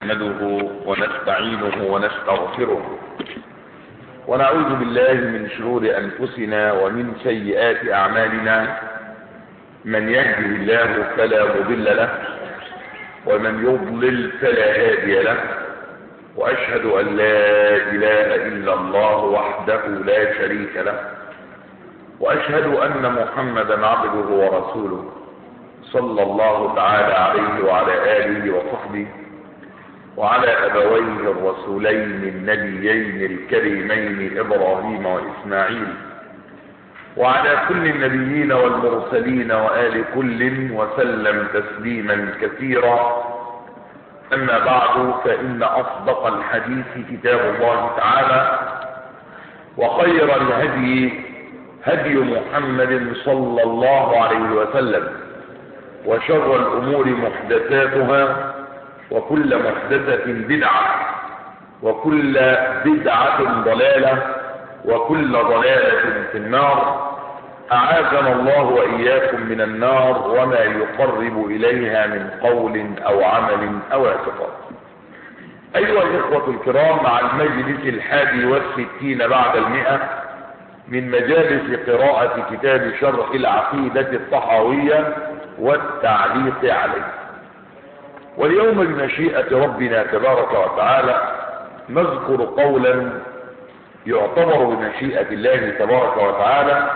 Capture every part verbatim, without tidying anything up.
نحمده ونستعينه ونستغفره ونعوذ بالله من شرور أنفسنا ومن سيئات أعمالنا. من يهده الله فلا مضل له ومن يضلل فلا هادي له، وأشهد أن لا إله إلا الله وحده لا شريك له، وأشهد أن محمدا عبده ورسوله صلى الله تعالى عليه وعلى آله وصحبه وعلى أبويه الرسولين النبيين الكريمين إبراهيم وإسماعيل وعلى كل النبيين والمرسلين وآل كل وسلم تسليما كثيرا. أما بعد، فإن أصدق الحديث كتاب الله تعالى، وخير الهدي هدي محمد صلى الله عليه وسلم، وشر الأمور محدثاتها، وكل محدثة بدعة، وكل بدعة ضلالة، وكل ضلالة في النار. أعاذنا الله وإياكم من النار وما يقرب إليها من قول أو عمل أو اعتقاد. أيها الإخوة الكرام، مع المجلس الحادي والستين بعد المئة من مجالس قراءة كتاب شرح العقيدة الطحاوية والتعليق عليه. واليوم بمشيئة ربنا تبارك وتعالى نذكر قولا يعتبر بمشيئة الله تبارك وتعالى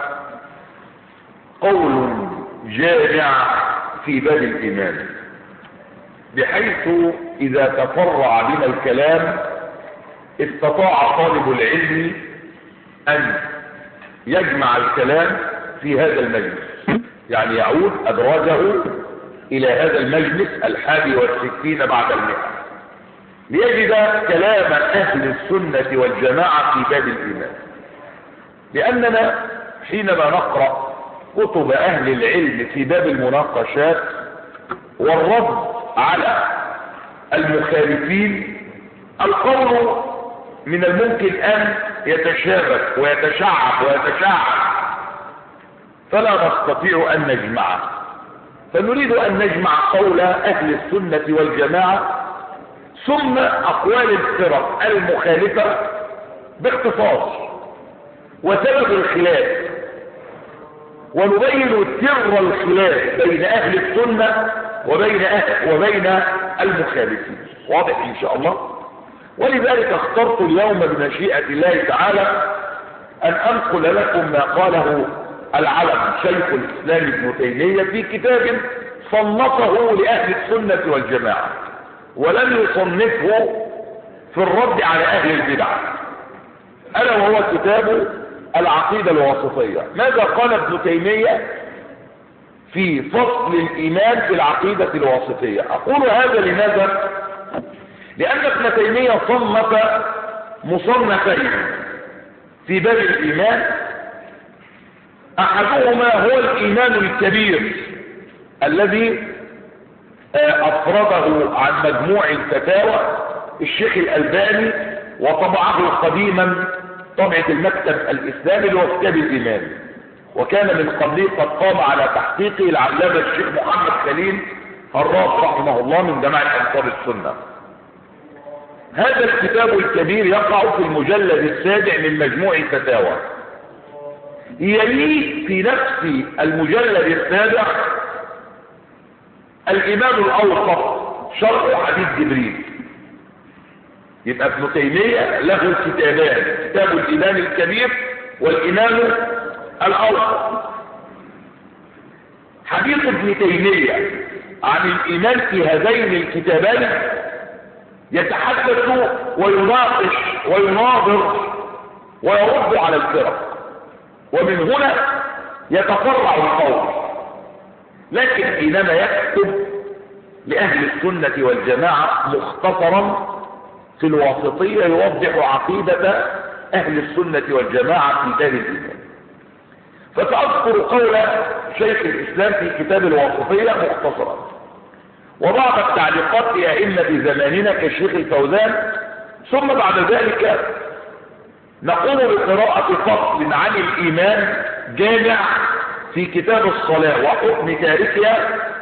قول جامع في باب الإيمان، بحيث إذا تفرع بنا الكلام استطاع طالب العلم أن يجمع الكلام في هذا المجلس، يعني يعود أدراجه إلى هذا المجلس الحادي والستين بعد المئة ليجد كلام أهل السنة والجماعة في باب الإيمان. لأننا حينما نقرأ كتب أهل العلم في باب المناقشات والرد على المخالفين، القول من الممكن أن يتشابك ويتشعب ويتشعب، فلا نستطيع أن نجمعه، فنريد أن نجمع قول أهل السنة والجماعة ثم أقوال الفرق المخالفة باختصار وسبب الخلاف، ونبين سر الخلاف بين أهل السنة وبين أهل وبين المخالفين. واضح إن شاء الله؟ ولذلك اخترت اليوم بمشيئة الله تعالى أن أنقل لكم ما قاله العلم شيخ الإسلام ابن تيمية في كتاب صنفه لأهل السنة والجماعة، ولم يصنفه في الرد على أهل البدع، ألا وهو كتاب العقيدة الواسطية. ماذا قال ابن تيمية في فصل الإيمان في العقيدة الواسطية؟ أقول هذا لماذا؟ لأن ابن تيمية صنف مصنفين في باب الإيمان، أحدهما هو الإيمان الكبير الذي أفرده عن مجموع الفتاوى الشيخ الألباني وطبعه قديما طبعة المكتب الإسلامي اللي هو كتاب الإيمان، وكان من قبله قد قام على تحقيقه العلامة الشيخ محمد خليل الراس رحمه الله من جماعة أنصار السنة. هذا الكتاب الكبير يقع في المجلد السابع من مجموع الفتاوى. يليه في نفس المجلد السابع الإيمان الأوسط شرح حديث جبريل. يبقى ابن تيمية له كتابان، كتاب الإيمان الكبير والإيمان الأوسط. حديث ابن تيمية عن الإيمان في هذين الكتابان يتحدث ويناقش ويناظر ويرد على الفرق، ومن هنا يتفرع القول. لكن حينما يكتب لأهل السنة والجماعة مختصرا في الواسطية يوضح عقيدة أهل السنة والجماعة في باب الإيمان. فسأذكر قول شيخ الإسلام في كتاب الواسطية مختصرا، وبعض التعليقات لأئمة زماننا كالشيخ الفوزان، ثم بعد ذلك نقوم بقراءة فصل عن الإيمان جامع في كتاب الصلاة وحكم تاركها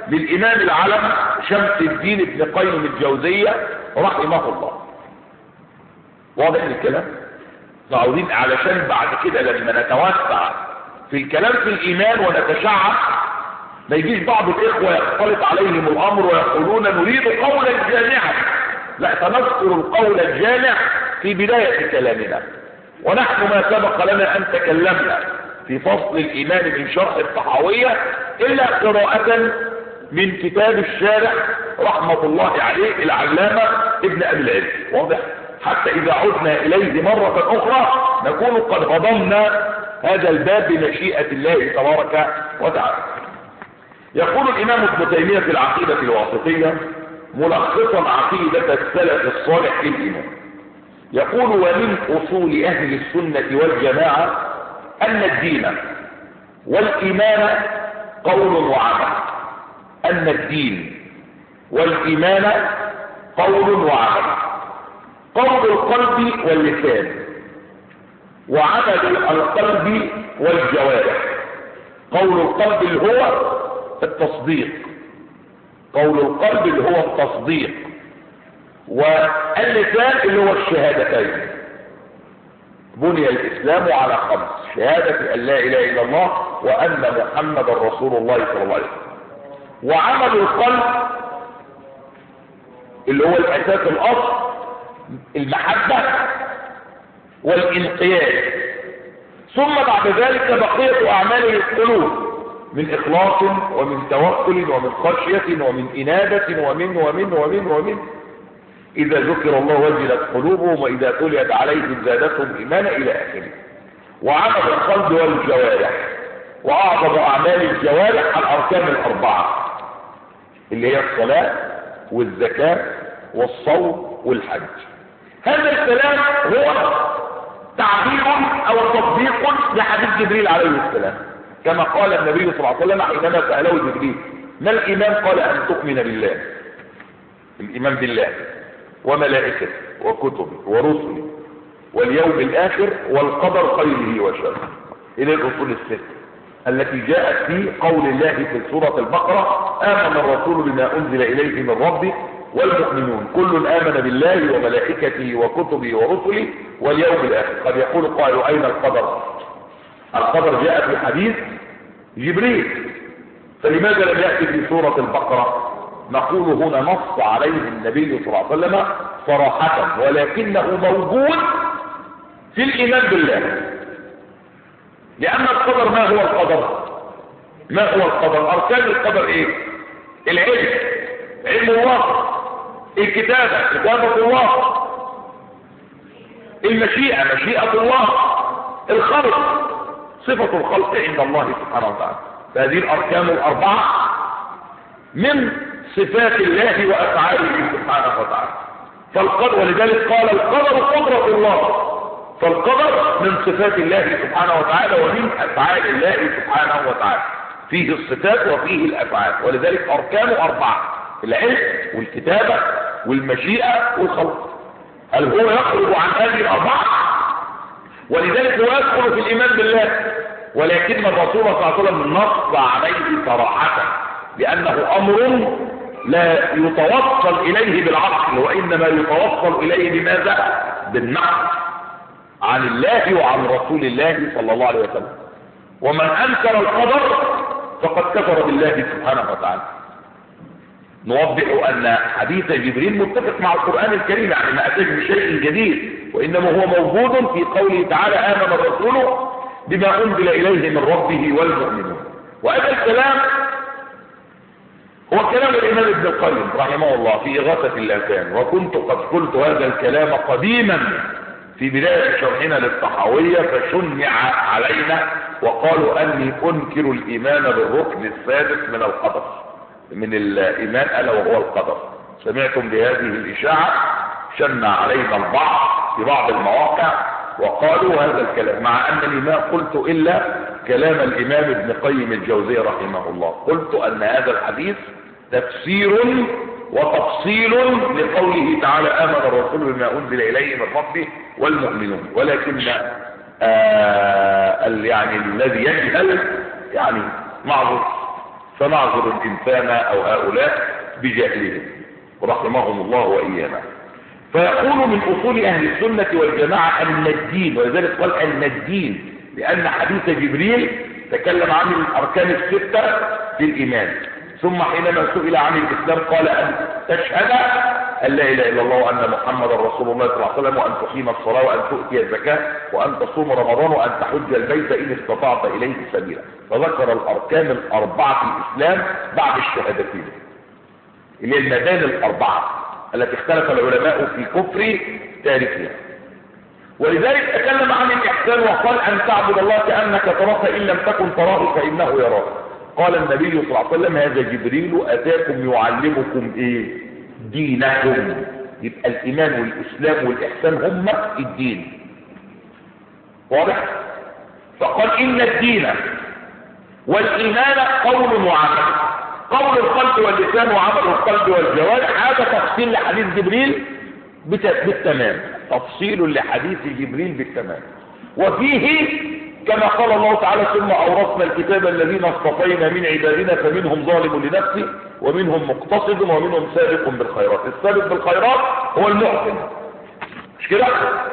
للإمام العلم شمس الدين ابن قيم الجوزية رحمه الله. واضح الكلام؟ عاوزين علشان بعد كده لما نتوسع في الكلام في الإيمان ونتشعب ما يجيش بعض الإخوة يختلط عليهم الأمر ويقولون نريد قولا جامعا. لا، سنذكر القول الجامع في بداية كلامنا، ونحن ما سبق لنا أن تكلمنا في فصل الإيمان من شرح الطحاوية إلا قراءة من كتاب الشارح رحمة الله عليه العلامة ابن أبي العز. واضح؟ حتى إذا عدنا إليه مرة أخرى نكون قد هضمنا هذا الباب بمشيئة الله تبارك وتعالى. يقول الإمام ابن تيمية في العقيدة الواسطية ملخصا عقيدة السلف الصالح في الإيمان، يقول: ومن أصول أهل السنة والجماعة أن الدين والإيمان قول وعمل. أن الدين والإيمان قول وعمل، قول القلب واللسان، وعمل القلب والجوارح. قول القلب اللي هو التصديق، قول القلب اللي هو التصديق، واللسان اللي هو الشهادتين. بني الإسلام على خمس: شهادة أن لا إله إلا الله وأن محمد رسول الله صلى الله عليه وسلم. وعمل القلب اللي هو الأساس الأصل المحبة والانقياد، ثم بعد ذلك بقية أعمال القلوب من إخلاص ومن توكل ومن خشية ومن إنابة ومن ومن ومن ومن إذا ذكر الله وجلت قلوبهم وإذا تليت عليهم زادتهم إيمانا إلى آخره. وعمل القلب والجوارح، وأعظم أعمال الجوارح الأركان الأربعة اللي هي الصلاة والزكاة والصوم والحج. هذا الكلام هو تعبير أو تطبيق لحديث جبريل عليه السلام، كما قال النبي صلى الله عليه وسلم حينما سأله جبريل: ما الإيمان؟ قال: أن تؤمن بالله، الإيمان بالله وملائكته وكتبه ورسله واليوم الآخر والقدر خيره وشره، إلى الأصول الست التي جاءت في قول الله في سورة البقرة: آمن الرسول بما أنزل إليه من ربه والمؤمنون كل آمن بالله وملائكته وكتبه ورسله واليوم الآخر. قد يقول قائل: أين القدر؟ القدر جاء في حديث جبريل، فلماذا لم يأتي في سورة البقرة؟ نقول هنا نص عليه النبي صلى الله عليه وسلم صراحة، ولكنه موجود في الإيمان بالله. لأن القدر ما هو القدر؟ ما هو القدر؟ أركان القدر إيه؟ العلم، علم الله، الكتابة، كتابة الله، المشيئة، مشيئة الله، الخلق، صفة الخلق عند الله سبحانه وتعالى. فهذه الأركان الأربعة من صفات الله وأفعاله سبحانه وتعالى. فالقدر، ولذلك قال: القدر قدرة الله. فالقدر من صفات الله سبحانه وتعالى ومن أفعال الله سبحانه وتعالى، فيه الصفات وفيه الأفعال، ولذلك أركانه أربعة: العلم والكتابة والمشيئة والخلق. هل هو يخرج عن هذه الأربعة؟ ولذلك هو يدخل في الإيمان بالله، ولكن الرسول صلى الله عليه وسلم نص عليه صراحة، لأنه أمر لا يتوصل إليه بالعقل، وإنما يتوصل إليه بماذا؟ بالنقل عن الله وعن رسول الله صلى الله عليه وسلم. ومن أنكر القدر فقد كفر بالله سبحانه وتعالى. نوضح أن حديث جبريل متفق مع القرآن الكريم، يعني ما أتاش بشيء جديد، وإنما هو موجود في قوله تعالى: آمن الرسول بما أنزل إليه من ربه والمؤمنون. وهذا الكلام هو كلام الإمام ابن القيم رحمه الله في إغاثة اللافان، وكنت قد قلت هذا الكلام قديما في بداية شرحنا للطحاوية، فشنع علينا وقالوا أني أنكر الإيمان بالركن السادس من القدر، من الإيمان ألا وهو القدر. سمعتم بهذه الإشاعة؟ شنع علينا البعض في بعض المواقع وقالوا هذا الكلام، مع أنني ما قلت إلا كلام الإمام ابن قيم الجوزية رحمه الله. قلت أن هذا الحديث تفسير وتفصيل لقوله تعالى: آمن الرسول بما أنزل إليه من ربه والمؤمنون. ولكن آه يعني الذي يجهل يعني معروف. فنعذر الإنسان أو هؤلاء بجهلهم رحمهم الله وإيانا. فيقول من أصول أهل السنة والجماعة أن الدين، ولذلك قال أن الدين لأن حديث جبريل تكلم عن الأركان الستة في الإيمان، ثم حينما سئل عن الإسلام قال أن تشهد أن لا إله إلا الله وأن محمد رسول الله صلى الله عليه وسلم، وأن تقيم الصلاة وأن تؤتي الزكاة وأن تصوم رمضان وأن تحج البيت إن استطعت إليه سبيلا. فذكر الأركان الأربعة في الإسلام بعد الشهادتين، اللي هي المباني الأربعة التي اختلف العلماء في كفر تاركها. ولذلك تكلم عن الإحسان وقال أن تعبد الله كأنك تراه فإن لم تكن تراه فإنه يراك. قال النبي صلى الله عليه وسلم هذا جبريل أتاكم يعلمكم إيه؟ دينكم. يبقى الإيمان والإسلام والإحسان هم الدين، واضح؟ فقال إن الدين والإيمان قول وعمل، قول القلب واللسان وعمل القلب والجوارح. هذا تفصيل لحديث جبريل بالتمام، تفصيل لحديث جبريل بالتمام. وفيه كما قال الله تعالى ثم أورثنا الكتاب الذين اصطفينا من عبادنا فمنهم ظالم لنفسه ومنهم مقتصد ومنهم سابق بالخيرات. السابق بالخيرات هو المحسن، مش كده؟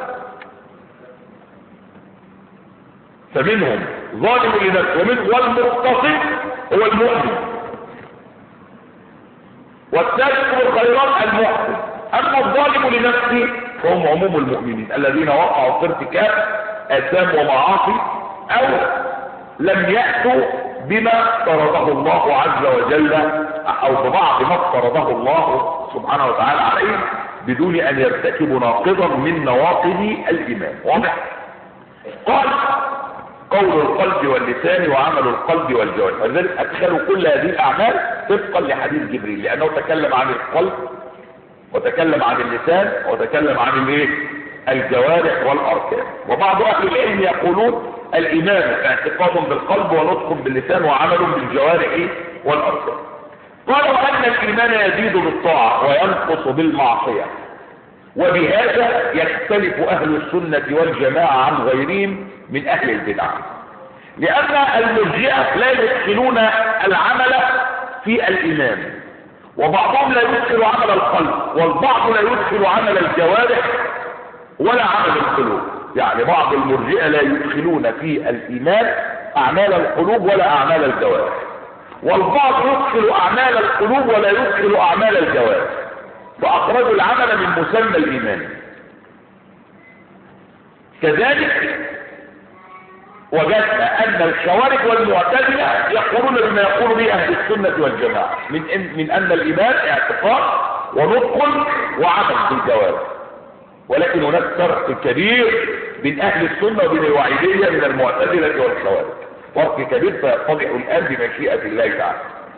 فمنهم ظالم لنفسه ومن والمقتصد هو المؤمن، والسابق بالخيرات المحسن. أما الظالم لنفسه فهم عموم المؤمنين الذين وقعوا في ارتكاب آثام ومعاصي أو لم يأتوا بما فرضه الله عز وجل أو ببعض ما فرضه الله سبحانه وتعالى عليه بدون أن يرتكبوا ناقضا من نواقض الإيمان. واضح؟ قال قول القلب واللسان وعمل القلب والجوارح. ولذلك أدخلوا كل هذه الأعمال طبقا لحديث جبريل، لأنه تكلم عن القلب وتكلم عن اللسان وتكلم عن الايه؟ الجوارح والاركان. وبعض اهل العلم يقولون الايمان اعتقاد بالقلب ونطق باللسان وعمل بالجوارح والاركان. قالوا ان الايمان يزيد بالطاعه وينقص بالمعصيه، وبهذا يختلف اهل السنه والجماعه عن غيرهم من اهل البدع، لان المرجئه لا يدخلون العمل في الايمان، وبعضهم لا يدخل عمل القلب، والبعض لا يدخل عمل الجوارح ولا عمل القلوب. يعني بعض المرجئه لا يدخلون في الايمان اعمال القلوب ولا اعمال الجوارح، والبعض يدخل اعمال القلوب ولا يدخل اعمال الجوارح، فاخرجوا العمل من مسمى الايمان. كذلك وجدنا ان الخوارج والمعتزله يقولون بما يقول به اهل السنه والجماعه من ان من ان الايمان اعتقاد ونطق وعمل بالجوارح، ولكن هناك فرق كبير بين اهل السنه وبين الوعيديه من المعتزله والخوارج، فرق كبير سيتضح الان بمشيئه الله تعالى.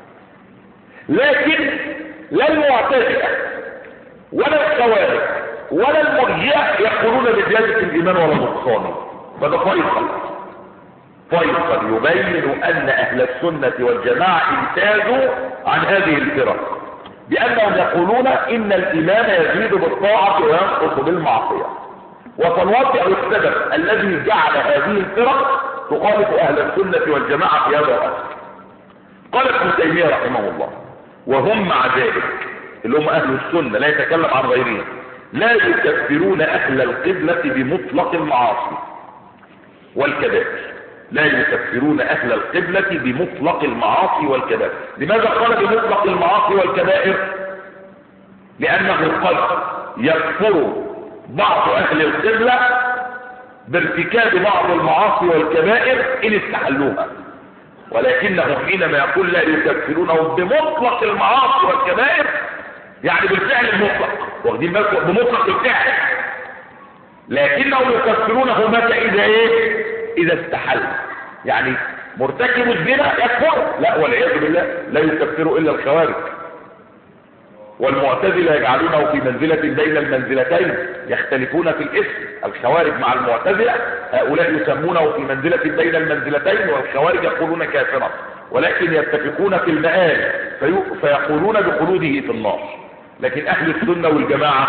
لكن لا المعتزله ولا الخوارج ولا المرجئه يقولون بزياده الايمان ولا نقصانه، فده فيصل فيصل يبين ان اهل السنه والجماعه امتازوا عن هذه الفرق بانهم يقولون ان الايمان يزيد بالطاعه وينقص بالمعصيه. وسنوضح السبب الذي جعل هذه الفرق تخالف اهل السنه والجماعه في هذا الاصل. قال ابن تيميه رحمه الله وهم مع ذلك اللي هم اهل السنه لا يتكلم عن غيرهم لا يكفرون اهل القبله بمطلق المعاصي والكبائر، لا يكفرون اهل القبلة بمطلق المعاصي والكبائر. لماذا قال بمطلق المعاصي والكبائر؟ لانه قد يكفر بعض اهل القبلة بارتكاب بعض المعاصي والكبائر ان استحلوها، ولكنه حينما يقول لا يكفرونهم بمطلق المعاصي والكبائر يعني بالفعل المطلق، واخدين بالكم بمطلق الفعل، لكنهم يكفرونه متى اذا ايه؟ اذا استحل. يعني مرتكب الزنا يكفر؟ لا والعياذ بالله، لا يكفر الا الخوارج. والمعتزله يجعلونه في منزله بين المنزلتين، يختلفون في الاسم، الخوارج مع المعتزله هؤلاء يسمونه في منزله بين المنزلتين، والخوارج يقولون كافرا، ولكن يتفقون في المآل في... فيقولون بخلوده في النار. لكن اهل السنه والجماعه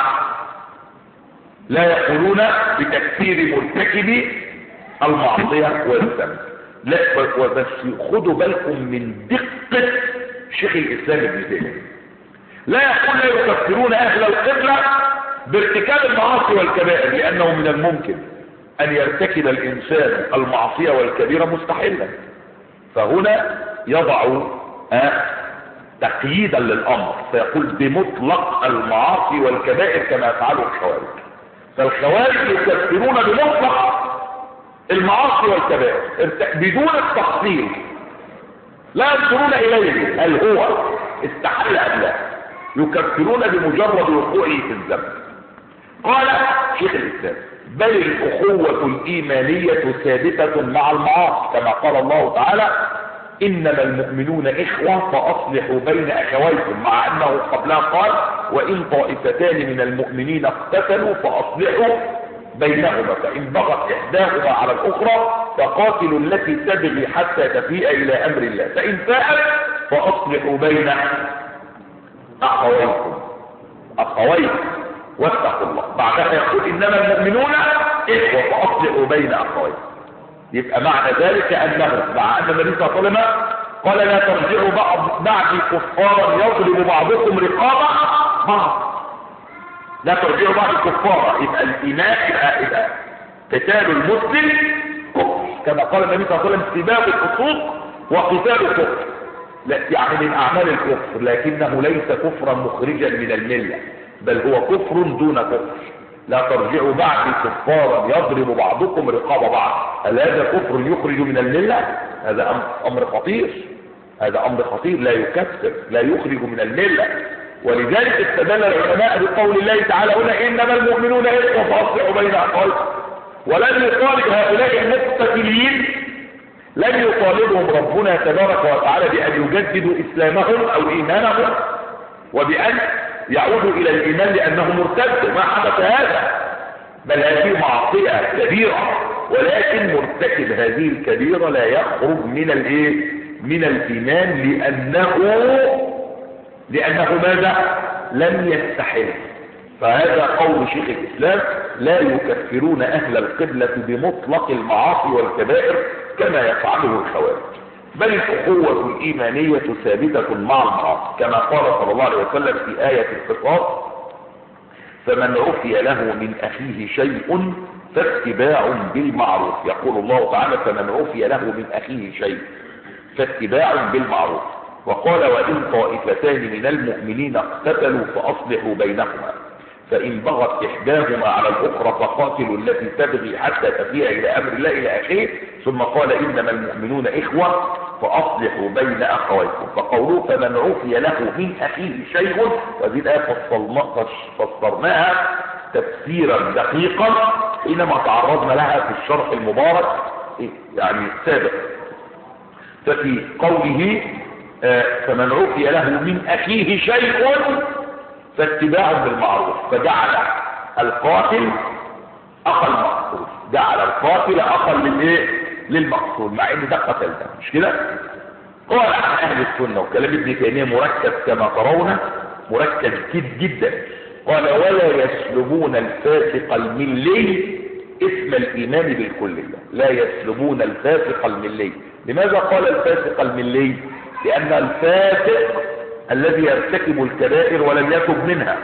لا يقولون بتكفير مرتكب المعصيه والذنب. لا بس خدوا بالكم من دقة شيخ الإسلام ابن تيمية. لا يقول لا يكفرون أهل القبلة بارتكاب المعاصي والكبائر، لأنه من الممكن أن يرتكب الإنسان المعصية والكبيرة مستحيلا، فهنا يضع آه تقييدا للأمر فيقول بمطلق المعاصي والكبائر كما يفعله الخوارج. فالخوارج يكفرون بمطلق المعاصي والكبائر بدون التفصيل، لا ينظرون إليه هل هو استحل أم لا، يكفرون بمجرد وقوعه في الذنب. قال شيخ الإسلام بل الأخوة الإيمانية ثابتة مع المعاصي كما قال الله تعالى إنما المؤمنون إخوة فأصلحوا بين أخويكم، مع أنه قبلها قال وإن طائفتان من المؤمنين اقتتلوا فأصلحوا بينهما فإن بغت إحداهما على الأخرى فقاتلوا التي تبغي حتى تفيء إلى أمر الله فإن فاءت فأصلحوا بين أخويكم أخويكم واتقوا الله. بعدها يقول إنما المؤمنون إخوة فأصلحوا بين أخويكم. يبقى معنى ذلك أنه مع أن النبي صلى الله عليه وسلم قال لا ترجعوا بعض بعض كفارا يضرب بعضكم رقاب بعض، لا ترجعوا بعض كفارا، يبقى الإيمان يبقى قتال المسلم كفر كما قال النبي صلى الله عليه وسلم سباب الفسوق وقتال الكفر، لا يعني من أعمال الكفر، لكنه ليس كفرا مخرجا من الملة بل هو كفر دون كفر. لا ترجعوا بعد كفارا يضرب بعضكم رقاب بعض، هل هذا كفر يخرج من الملة؟ هذا أمر خطير، هذا أمر خطير لا يكفر لا يخرج من الملة. ولذلك استدل العلماء بقول الله تعالى هنا إنما المؤمنون إخوة فأصلحوا بين أخويكم. ولن يطالب هؤلاء المقتتلين، لن يطالبهم ربنا تبارك وتعالى بأن يجددوا إسلامهم أو إيمانهم وبأن يعودوا إلى الإيمان لأنهم مرتدوا، ما حدث هذا، بل هذه معصية كبيرة، ولكن مرتكب هذه الكبيرة لا يخرج من الايه من الإيمان لأنه لأنه ماذا لم يستحل. فهذا قول شيخ الإسلام لا يكفرون أهل القبلة بمطلق المعاصي والكبائر كما يفعله الخوارج، بل الأخوة الإيمانية ثابتة مع المعاصي كما قال صلى الله عليه وسلم في آية القصاص فمن عفي له من أخيه شيء فاتباع بالمعروف. يقول الله تعالى فمن عفي له من أخيه شيء فاتباع بالمعروف. وقال وإن طائفتان من المؤمنين اقتتلوا فأصلحوا بينهما فإن بغت إحداهما على الأخرى فقاتلوا التي تبغي حتى تفيء إلى أمر الله إلى آخره. ثم قال إنما المؤمنون إخوة فأصلحوا بين أخويكم. فقولوا فمن عفي له من أخيه شيء، وهذه الآية فسرناها تفسيرا دقيقا حينما تعرضنا لها في الشرح المبارك يعني السابق. ففي قوله فمن عفي له من أخيه شيء فاتباع بالمعروف، فجعل القاتل أخا المقتول، جعل القاتل أخا للايه للمقتول، مع ان ده قتل ده مش كده. قال عن أهل السنة وكلام ابن تيمية مركز كما ترون، مركز جد جدا. قال ولا يسلبون الفاسق الملي اسم الإيمان بالكلية، لا يسلبون الفاسق الملي. لماذا قال الفاسق الملي؟ لأن الفاسق الذي يرتكب الكبائر ولم يتب منها،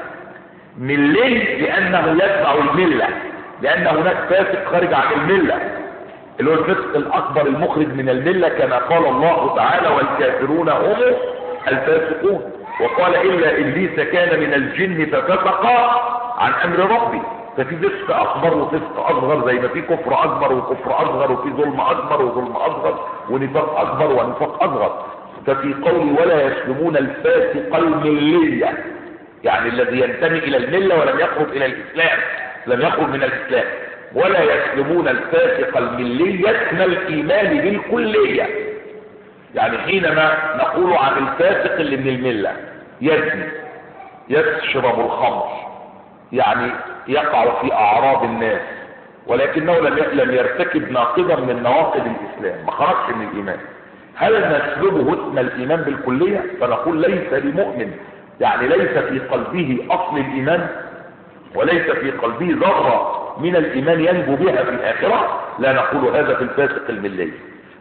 ملي لأنه يتبع الملة، لأن هناك فاسق خارج عن الملة اللي هو الفسق الأكبر المخرج من الملة كما قال الله تعالى والكافرون هم الفاسقون. وقال إلا إبليس كان من الجن ففسق عن أمر ربي. ففي فسق أكبر وفسق أصغر، زي ما في كفر أكبر وكفر أصغر، وفي ظلم أكبر وظلم أصغر، ونفاق أكبر ونفاق أصغر. ففي قول ولا يسلمون الفاسق الملية، يعني الذي ينتمي إلى الملة ولم يخرج إلى الإسلام، لم يخرج من الإسلام. ولا يسلمون الفاسق الملية اسم الإيمان بالكلية، يعني حينما نقول عن الفاسق اللي من الملة يزني، يشرب الخمر، يعني يقع في أعراض الناس، ولكنه لم يرتكب ناقضا من نواقض الإسلام، ما خرجش من الإيمان، هل نسلبه اسم الإيمان بالكلية؟ فنقول ليس بمؤمن، يعني ليس في قلبه أصل الإيمان وليس في قلبه ذرة من الإيمان ينجو بها في الآخرة، لا نقول هذا في الفاسق الملي.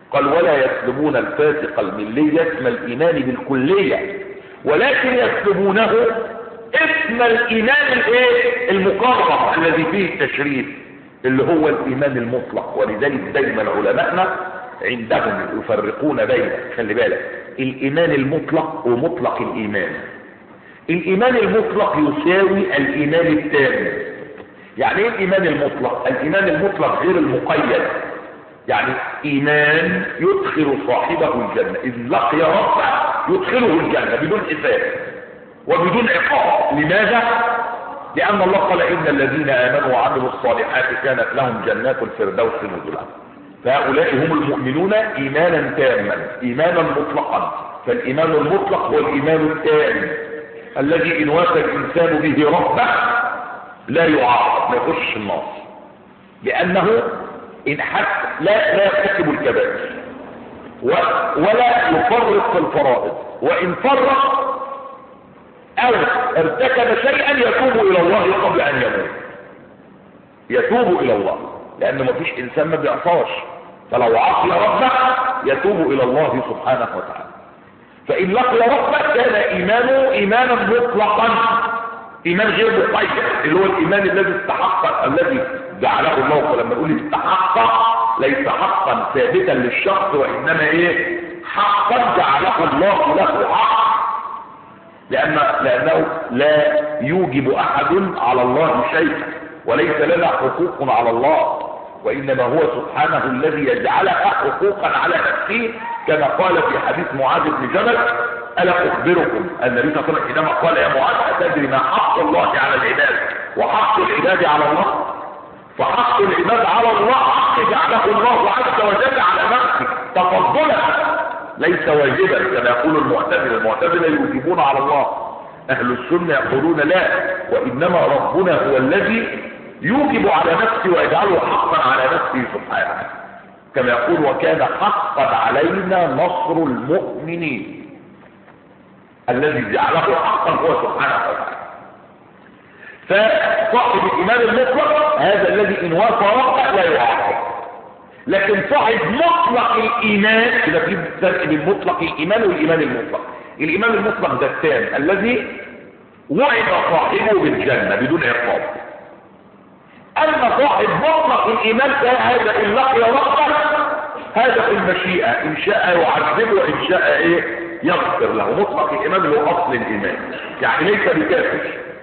قال ولا يسلبون الفاسق الملي اسم الإيمان بالكلية، ولكن يسلبونه اسم الإيمان الايه المقرر الذي فيه التشريف اللي هو الإيمان المطلق. ولذلك دايما علماءنا عندهم يفرقون بين، خلي بالك، الإيمان المطلق ومطلق الإيمان. الإيمان المطلق يساوي الإيمان التام. يعني ايه الإيمان المطلق؟ الإيمان المطلق غير المقيد، يعني إيمان يدخل صاحبه الجنة، إذ لقي ربه يدخله الجنة بدون حساب وبدون عقاب. لماذا؟ لأن الله قال إن الذين آمنوا وعملوا الصالحات كانت لهم جنات الفردوس نزلا. فهؤلاء هم المؤمنون إيمانا تاما، إيمانا مطلقا. فالإيمان المطلق هو الإيمان التام الذي إن وافى الإنسان به ربه لا يعاقب، ما يخش النار، لأنه إن حتى لا لا يرتكب الكبائر ولا يفرط في الفرائض، وإن فرط أو ارتكب شيئا يتوب إلى الله قبل أن يموت، يتوب إلى الله، لأن ما فيش إنسان ما بيعصاش، فلو عصي ربه يتوب إلى الله سبحانه وتعالى. فإن لقي ربه كان إيمانه إيمانا مطلقا، إيمان غير مقيد، اللي هو الإيمان الذي استحق، الذي جعله الله. فلما نقول استحق ليس حقا ثابتا للشخص، وإنما إيه حقا جعله الله له حق، لأن لأنه لا يوجب أحد على الله شيئا، وليس لنا حقوق على الله، وإنما هو سبحانه الذي يجعلها حقوقا على نفسه، كما قال في حديث معاذ بن جبل: ألا أخبركم أن النبي صلى الله عليه وسلم حينما قال يا معاذ أتدري ما حق الله على العباد وحق العباد على الله؟ فحق العباد على الله حق جعله الله عز وجل على نفسه تفضلا، ليس واجبا كما يقول المعتزلة. المعتزلة يوجبون على الله، أهل السنة يقولون لا، وإنما ربنا هو الذي يوجب على نفسه ويجعله حقا على نفسه سبحانه، كما يقول: وكان حقا علينا نصر المؤمنين. الذي جعله حقا هو سبحانه وتعالى. فصاحب الإيمان المطلق هذا الذي إن وافى ربه لا يعاقب. لكن صاحب مطلق الإيمان، إذا في فرق بين مطلق الإيمان والإيمان المطلق. الإيمان المطلق ده التام الذي وعد صاحبه بالجنة بدون عقاب. أما صاحب مطلق الإيمان فهذا إن لقي ربه هذا في المشيئة، إن شاء يعذبه وإن شاء إيه يغفر له. مطلق الإيمان هو أصل الإيمان، يعني ليس بكافر،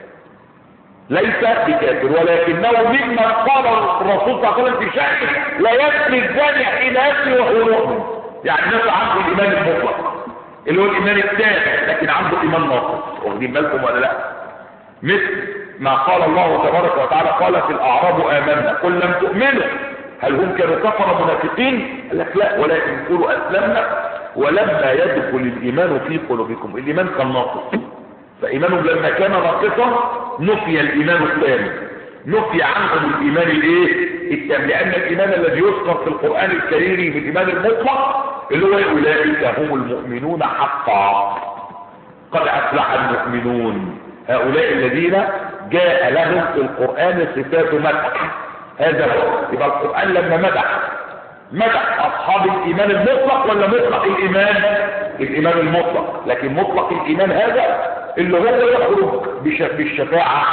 ليس بكافر، ولكنه مما قال الرسول صلى الله عليه وسلم في شأنه: لا يسري الزاني حين يسري وهو مؤمن. يعني الناس عنده الإيمان المطلق اللي هو الإيمان التام، لكن عنده إيمان ناقص. واخدين بالكم ولا لا؟ مثل ما قال الله تبارك وتعالى: قالت الأعراب آمنا قل لم تؤمنوا هل هم كانوا كفر منافقين؟ قال لك لا، ولكن قولوا أسلمنا ولما يدخل الإيمان في قلوبكم. الإيمان كان ناقص، فإيمانهم لما كان ناقصا نفي الإيمان التام، نفي عنهم الإيمان الايه التام، لأن الإيمان الذي يذكر في القرآن الكريم بالإيمان المطلق اللي هو أولئك هم المؤمنون حقا، قد أفلح المؤمنون، هؤلاء الذين جاء لهم في القرآن صفات مدح. هذا هو. يبقى القرآن لما مدح مدح أصحاب الإيمان المطلق ولا مطلق الإيمان؟ الإيمان المطلق. لكن مطلق الإيمان هذا اللي هو يخرج بالشفاعة،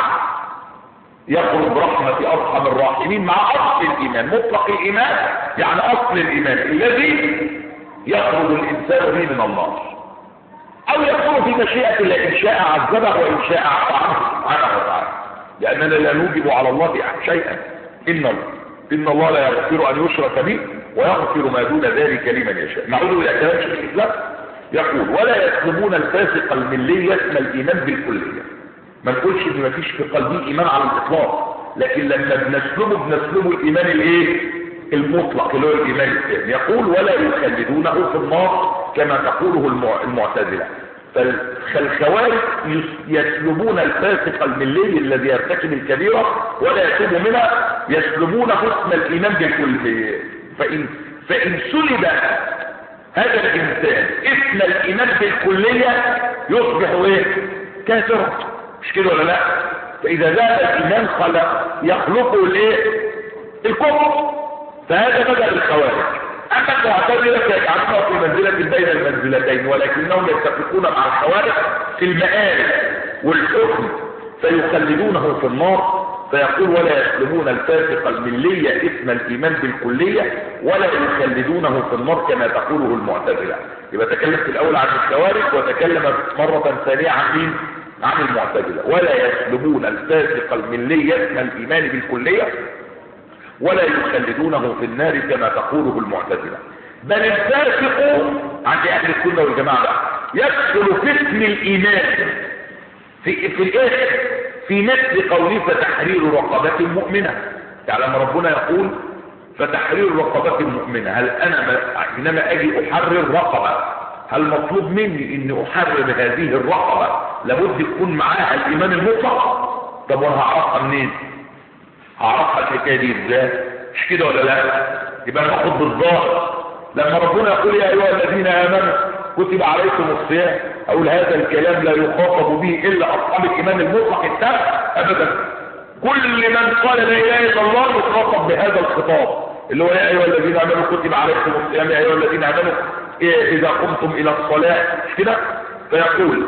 يخرج برحمة أرحم الراحمين مع أصل الإيمان. مطلق الإيمان يعني أصل الإيمان الذي يخرج الإنسان به من النار، أو يكون في مشيئة الله، إن شاء عذبه وإن شاء عفى عنه سبحانه وتعالى، لأننا لا نوجب على الله شيئا. إن الله إن الله لا يغفر أن يشرك به ويغفر ما دون ذلك لمن يشاء. نعود إلى كلام شيخ الإسلام يقول: ولا يسلبون الفاسق الملي اسم الإيمان بالكلية. ما نقولش إن ما فيش في قلبه إيمان على الإطلاق، لكن لما بنسلبه بنسلبه الإيمان الإيه المطلق اللي هو الإيمان التام. يقول: ولا يخلدونه في النار كما تقوله المعتزلة. فالخوارج يسلبون الفاسق الملي الذي يرتكب الكبيرة ولا يتوب منها، يسلبونه اسم الإيمان بالكلية. فإن, فإن سلب هذا الإنسان اسم الإيمان بالكلية يصبح ايه كافرا، مش كده ولا لا؟ فإذا ذهب الإيمان خلق يخلقه الايه الكفر. فهذا بدأ الخوارج. أما المعتزلة فيجعلونها في منزلة بين المنزلتين، ولكنهم يتفقون مع الخوارج في المآل والحكم فيخلدونه في النار. فيقول ولا يسلمون الفاسق الملية اسم الإيمان بالكلية ولا يخلدونه في النار كما تقوله المعتزلة. يبقى تكلم في الأول عن الخوارج وتكلم مرة ثانية عن مين؟ عن المعتزلة. ولا يسلمون الفاسق الملية اسم الإيمان بالكلية ولا يخلدونه في النار كما تقوله المعتزلة. بل الفاسق عند أهل السنة والجماعة يدخل في اسم الإيمان في في الإيه؟ في مثل قوله فتحرير رقبة مؤمنة. يعني ربنا يقول فتحرير رقبة مؤمنة، هل أنا حينما أجي أحرر رقبة هل مطلوب مني إني أحرر هذه الرقبة لابد يكون معاها الإيمان المطلق؟ طب وأنا هعرفها منين؟ هعرفها الحكاية دي إزاي؟ مش كده ولا لا؟ يبقى أنا باخد بالظاهر. لما ربنا يقول يا أيها الذين آمنوا كتب عليكم الصيام، أقول هذا الكلام لا يخاطب به إلا أصحاب الإيمان المطلق التام أبدا. كل من قال لا إله إلا الله يخاطب بهذا الخطاب اللي هو يا أيها الذين آمنوا كتب عليكم الصيام يا أيها الذين آمنوا إذا قمتم إلى الصلاة كده. فيقول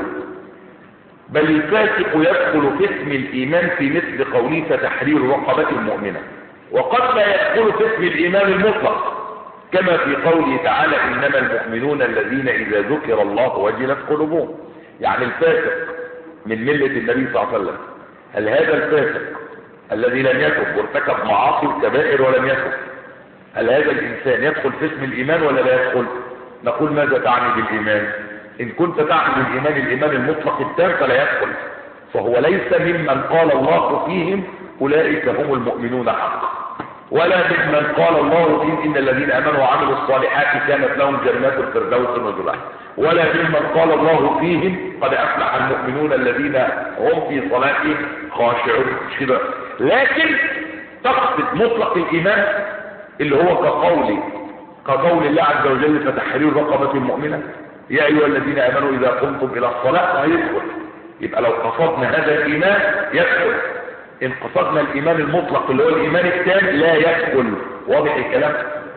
بل الفاسق يدخل في اسم الإيمان في مثل قوله فتحرير رقبة مؤمنة، وقد لا يدخل في اسم الإيمان المطلق كما في قوله تعالى إنما المؤمنون الذين إذا ذكر الله وجلت قلوبهم. يعني الفاسق من ملة النبي صلى الله عليه وسلم، هل هذا الفاسق الذي لم يتب وارتكب معاصي الكبائر ولم يتب، هل هذا الإنسان يدخل في اسم الإيمان ولا لا يدخل؟ نقول ماذا تعني بالإيمان؟ إن كنت تعني بالإيمان الإيمان المطلق التام فلا يدخل، فهو ليس ممن قال الله فيهم أولئك هم المؤمنون حقا، ولا ممن قال الله فيهم إن الذين آمنوا وعملوا الصالحات كانت لهم جنات الفردوس نزلا، ولا ممن قال الله فيهم قد أفلح المؤمنون الذين هم في صلاتهم خاشعون. كده لكن تقصد مطلق الإيمان اللي هو كقول كقول الله عز وجل فتحرير رقبة مؤمنة يا أيها الذين آمنوا إذا قمتم إلى الصلاة فيدخل. يبقى لو قصدنا هذا الإيمان يدخل، إن قصدنا الإيمان المطلق اللي هو الإيمان التام لا يدخل. واضح الكلام؟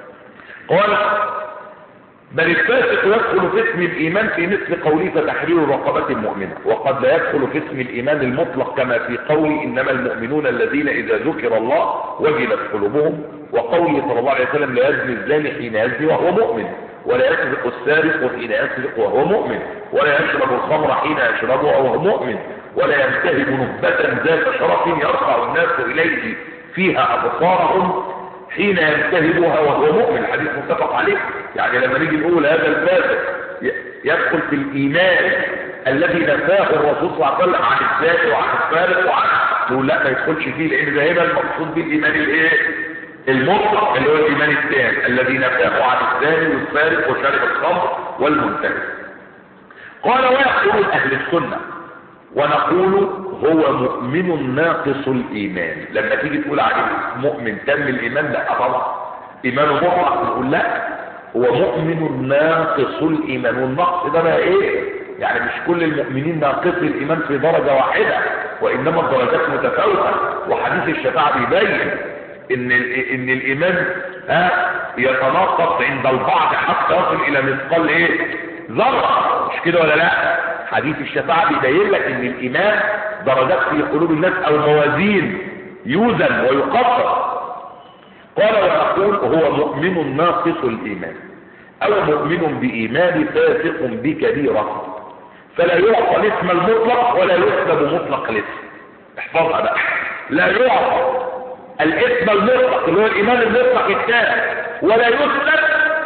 قال بل الفاسق يدخل في اسم الإيمان في مثل قوله فتحرير رقبة مؤمنة، وقد لا يدخل في اسم الإيمان المطلق كما في قوله إنما المؤمنون الذين إذا ذكر الله وجلت قلوبهم، وقوله صلى الله عليه وسلم لا يزني الزاني حين يزني وهو مؤمن، ولا يسرق السارق حين يسرق وهو مؤمن، ولا يشرب الخمر حين يشربها وهو مؤمن، ولا ينتهب نهبة ذات شرف يرفع الناس إليه فيها أبصارهم حين ينتهبها وهو مؤمن. الحديث متفق عليه. يعني لما نيجي نقول هذا الفاسق يدخل في الإيمان الذي نفاه الرسول صلى الله عليه وسلم عن الذات وعن الفارق وعن نقول لا ما يدخلش فيه، لأن ده هنا المقصود بالإيمان الإيه؟ المطلق اللي هو الإيمان التام الذي نفاه عن الزاني والفارق وشارب الخمر والمنتهب. قال ويقول أهل السنة ونقول هو مؤمن ناقص الإيمان. لما تيجي تقول عليه مؤمن تم الإيمان لا طبعا إيمانه مطلق، نقول لا هو مؤمن ناقص الإيمان. والنقص ده بقى إيه؟ يعني مش كل المؤمنين ناقص الإيمان في درجة واحدة، وإنما الدرجات متفاوتة. وحديث الشفاعة بيبين إن إن الإيمان ها يتناقص عند البعض حتى يصل إلى مثقال إيه؟ ذرة. مش كده ولا لا؟ حديث الشفاعة بيبين لك ان الايمان درجات في قلوب الناس او موازين يوزن ويقدر. قال ونقول هو مؤمن ناقص الايمان او مؤمن بايمان فاسق بكبيرة، فلا يعطى الاسم المطلق ولا يسلب مطلق الاسم. احفظها بقى، لا يعطى الاسم المطلق اللي هو الايمان المطلق التام ولا يسلب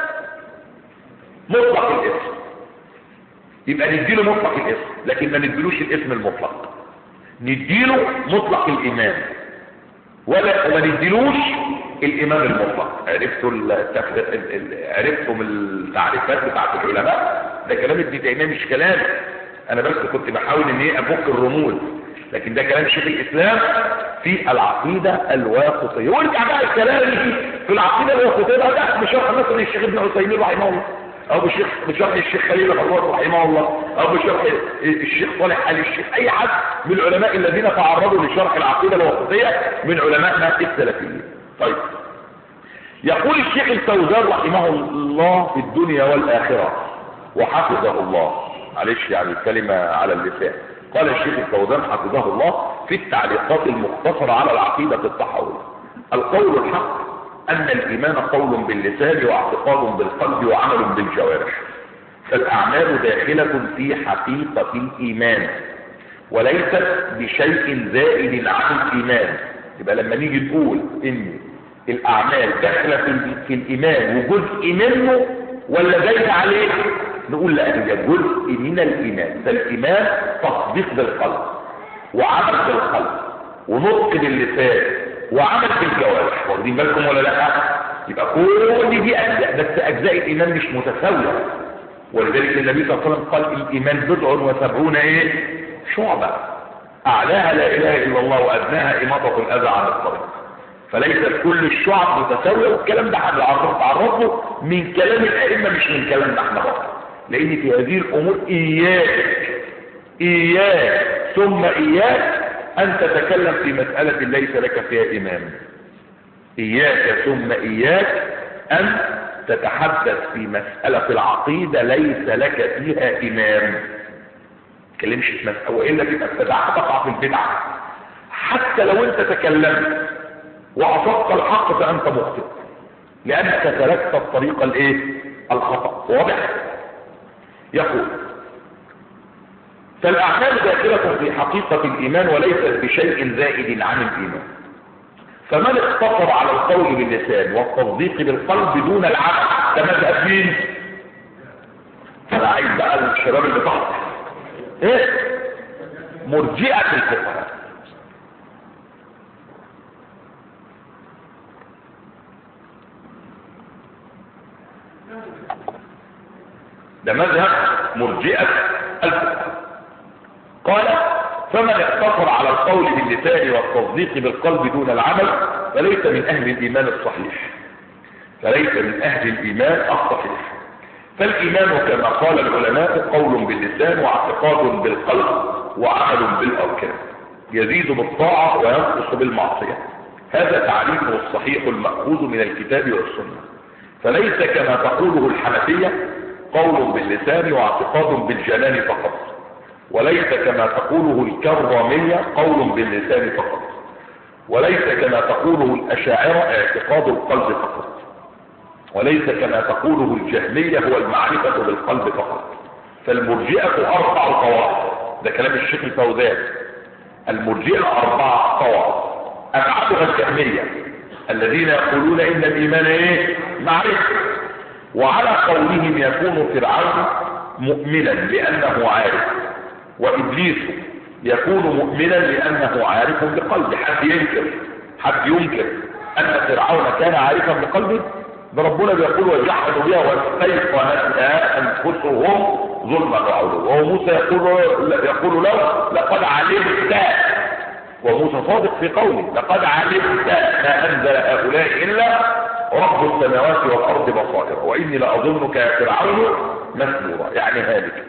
مطلق الاسم. يبقى نديله مطلق الاسم لكن ما نديلوش الاسم المطلق، نديله مطلق الايمان ولا وما نديلوش الايمان المطلق. عرفتوا عرفتم التعريفات بتاعت العلماء؟ ده كلام ابن تيميه مش كلام انا، بس كنت بحاول ان ايه افك الرموز، لكن ده كلام شيخ الاسلام في العقيده الواسطيه. وارجع بقى الكلام في العقيده الواسطيه ده بشرح مثلا الشيخ ابن عثيمين رحمه الله، او بشرح بشرح الشيخ خليل الله رحمه الله، او بشرح الشيخ صالح آل الشيخ، اي حد من العلماء الذين تعرضوا لشرح العقيده الواسطيه من علمائنا السلفيين. طيب يقول الشيخ الفوزان رحمه الله في الدنيا والآخرة وحفظه الله، معلش يعني الكلمة على اللسان، قال الشيخ الفوزان حفظه الله في التعليقات المختصرة على العقيدة الطحاوية: القول الحق أن الإيمان قول باللسان واعتقاد بالقلب وعمل بالجوارح، فالأعمال داخلة في حقيقة الإيمان وليست بشيء زائد عن الإيمان. يبقى لما نيجي نقول إن الأعمال داخلة في الإيمان وجزء منه ولا زايد عليه، نقول لا، هي جزء من الإيمان. فالإيمان تصديق بالقلب وعمل بالقلب ونطق باللسان وعمل بالجوارح، واخدين بالكم ولا لا؟ يبقى كل دي أجزاء، بس أجزاء الإيمان مش متساوية، ولذلك النبي صلى الله عليه وسلم قال الإيمان بضع وسبعون إيه؟ شعبة، أعلاها لا إله إلا الله وأدناها إماطة الأذى عن الطريق. فليست كل الشعب متساوية، والكلام ده هنعرفه من كلام الأئمة مش من كلامنا احنا بقى، لأن في هذه الأمور إياك إياك ثم إياك أن تتكلم في مسألة ليس لك فيها إمام. إياك ثم إياك أن تتحدث في مسألة العقيدة ليس لك فيها إمام. تكلمش في مسألة وإلا تبقى ابتدعت تقع في البدعة. حتى لو أنت تكلمت وأصبت الحق فأنت مخطئ، لأنك تركت الطريقة الإيه؟ الخطأ. واضح؟ يقول: فالأعمال داخلة في حقيقة الإيمان وليست بشيء زائد عن الإيمان، فمن اقتصر على القول باللسان والتصديق بالقلب دون العمل ده مذهب مين؟ أنا عايز بقى الشباب اللي تحت ايه؟ مرجئة الفقهاء. ده مذهب مرجئة الفقهاء. قال: فمن اقتصر على القول باللسان والتصديق بالقلب دون العمل فليس من اهل الايمان الصحيح فليس من اهل الايمان الصحيح فالايمان كما قال العلماء قول باللسان واعتقاد بالقلب وعمل بالاركان، يزيد بالطاعة وينقص بالمعصية. هذا تعريفه الصحيح المأخوذ من الكتاب والسنة، فليس كما تقوله الحنفية قول باللسان واعتقاد بالجنان فقط، وليس كما تقوله الكرامية قول باللسان فقط، وليس كما تقوله الأشاعرة اعتقاد القلب فقط، وليس كما تقوله الجهمية هو المعرفة بالقلب فقط. فالمرجئة أربع طوائف، ده كلام الشيخ الفوزان. المرجئة أربع طوائف أبعدها الجهمية الذين يقولون إن الإيمان إيه؟ معرفة. وعلى قولهم يكون فرعون مؤمنا لأنه عارف، وإبليس يكون مؤمنا لأنه عارف بقلبه. حد ينكر حد ينكر أن فرعون كان عارفا بقلبه؟ ده ربنا بيقول: وجحدوا بها واستيقنتها أنفسهم ظلما وعلوا. وموسى يقول يقول له: لقد علمت، وموسى صادق في قوله: لقد علمت ما أنزل هؤلاء إلا رب السماوات والأرض بصائر وإني لأظنك يا فرعون مسبورا، يعني هالك.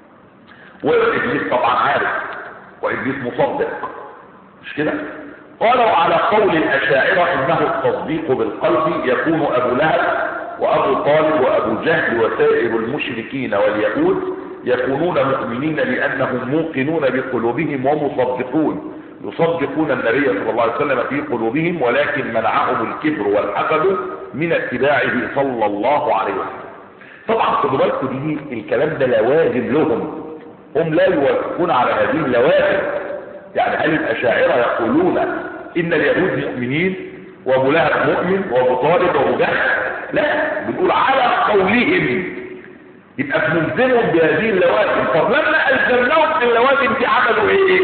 وإبليس طبعا عارف، وإبليس مصدق، مش كده؟ قالوا على قول الأشاعرة إنه التصديق بالقلب يكون أبو لهب وأبو طالب وأبو جهل وسائر المشركين واليهود يكونون مؤمنين لأنهم موقنون بقلوبهم ومصدقون، يصدقون النبي صلى الله عليه وسلم في قلوبهم، ولكن منعهم الكبر والحسد من اتباعه صلى الله عليه وسلم. طبعا خدوا بالكم دي الكلام ده لوازم لهم، هم لا يوافقون على هذه اللوازم. يعني هل الأشاعرة يقولون إن اليهود مؤمنين وأبو لهب مؤمن وأبو طالب وأبو جهل؟ لا، بنقول على قولهم، يبقى بنلزمهم بهذه اللوازم. طب لما ألزمناهم باللوازم دي عملوا إيه؟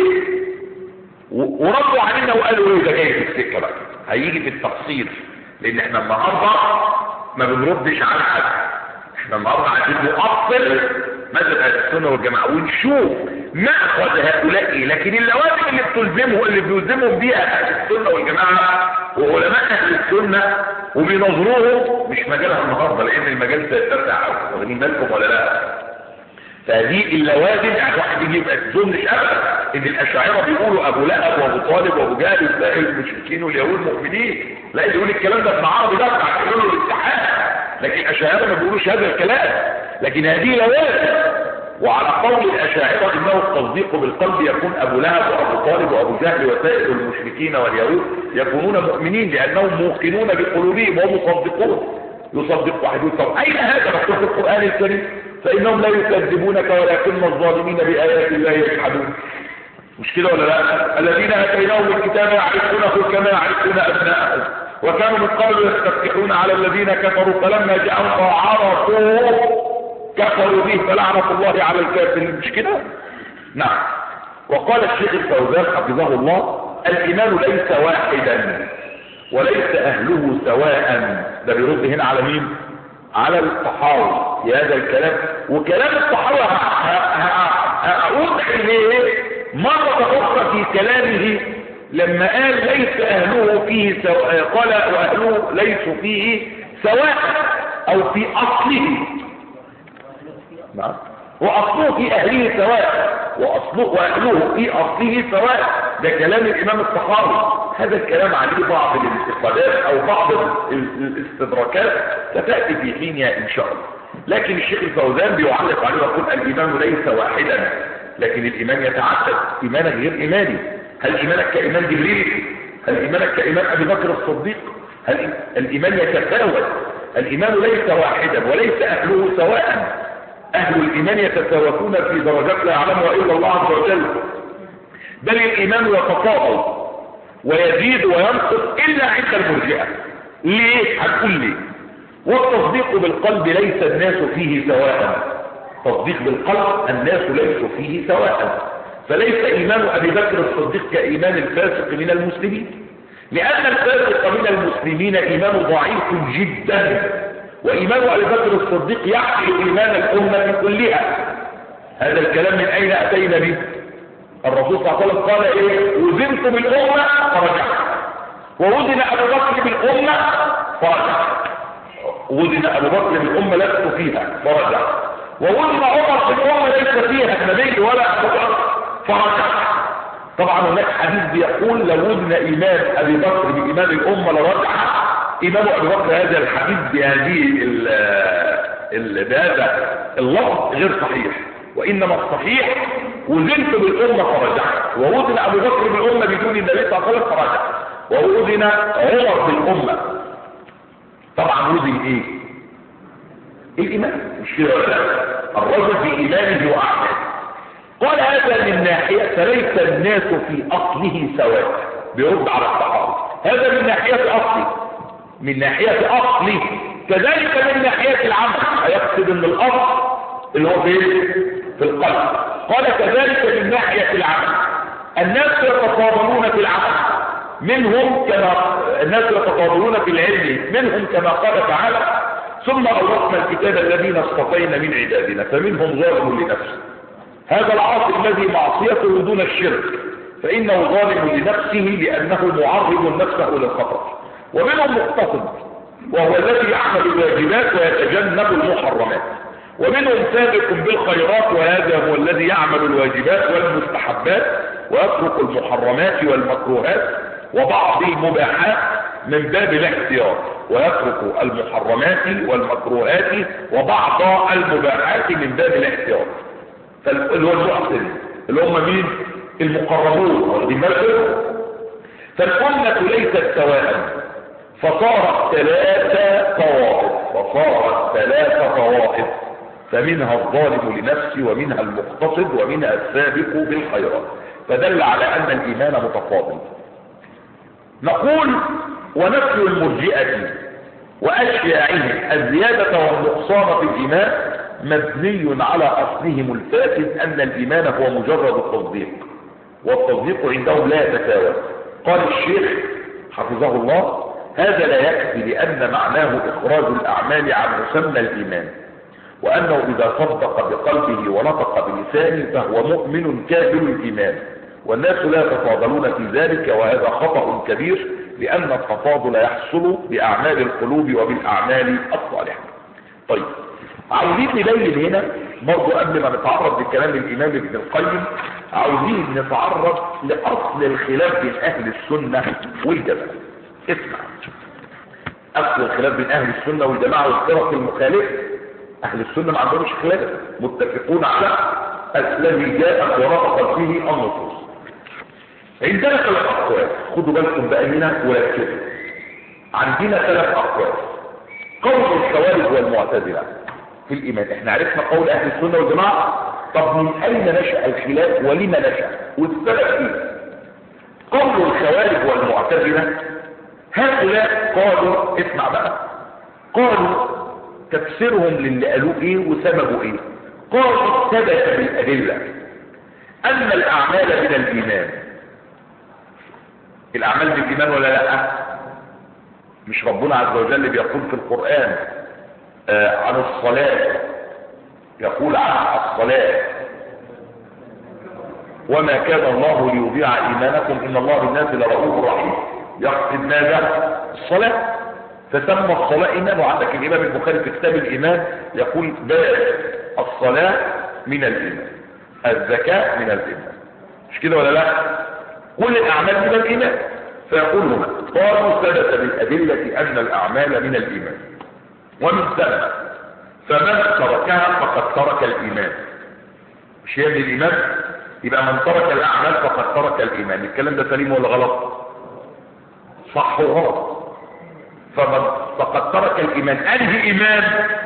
وردوا علينا وقالوا إيه؟ ده جاي في السكة بقى، هيجي في التفصيل، لأن إحنا النهارده ما بنردش على حد، إحنا النهارده عايزين نؤصل مذهب اهل السنه والجماعه ونشوف ماخذ هؤلاء ايه. لكن اللوازم اللي بتلزمه اللي بيلزمهم بيها اهل السنه والجماعه وعلماء اهل السنه وبينظروه مش مجالها النهارده، لان المجال سيتسع. واخدين بالكم ولا لا؟ فهذه اللوازم يعني واحد يجي يبقى تظنش ابدا ان الاشاعره بيقولوا ابو لهب وابو طالب وابو جهل وتلاقي المشركين واليهود مؤمنين، لا اللي يقول الكلام ده ابن عربي ده بتاع يقولوا الاتحاد، لكن الاشاعره ما بيقولوش هذا الكلام. لكن هذه لوازم، وعلى قول الاشاعره انه التصديق بالقلب يكون ابو لهب وابو طالب وابو جهل وسائر المشركين واليهود يكونون مؤمنين لانهم موقنون بقلوبهم ومصدقون. يصدق واحد يقول طب اين هذا مكتوب في القران الكريم؟ فانهم لا يكذبونك ولكن الظالمين بايات الله يجحدون. مش كده ولا لا؟ الذين اتيناهم الكتاب يعرفونه كما يعرفون ابناءهم وكانوا من قبل يستفتحون على الذين كفروا فلما جاءهم عرفوه كفروا به فلعنة الله على الكافرين. مش كده؟ نعم. وقال الشيخ الفوزان حفظه الله الايمان ليس واحدا وليس اهله سواء. ده بيرد هنا على مين؟ على الطحاوي في هذا الكلام. وكلام الطحاوي هأوضح ليه مرة اخرى في كلامه لما قال ليس اهله فيه سواء، قال واهله ليسوا فيه سواء او في اصله. نعم. واصله في اهله سواء واصله واهله في اصله سواء. ده كلام الامام الطحاوي. هذا الكلام عليه بعض الانتقادات او بعض الاستدراكات ستاتي في حينها ان شاء الله. لكن الشيخ الفوزان بيعلق عليه ويقول الايمان ليس واحدا، لكن الايمان يتعدد. ايمانك غير ايماني. هل ايمانك كايمان جبريل؟ هل ايمانك كايمان ابي بكر الصديق؟ هل الايمان يتفاوت؟ الايمان ليس واحدا وليس اهله سواء. اهل الايمان يتفاوتون في درجات لا يعلمها الا الله عز وجل، بل الايمان يتفاضل ويزيد وينقص الا عند المرجئه. ليه؟ هتقول لي والتصديق بالقلب ليس الناس فيه سواء. تصديق بالقلب الناس ليسوا فيه سواء، فليس ايمان ابي بكر الصديق كايمان الفاسق من المسلمين، لان الفاسق من المسلمين ايمان ضعيف جدا، وإيمان أبي بكر الصديق يحمل إيمان الأمة كلها. هذا الكلام من أين أتينا به؟ الرسول صلى الله عليه وسلم قال إيه؟ وزنت بالأمة فرجعت، ووزن أبو بكر بالأمة فرجعت، وزن أبو بكر بالأمة لست فيها فرجعت، ووزن عمر بالأمة ليس فيها النبي ولا أبو بكر فرجعت. طبعا هناك حديث بيقول لو وزن إيمان أبي بكر بإيمان الأمة لرجع. إمام أبي بكر هذا الحديث بهذه بهذا اللفظ غير صحيح، وإنما الصحيح وزنت بالأمة فرجعت، ووزن أبو بكر بالأمة بدون النبي صلى الله عليه وسلم فرجعت، ووزن عمر بالأمة. طبعا وزن إيه؟ الإيمان. مش كده ولا لا؟ الرجل بإيمانه وأعماله. قال هذا من ناحية فليس الناس في أصله سواء. بيرد على الصحابة. هذا من ناحية أصله، من ناحية أصله، كذلك من ناحية العمل. هيقصد ان الأصل اللي هو في في القلب. قال كذلك من ناحية العمل الناس يتفاضلون في العمل، منهم كما الناس يتفاضلون في العلم، منهم كما قال تعالى ثم أورثنا الكتاب الذين اصطفينا من عبادنا فمنهم ظالم لنفسه. هذا العاصي الذي معصيته دون الشرك فإنه ظالم لنفسه لأنه معرض نفسه للخطر. ومنهم مقتصد وهو الذي يعمل الواجبات ويتجنب المحرمات. ومنهم سابق بالخيرات وهذا هو الذي يعمل الواجبات والمستحبات ويترك المحرمات والمكروهات وبعض المباحات من باب الاحتياط، ويترك المحرمات والمكروهات وبعض المباحات من باب الاحتياط. اللي هو المحسن اللي هم مين؟ المقربون والمرسل. فالأمة ليست سواء فصارت ثلاثة طوائف فصارت ثلاثة طوائف فمنها الظالم لنفسه ومنها المقتصد ومنها السابق بالخيرات، فدل على أن الإيمان متفاضل. نقول ونفي المرجئة وأشياعهم الزيادة والنقصان في الإيمان مبني على أصلهم الفاسد أن الإيمان هو مجرد التصديق، والتصديق عندهم لا يتساوى. قال الشيخ حفظه الله هذا لا يكفي لأن معناه إخراج الأعمال عن مسمى الإيمان، وأنه إذا صدق بقلبه ونطق بلسانه فهو مؤمن كامل الإيمان، والناس لا يتفاضلون في ذلك، وهذا خطأ كبير لأن التفاضل يحصل بأعمال القلوب وبالأعمال الصالحة. طيب عاوزين نبين هنا برضو قبل ما نتعرض لكلام الامام ابن القيم، عاوزين نتعرض لاصل الخلاف بين اهل السنة والجماعة. اسمع، اصل الخلاف بين اهل السنة والجماعة والفرق المخالفة. اهل السنة ما عندهمش خلاف، متفقون على الذي جاءت ورقت فيه النصوص. عندنا ثلاث اقوال، خدوا بالكم بقى هنا وركزوا. عندنا ثلاث اقوال. قول الخوارج والمعتزلة في الايمان، احنا عرفنا قول اهل السنة والجماعة. طب من اين نشأ الخلاف ولما نشأ والسبب ايه؟ قول الخوارج والمعتزلة هؤلاء قالوا، اسمع بقى، قالوا تفسيرهم للي قالوه ايه وسببه ايه. قالوا ثبت بالادلة ان الاعمال من الايمان. الاعمال من الايمان ولا لا؟ مش ربنا عز وجل بيقول في القرآن آه عن الصلاة، يقول عن الصلاة وما كان الله ليضيع ايمانكم ان الله بالناس لرؤوف رحيم. يقصد ماذا؟ الصلاة، فسمى الصلاة ايمان. وعندك الامام البخاري في كتاب الايمان يقول باب الصلاة من الايمان، الزكاة من الايمان. مش كده ولا لا؟ كل الاعمال من الايمان. فيقول هنا قالوا ثبت بالادلة ان الاعمال من الايمان ومن ثم فمن تركها فقد ترك الايمان. مش هي من الايمان؟ يبقى من ترك الاعمال فقد ترك الايمان. الكلام ده سليم ولا غلط؟ صح وغلط. فمن فقد ترك الايمان، انهي ايمان؟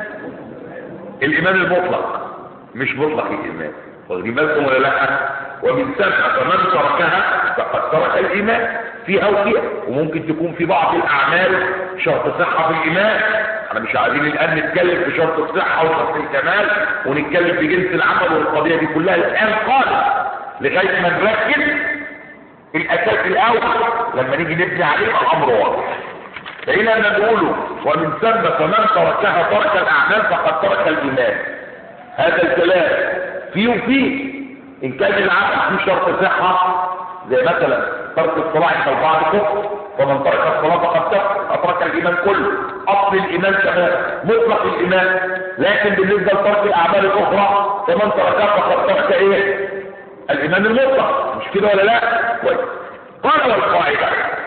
الايمان المطلق، مش مطلق الايمان. واخدين بالكم ولا لا؟ ومن ثم فمن تركها فقد ترك الايمان. فيها وفيها، وممكن تكون في بعض الاعمال شرط صحة في الايمان. احنا مش عايزين الان نتكلم في شرط الصحة وشرط الكمال ونتكلم في جنس العمل والقضية دي كلها الان خالص، لغاية ما نركز الاساس الاول لما نيجي نبني عليه الامر واضح. فهنا ان نقوله ومن ثم فمن تركها ترك الاعمال فقد ترك الايمان. هذا الكلام فيه وفيه. ان كان العمل فيه شرط صحة زي مثلا ترك الصلاة عند البعض كفر، فمن ترك الصلاة فقد ترك الايمان كله. اصل الايمان كمان مطلق الايمان، لكن بالنسبة لترك الاعمال الاخرى فمن تركها فقد ترك ايه؟ الايمان المطلق. مش كده ولا لا؟ كويس. قال والقاعدة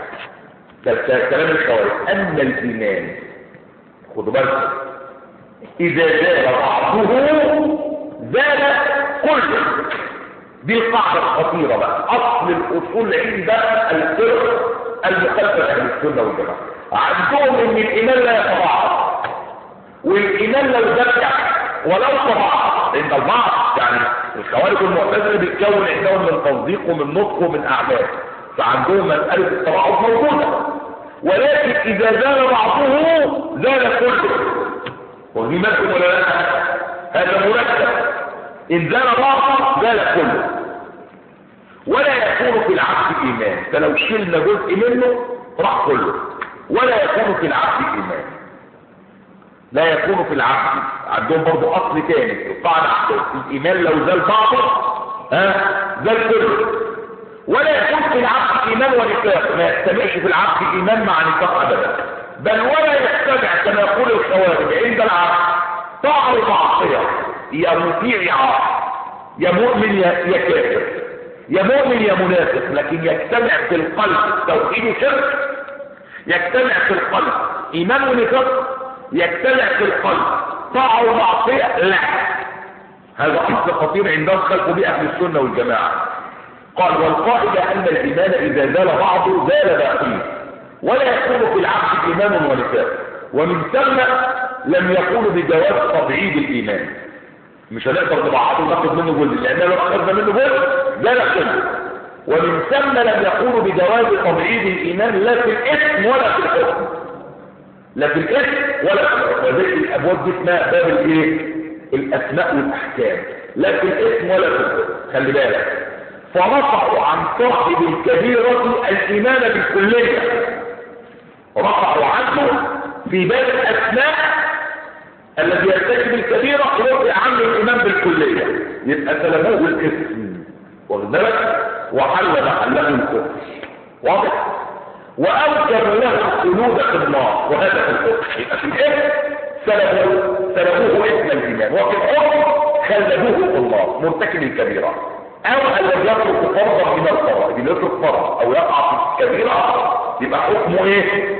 كلام الخوارج ان الايمان، خدوا بالكم، اذا زال بعضه زال كله. دي القاعدة الخطيرة بقى، اصل الاصول عند الفرق المخالفة اهل السنة والجماعة. عندهم ان الايمان لا يتبعض، والايمان لو زاد ولو تبعض عند البعض. يعني الخوارج والمعتزلة بيتكون عندهم من تصديق ومن نطق ومن اعمال، فعندهم مسألة التبعض موجودة. ولكن اذا زال بعضه زال كله. ودي مفهوم ولا لا؟ هذا مركب. ان زال بعضه زال كله. ولا يكون في العبد ايمان، فلو شلنا جزء منه راح كله. ولا يكون في العبد ايمان، لا يكون في العبد. عندهم برضو اصل تاني القاعده عندهم، الايمان لو زال بعضه ها زال كله. ولا يكون في العبد ايمان ونفاق، ما يجتمعش في العبد ايمان مع نفاق ابدا. بل ولا يجتمع كما يقول الخوارج عند العبد طاعه ومعصيه، يا مطيع يا عاصي، يا مؤمن يا كافر، يا مؤمن يا منافق. لكن يجتمع في القلب توحيد وشرك، يجتمع في القلب ايمان ونفاق، يجتمع في القلب طاعه ومعصيه، لا. هذا اصل خطير عندهم خلقوا به اهل السنه والجماعه. قال والقاعده ان الايمان اذا زال بعضه زال باقيه، ولا يكون في العبد ايمان ونفاق. ومن ثم لم يكون بجواز تبعيد الايمان. مش هنقدر نبعضه وناخد منه جزء، لان لو اخذنا منه جزء زال كله. ومن ثم لم يكون بجواز تبعيد الايمان لا في الاسم ولا في الحكم. لا في الاسم ولا في الحكم. وذلك الابواب دي اسمها باب الايه؟ الاسماء والاحكام. لا في الاسم ولا في الحكم. خلي بالك. فرفعوا عن صاحب الكبيرة الايمان بالكلية، رفعوا عنه في باب الاسماء الذي يرتكب الكبيرة رفع عنه الايمان بالكلية، يبقى سلبوه الاسم واخد بالك، وحل محله الكفر. واضح؟ واوجب له الخلود في النار، وهذا في الكفر. يبقى في الاسم سلبوه سلبوه اسم الايمان، وفي الحكم خلدوه الله مرتكب الكبيره، او الذي يترك فرضا من الفرائض، اللي يترك فرض او يقع في الكبيره يبقى حكمه ايه؟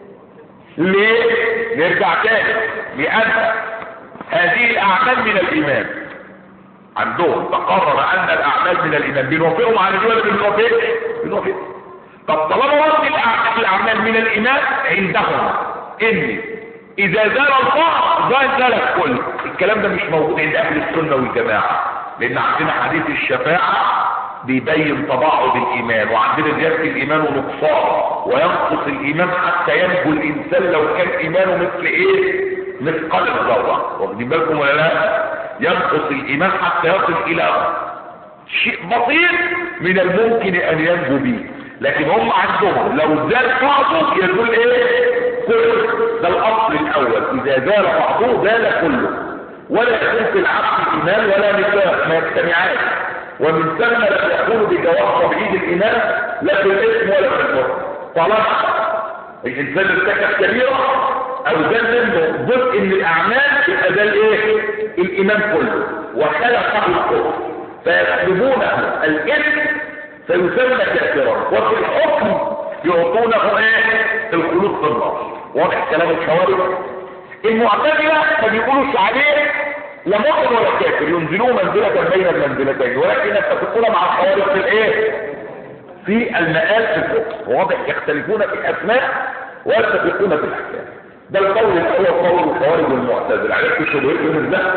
ليه؟ نرجع تاني، لان هذه الاعمال من الايمان عندهم، تقرر ان الاعمال من الايمان، بنوافقهم على دي ولا بنوافقش؟ بنوافقهم. طب طالما وصل الاعمال من الايمان عندهم ان اذا زال البعض زال الكل، الكلام ده مش موجود عند اهل السنه والجماعه، لان عندنا حديث الشفاعه بيبين تباعد الايمان، وعندنا زياده الايمان ونقصان، وينقص الايمان حتى ينجو الانسان لو كان ايمانه مثل ايه؟ مثقال الذره، واخدين بالكم ولا لا؟ ينقص الايمان حتى يصل الى شيء بسيط من الممكن ان ينجو به، لكن هم عندهم لو زال بعضه يزول ايه؟ كله. ده الاصل الاول، اذا زال بعضه زال كله، ولا يكون في العبد ايمان ولا نفاق، ما يجتمعان، ومن ثم لا يكون بجواب طبيعي الايمان لا في الاسم ولا في الكفر. طالما الانسان ارتكب كبيره او زال منه جزء من الاعمال يبقى ده الايه؟ الايمان كله، وخلقه الكفر فيكتبونه الاثم فيسمى كافرا، وفي الحكم يعطونه ايه؟ الخلود في النار. واضح كلام الخوارج؟ المعتزله ما بيقولوش عليه لا مؤمن ولا كافر، ينزلوه منزله بين المنزلتين، ولكن يتفقون مع الخوارج في الايه؟ في المآل في الحكم. واضح؟ يختلفون في الاسماء ويتفقون في الاحكام. ده القول الاول، قول الخوارج والمعتزله. عرفتوا شبهتهم ازاي؟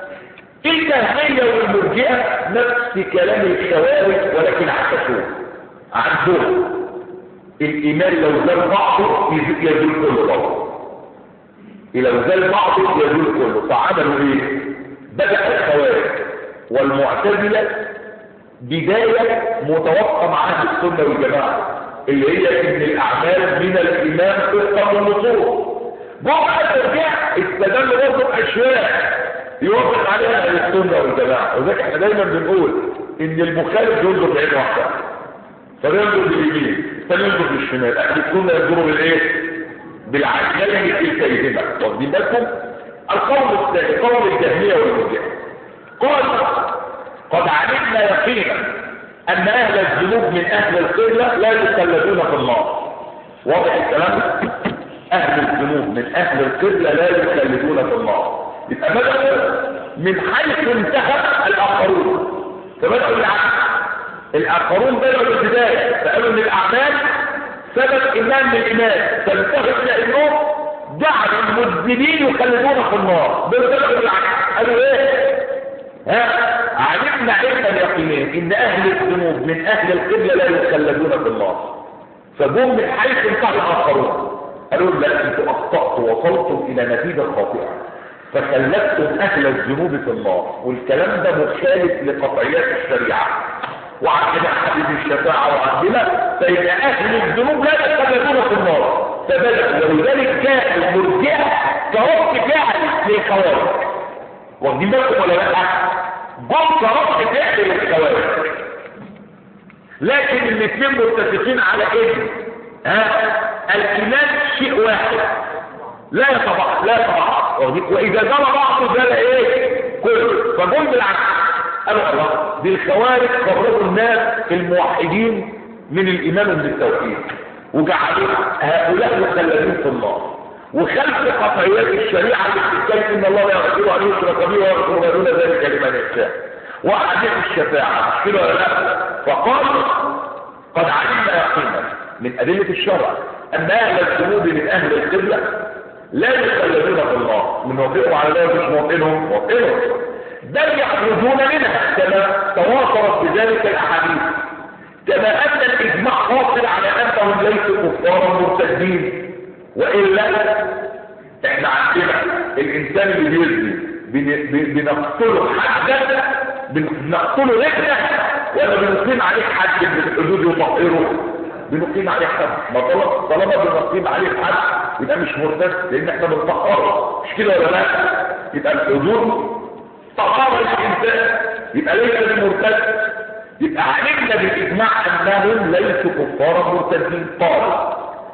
الجهميه والمرجئه نفس كلام الخوارج ولكن عكسوه. عندهم الايمان لو زال بعضه يزول كله طبعا، لو زال بعضه يزول كله. فعملوا ايه؟ بدأ الخوارج والمعتزله بدايه متوافقه مع اهل السنه والجماعه، اللي هي ان الاعمال من الايمان تفهم النصوص. بعض الرجال استدلوا برضه باشياء يوافق عليها اهل السنه والجماعه، وذلك احنا دايما بنقول ان المخالف ينظر بعين واحده، فينظر باليمين فينظر بالشمال، اهل السنه ينظروا بالايه؟ بالعجلين كلتيهما. واخدين بالكم؟ القول الثاني قول الجهميه والمرجئه، قال قد علمنا يقينا ان اهل الذنوب من اهل القبله لا يخلدون في النار. واضح الكلام؟ اهل الذنوب من اهل القبله لا يخلدون في النار. يبقى بدأوا من حيث انتهى الاخرون، فبدأوا العكس. الاخرون بدأوا بالبدايه فقالوا ان الاعمال سبب ايمان من الايمان، فانتهوا الى انهم جعلوا المذنبين يخلدون في النار. بدأوا بالعكس، قالوا ايه؟ ها علمنا علما يقينا ان اهل الذنوب من اهل القبله لا يخلدون في النار، فجم من حيث انتهى الاخرون قالوا لا انتم اخطاتوا ووصلتم الى نتيجه خاطئه فخلدتم اهل الذنوب في النار، والكلام ده مخالف لقطعيات الشريعه، وعندنا حديث الشفاعه وعندنا فان اهل الذنوب لا يخلدون في النار. فبدأ ولذلك جاء المرجئه كرد فعل للخوارج. واخدين بالكم ولا لا؟ جم كرد فعل للخوارج، لكن الاثنين متفقين على ايه؟ ها الايمان شيء واحد لا يتبع لا يتبع، واذا زال بعضه زال ايه؟ كله. فجم بالعكس قالوا الله دي الخوارج خرجوا الناس الموحدين من الايمان ومن التوحيد، وجعلوا هؤلاء مخلدين في النار، وخلف قطعيات الشريعه اللي بتتكلم ان الله لا يغفر ان يشرك به ويغفر ما دون ذلك لمن يشاء، واحاديث الشفاعه مش كده ولا لا؟ فقالوا قد علمنا يقينا من ادله الشرع ان اهل الذنوب من اهل القبله لا يخلدون في النار. من موافقهم على ذلك مش موافقهم؟ موافقهم، بل يخرجون منها كما تواترت بذلك الاحاديث، كما ان الاجماع حاصل على انهم ليسوا كفارا مرتدين. والا احنا عندنا الانسان اللي بيزني بنقتله حدا، بنقتله رجله، ولا بنقيم عليه حد من الحدود يطهره؟ بنقيم عليه حد. ما طالما بنقيم عليه حد يبقى مش مرتد، لان احنا بنطهره، مش كده ولا لا؟ يبقى الحدود طهاره الانسان، يبقى ليس بالمرتد. يبقى علمنا بالاجماع انهم ليسوا كفارا مرتدين. قال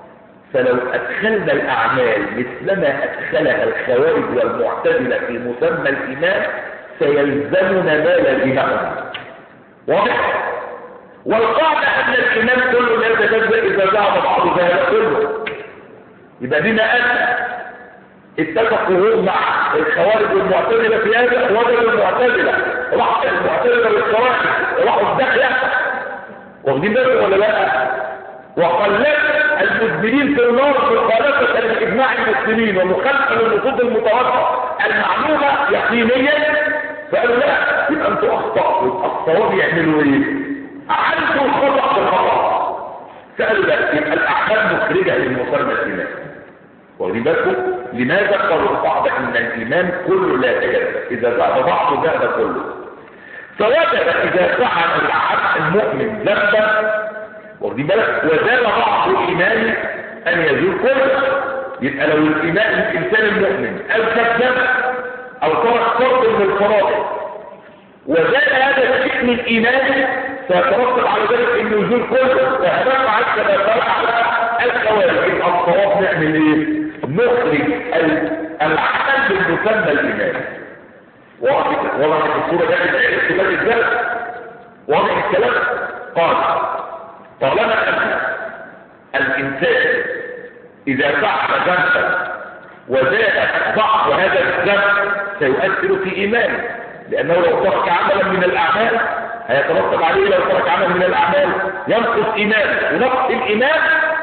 فلو أدخلنا الأعمال مثلما أدخلها الخوارج والمعتزلة في مسمى الإيمان سيلزمنا ما لازمهم. واضح؟ والقاعدة أن الإيمان كله لا يتجزأ إذا زعم بعض ذلك كله. يبقى بما أن اتفقوا هم مع الخوارج والمعتزلة في هذا، وجدوا المعتزلة راح المعتزلة والخوارج راحوا الداخلة، واخدين بالكم ولا لا؟ وقلت المذنبين في النار مخالفة لإجماع المسلمين ومخالفة للنصوص المتواترة المعلومة يقينيا، فقالوا لا، يبقى انتوا أخطأوا، يبقى الصواب يعملوا ايه؟ عندوا الخطأ بالخطأ. سألوا لا، يبقى الأحكام مخرجة للمسمى الإيمان. واخدين بالكم؟ لماذا قالوا القاعدة ان الإيمان كله لا يتجزأ، إذا زاد بعضه زاد كله. فوجد إذا فعل العبد المؤمن ذنبا، واخدين بالك، وزال بعض الإيمان أن يزول كله. يبقى لو الإيمان الإنسان المؤمن أذنب ذنب أو ترك فرض من الفرائض وزال هذا الشيء من الإيمان سيترتب على ذلك أن يزول كله، فهنفعل كما فعل الخوارج. يبقى الصواب نعمل إيه؟ نخرج العمل بالمسمى الإيمان. واضح واضح الصورة ده الكلام ازاي؟ واضح الكلام؟ قال طالما أن الإنسان إذا فعل ذنبا وزاد بعض هذا الذنب سيؤثر في إيمانه، لأنه لو ترك عملا من الأعمال هيترتب عليه، لو ترك عملا من الأعمال ينقص إيمانه، ونقص الإيمان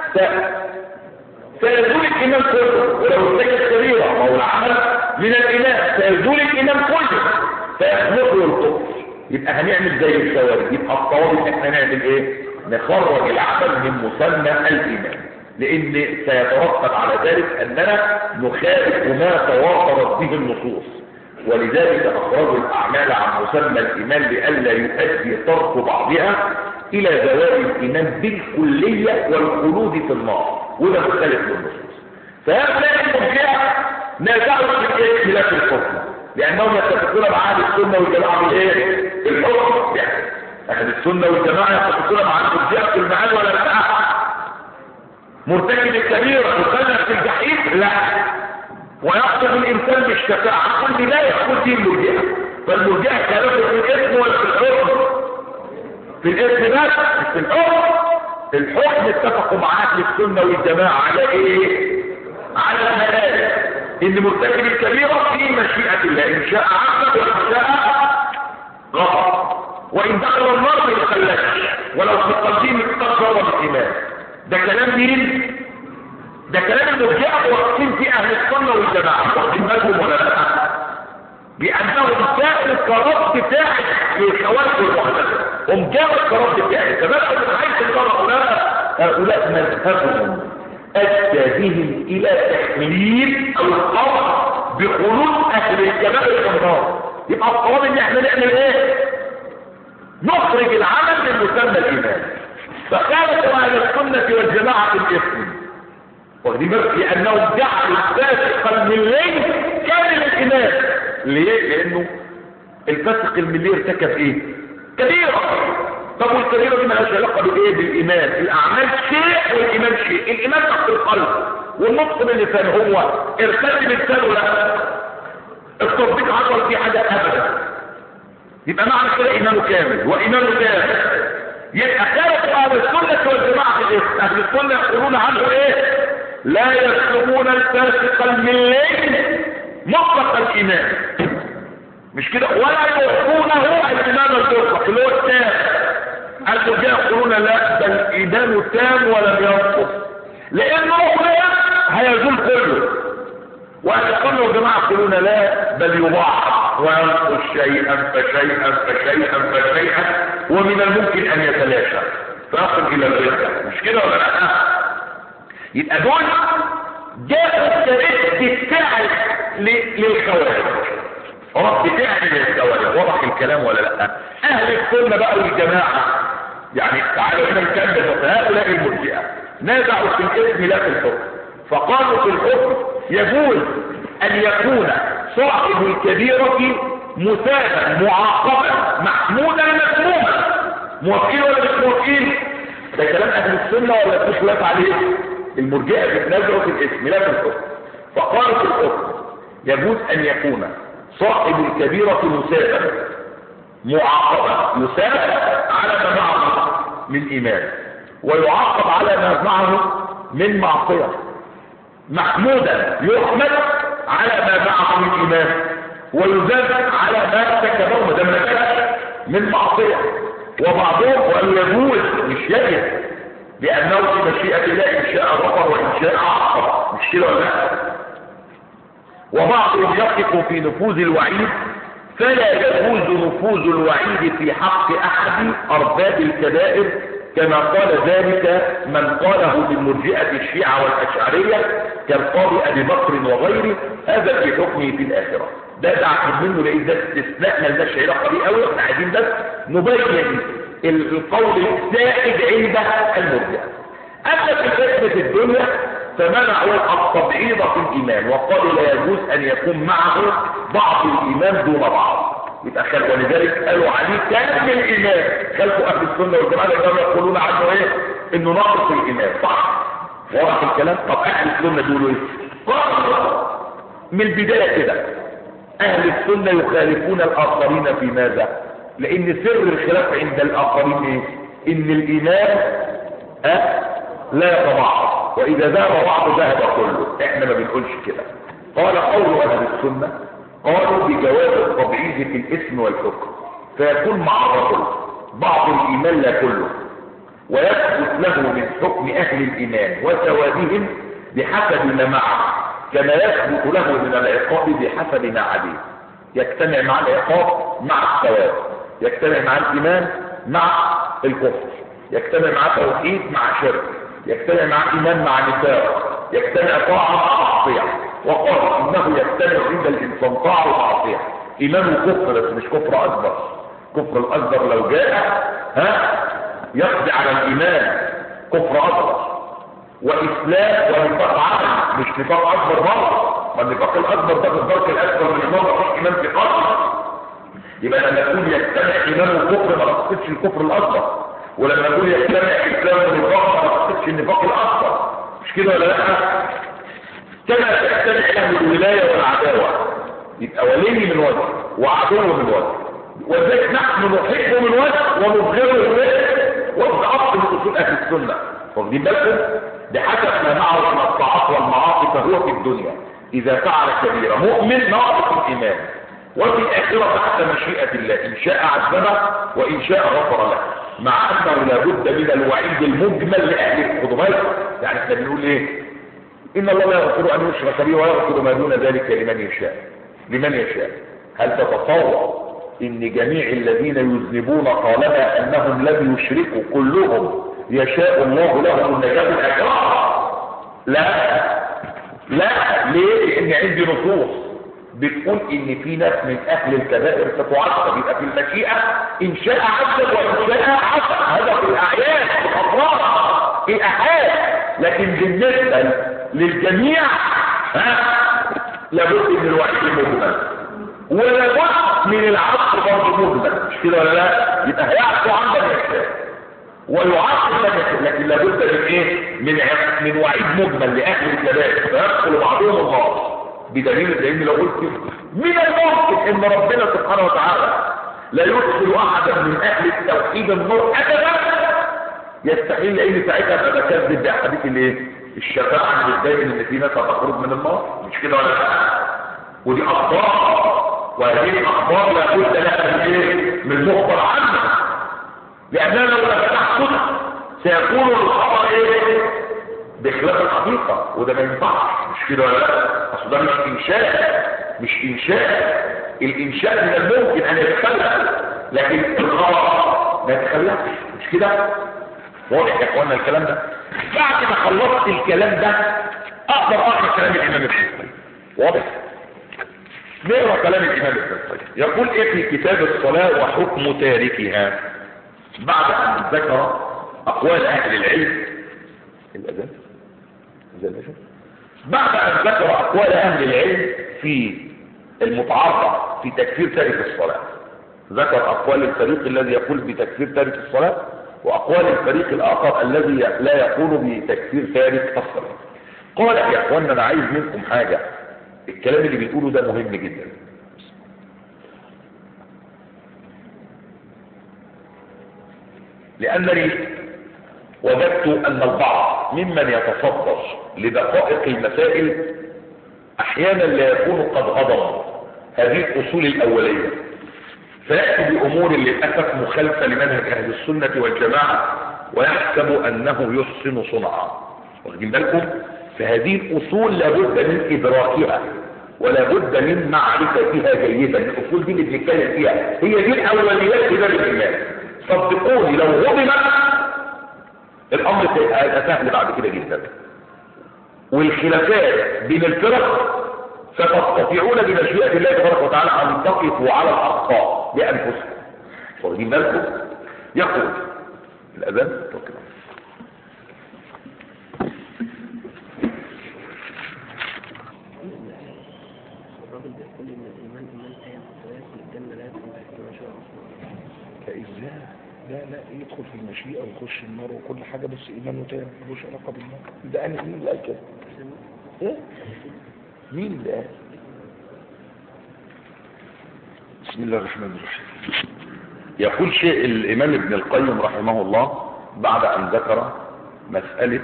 سيزول الإيمان كله. ولو ارتكب كبيرة وهو العمل من الإيمان سيزول الإيمان كله فيخلقه الكفر. يبقى هنعمل زي الخوارج. يبقى الصواب ان احنا نعمل ايه؟ نخرج العمل من مسمى الإيمان، لأن سيترتب على ذلك أننا نخالف ما تواترت به النصوص، ولذلك أخرجوا الأعمال عن مسمى الإيمان لئلا يؤدي ترك بعضها إلى زوال الإيمان بالكلية والخلود في النار، وده مختلف للنصوص. فهؤلاء المرجئة نازعوا في الاسم لا في الحكم، لأنهم يتفقون مع أهل السنة والجماعة بالإيه؟ الحكم. يعني أهل السنة والجماعة يتفقون مع المرجئة في المعاني ولا لا؟ مرتكب الكبيرة يخلد في الجحيم؟ لا. ويقصد الإنسان بالشفاعة، كل لا يقول دي المرجئة. فالمرجئة كانت في الاسم ولا في الحكم؟ في الاسم بس، في الحكم. في الحكم اتفقوا مع أهل السنة والجماعة على إيه؟ على الملائكة، إن مرتكب الكبيرة في مشيئة الله، إن شاء عقب وإن شاء غفر، وإن دخل النار ما يخلش، ولو في قلبه استغفر بالإيمان. ده كلام مين؟ ده كلام المرجئة واقفين في أهل السنة والجماعة، واخدين بالهم ولا لا؟ بأنهم جاءوا كرد فاعل للخوارج والمعتزلة، هم جاءوا كرد فاعل، فبدأوا من حيث هؤلاء هؤلاء مذهبهم أدى بهم إلى تحليل أو القول بخلود أهل الكبائر في النار. يبقى الصواب إن احنا نعمل إيه؟ نخرج العمل من مسمى الإيمان. فخالفوا أهل السنة والجماعة في الإثم، واخدين بالك، لأنهم جعلوا الفاسق الملي كامل الإيمان. ليه؟ لأنه الفاسق الملي ارتكب إيه؟ كبيرة. طب والكبيرة دي مالهاش علاقة بإيه؟ بالإيمان. الأعمال شيء والإيمان شيء. الإيمان تحت القلب والنطق باللسان، هو ارتكب الإنسان ولا التصديق حصل فيه حاجة أبدا، يبقى معنى كده إيمانه كامل وإيمانه كامل. يبقى خالف أهل السنة والجماعة في الإسلام. أهل السنة يقولون عنه إيه؟ لا يسلمون الفاسق الملي مطلق الإيمان، مش كده، ولا يوقفونه الإيمان المطلق اللي هو التام. المرجئة يقولون لا، بل إيمانه تام ولم ينقص، لأنه هيزول كله. وأهل السنة والجماعة يقولون لا، بل يضاعف وينقص شيئا فشيئا فشيئا فشيئا، ومن الممكن أن يتلاشى فيصل إلى الردة، مش كده ولا لا؟ يبقى دول جاءوا كرد الفعل للخوارج، رد فعل للخوارج. واضح الكلام ولا لا؟ أهل السنة بقى والجماعة، يعني تعالوا هنا نكمل. هؤلاء المرجئة نازعوا في الاسم لا في الحكم، فقالوا في الحكم يجوز أن يكون صاحب الكبيرة مثابا معاقبا محمودا مذموما. موافقين ولا مش موافقين؟ ده كلام أهل السنة ولا في خلاف عليه؟ المرجئة بتنازعوا في الاسم لا في الحكم. فقالوا في الحكم يجوز ان يكون صاحب الكبيرة مسافا معاقبا، يساب على ما معه من ايمان ويعاقب على ما معه من معصية، محمودا يحمد على ما معه من ايمان ويذاب على ما ارتكبه مدام من معصية. وبعضهم وان يجوز مش يجب، لانه في مشيئة الله ان شاء غفر وان شاء عاقب، مش كده ولا لا؟ وبعضهم يقف في نفوذ الوعيد، فلا يجوز نفوذ الوعيد في حق احد ارباب الكبائر كما قال ذلك من قاله من مرجئة الشيعة والاشعرية كالقاضي ابي بكر وغيره. هذا في حكمه في الاخرة. ده دعك منه لان ده استثناء ملناش علاقه بيه قوي، احنا عايزين بس نبين القول السائد عند المرجئة. اما في فتنة الدنيا فمنعوا التبعيض في الايمان وقالوا لا يجوز ان يكون معه بعض الايمان دون بعض. يبقى خلق، ولذلك قالوا عليه كامل الايمان. خلقوا اهل السنه والجماعه اللي يقولون عنه ايه؟ انه ناقص الايمان. صح؟ واضح الكلام؟ طب اهل السنه دول ايه؟ قالوا من البدايه كده اهل السنه يخالفون الاخرين في ماذا؟ لان سر الخلاف عند الاخرين ايه؟ ان الايمان أه؟ لا يتبعض، واذا ذهب بعض ذهب كله. احنا ما بنقولش كده. قال قول اهل السنه قالوا بجواز التبعيض في الاسم والحكم، فيكون مع الرجل بعض الايمان لا كله، ويثبت له من حكم اهل الايمان وسوادهم بحسب ما معه، كما يثبت له من العقاب بحسب ما عليه. يجتمع مع العقاب مع الثواب، يجتمع مع الايمان مع الكفر، يجتمع مع توحيد مع شرك، يجتمع مع ايمان مع نفاق، يجتمع طاعه مع معصيه. وقال انه يجتمع عند الانسان طاعه ومعصيه، ايمان وكفر، بس مش كفر اكبر. كفر الاكبر لو جاء ها يقضي على الايمان، كفر اكبر. واسلام ونفاق عمل، مش نفاق اكبر برضه. والنفاق الاكبر ده في الدرك الاكبر من النار، مفيش ايمان في قلبه. يبقى لما يكون يجتمع ايمان وكفر ما تقصدش الكفر الاكبر، ولما يكون يجتمع اسلام ونفاق ما تقصدش النفاق الاكبر. مش كده ولا لا؟ كما تجتمع له الولايه والعداوه، يبقى ولي من وجه وعدو من وجه. ولذلك نحن نحبه من وجه ونبغضه من وجه، وده اصل من اصول اهل السنه. واخدين بالكم؟ بحسب ما معه من الطاعات والمعاصي فهو في الدنيا اذا فعل كبيره مؤمن ناقص الايمان، وفي الاخره تحت مشيئه الله ان شاء عذبه وان شاء غفر له، مع انه لابد من الوعيد المجمل لاهل الخضوات. يعني احنا بنقول ايه؟ ان الله لا يغفر ان يشرك به ويغفر ما دون ذلك لمن يشاء. لمن يشاء. هل تتصور ان جميع الذين يذنبون طالما انهم لم يشركوا كلهم يشاء الله لهم النجاة الاخرة؟ لا لا. ليه؟ لان عندي نصوص بتقول ان في ناس من اهل الكبائر ستعذب، يبقى في المشيئة ان شاء عذب وان شاء عذب. هذا في الاعيان في الافراد في الاحاد، لكن بالنسبة للجميع ها لابد من الوعيد المجمل، ولابد من العفو برضه مجمل. مش كده ولا لا؟ يبقى هيعفو عن من يشاء ويعاقب من يشاء، لكن لابد من ايه؟ من من وعيد مجمل لاهل الكبائر فيدخل بعضهم النار. بدليل لان لو قلت من الممكن ان ربنا سبحانه وتعالى لا يدخل احدا من اهل التوحيد النار ابدا، يستحيل، لان ساعتها ابقى بكذب باحاديث الايه؟ الشفاعه اللي دايما ان في ناس هتخرج من النار. مش كده ولا لا؟ ودي اخبار، وهذه الاخبار لابد لها من ايه؟ من مخبر عنها، لاننا لو لم تحدث سيكون الخبر ايه؟ بخلاف الحقيقه، وده ما ينفعش. مش كده ولا لا؟ اصل ده مش انشاء، مش انشاء. الانشاء من الممكن ان يتخلف، لكن الخبر ما يتخلفش. مش كده؟ واضح يا اخوانا الكلام ده؟ بعد ما خلصت الكلام ده اقدر اقرا كلام الامام ابن القيم. واضح؟ نقرا كلام الامام ابن القيم. يقول ايه في كتاب الصلاه وحكم تاركها، بعد ان ذكر اقوال اهل العلم. الاذان الاذان بعد ان ذكر اقوال اهل العلم في المتعارضه في تكفير تارك الصلاه، ذكر اقوال الفريق الذي يقول بتكفير تارك الصلاه وأقوال الفريق الآخر الذي لا يقول بتكفير تارك الصلاة. قال يا أخوانا أنا عايز منكم حاجة، الكلام اللي بيقوله ده مهم جدا. لأنني وجدت أن البعض ممن يتصدر لدقائق المسائل أحيانا لا يكون قد هضم هذه الأصول الأولية، فيأتي بأمور للأسف مخالفة لمنهج أهل السنة والجماعة ويحسب أنه يحسن صنعا. واخدين بالكم؟ فهذه الأصول لابد من إدراكها ولابد من معرفتها جيدا. الأصول دي اللي بنتكلم فيها هي دي الأولويات في باب الإيمان. صدقوني لو هضمت الأمر هيبقى سهل بعد كده جدا، والخلافات بين الفرق ستستطيعون بمشيئة الله تبارك وتعالى أن تقفوا على الأخطاء بأنفسكم. واخدين بالكم؟ يقول الأذان توكل. الراجل بيقول ان الايمان ايمان تام ويدخل الجنه لا يدخل تحت ما شاء الله. فازاي؟ لا لا يدخل في المشيئة ويخش النار وكل حاجة، بس ايمانه تام ملوش علاقة بالنار. ده انا مين اللي قال كده؟ ايه؟ مين اللي قال؟ بسم الله الرحمن الرحيم. يقول شيء الإمام ابن القيم رحمه الله بعد أن ذكر مسألة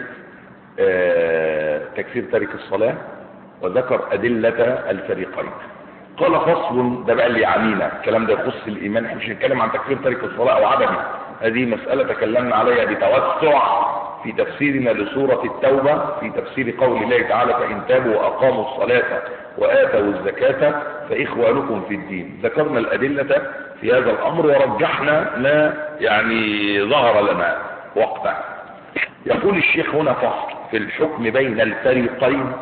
آه تكفير تارك الصلاة وذكر أدلة الفريقين. قال فصل، ده بقى اللي يعنينا الكلام ده يخص الإيمان، احنا مش هنتكلم عن تكفير تارك الصلاة أو عدمه، هذه مسألة تكلمنا عليها بتوسع في تفسيرنا لسورة التوبة في تفسير قول الله تعالى فإن تابوا وأقاموا الصلاة وآتوا الزكاة فإخوانكم في الدين. ذكرنا الأدلة في هذا الأمر ورجحنا ما يعني ظهر لنا وقتا. يقول الشيخ هنا فصل في الحكم بين الفريقين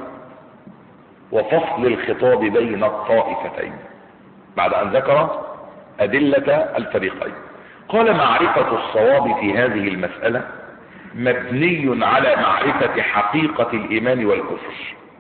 وفصل الخطاب بين الطائفتين بعد أن ذكر أدلة الفريقين. قال معرفة الصواب في هذه المسألة مبني على معرفة حقيقة الإيمان والكفر،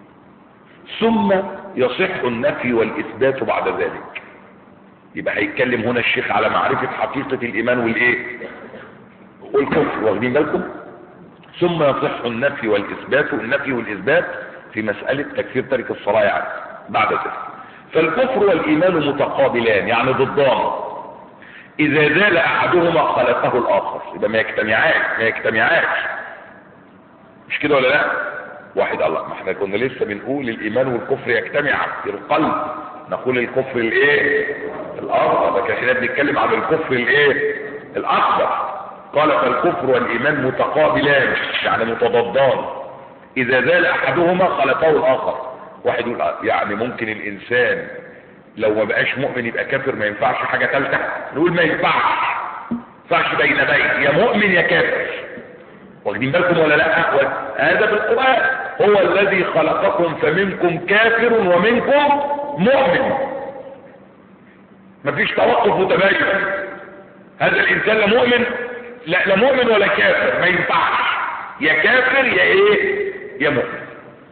ثم يصح النفي والإثبات بعد ذلك. يبقى هيتكلم هنا الشيخ على معرفة حقيقة الإيمان والإيه والكفر، واخدين بالكم؟ ثم يصح النفي والإثبات، النفي والإثبات في مسألة تكفير تارك الصلاة يعني بعد ذلك. فالكفر والإيمان متقابلان يعني ضدان، إذا زال أحدهما خلفه الآخر، يبقى ما يجتمعاش ما يجتمعاش مش كده ولا لا؟ واحد الله، ما احنا كنا لسه بنقول الإيمان والكفر يجتمعا في القلب، نقول الكفر الايه الأصغر، لكن احنا بنتكلم عن الكفر الايه الأكبر. قال فالكفر والإيمان متقابلان يعني متضادان، إذا زال أحدهما خلفه الآخر. واحد يقول يعني ممكن الإنسان لو ما بقاش مؤمن يبقى كافر، ما ينفعش حاجة ثالثة؟ نقول ما ينفعش، ما ينفعش بين بين، يا مؤمن يا كافر. واخدين بالكم ولا لا؟ هذا في القرآن، هو الذي خلقكم فمنكم كافر ومنكم مؤمن، مفيش توقف متباين. هذا الإنسان لا مؤمن لا, لا مؤمن ولا كافر، ما ينفعش، يا كافر يا ايه يا مؤمن.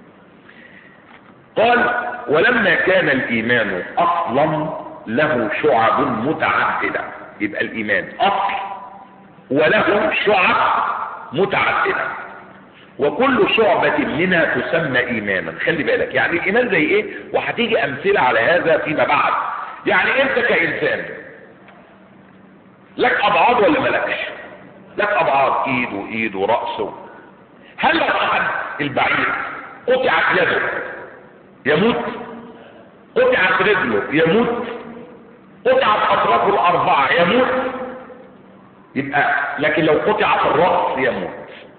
قال ولما كان الإيمان أصلا له شعب متعددة، يبقى الإيمان أصل وله شعب متعددة، وكل شعبة منها تسمى إيمانا. خلي بالك يعني الإيمان زي إيه، وهتيجي أمثلة على هذا فيما بعد. يعني أنت كإنسان لك أبعاد ولا ملكش؟ لك أبعاد، إيد وإيد ورأس. هل لو أحد البعير قطعت يده يموت؟ قطعت رجله يموت؟ قطعت أطرافه الأربعة يموت؟ يبقى لكن لو قطعت الرأس يموت.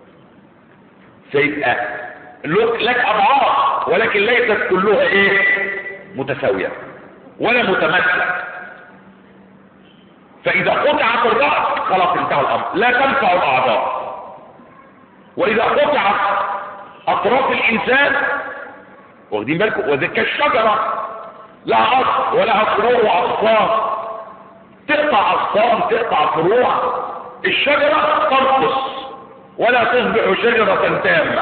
فيبقى لك أضعاف ولكن ليست كلها ايه متساوية ولا متماثلة. فإذا قطعت الرأس خلاص انتهى الأمر، لا تنفع الأعضاء. وإذا قطعت أطراف الإنسان، واخدين بالكم، وذلك الشجرة لها أصل ولها فروع وأغصان، تقطع أغصان تقطع فروع، الشجرة تنقص ولا تصبح شجرة تامة،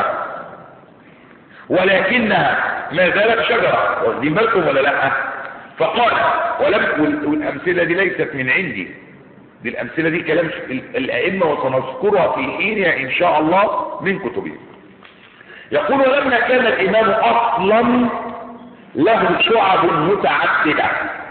ولكنها ما زالت شجرة. واخدين بالكم ولا لا؟ فقال ولم، والأمثلة دي ليست من عندي، دي الامثلة دي كلام الائمة وسنذكرها في حينها ان شاء الله من كتبهم. يقول لما كان الايمان اصلا له شعب متعددة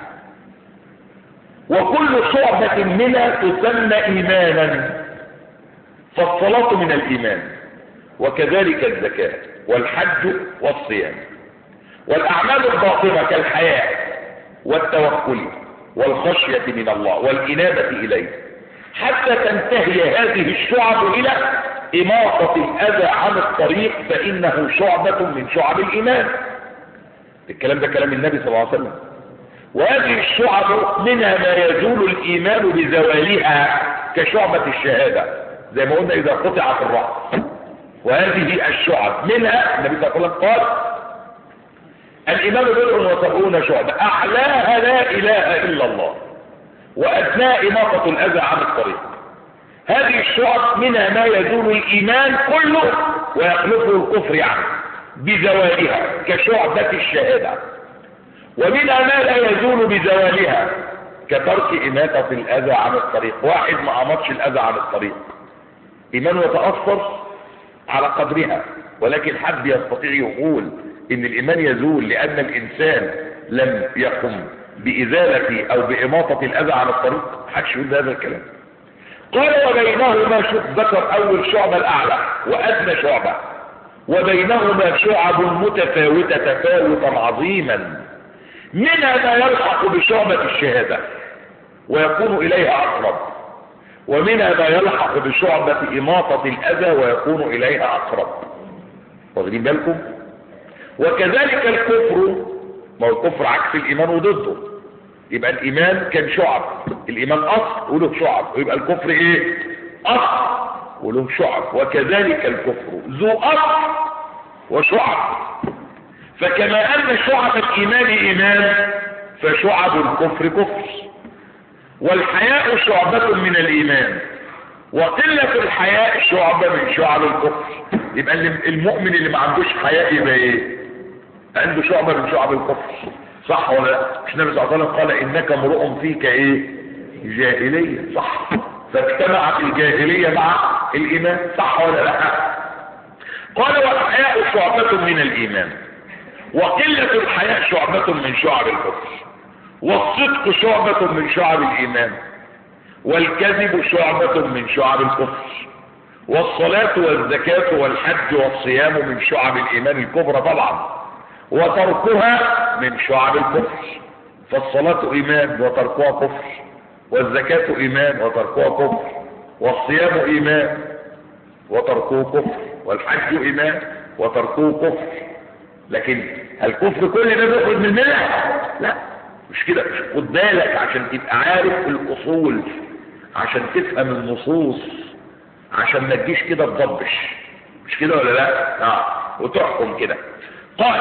وكل شعبة منها تسمى ايمانا، فالصلاة من الايمان وكذلك الزكاة والحج والصيام، والاعمال الباطنة كالحياء والتوكل والخشية من الله والإنابة إليه، حتى تنتهي هذه الشعب إلى إماطة الأذى عن الطريق، فإنه شعبة من شعب الإيمان. الكلام ده كلام النبي صلى الله عليه وسلم. وهذه الشعب منها ما يزول الإيمان بزوالها كشعبة الشهادة، زي ما قلنا إذا قطعت الرأس. وهذه الشعب منها النبي صلى الله عليه وسلم قال الإيمان بضع وسبعون شعبة، أعلاها لا إله إلا الله وأدناها إماطة الأذى عن الطريق. هذه الشعب منها ما يزول الإيمان كله ويخلفه الكفر عنه بزوالها كشعبة الشهادة، ومنها ما لا يزول بزوالها كترك إماطة الأذى عن الطريق. واحد ما أمطش الأذى عن الطريق إيمانه يتأثر على قدرها، ولكن حد يستطيع يقول ان الايمان يزول لان الانسان لم يقم بازالة او باماطة الاذى عن الطريق؟ محدش يقول هذا الكلام. قال وبينهما، شوف ذكر اول شعبة الاعلى وادنى شعبة، وبينهما شعب متفاوتة تفاوتا عظيما، منها ما يلحق بشعبة الشهادة ويكون اليها اقرب، ومنها ما يلحق بشعبة اماطة الاذى ويكون اليها اقرب. واخدين بالكم؟ وكذلك الكفر، ما هو الكفر عكس الايمان وضده. يبقى الايمان كان شعب، الايمان اصل وله شعب، ويبقى الكفر ايه؟ اصل وله شعب. وكذلك الكفر ذو اصل وشعب، فكما ان شعب الايمان ايمان فشعب الكفر كفر. والحياء شعبة من الايمان، وقلة الحياء شعبة من شعب الكفر. يبقى المؤمن اللي ما عندوش حياء يبقى ايه؟ عنده شعبة من شعب الكفر، صح ولا لا؟ مش النبي صلى الله عليه وسلم قال انك امرؤ فيك ايه؟ جاهلية، صح؟ فاجتمعت الجاهلية مع الايمان، صح ولا لا؟ قال والحياء شعبة من الايمان، وقلة الحياء شعبة من شعب الكفر، والصدق شعبة من شعب الايمان، والكذب شعبة من شعب الكفر، والصلاة والزكاة والحج والصيام من شعب الايمان الكبرى طبعا، وتركها من شعب الكفر. فالصلاة ايمان وتركها كفر، والزكاة ايمان وتركها كفر، والصيام ايمان وتركه كفر، والحج ايمان وتركه كفر. لكن الكفر كل ده بيخرج من الملة؟ لا، مش كده. خد بالك عشان تبقى عارف الاصول، عشان تفهم النصوص، عشان ما تجيش كده تضبش، مش كده ولا لا؟ اه وتحكم كده. قال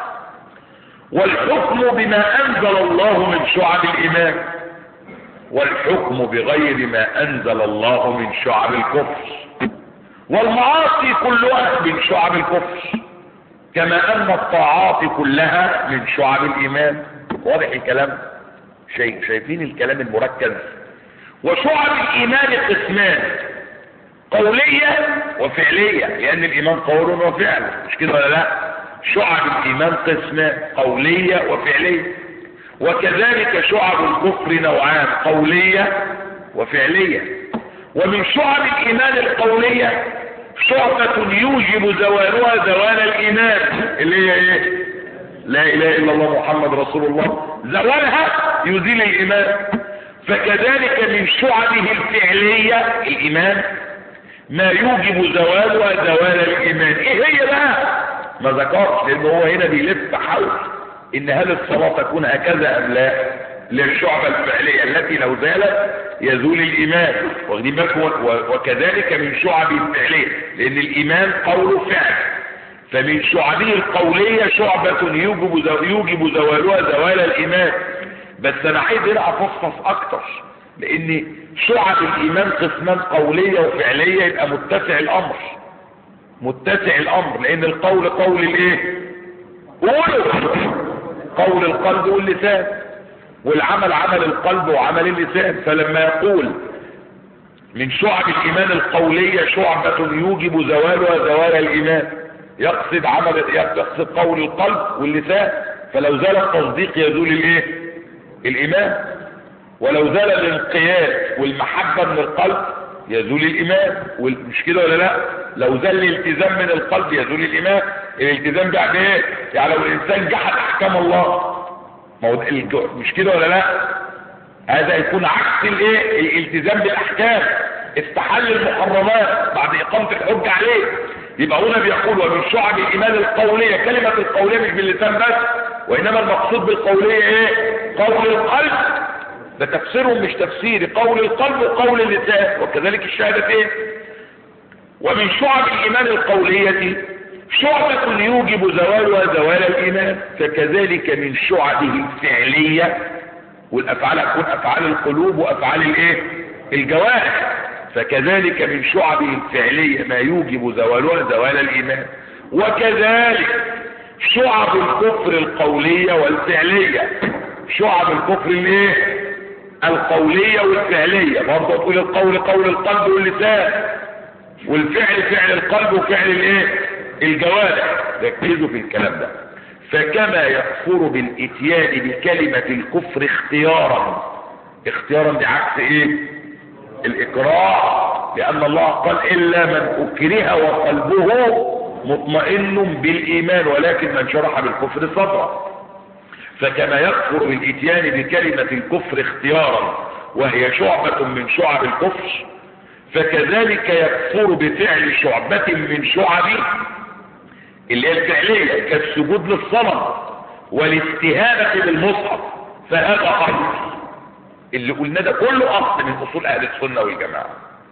والحكم بما انزل الله من شعب الايمان، والحكم بغير ما انزل الله من شعب الكفر، والمعاصي كلها من شعب الكفر، كما ان الطاعات كلها من شعب الايمان. واضح الكلام؟ شايف شايفين الكلام المركز؟ وشعب الايمان قسمان، قولية وفعلية، لان الايمان قول وفعل، مش كده ولا لا؟ شعب الايمان قسمان، قولية وفعلية. وكذلك شعب الكفر نوعان، قولية وفعلية. ومن شعب الايمان القولية شعبة يوجب زوالها زوال الايمان، اللي هي ايه؟ لا اله الا الله محمد رسول الله، زوالها يزيل الايمان. فكذلك من شعبه الفعلية الايمان ما يوجب زوالها زوال الايمان. ايه هي بقى؟ ما ذكرش، لان هو هنا بيلف حول ان هل الصلاة تكون هكذا ام لا، للشعبة الفعلية التي لو زالت يزول الايمان. واخدين بالكم؟ وكذلك من شعبه الفعلية، لان الايمان قول فعل، فمن شعبه القولية شعبة يوجب يوجب زوالها زوال الايمان. بس انا عايز هنا افصص اكتر، لان شعب الايمان قسمان، قولية وفعلية، يبقى متسع الامر، متسع الامر، لان القول قول الايه؟ قوله قول القلب واللسان، والعمل عمل القلب وعمل اللسان. فلما يقول من شعب الإيمان القولية شعبة يوجب زوالها زوال الإيمان. يقصد عمل يقصد قول القلب واللسان، فلو زال التصديق يزول الايه؟ الإيمان. ولو زال الانقياد والمحبة من القلب يزول الإيمان. مش كده ولا لا؟ لو زال الالتزام من القلب يزول الإيمان. الالتزام بعد ايه؟ يعني لو الإنسان جحد أحكام الله، ما هو مش كده ولا لا؟ هذا يكون عكس الايه؟ الالتزام بالاحكام، استحل المحرمات بعد اقامه الحجه عليه. يبقى هنا بيقول ومن شعب الايمان القوليه، كلمه القوليه مش باللسان بس، وانما المقصود بالقوليه ايه؟ قول القلب. ده تفسيرهم مش تفسيري، قول القلب وقول اللسان، وكذلك الشهادتين. ومن شعب الايمان القوليه شعبة يوجب زوالها زوال الايمان، فكذلك من شعبه الفعليه، والافعال هتكون افعال القلوب وافعال الايه؟ الجوارح. فكذلك من شعبه الفعليه ما يوجب زوالها زوال الايمان. وكذلك شعب الكفر القوليه والفعليه، شعب الكفر الايه؟ القوليه والفعليه. برضه تقول القول قول القلب واللسان، والفعل فعل القلب وفعل الايه؟ الجوارح. ركزوا في الكلام ده. فكما يكفر بالاتيان بكلمة الكفر اختيارا، اختيارا بعكس ايه؟ الاكراه، لان الله قال الا من اكره وقلبه مطمئن بالايمان ولكن من شرح بالكفر صدرا. فكما يكفر بالاتيان بكلمة الكفر اختيارا وهي شعبة من شعب الكفر، فكذلك يكفر بفعل شعبة من شعبه اللي هي الفعلية كالسجود للصنم والاستهانة بالمصحف. فهذا أصل اللي قلنا ده كله أصل من أصول أهل السنة والجماعة.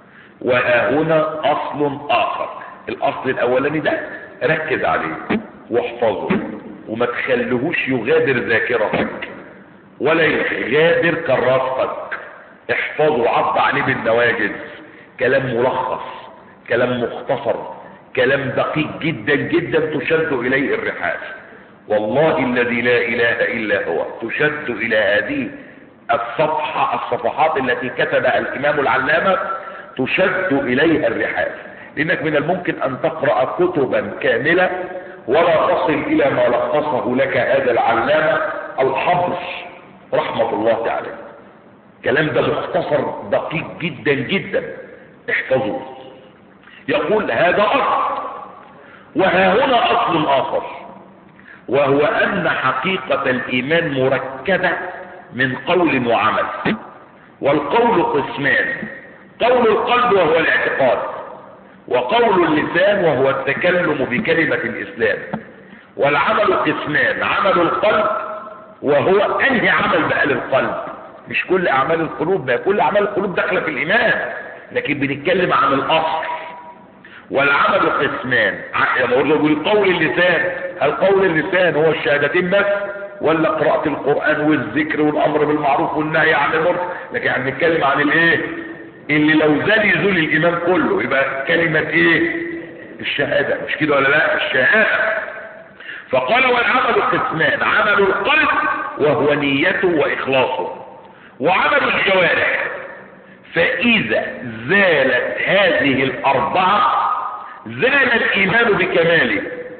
وهنا أصل آخر، الأصل الأولاني ده ركز عليه واحفظه وما تخليهوش يغادر ذاكرتك ولا يغادر كراستك. احفظه، عض عليه بالنواجذ. كلام ملخص، كلام مختصر، كلام دقيق جدا جدا تشد اليه الرحال. والله الذي لا اله الا هو تشد الى هذه الصفحة الصفحات التي كتبها الامام العلامة تشد اليها الرحال، لانك من الممكن ان تقرأ كتبا كاملة ولا تصل الى ما لخصه لك هذا العلامة الحبر رحمة الله عليه. كلام ده مختصر دقيق جدا جدا، احفظوه. يقول هذا اصل. وها هنا اصل اخر، وهو ان حقيقة الايمان مركبة من قول وعمل. والقول قسمان، قول القلب وهو الاعتقاد، وقول اللسان وهو التكلم بكلمة الاسلام. والعمل قسمان، عمل القلب وهو انهي عمل بقى للقلب، مش كل اعمال القلوب، ما كل اعمال القلوب داخله في الايمان، لكن بنتكلم عن الاصل. والعمل قسمان، يقول قول اللسان، هل قول اللسان هو الشهادتين بس ولا قراءة القرآن والذكر والامر بالمعروف والنهي عن المنكر؟ لكن احنا بنتكلم عن الايه اللي لو زال يزول الايمان كله، يبقى كلمة ايه؟ الشهادة، مش كده ولا لا؟ الشهادة. فقال والعمل قسمان، عمل القلب وهو نيته واخلاصه، وعمل الجوارح. فاذا زالت هذه الاربعة زال الايمان بكماله.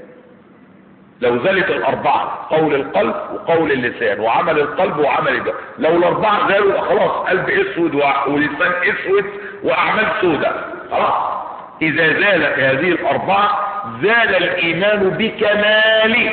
لو زالت الاربعة، قول القلب وقول اللسان وعمل القلب وعمل الجوارح، لو الاربعة زالوا خلاص قلب اسود ولسان اسود واعمال سوداء، خلاص. اذا زالت هذه الاربعة زال الايمان بكماله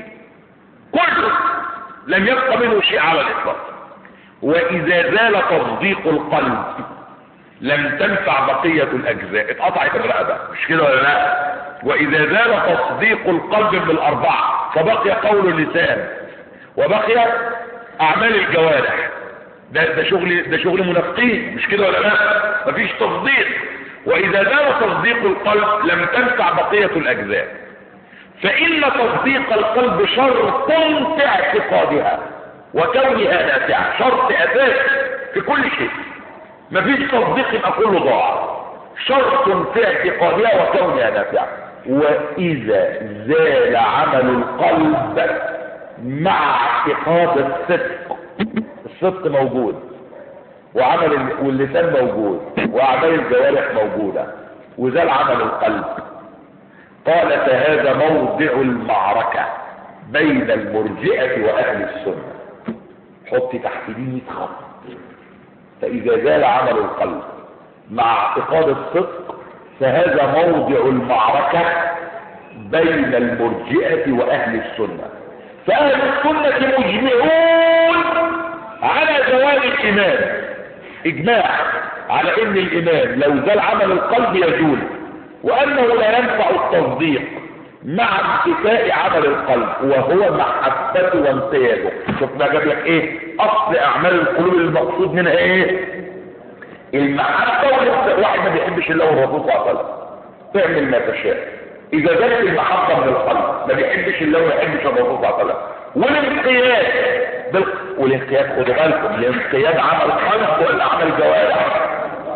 كله، لم يبق منه شيء على الاطلاق. واذا زال تصديق القلب لم تنفع بقية الاجزاء، اتقطعت الرقبة، مش كده ولا لا؟ واذا زال تصديق القلب بالاربعة فبقي قول اللسان وبقي اعمال الجوارح. ده ده شغل ده شغل منافقين، مش كده ولا لا؟ مفيش تصديق. واذا زال تصديق القلب لم تنفع بقية الاجزاء. فان تصديق القلب شرط في اعتقادها وكونها نافعة، شرط اساسي في كل شيء. مفيش تصديق يبقى كله ضاع. شرط في اعتقادها وكونها نافعة. واذا زال عمل القلب مع اعتقاد الصدق، الصدق موجود وعمل ال... واللسان موجود واعمال الجوارح موجوده وزال عمل القلب. قال فهذا موضع المعركه بين المرجئه واهل السنه. حط تحت دي مية خط. فاذا زال عمل القلب مع اعتقاد الصدق فهذا موضع المعركه بين المرجئه واهل السنه. فاهل السنه مجمعون على زوال الايمان، اجماع على ان الايمان لو زال عمل القلب يزول، وانه لا ينفع التصديق مع انتفاء عمل القلب وهو محبته وانقياده. شفنا جاب لك ايه اصل اعمال القلوب المقصود منها ايه؟ المحبه والانقياد. واحد ما بيحبش الله والرسول صلى الله عليه وسلم تعمل ما تشاء. اذا جت المحبه من القلب ما بيحبش الله وما بيحبش الرسول صلى الله عليه وسلم. والانقياد بال... والانقياد خدوا بالكم، الانقياد عمل قلب ولا عمل جوارح؟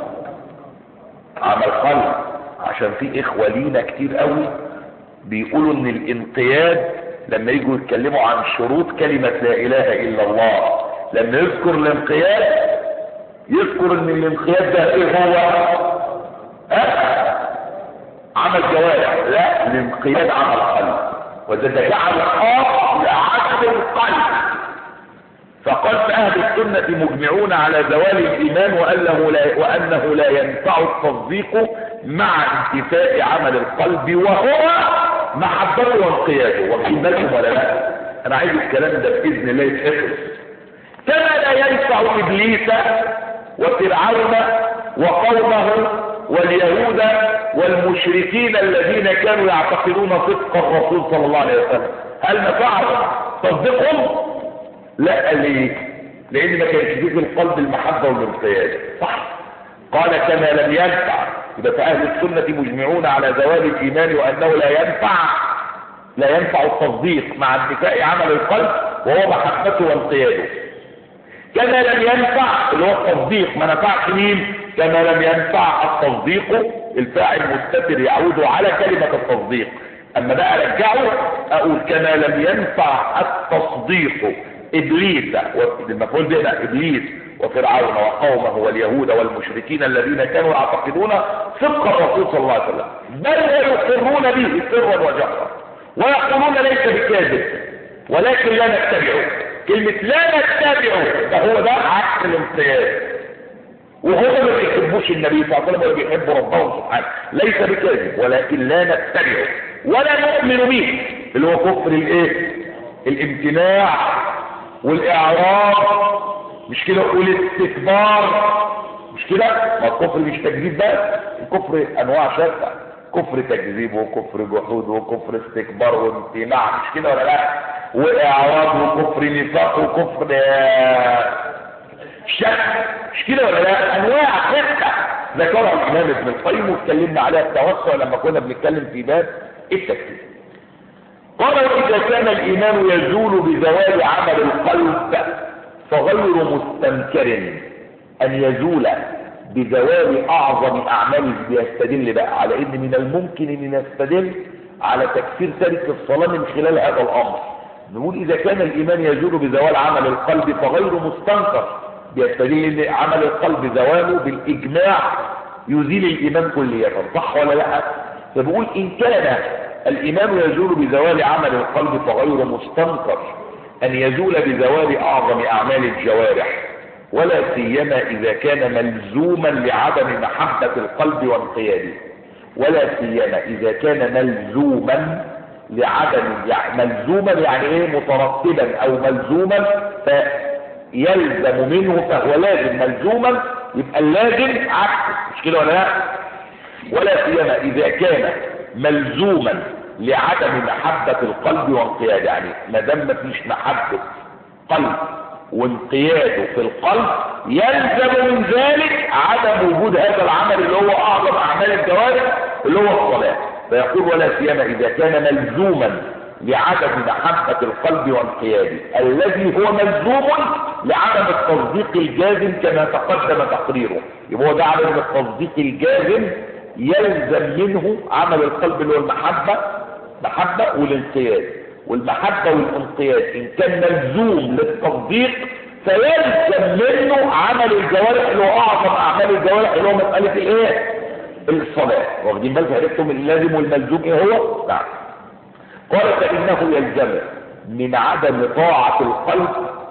عمل قلب. عشان في اخوه لينا كتير قوي بيقولوا ان الانقياد لما يجوا يتكلموا عن شروط كلمه لا اله الا الله، لما يذكر الانقياد يذكر ان الانقياد ده ايه هو؟ أه؟ عمل جوارح. لا، الانقياد عمل قلب، وده جعل خاص لعدل القلب. فقال اهل السنه مجمعون على زوال الايمان وانه لا, وأنه لا ينفع التصديق مع انتفاء عمل القلب وهو محبته وانقياده. واخدين بالكم ولا لا؟ انا عايز الكلام ده باذن الله يتحفظ. كما لا ينفع ابليس وفرعون وقومه واليهود والمشركين الذين كانوا يعتقدون صدق الرسول صلى الله عليه وسلم، هل نفعهم تصديقهم؟ لا. ليه؟ لان ما كانش فيه في القلب المحبه والانقياد. صح. قال كما لم ينفع. يبقى فاهل السنه مجمعون على زوال الايمان وانه لا ينفع لا ينفع التصديق مع انتفاء عمل القلب وهو محبته وانقياده. كما لم ينفع اللي هو التصديق، ما نفعش مين؟ كما لم ينفع التصديق، الفاعل مستتر يعود على كلمه التصديق. اما بقى رجعه اقول كما لم ينفع التصديق ابليس، والمفعول به ابليس وفرعون وقومه واليهود والمشركين الذين كانوا يعتقدون صدق الرسول صلى الله عليه وسلم، بل ويقرون به سرا وجهرا ويقولون ليس بكاذب ولكن لا نتبعه. كلمه لا نتبعه فهو ده عكس الانقياد، وهو ما بيحبوش النبي صلى الله عليه وسلم ولا بيحب ربهم سبحانه. ليس بكاذب ولكن لا نتبعه ولا نؤمن به، اللي هو كفر الايه؟ الامتناع والاعراض، مش كده؟ والاستكبار، مش كده؟ ما الكفر مش تكذيب بس، الكفر انواع شتى، كفر تكذيب وكفر جحود وكفر استكبار وامتناع، مش كده ولا لا؟ واعراض وكفر نفاق وكفر شك، مش كده ولا لا؟ انواع شتى ذكرها الامام ابن القيم واتكلمنا عليها التوسع لما كنا بنتكلم في باب التكذيب. قال واذا كان الايمان يزول بزوال عمل القلب فغير مستنكر ان يزول بزوال اعظم اعماله. بيستدل بقى على ان من الممكن ان نستدل على تكفير تارك الصلاه من خلال هذا الامر. نقول اذا كان الايمان يزول بزوال عمل القلب فغير مستنكر، بيستدل ان عمل القلب زواله بالاجماع يزيل الايمان كليا. صح ولا لا؟ فبقول ان كان الايمان يزول بزوال عمل القلب فغير مستنكر ان يزول بزوال اعظم اعمال الجوارح، ولا سيما اذا كان ملزوما لعدم محبة القلب وانقياده. ولا سيما اذا كان ملزوما لعدم، يعني ملزوما يعني ايه؟ مترتبا او ملزوما فيلزم منه فهو لازم. ملزوما يبقى اللازم عكس، مش كده ولا لا؟ ولا سيما اذا كان ملزوما لعدم محبة القلب وانقياده، يعني ما دام مفيش محبة قلب وانقياده في القلب يلزم من ذلك عدم وجود هذا العمل اللي هو اعظم اعمال الجوارح اللي هو الصلاة. فيقول ولا سيما اذا كان ملزوما لعدم محبة القلب وانقياده الذي هو ملزوم لعدم التصديق الجازم كما تقدم تقريره. يبقى هو ده عدم التصديق الجازم يلزم منه عمل القلب اللي هو المحبة محبة والانقياد. والمحبة والانقياد ان كان ملزوم للتصديق فيلزم منه عمل الجوارح اللي هو اعظم اعمال الجوارح اللي هو مسألة الايه؟ الصلاة. واخدين بالكم؟ عرفتم اللازم والملزوم ايه هو؟ نعم. قال فإنه يلزم من عدم طاعة القلب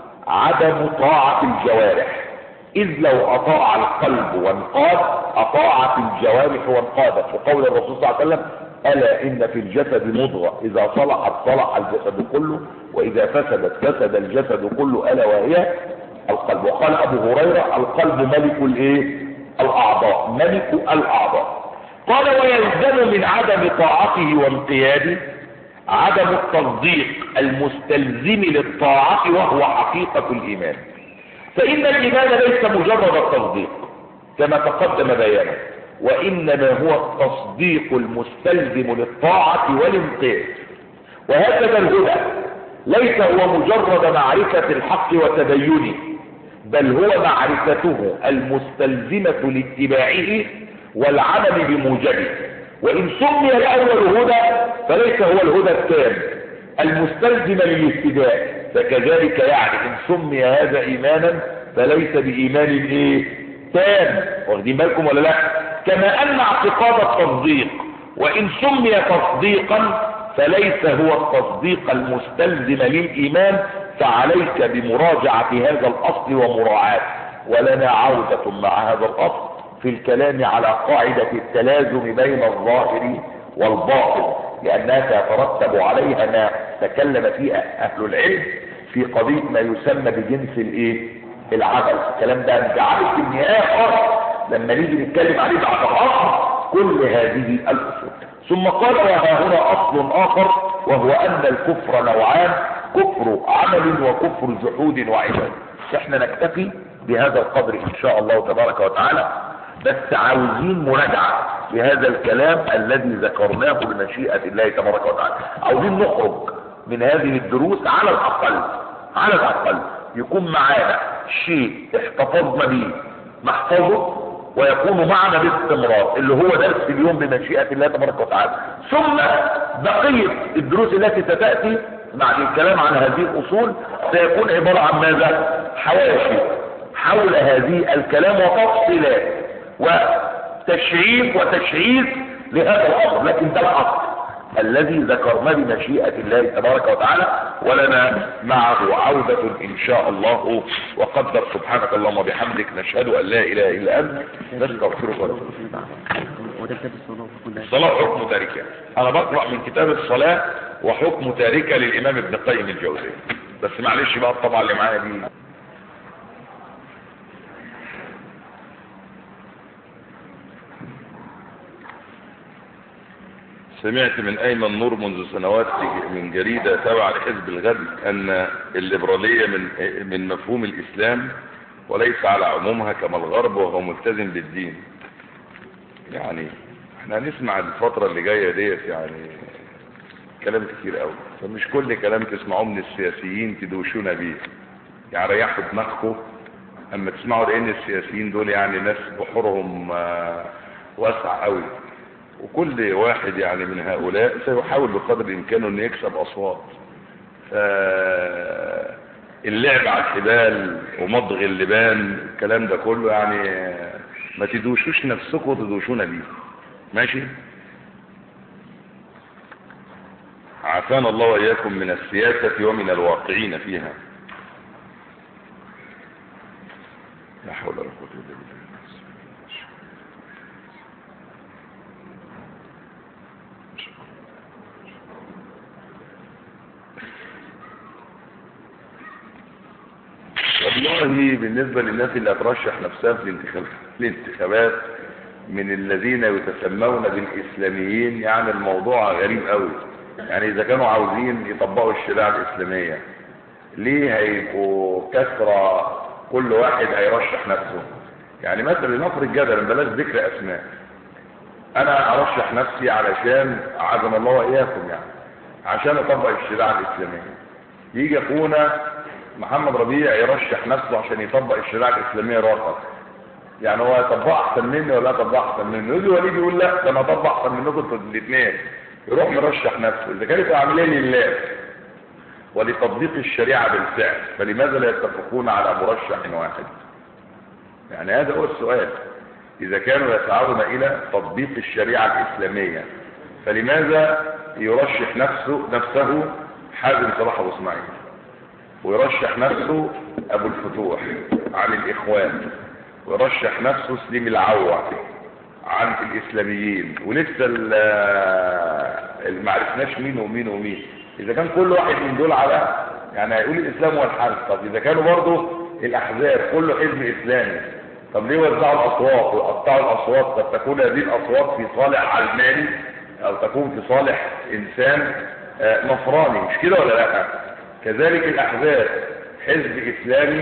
عدم طاعة الجوارح، إذ لو أطاع القلب وانقاد أطاعت الجوارح وانقادت. وقول الرسول صلى الله عليه وسلم ألا إن في الجسد مضغة إذا صلحت صلح الجسد كله وإذا فسدت فسد الجسد كله ألا وهي القلب. وقال أبو هريرة القلب ملك الإيه؟ الأعضاء، ملك الأعضاء. قال ويلزم من عدم طاعته وانقياده عدم التصديق المستلزم للطاعة وهو حقيقة الإيمان، فإن الإيمان ليس مجرد التصديق كما تقدم بيانه، وإنما هو التصديق المستلزم للطاعة والانقياد. وهكذا الهدى ليس هو مجرد معرفة الحق وتبينه، بل هو معرفته المستلزمة لاتباعه والعمل بموجبه. وإن سمي الأول هدى فليس هو الهدى التام المستلزم للاتباع، فكذلك يعني إن سمي هذا إيمانا فليس بإيمان إيه؟ تام. واخدين بالكم ولا لا؟ كما أن اعتقاد التصديق وإن سمي تصديقا فليس هو التصديق المستلزم للإيمان، فعليك بمراجعة هذا الأصل ومراعاته. ولنا عودة مع هذا الأصل في الكلام على قاعدة التلازم بين الظاهر والباطن، لأنها تترتب عليها ما تكلم فيها أهل العلم في قضية ما يسمى بجنس الايه؟ العمل. الكلام ده نجعله في النهاية خالص لما نيجي نتكلم عليه بعد أصل كل هذه الأصول. ثم قال وها هنا أصل آخر وهو أن الكفر نوعان، كفر عمل وكفر جحود وعباد. احنا نكتفي بهذا القدر إن شاء الله تبارك وتعالى، بس عاوزين مراجعة لهذا الكلام الذي ذكرناه بمشيئة الله تبارك وتعالى. عاوزين نخرج من هذه الدروس على الأقل على الأقل يكون معنا شيء احتفظنا به محفظه ويكون معنا باستمرار، اللي هو درس اليوم بمشيئة الله تبارك وتعالى. ثم بقية الدروس التي ستأتي بعد الكلام عن هذه الأصول سيكون عبارة عن ماذا؟ حواشي حول هذه الكلام وتفصيلات وتشريف وتشعير لهذا الأمر، لكن ده الأصل الذي ذكرنا بمشيئة الله تبارك وتعالى، ولنا معه عودة إن شاء الله. وقدر سبحانك اللهم وبحمدك نشهد أن لا إله إلا أنت نستغفرك ونتوب إليك. الصلاة حكم تاركة. أنا بقرأ من كتاب الصلاة وحكم تاركة للإمام ابن قيم الجوزية، بس معلش بقى الطبعة اللي معايا دي سمعت من أيمن نور منذ سنوات من جريدة تابعة لحزب الغد أن الليبرالية من من مفهوم الإسلام وليس على عمومها كما الغرب وهو ملتزم بالدين. يعني احنا هنسمع الفترة اللي جاية ديت يعني كلام كتير قوي، فمش كل كلام تسمعوه من السياسيين تدوشونا بيه، يعني ريحوا دماغكم اما تسمعوا، لان السياسيين دول يعني ناس بحورهم واسع قوي، وكل واحد يعني من هؤلاء سيحاول بقدر الامكان انه يكسب اصوات. اللعب على الحبال ومضغ اللبان الكلام ده كله يعني ما تدوشوش نفسكم وتدوشونا بيه. ماشي؟ عافانا الله واياكم من السياسة ومن الواقعين فيها. لا حول ولا قوة الا بالله. والله بالنسبة للناس اللي هترشح نفسها في الانتخابات من الذين يتسمون بالإسلاميين، يعني الموضوع غريب قوي. يعني إذا كانوا عاوزين يطبقوا الشريعة الإسلامية ليه هيبقوا كثرة كل واحد هيرشح نفسه؟ يعني مثلا لنفرض جدلا بلاش ذكر أسماء، أنا أرشح نفسي علشان عزم الله وإياكم يعني عشان أطبق الشريعة الإسلامية. يجي أخونا محمد ربيع يرشح نفسه عشان يطبق الشريعة الإسلامية راقب، يعني هو يطبق أحسن مني ولا يطبق أحسن مني؟ يقول لي وليد يقول لا ده أنا أطبق أحسن منكم انتوا الاثنين، يروح مرشح نفسه. إذا كانت عاملين لله ولتطبيق الشريعة بالفعل، فلماذا لا يتفقون على مرشح واحد؟ يعني هذا هو السؤال. إذا كانوا يسعون إلى تطبيق الشريعة الإسلامية، فلماذا يرشح نفسه نفسه حازم صلاح أبو إسماعيل، ويرشح نفسه أبو الفتوح عن الإخوان، ويرشح نفسه سليم العوة عن الإسلاميين، ولسه ما عرفناش مين ومين ومين؟ إذا كان كل واحد من دول على يعني هيقول الإسلام والحل، طب إذا كانوا برضه الأحزاب كله حزب إسلامي، طب ليه وزعوا الأصوات وقطعوا الأصوات؟ قد تكون هذه الأصوات في صالح علماني أو تكون في صالح إنسان نصراني، مش كده ولا لا؟ كذلك الأحزاب حزب إسلامي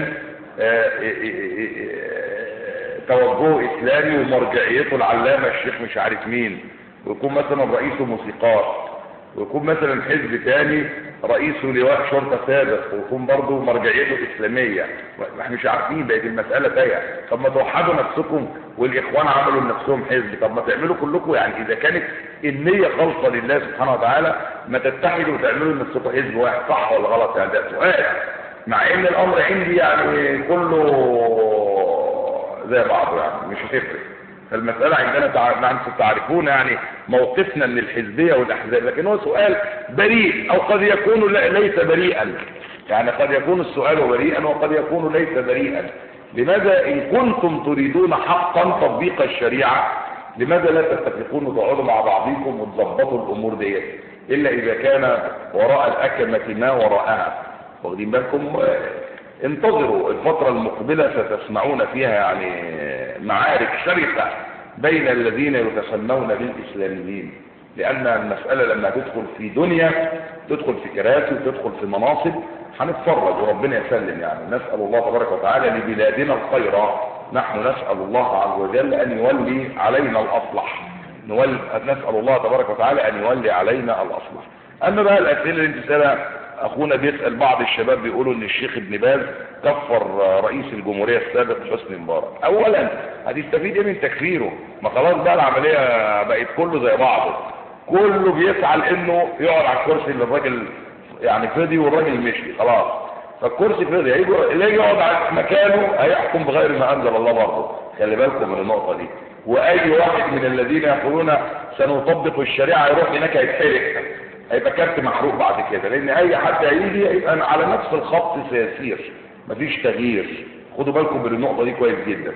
توجهه إسلامي ومرجعيته العلامة الشيخ مش عارف مين، ويكون مثلا رئيسه موسيقار، ويكون مثلا حزب تاني رئيسه لواء شرطة سابق ويكون برضه مرجعيته إسلامية. احنا مش عارفين، بقت المسألة تايهة. طب ما توحدوا نفسكم، والإخوان عملوا لنفسهم حزب، طب ما تعملوا كلكم. يعني إذا كانت النية خالصة لله سبحانه وتعالى ما تتحدوا وتعملوا لنفسكم حزب واحد، صح ولا غلط؟ يعني ده سؤال، مع إن الأمر عندي يعني كله زي بعضه، يعني مش هتفرق. فالمسألة عندنا تع... أنتم تعرفون يعني موقفنا من الحزبية والأحزاب، لكن هو سؤال بريء أو قد يكون ليس بريئا. يعني قد يكون السؤال بريئا وقد يكون ليس بريئا. لماذا إن كنتم تريدون حقا تطبيق الشريعة لماذا لا تتفقون وتقعدوا مع بعضكم وتظبطوا الأمور دي إلا إذا كان وراء الأكمة ما وراءها؟ واخدين بالكم؟ انتظروا الفترة المقبلة ستسمعون فيها يعني معارك شرسة بين الذين يتسمون بالإسلاميين، لأن المسألة لما تدخل في دنيا تدخل في كراسي وتدخل في مناصب هنتفرج وربنا يسلم. يعني نسأل الله تبارك وتعالى لبلادنا الخير، نحن نسأل الله عز وجل أن يولي علينا الأصلح، نولي نسأل الله تبارك وتعالى أن يولي علينا الأصلح. أما بقى الأسئلة اللي انت سألها أخونا بيسأل، بعض الشباب بيقولوا ان الشيخ ابن باز كفر رئيس الجمهورية السابق حسني مبارك. اولا هتستفيد ايه من تكفيره؟ ما خلاص بقى العملية بقت كله زي بعضه، كله بيسعى لانه يقعد على الكرسي اللي الراجل يعني فضي والراجل مشي خلاص، فالكرسي فضي اللي يجي يقعد على مكانه هيحكم بغير ما انزل الله برضه. خلي بالكم من النقطة دي. واي واحد من الذين يقولون سنطبق الشريعة يروح هناك هيتحرق، هيبقى كارت محروق بعد كده، لان اي حد هيجي هيبقى على نفس الخط سيسير، مفيش تغيير. خدوا بالكم من النقطه دي كويس جدا.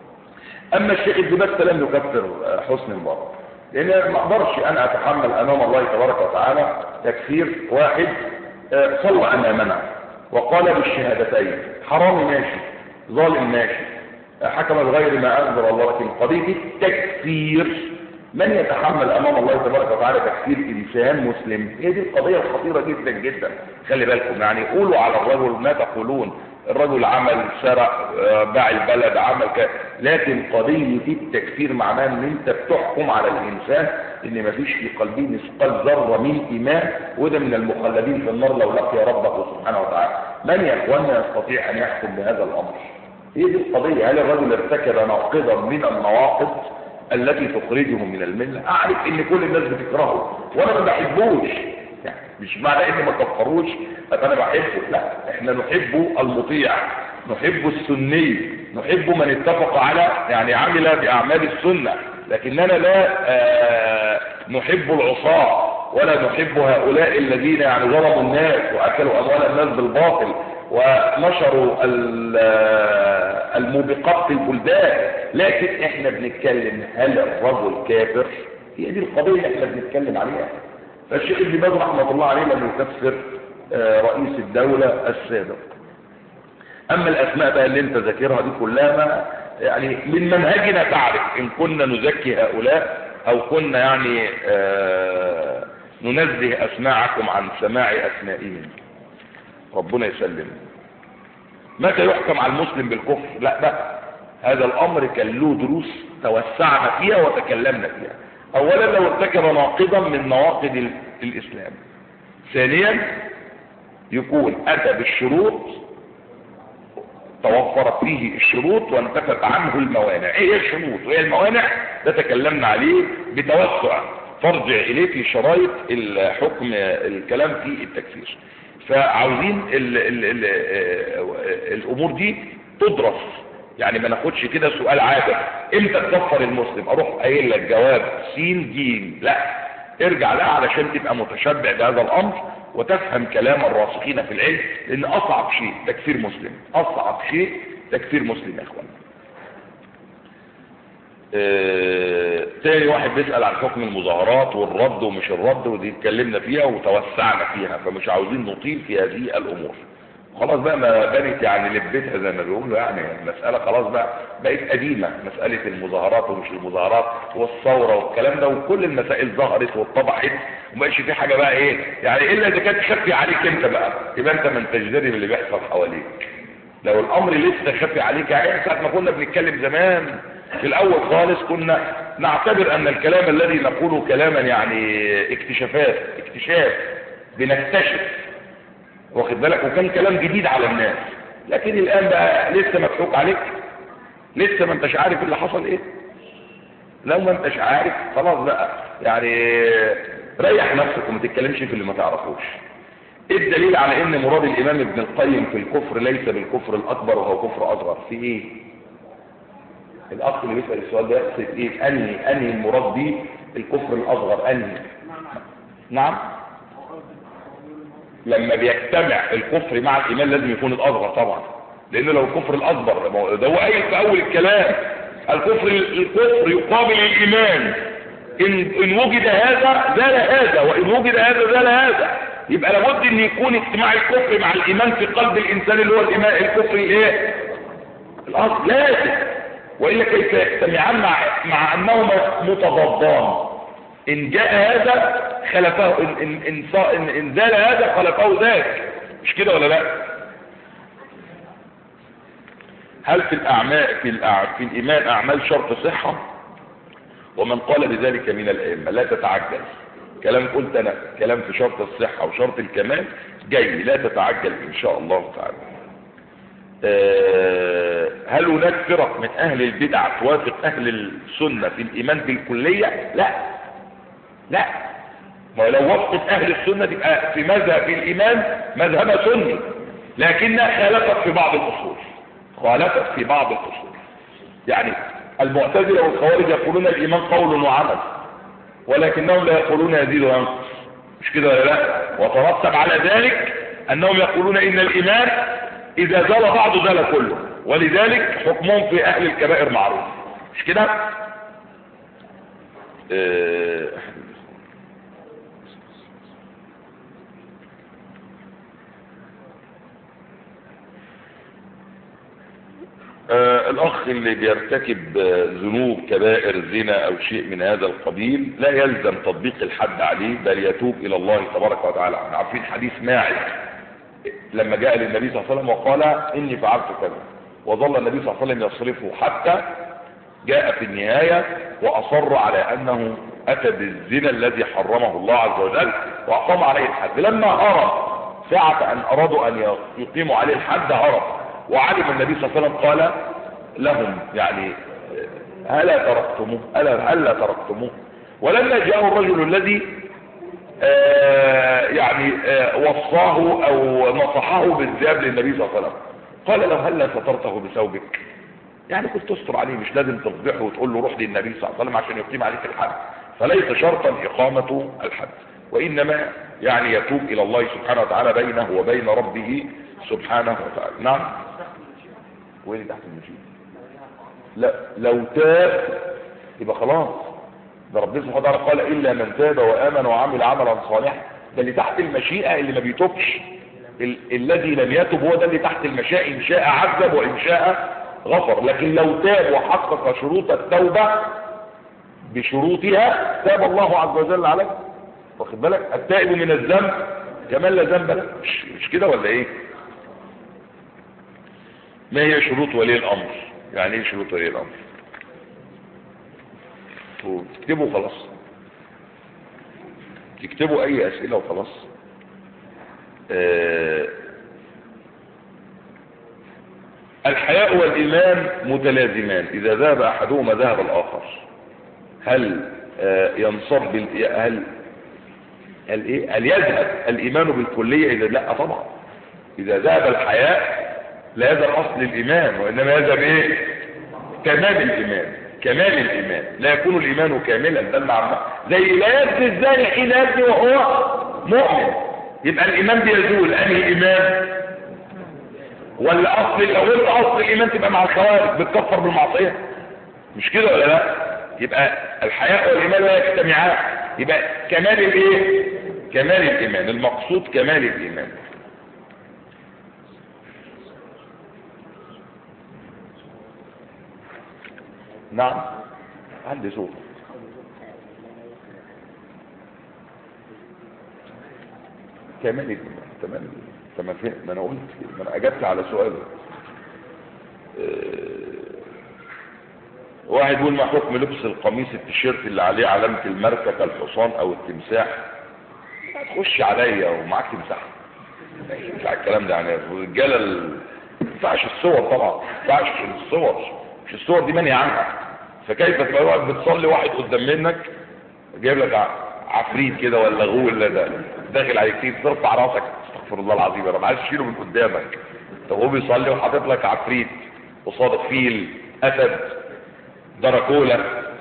اما الشيخ ابن باز لم يكفر حسني مبارك، لان ما اقدرش انا اتحمل امام الله تبارك وتعالى تكفير واحد صلى امامنا وقال بالشهادتين، حرامي ماشي، ظالم ماشي، حكم بغير ما انزل الله، لكن قضيه التكفير من يتحمل امام الله تبارك وتعالى تكفير انسان مسلم؟ هي دي القضيه الخطيره جدا جدا. خلي بالكم، يعني قولوا على الرجل ما تقولون، الرجل عمل، سرق، باع البلد، عمل ك... لكن قضيه التكفير معناه ان انت بتحكم على الانسان ان ما فيش في قلبه مثقال ذره من ايمان، وده من المخلدين في النار لو لقي ربه سبحانه وتعالى. من يا اخوانا يستطيع ان يحكم بهذا الامر؟ هي دي القضيه. هل الرجل ارتكب ناقضا من النواقض التي تخرجه من المله؟ اعرف ان كل الناس بتكرهه وانا ما بحبوش، يعني مش معنى اني ما كفروش انا بحبه، لا، احنا نحب المطيع، نحب السني، نحب من اتفق على يعني عمل باعمال السنه، لكننا لا آه نحب العصاة ولا نحب هؤلاء الذين يعني ظلموا الناس واكلوا اموال الناس بالباطل ونشروا الموبقات في البلدان. لكن احنا بنتكلم هل الرجل كافر؟ هي دي القضيه اللي احنا بنتكلم عليها. فالشيخ ابن باز رحمه الله عليه لم يكفر رئيس الدوله السابق. اما الاسماء بقى اللي انت ذاكرها دي كلها ما يعني من منهجنا، تعرف ان كنا نزكي هؤلاء او كنا يعني آه ننزه اسماعكم عن سماع اسمائهم. ربنا يسلم. متى يحكم على المسلم بالكفر؟ لا بقى هذا الامر كان له دروس توسعنا فيها وتكلمنا فيها. اولا لو ارتكب ناقضا من نواقض الاسلام. ثانيا يكون اتى بالشروط، توفرت فيه الشروط وانتفت عنه الموانع. ايه هي الشروط وايه الموانع؟ ده تكلمنا عليه بتوسع، فارجع اليه في شرايط الحكم الكلام في التكفير. فعاوزين ال ال ال الامور دي تدرس، يعني ما ناخدش كده سؤال عابر امتى تكفر المسلم اروح قايل لك جواب سين جيم، لا ارجع لها علشان تبقى متشبع بهذا الامر وتفهم كلام الراسخين في العلم، لان اصعب شيء تكفير مسلم، اصعب شيء تكفير مسلم يا اخوان. اه تاني واحد بيسأل عن حكم المظاهرات والرد ومش الرد، ودي اتكلمنا فيها وتوسعنا فيها، فمش عاوزين نطيل في هذه الامور. خلاص بقى ما بنت يعني لبتها زي ما بيقولوا، يعني المسألة خلاص بقى بقت قديمة، مسألة المظاهرات ومش المظاهرات والثورة والكلام ده، وكل المسائل ظهرت واتضحت ومبقاش في حاجة بقى ايه يعني، الا اذا كانت خفي عليك انت بقى يبقى انت ما انتش داري باللي بيحصل حواليك. لو الامر لسه خفي عليك يعني ساعة ما كنا بنتكلم زمان في الاول خالص كنا نعتبر ان الكلام الذي نقوله كلاما يعني اكتشافات اكتشاف بنكتشف، واخد بالك، وكان كلام جديد على الناس. لكن الان بقى لسه مضحوك عليك، لسه ما انتش عارف اللي حصل ايه. لو ما انتش عارف خلاص بقى يعني ريح نفسك وما تتكلمش في اللي ما تعرفوش. ايه الدليل على ان مراد الامام ابن القيم في الكفر ليس بالكفر الاكبر وهو كفر اصغر؟ في ايه؟ الاخ اللي بيسال السؤال ده يقصد ايه؟ انهي انهي المراد بيه الكفر الاصغر؟ انهي؟ نعم، لما بيجتمع الكفر مع الايمان لازم يكون الاصغر طبعا، لانه لو الكفر الاكبر ده هو قايل في اول الكلام الكفر الكفر يقابل الايمان، ان ان وجد هذا زال هذا، وان وجد هذا زال هذا. يبقى لابد ان يكون اجتماع الكفر مع الايمان في قلب الانسان اللي هو الايمان الكفر الايه الاصل لازم، والا كيف يجتمعان مع مع انهما متضادان؟ ان جاء هذا خلفه، ان ان ان, إن, إن زال هذا خلفه ذاك، مش كده ولا لا؟ هل في الاعمال في, الأع... في الايمان اعمال شرط صحه؟ ومن قال بذلك من الائمه لا تتعجل، كلام قلت انا كلام في شرط الصحه وشرط الكمال جاي، لا تتعجل ان شاء الله تعالى. أه هل هناك فرق من اهل البدع توافق اهل السنه في الايمان بالكليه؟ لا لا، ولو وافقت اهل السنه تبقى في مذهب الايمان مذهب سني، لكنها خالفت في بعض الاصول، خالفت في بعض الاصول. يعني المعتزله والخوارج يقولون الايمان قول وعمل، ولكنهم لا يقولون يزيد وينقص، مش كده ولا لا؟ وترتب على ذلك انهم يقولون ان الايمان اذا زال بعضه زال كله، ولذلك حكمهم في اهل الكبائر معروف، مش كده؟ اه آه الاخ اللي بيرتكب آه ذنوب كبائر زنا او شيء من هذا القبيل لا يلزم تطبيق الحد عليه، بل يتوب الى الله تبارك وتعالى. عارفين حديث ماعز لما جاء للنبي صلى الله عليه وسلم وقال اني فعلت كذا، وظل النبي صلى الله عليه وسلم يصرفه حتى جاء في النهاية واصر على انه اتى بالزنا الذي حرمه الله عز وجل واقام عليه الحد. لما هرب ساعة ان ارادوا ان يقيموا عليه الحد هرب، وعلم النبي صلى الله عليه وسلم قال لهم يعني هلا تركتموه هلا هلا تركتموه. ولما جاء الرجل الذي آه يعني آه وصاه او نصحه بالذهاب للنبي صلى الله عليه وسلم قال له هلا سترته بثوبك، يعني كنت تستر عليه، مش لازم تصبحه وتقول له روح للنبي صلى الله عليه وسلم عشان يقيم عليك الحد، فليس شرطا اقامة الحد، وانما يعني يتوب الى الله سبحانه وتعالى بينه وبين ربه سبحانه وتعالى. نعم، وين تحت المشيئة؟ لا لو تاب يبقى خلاص، ده ربنا سبحانه وتعالى قال الا من تاب وامن وعمل عملا صالحا، ده اللي تحت المشيئة اللي ما بيتوبش، ال الذي لم يتب هو ده اللي تحت المشيئة، ان شاء عذب وان شاء غفر. لكن لو تاب وحقق شروط التوبة بشروطها تاب الله عز وجل عليه، واخد بالك؟ التائب من الذنب كمان لا ذنب له، مش, مش كده ولا ايه؟ ما هي شروط ولي الامر؟ يعني ايه شروط ولي الامر؟ تكتبوا خلاص، تكتبوا اي اسئلة وخلاص. آه الحياء والايمان متلازمان، اذا ذهب احدهما ذهب الاخر. هل آه ينصب بال... هل قال ايه؟ قال يذهب الايمان بالكليه اذا لا طبعا، اذا ذهب الحياء لا يذهب اصل الايمان، وانما يذهب ايه؟ كمال الايمان، كمال الايمان، لا يكون الايمان كاملا. ده المعنى زي لا يزني الزاني حين يزني وهو مؤمن. يبقى الايمان بيزول انهي ايمان؟ ولا اصل؟ لو قلت اصل الايمان تبقى مع الخوارج بتكفر بالمعصيه، مش كده ولا لا؟ يبقى الحياء والايمان لا يجتمعان. يبقى كمال الايه؟ كمال الايمان، المقصود كمال الايمان. نعم عندي صوت. كمال الايمان، تمام تمام. ما انا قلت، ما انا اجبت على سؤاله. أه... واحد يقول ما حكم لبس القميص التيشيرت اللي عليه علامة الماركة كالحصان او التمساح؟ هتخش عليا ومعاك تمساح؟ مش على الكلام ده يعني. الرجاله ال... ما ينفعش الصور طبعا، ما ينفعش الصور، مش الصور دي منهي عنها. فكيف تبقى واحد بتصلي واحد قدام منك جايب لك عفريت كده ولا غول ده داخل عليك تيجي ترفع راسك، استغفر الله العظيم، انا عايز اشيله من قدامك. طب هو بيصلي وحاطط لك عفريت قصادك، فيل، اسد، دراكولا.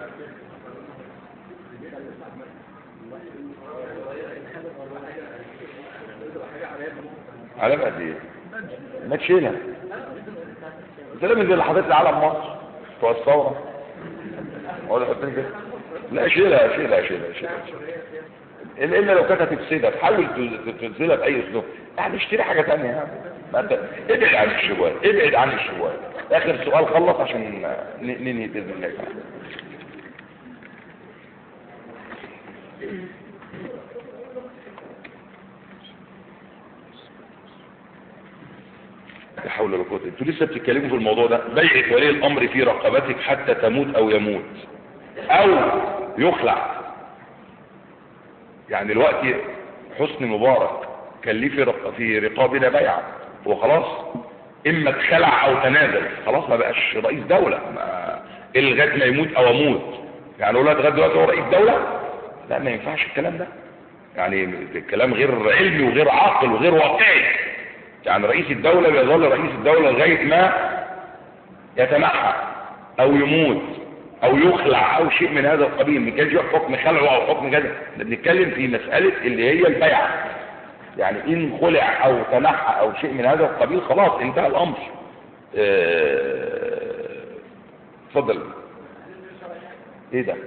علامة قد ايه؟ ما تشيلها. انت ليه من اللي حاطط لي علم مصر بتوع الثوره ولا حاطين كده؟ لا شيلها شيلها شيلها شيلها الا لو كانت هتفسدها تحاول تنزلها باي اسلوب. يعني اشتري حاجه ثانيه يعني. ما انت ابعد عن الشبهات، ابعد عن الشبهات. اخر سؤال خلص عشان ننهي باذن الله تعالى. لا حول ولا قوه. انتوا لسه بتتكلموا في الموضوع ده. بيعة ولي الامر في رقبتك حتى تموت او يموت او يخلع. يعني الوقت حسني مبارك كان ليه في رق... في رقابنا بيعه، هو خلاص اما اتخلع او تنازل، خلاص ما بقاش رئيس دوله. ما... لغايه ما يموت او اموت. يعني اولاد لغايه دلوقتي هو رئيس دوله؟ لا ما ينفعش الكلام ده. يعني الكلام غير علمي وغير عاقل وغير واقعي. يعني رئيس الدولة بيظل رئيس الدولة لغاية ما يتنحى او يموت او يخلع او شيء من هذا القبيل. ما كانش حكم خلعه او حكم كذا. احنا بنتكلم في مسألة اللي هي البيعة. يعني ان خلع او تنحى او شيء من هذا القبيل خلاص انتهى الامر. اتفضل. اه... ايه ده؟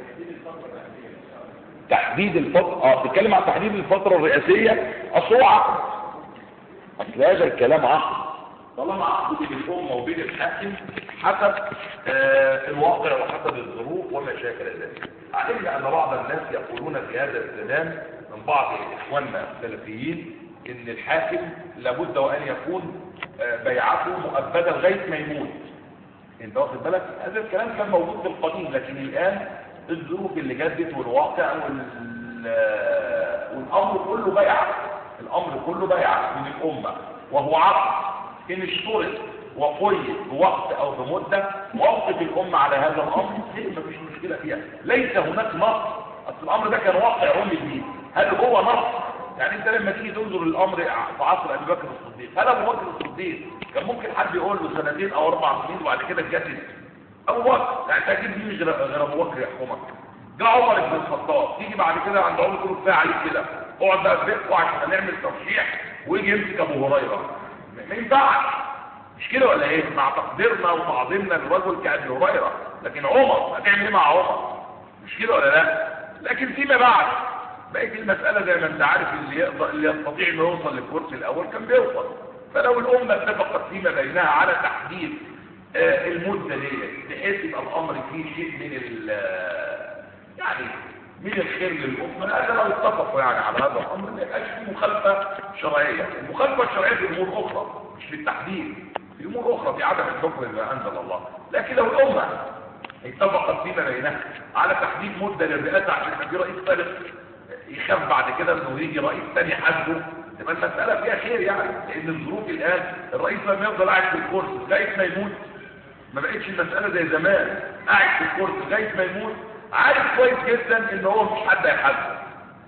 تحديد الفترة. اه بتتكلم عن تحديد الفترة الرئاسية. اصل عقد، اصل هذا الكلام عقد. طالما عقد بين الامه وبين الحاكم حسب آه الواقع وحسب الظروف وما شاكل ذلك. علمنا ان بعض الناس يقولون في هذا الزمان من بعض اخواننا السلفيين ان الحاكم لابد وان يكون آه بيعته مؤبده لغايه ما يموت. انت واخد بالك؟ هذا الكلام كان موجود في القديم، لكن الان الظروف اللي جدت والواقع والامر كله بيعه. الامر كله بيعه من الامه وهو عقد. ان اشترط وقيد بوقت او بمده موقف الامه على هذا الامر ما فيش مشكله فيها. ليس هناك نص. اصل الامر ده كان واقع علمي جديد. هل هو نص؟ يعني انت لما تيجي تنظر الامر في عصر ابي بكر الصديق، هل ابو بكر الصديق كان ممكن حد يقول له سنتين او اربع سنين وبعد كده اتجدد؟ ابو بكر يعني انت اكيد مش غير ابو بكر يحكمك. جاء عمر بن الخطاب، تيجي بعد كده عند عمر يقول كفايه عليك كده، اقعد بقى في بيتكم عشان نعمل ترشيح ويجي يمسك ابو هريره. ما ينفعش. مش كده ولا ايه؟ مع تقديرنا وتعظيمنا للرجل كابي هريره، لكن عمر هتعمل ايه مع عمر؟ مش كده ولا لا؟ لكن فيما بعد بقت المساله زي ما انت عارف، اللي يقدر اللي يستطيع انه يوصل للكرسي الاول كان بيوصل. فلو الامه اتفقت فيما بينها على تحديد آه المده دي بحيث يبقى الامر فيه شيء من ال يعني من الخير للامه، هذا لو اتفقوا يعني على هذا الامر ما يبقاش فيه مخالفه شرعيه. المخالفه الشرعيه في امور اخرى مش في التحديد، في امور اخرى في عدم الحكم بما انزل الله. لكن لو الامه اتفقت فيما بينها على تحديد مده للرئاسه عشان يبقى في رئيس ثالث يخاف بعد كده انه يجي رئيس ثاني حاسبه، تبقى المساله فيها خير يعني. لان الظروف الان الرئيس لما يفضل قاعد في الكرسي لغايه ما يموت، ما بقتش المساله زي زمان قاعد في الكرسي لغايه ما يموت عارف كويس جدا ان هو مش حد هيحاسبه.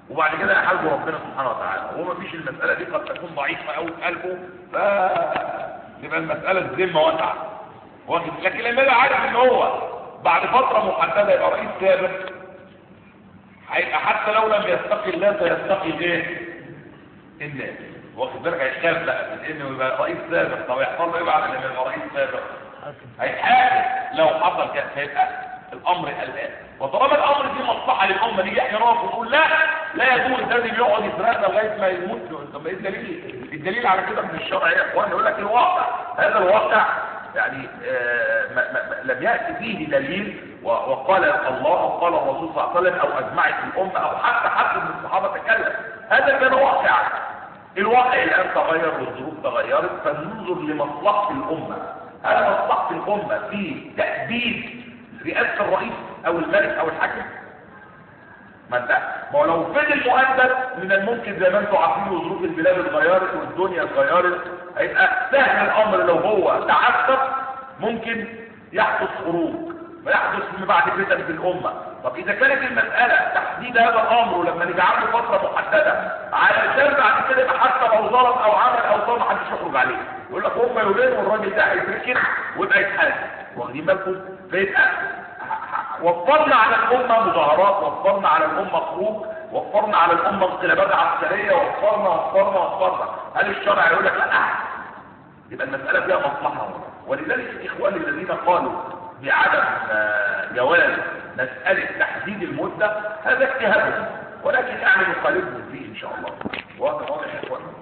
وبعد كده يحاسبه ربنا سبحانه وتعالى. وهو ما فيش المساله دي قد تكون ضعيفه قوي في قلبه، ف يبقى المساله الذمه واسعه واخد. لكن لما يبقى عارف ان هو بعد فتره محدده يبقى رئيس سابق، هيبقى حتى لو لم يتقي الله سيتقي ايه؟ الناس، واخد بالك؟ هيخاف بقى من انه يبقى رئيس سابق. طب يحصل له ايه بعد لما يبقى رئيس سابق؟ هيتحاسب لو حصل كده، هيبقى الامر الان. وطالما الامر دي مصلحه للامه دي احنا نقف ونقول لا لا يجوز لازم يقعد يسرقنا لغايه ما يموت. طب ايه الدليل؟ الدليل على كده من الشرع يا اخوان. يقول لك الواقع، هذا الواقع يعني آه ما ما لم ياتي فيه دليل وقال الله وقال الرسول صلى الله عليه وسلم او اجمعت الامه او حتى حد من الصحابه تكلم. هذا كان واقع. الواقع الان تغير والظروف تغيرت، فننظر لمصلحه الامه. هل مصلحه الامه في تأديب رئاسه الرئيس او الملك او الحاكم؟ ما انت ما هو لو فضل مؤدب من الممكن زي ما انتم عارفين وظروف البلاد اتغيرت والدنيا اتغيرت، هيبقى سهل الامر لو هو تعسف ممكن يحدث خروج ويحدث من بعد فتن في الامه. طب اذا كانت المساله تحديد هذا الامر ولما نجعله فتره محدده علشان بعد كده يبقى حتى لو ظلم او عمل او صار محدش يخرج عليه، يقول لك هم يولين والراجل ده هيتركن ويبقى يتحاسب. واخدين بالكم؟ فيبقى وفرنا على الامه مظاهرات، وفرنا على الامه خروج، وفرنا على الامه انقلابات عسكريه، وفرنا وفرنا وفرنا. هل الشرع يقول لك لا؟ يبقى المساله فيها مصلحه. ولذلك الاخوان الذين قالوا بعدم جواز مساله تحديد المده هذا اجتهاد، ولكن يعني نخالفهم فيه ان شاء الله. واضح واضح يا اخوان؟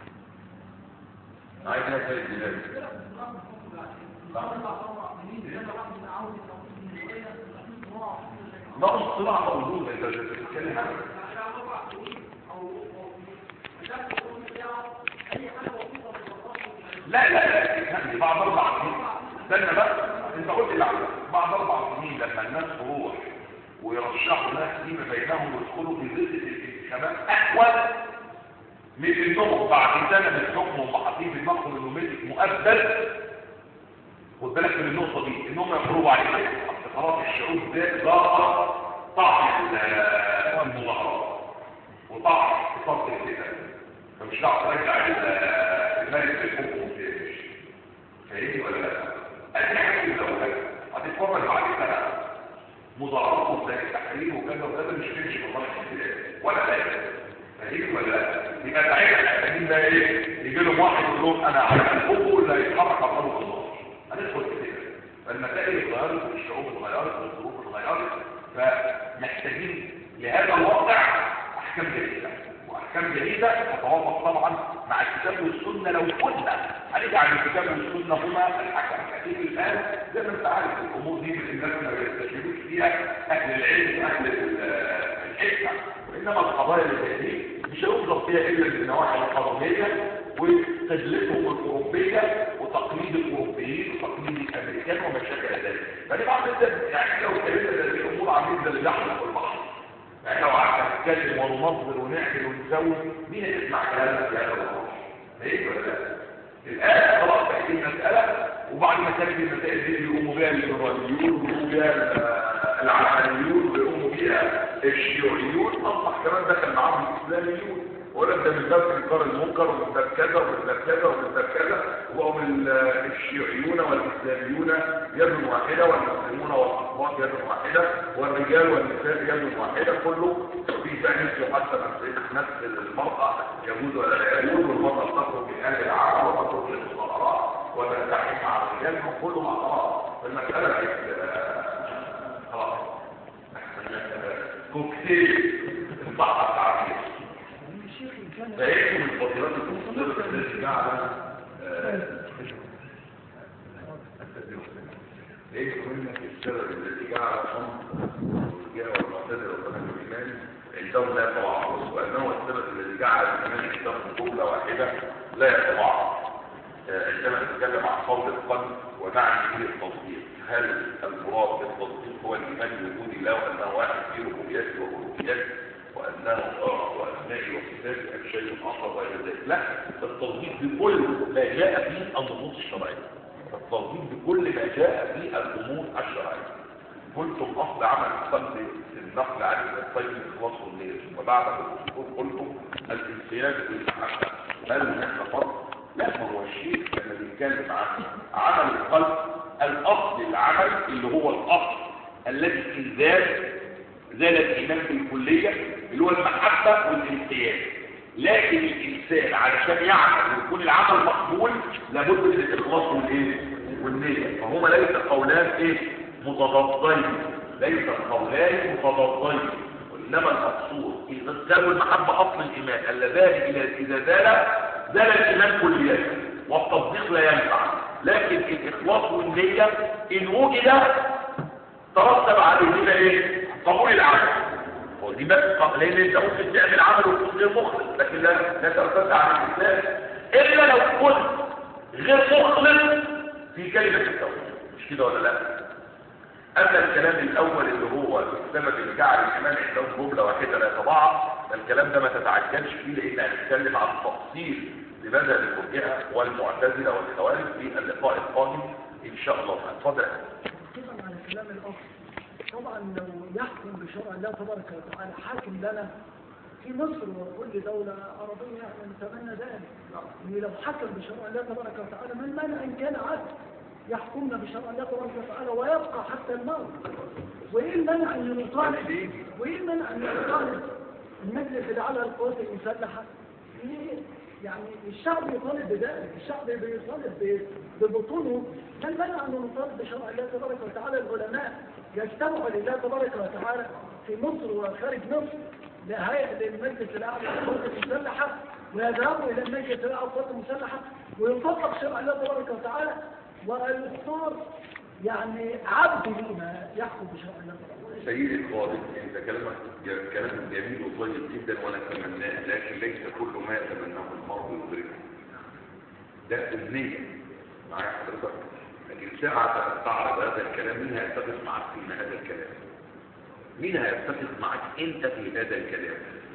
عايزين نسال ما هو الصراع موجود. انت بتتكلم عنه لا لا لا بعد اربع سنين استنى بس. انت قلت لي بعد اربع سنين لما الناس تروح ويرشحوا ناس فيما بينهم ويدخلوا في ضد الانتخابات احوال من انهم بعد سنه من الحكم ومحاطين في دماغهم انه ملك مؤبد. خد بالك من النقطه دي انهم يخرجوا عليه. خلاص الشعوب ده ضاق طاح المظاهرات وطاح اقتصاد الفتن، فمش هتعرف ترجع الملك للحكم وتمشي. فاهمني ولا لا؟ ادي حاجه الاولى هتتفرج بعد سنه مظاهرات وزي التحرير وكذا وكذا مش هتمشي في مصالح البلاد ولا لا. فاهمني ولا لا؟ يبقى ساعتها محتاجين بقى ايه؟ يجي لهم واحد يقول لهم انا عايز الحكم اللي هيتحرك على طول النص. هندخل في كده. فالمسائل اتغيرت والشعوب اتغيرت والظروف اتغيرت، فمحتاجين لهذا الواقع احكام جديده، واحكام جديده تتوافق طبعا مع الكتاب والسنه. لو كنا هنجعل الكتاب والسنه هما الحكم اكيد الان زي ما انت عارف الامور دي الناس ما بيستشيروش فيها اهل العلم واهل الحكمه، وانما القضايا اللي دي مش هيوصل فيها الا النواحي القانونيه وتجلسهم الاوروبيه وتقليد الاوروبيين وتقليد الامريكان وما شابه ذلك. فدي بعض الناس يعني لو اتكلمنا في الامور عاملين زي اللي بيحصل في البحر، احنا لو قعدنا نتكلم وننظر ونعمل ونسوي مين هيسمع كلامنا في هذا الامر؟ ايه ولا لا؟ الان خلاص بقت المساله، وبعد ما كانت المسائل دي بيقوموا بها الليبراليون ويقوموا بها العلمانيون ويقوموا بها الشيوعيون، اصبح كمان دخل معاهم الاسلاميون. ولا ده من باب انكار المنكر ومن باب كذا ومن باب كذا ومن باب كذا، وهم الشيوعيون والاسلاميون يد واحده والمسلمون والاقباط يد واحده والرجال والنساء يد واحده، كله في تانيث يحسب نفس المراه يجوز ولا لا يجوز، والمراه تخرج من اهل العالم وتخرج للفقراء وتلتحق مع الرجال وكله مع بعض. فالمساله خلاص كوكتيل البحر العربي فايكم الفضيلات المصدرة التي جعل ايكم منك السبب الذي جعل الخمس والرجاء والمعتدل والقدم الإيمان عندهم لا يتوعظ، وأنه السبب الذي جعل الإيمان عندهم جملة واحدة لا يتوعظ. عندما نتكلم عن قول القلب ونعني به التصديق، هل المراد بالتصديق هو الإيمان بوجود الله وأنه واحد في ربوبيته وألوهيته وأنه وأسمائه وصفاته أم شيء آخر غير ذلك؟ لا، التصديق بكل ما جاء فيه النصوص الشرعية، التصديق بكل ما جاء فيه الأمور الشرعية. قلتم اصل عمل القلب في النقل عن الطيب الاخلاص والنيه، وبعد قلتم الانسياب بالمحبه. هل هناك فرق؟ لا، ما هو الشيء لما بنتكلم عن عمل القلب الاصل العمل اللي هو الاصل الذي في زال زال الايمان بالكليه اللي هو المحبه والانسياب. لكن الانسان علشان يعمل ويكون العمل مقبول لابد من الاخلاص والايه والنيه. فهما ليس قولان ايه متضادين، ليس قولان متضادين، وانما المقصود اذا زال المحبه اصل الايمان اللذان اذا زال زال الايمان كليا والتصديق لا ينفع. لكن الاخلاص والنيه ان وجد ترتب عليه ايه قبول العمل. ودي بس لان انت ممكن تعمل عمل وتكون غير مخلص، لكن لا لا ترتفع عن الاسلام الا لو كنت غير مخلص في كلمه التوحيد. مش كده ولا لا؟ اما الكلام الاول اللي هو السبب اللي جعل الايمان عندهم جمله واحده لا يتضاعف، الكلام ده ما تتعجلش فيه لان هنتكلم عن تفصيل لمذهب المرجئه والمعتزله والخوارج في اللقاء القادم ان شاء الله. اتفضل. طبعا على كلام الاخ، طبعا لو يحكم بشرع الله تبارك وتعالى حاكم لنا في مصر وكل دولة عربية نتمنى ذلك، يعني لو حكم بشرع الله تبارك وتعالى من مانع ان كان عدل يحكمنا بشرع الله تبارك وتعالى ويبقى حتى الموت. وايه المنع ان نطالب وايه المنع ان نطالب المجلس الاعلى للقوات المسلحه؟ يعني الشعب يطالب بذلك، الشعب بيطالب ببطونه. ما المنع ان نطالب بشرع الله تبارك وتعالى؟ العلماء يجتمعوا لله تبارك وتعالى في مصر وخارج مصر للمجلس الاعلى للقوات المسلحه، ويذهبوا الى المجلس الاعلى للقوات المسلحه ويطبق شرع الله تبارك وتعالى، ويختار يعني عبد لما يحكم بشرع الله تبارك وتعالى. سيدي الفاضل، انت كلامك كلام جميل وطيب جدا ونتمناه، لكن ليس كل ما يتمناه المرء يدركه. ده النية معايا حضرتك. لكن ساعة تعرض هذا الكلام مين هيتفق معك في هذا الكلام؟ مين هيتفق معك انت في هذا الكلام؟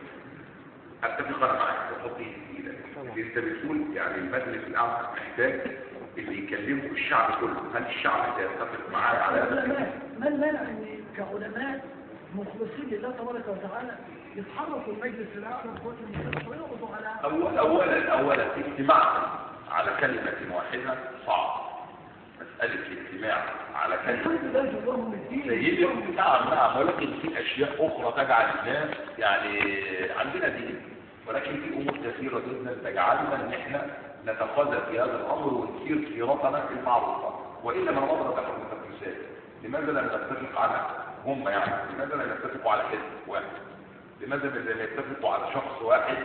اتفق انا معك وحط ايدي في ايدك. انت بتقول يعني المجلس الاعلى محتاج اللي يكلمه الشعب كله، هل الشعب سيتفق معاه على هذا الكلام؟ ما المانع ان كعلماء مخلصين لله تبارك وتعالى يتحركوا المجلس الاعلى للقوات المسلحه ويقضوا على أول اولا اولا اجتماع على كلمه واحده صعب. مساله الاجتماع على كلمه سيدي نعم نعم، ولكن في اشياء اخرى تجعل الناس يعني عندنا دين، ولكن في امور كثيره جدا تجعلنا ان احنا نتخاذل في هذا الامر ونسير سيرتنا المعروفه. والا ما نضرب لكم مثال، لماذا لا نتفق على هم يعني لماذا لا نتفقوا على حزب واحد؟ لماذا لا نتفقوا على شخص واحد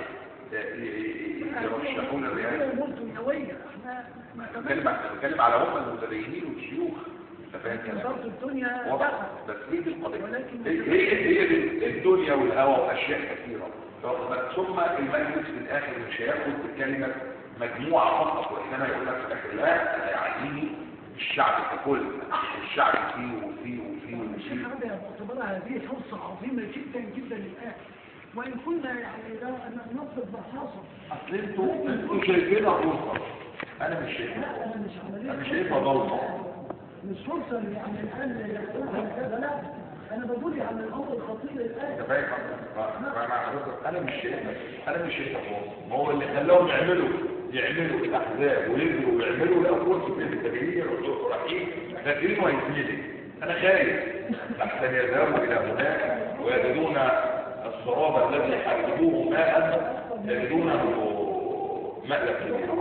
يرشحون الرئاسه؟ بتكلم بتكلم على هم المتدينين والشيوخ. انت فاهم كلامي؟ الدنيا بس هي دي القضيه، هي هي الدنيا والهوى واشياء كثيره. ثم المجلس في الاخر مش هياخد بكلمه مجموعه فقط، وانما يقول لك في الاخر لا انا يعنيني الشعب ككل، الشعب فيه وفيه وفيه وفيه. هذا باعتبارها هذه فرصه عظيمه جدا جدا للان، وان كنا يعني لا نطلب بحاصه. اصل انتوا انتوا شايفينها فرصه، انا مش شايفها. لا انا مش عمليه، انا شايفها ضوء. مش فرصه يعني الان يقولها كذا، لا انا بقول يعني الامر الخطير الان. انت فاهم؟ انا مش شايفها، انا مش شايفها فرصه. ما هو اللي خلاهم يعملوا يعملوا الاحزاب ويجروا ويعملوا لا فرصه في التغيير والرحيم فاكرين وهيتملي. انا خايف احسن يذهبوا الى هناك ويجدون السراب الذي حسبوه ماء يجدونه مألف.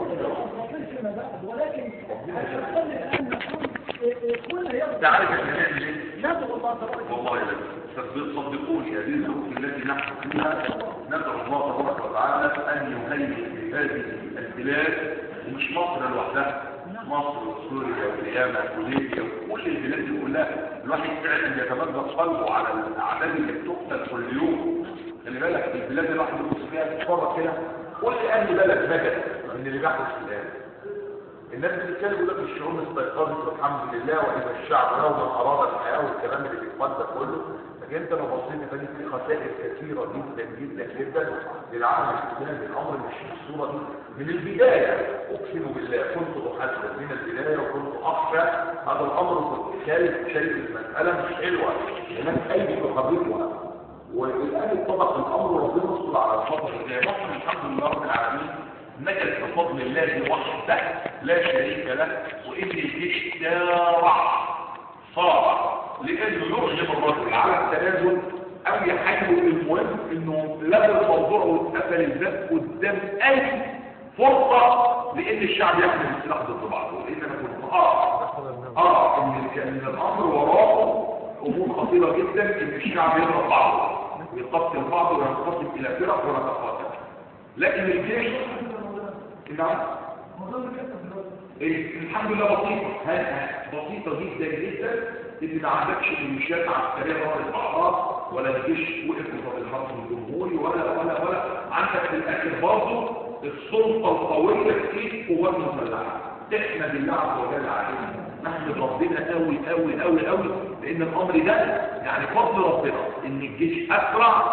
ولكن الان نقول تعرف احنا نعمل ايه؟ ندعو الله تبارك والله لا صدقوني هذه الظروف التي نحن فيها ندعو الله تبارك وتعالى ان يهيئ هذه البلاد، ومش مصر لوحدها، مصر وسوريا واليمن وليبيا وكل البلاد دي كلها. الواحد فعلا يتمدد قلبه على الاعداد اللي بتقتل كل يوم. خلي بالك البلاد اللي الواحد يبص فيها تتفرج كده كل اهل بلد نجد من اللي بيحدث في الان. الناس بتتكلم يقول لك الشعوب استيقظت والحمد لله، واذا الشعب يوما اراد الحياه والكلام اللي بيتمدد كله. لكن انت لو بصيت تلاقي في خسائر كثيره جدا جدا جدا للعالم الاسلامي. الامر مش بالصوره دي من البدايه. اقسم بالله كنت احذر من البدايه وكنت اخشى هذا الامر شالت شالت المسألة مش حلوة، الناس أيدي بقضيتها، والآن اتطبق الأمر ربنا يصبر على الفضل زي مصر الحمد لله رب العالمين نجد بفضل الله وحده لا شريك له، وإن الجيش سارع صارع لأنه يرغم الرجل على التنازل أو يحاول. المهم إنه لغى الموضوع واتقفل الباب قدام أي فرصة لأن الشعب يحمل السلاح ضد بعضه، لأن أنا كنت أرى أرى إن إن الأمر وراءه أمور خطيرة جدا، إن الشعب يضرب بعضه ويقتل بعضه وينقسم إلى فرق ونتقاتل. لكن الجيش نعم الحمد لله بسيطة بسيطة جدا جدا، إن ما عندكش ميليشيات عسكرية ضربت بعضها ولا الجيش وقف ضد الحرس الجمهوري ولا ولا ولا عندك في الآخر برضه السلطة القوية في قوات مسلحة. تحمد الله عز وجل عليها، نحمد ربنا قوي قوي قوي قوي، لأن الأمر ده يعني فضل ربنا إن الجيش أسرع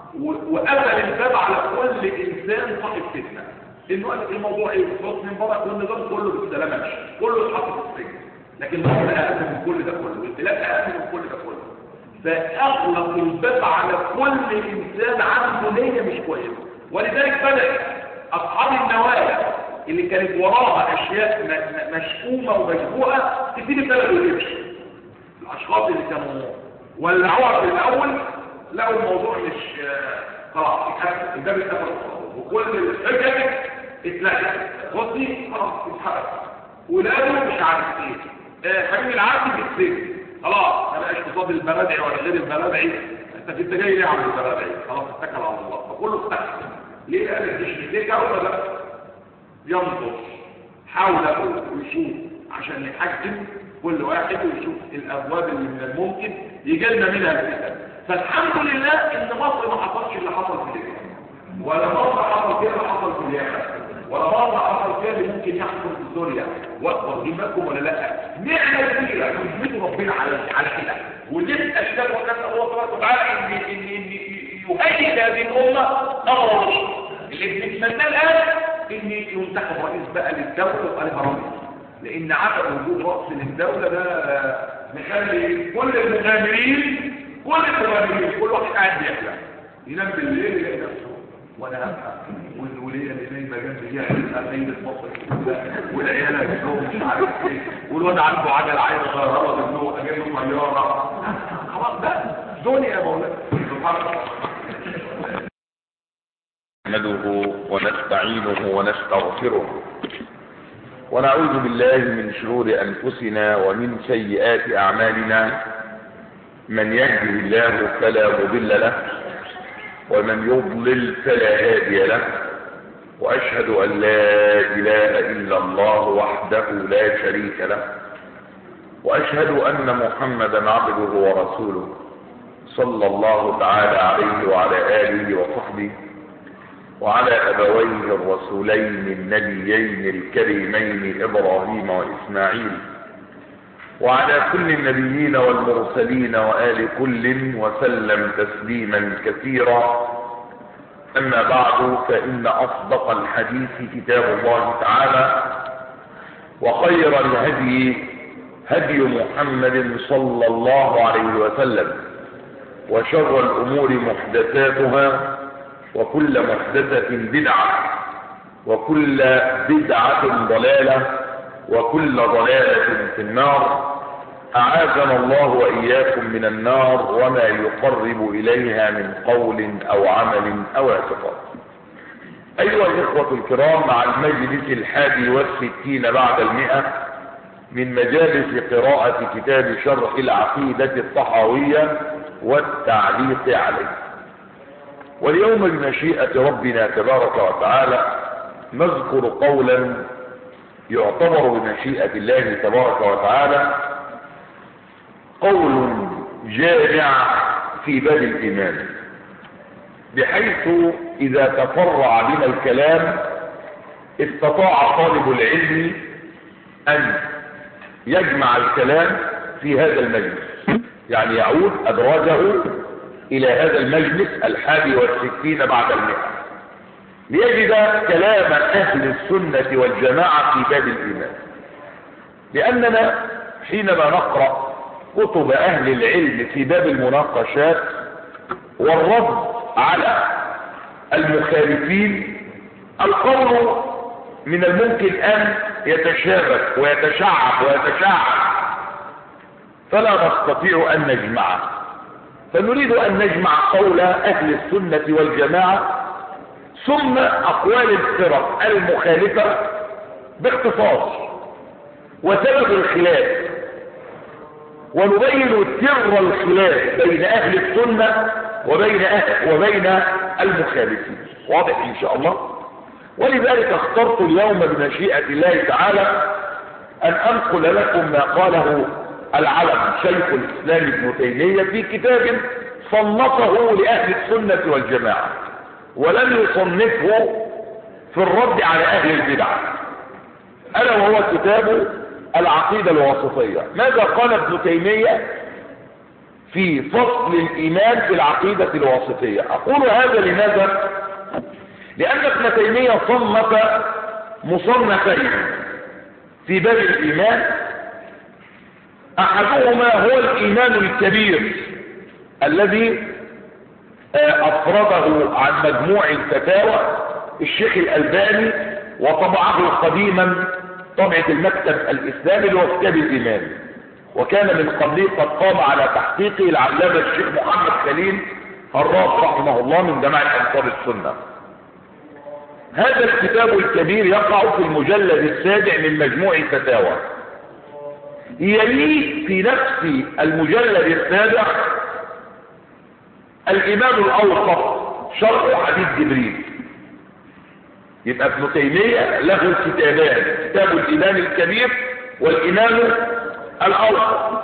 وقفل الباب على كل إنسان صاحب فتنة. إنه الموضوع إيه؟ بصوت من بره كل نظام كله بالسلامة ماشي، كله يتحط في السجن، لكن الأمر أهم من كل ده كله، والبلاد أهم من كل ده كله. فأغلق الباب على كل إنسان عنده نية مش كويسة، ولذلك بدأ أصحاب النوايا اللي كانت وراها أشياء مشؤومة ومشبوهة تبتدي بلد وتمشي. الأشخاص اللي كانوا ولعوها في الأول لقوا الموضوع مش خلاص الباب اتقفل وكل الحجج اتلغت وصي خلاص اتحرك ولقوا مش عارف ايه حبيب العبد في السجن خلاص ما بقاش قصاد البلدعي ولا غير البلدعي، انت كنت جاي ليه على البلدعي؟ خلاص اتكل على الله. فكله استكل ليه؟ قال الجيش ليه كده ولا ينظر حاوله ويشوف عشان يحكم كل واحد ويشوف الابواب اللي من الممكن يجي لنا منها الفتن. فالحمد لله ان مصر ما حصلش اللي حصل في ليبيا، ولا مصر حصل فيها اللي حصل في اليمن، ولا مصر حصل فيها اللي ممكن يحصل في سوريا. واخدين بالكم ولا لا؟ نعمه كبيره نحمد ربنا على على كده، ونسال اشياء وكذا الله سبحانه وتعالى ان ان يهيئ هذه الامه امر رشد. اللي بنتمناه الان ان ينتخب رئيس بقى للدوله ويبقى لها رئيس، لان عدم وجود راس للدوله ده مخلي كل المغامرين كل المغامرين كل واحد قاعد بيحلم ينام بالليل يلاقي نفسه وانا هبقى والوليه اللي نايمه جنبي هي سيده مصر والعيال ابنهم مش عارف ايه والواد عنده عجله عايز يغيرها ابنه جاي له طياره. خلاص ده دنيا يا مولانا سبحان الله. نحمده ونستعينه ونستغفره ونعوذ بالله من شرور أنفسنا ومن سيئات أعمالنا. من يهده الله فلا مضل له ومن يضلل فلا هادي له، وأشهد أن لا إله إلا الله وحده لا شريك له، وأشهد أن محمدا عبده ورسوله صلى الله تعالى عليه وعلى آله وصحبه وعلى أبويه الرسولين النبيين الكريمين إبراهيم وإسماعيل وعلى كل النبيين والمرسلين وآل كل وسلم تسليما كثيرا. أما بعد، فإن أصدق الحديث كتاب الله تعالى، وخير الهدي هدي محمد صلى الله عليه وسلم، وشر الأمور محدثاتها، وكل محدثة بدعة، وكل بدعة ضلالة، وكل ضلالة في النار. أعاذنا الله وإياكم من النار وما يقرب إليها من قول أو عمل أو اعتقاد. أيها الإخوة الكرام، مع المجلس الحادي والستين بعد المئة من مجالس قراءة كتاب شرح العقيدة الطحاوية والتعليق عليه. واليوم بمشيئة ربنا تبارك وتعالى نذكر قولا يعتبر بمشيئة الله تبارك وتعالى قول جامع في باب الإيمان، بحيث إذا تفرع بنا الكلام استطاع طالب العلم أن يجمع الكلام في هذا المجلس، يعني يعود أدراجه إلى هذا المجلس الحادي والستين بعد المئة ليجد كلام أهل السنة والجماعة في باب الإيمان. لأننا حينما نقرأ كتب أهل العلم في باب المناقشات والرد على المخالفين، القول من الممكن أن يتشابك ويتشعب ويتشعب، فلا نستطيع أن نجمعه، فنريد أن نجمع قول أهل السنة والجماعة ثم أقوال الفرق المخالفة باختصار وسبب الخلاف، ونبين سر الخلاف بين أهل السنة وبين أهل وبين المخالفين. واضح إن شاء الله. ولذلك اخترت اليوم بمشيئة الله تعالى أن أنقل لكم ما قاله العلم شيخ الإسلام ابن تيمية في كتاب صنفه لأهل السنة والجماعة، ولم يصنفه في الرد على أهل البدع، ألا وهو كتاب العقيدة الواسطية. ماذا قال ابن تيمية في فصل الإيمان في العقيدة الواسطية؟ أقول هذا لماذا؟ لأن ابن تيمية صنف مصنفين في باب الإيمان، أحدهما هو الإيمان الكبير الذي أفرده عن مجموع الفتاوى الشيخ الألباني وطبعه قديما طبعة المكتب الإسلامي اللي هو كتاب الإيمان، وكان من قبله قد قام على تحقيقه العلامة الشيخ محمد خليل الراس رحمه الله من جماعة أنصار السنة. هذا الكتاب الكبير يقع في المجلد السابع من مجموع الفتاوى. يليه في نفس المجلد السابع الإيمان الأوسط شرح حديث جبريل. يبقى ابن تيمية له كتابان، كتاب الإيمان الكبير والإيمان الأوسط.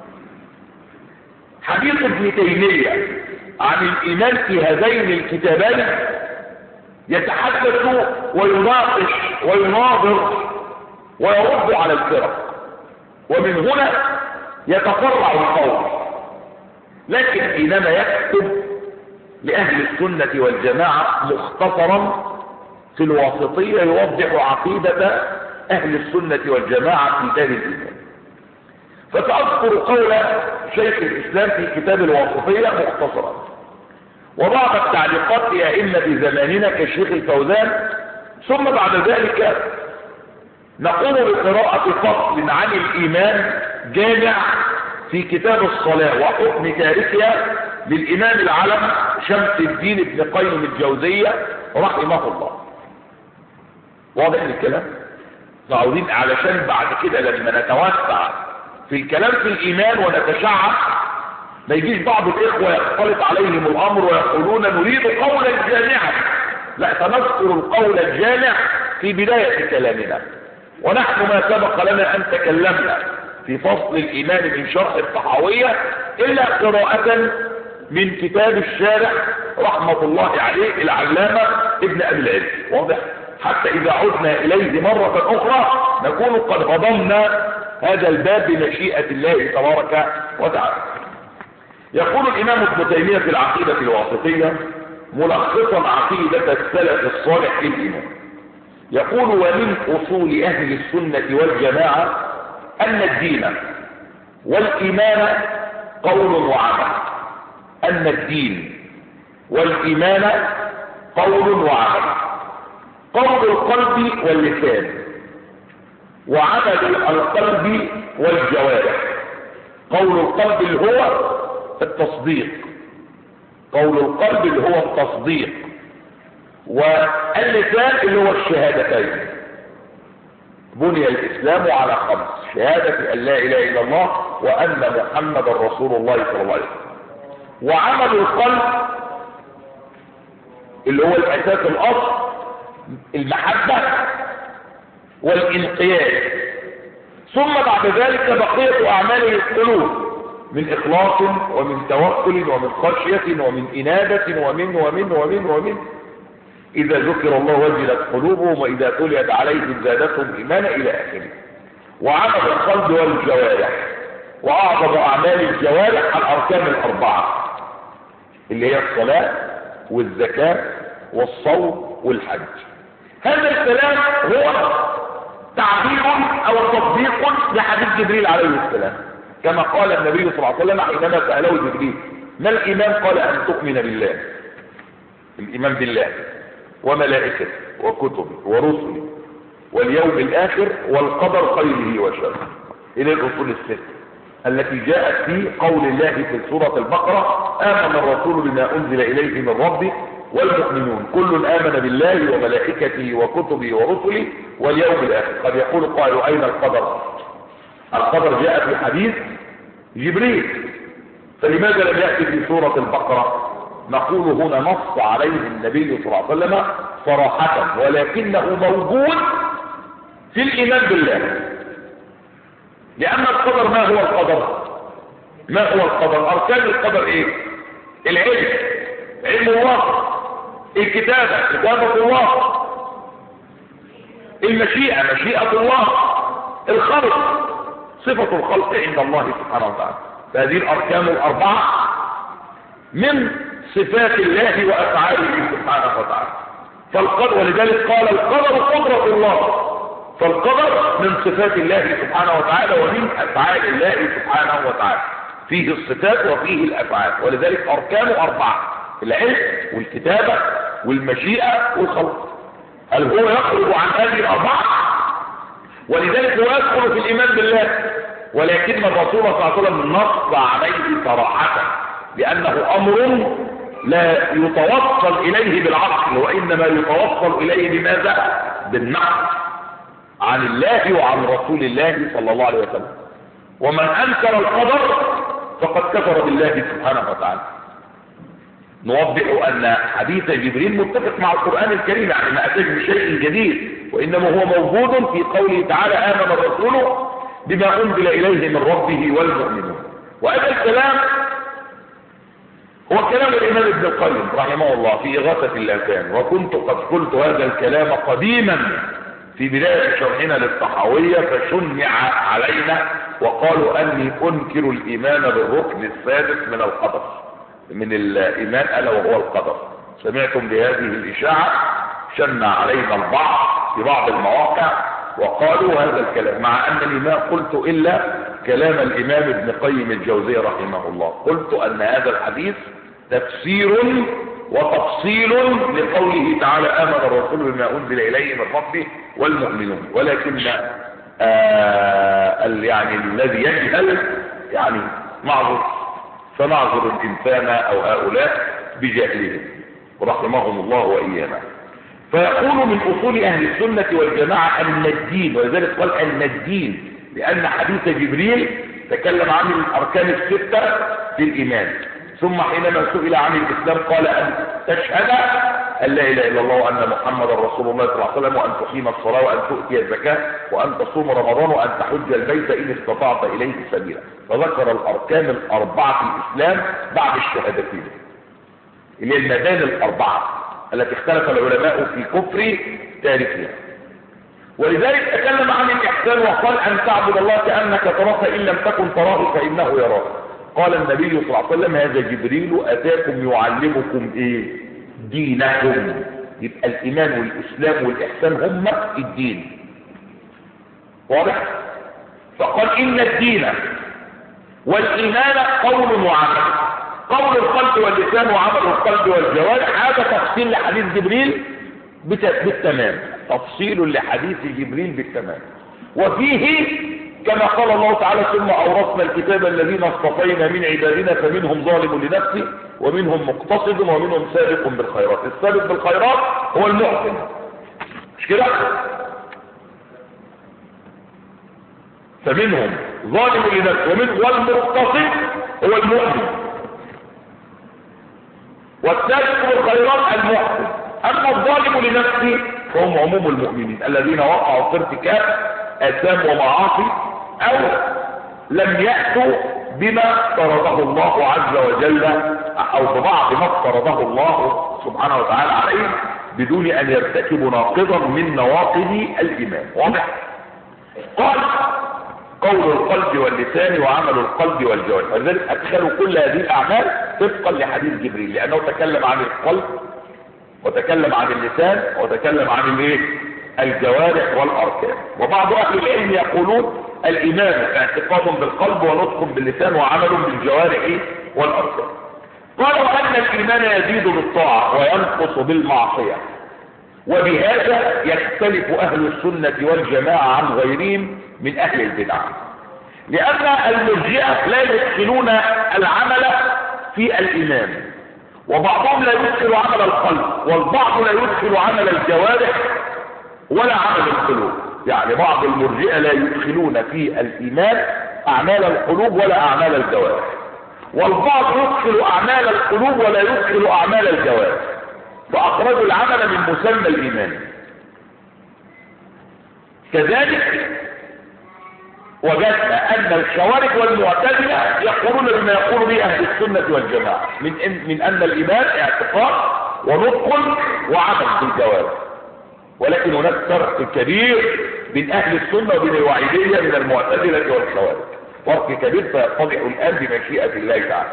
حديث ابن تيمية عن الإيمان في هذين الكتابان يتحدث ويناقش ويناظر ويرد على الفرق، ومن هنا يتفرع القول. لكن حينما يكتب لأهل السنة والجماعة مختصرا في الواسطية يوضح عقيدة أهل السنة والجماعة في دار الإيمان. فسأذكر قول شيخ الإسلام في كتاب الواسطية مختصرا، وبعض التعليقات لأئمة زماننا كالشيخ الفوزان، ثم بعد ذلك نقوم بقراءة فصل عن الإيمان جامع في كتاب الصلاة وحكم تاركها للإمام العلم شمس الدين ابن قيم الجوزية رحمه الله. واضح الكلام؟ عاوزين علشان بعد كده لما نتوسع في الكلام في الإيمان ونتشعب ما يجيش بعض الإخوة يختلط عليهم الأمر ويقولون نريد قولا جامعا. لا، سنذكر القول الجامع في بداية كلامنا، ونحن ما سبق لنا أن تكلمنا في فصل الإيمان من شرح الطحاوية إلا قراءة من كتاب الشارح رحمة الله عليه العلامة ابن أبي العز. واضح؟ حتى إذا عدنا إليه مرة أخرى نكون قد هضمنا هذا الباب بمشيئة الله تبارك وتعالى. يقول الإمام ابن تيمية في العقيدة الواسطية ملخصا عقيدة السلف الصالح في الإيمان، يقول: ومن أصول أهل السنة والجماعة أن الدين والإيمان قول وعمل. أن الدين والإيمان قول وعمل، قول القلب واللسان، وعمل القلب والجوارح. قول القلب اللي هو التصديق، قول القلب اللي هو التصديق، واللسان اللي هو الشهادتين. بني الإسلام على خمس: شهادة أن لا إله إلا الله وأن محمد رسول الله صلى الله عليه وسلم. وعمل القلب اللي هو الأساس الأصل المحبة والانقياد، ثم بعد ذلك بقية أعمال القلوب من إخلاص ومن توكل ومن خشية ومن إنابة ومن ومن ومن ومن إذا ذكر الله وجلت قلوبهم وإذا تليت عليهم زادتهم إيمانا إلى آخره. وعمل القلب والجوارح، وأعظم أعمال الجوارح الأركان الأربعة اللي هي الصلاة والزكاة والصوم والحج. هذا الكلام هو تعبير أو تطبيق لحديث جبريل عليه السلام. كما قال النبي صلى الله عليه وسلم حينما سأله جبريل ما الإيمان؟ قال أن تؤمن بالله، الإيمان بالله وملائكته وكتبه ورسله واليوم الآخر والقدر خيره وشره، إلى الأصول الست التي جاءت في قول الله في سورة البقرة آمن الرسول بما أنزل إليه من ربه والمؤمنون كل آمن بالله وملائكته وكتبه ورسله واليوم الآخر. قد يقول قائل أين القدر؟ القدر جاء في حديث جبريل، فلماذا لم يأتي في سورة البقرة؟ نقول هنا نص عليه النبي صلى الله عليه وسلم صراحة، ولكنه موجود في الإيمان بالله، لأن القدر ما هو القدر؟ ما هو القدر؟ أركان القدر إيه؟ العلم، علم الله، الكتابة، كتابة الله، المشيئة، مشيئة الله، الخلق، صفة الخلق عند الله سبحانه وتعالى. فهذه الأركان الأربعة من صفات الله وأفعاله سبحانه وتعالى. فالقدر، ولذلك قال القدر قدرة الله، فالقدر من صفات الله سبحانه وتعالى ومن أفعال الله سبحانه وتعالى، فيه الصفات وفيه الأفعال، ولذلك أركانه أربعة: العلم والكتابة والمشيئة والخلق. هل هو يخرج عن هذه الأربعة؟ ولذلك هو يدخل في الإيمان بالله، ولكن الرسول صلى الله عليه وسلم نص عليه صراحة، لأنه أمر لا يتوصل إليه بالعقل، وإنما يتوصل إليه بماذا؟ بالنقل عن الله وعن رسول الله صلى الله عليه وسلم. ومن أنكر القدر فقد كفر بالله سبحانه وتعالى. نوضح أن حديث جبريل متفق مع القرآن الكريم، يعني ما أتاش بشيء جديد، وإنما هو موجود في قوله تعالى آمن الرسول بما أنزل إليه من ربه والمؤمنون. وهذا الكلام هو كلام الإمام ابن القيم رحمه الله في إغاثة الآثام، وكنت قد قلت هذا الكلام قديما في بداية شرحنا للطحاوية، فشنع علينا وقالوا أني أنكر الإيمان بالركن السادس من القدر، من الإيمان ألا وهو القدر. سمعتم بهذه الإشاعة؟ شنع علينا البعض في بعض المواقع وقالوا هذا الكلام، مع أنني ما قلت إلا كلام الإمام ابن قيم الجوزية رحمه الله. قلت أن هذا الحديث تفسير وتفصيل لقوله تعالى آمن الرسول بما أنزل إليه من ربه والمؤمنون، ولكن آه يعني الذي يجهل يعني معذور، فنعذر الإنسان أو هؤلاء بجهلهم رحمهم الله وإيانا. فيقول من أصول أهل السنة والجماعة أن الدين، ولذلك قال أن الدين لأن حديث جبريل تكلم عن الأركان الستة في الإيمان، ثم حينما سئل عن الإسلام قال أن تشهد أن لا إله إلا الله وأن محمد رسول الله صلى الله عليه وسلم، وأن تقيم الصلاة وأن تؤتي الزكاة وأن تصوم رمضان وأن تحج البيت إن استطعت إليه سبيلا. فذكر الأركان الأربعة في الإسلام بعد الشهادتين، اللي هي المباني الأربعة التي اختلف العلماء في كفر تاركها. ولذلك تكلم عن الإحسان وقال أن تعبد الله كأنك تراه فإن لم تكن تراه فإنه يراك. قال النبي صلى الله عليه وسلم هذا جبريل أتاكم يعلمكم إيه؟ دينكم. يبقى الإيمان والإسلام والإحسان هم الدين، واضح؟ فقال إن الدين والإيمان قول وعمل، قول القلب واللسان وعمل القلب والجوارح. هذا تفصيل لحديث جبريل بالتمام، تفصيل لحديث جبريل بالتمام. وفيه كما قال الله تعالى ثم أورثنا الكتاب الذين اصطفينا من عبادنا فمنهم ظالم لنفسه ومنهم مقتصد ومنهم سابق بالخيرات. السابق بالخيرات هو المحسن، مش كده؟ فمنهم ظالم لنفسه ومن والمقتصد هو المؤمن، والسابق بالخيرات المحسن. أما الظالم لنفسه فهم عموم المؤمنين الذين وقعوا في ارتكاب آثام ومعاصي أو لم يأتوا بما فرضه الله عز وجل أو ببعض ما فرضه الله سبحانه وتعالى عليه بدون أن يرتكبوا ناقضا من نواقض الإيمان. واضح؟ قال قول القلب واللسان وعمل القلب والجوارح، ولذلك أدخلوا كل هذه الأعمال طبقا لحديث جبريل، لأنه تكلم عن القلب وتكلم عن اللسان وتكلم عن الايه؟ الجوارح والاركان. وبعض اهل العلم يقولون الإيمان اعتقاد بالقلب ونطق باللسان وعمل بالجوارح والأركان. قال وأن الإيمان يزيد بالطاعة وينقص بالمعصية، وبهذا يختلف أهل السنة والجماعة عن غيرهم من أهل البدع، لأن المرجئة لا يدخلون العمل في الإيمان، وبعضهم لا يدخل عمل القلب، والبعض لا يدخل عمل الجوارح ولا عمل القلوب. يعني بعض المرجئة لا يدخلون في الإيمان أعمال القلوب ولا أعمال الجوارح، والبعض يدخل أعمال القلوب ولا يدخل أعمال الجوارح، فأخرجوا العمل من مسمى الإيمان. كذلك وجدنا أن الخوارج والمعتزلة يقولون بما يقول به أهل السنة والجماعة من إن, من أن الإيمان اعتقاد ونطق وعمل بالجوارح، ولكن هناك فرق كبير بين أهل السنة وبين الوعيدية من المعتزلة والخوارج، فرق كبير سيتضح الآن بمشيئة الله تعالى.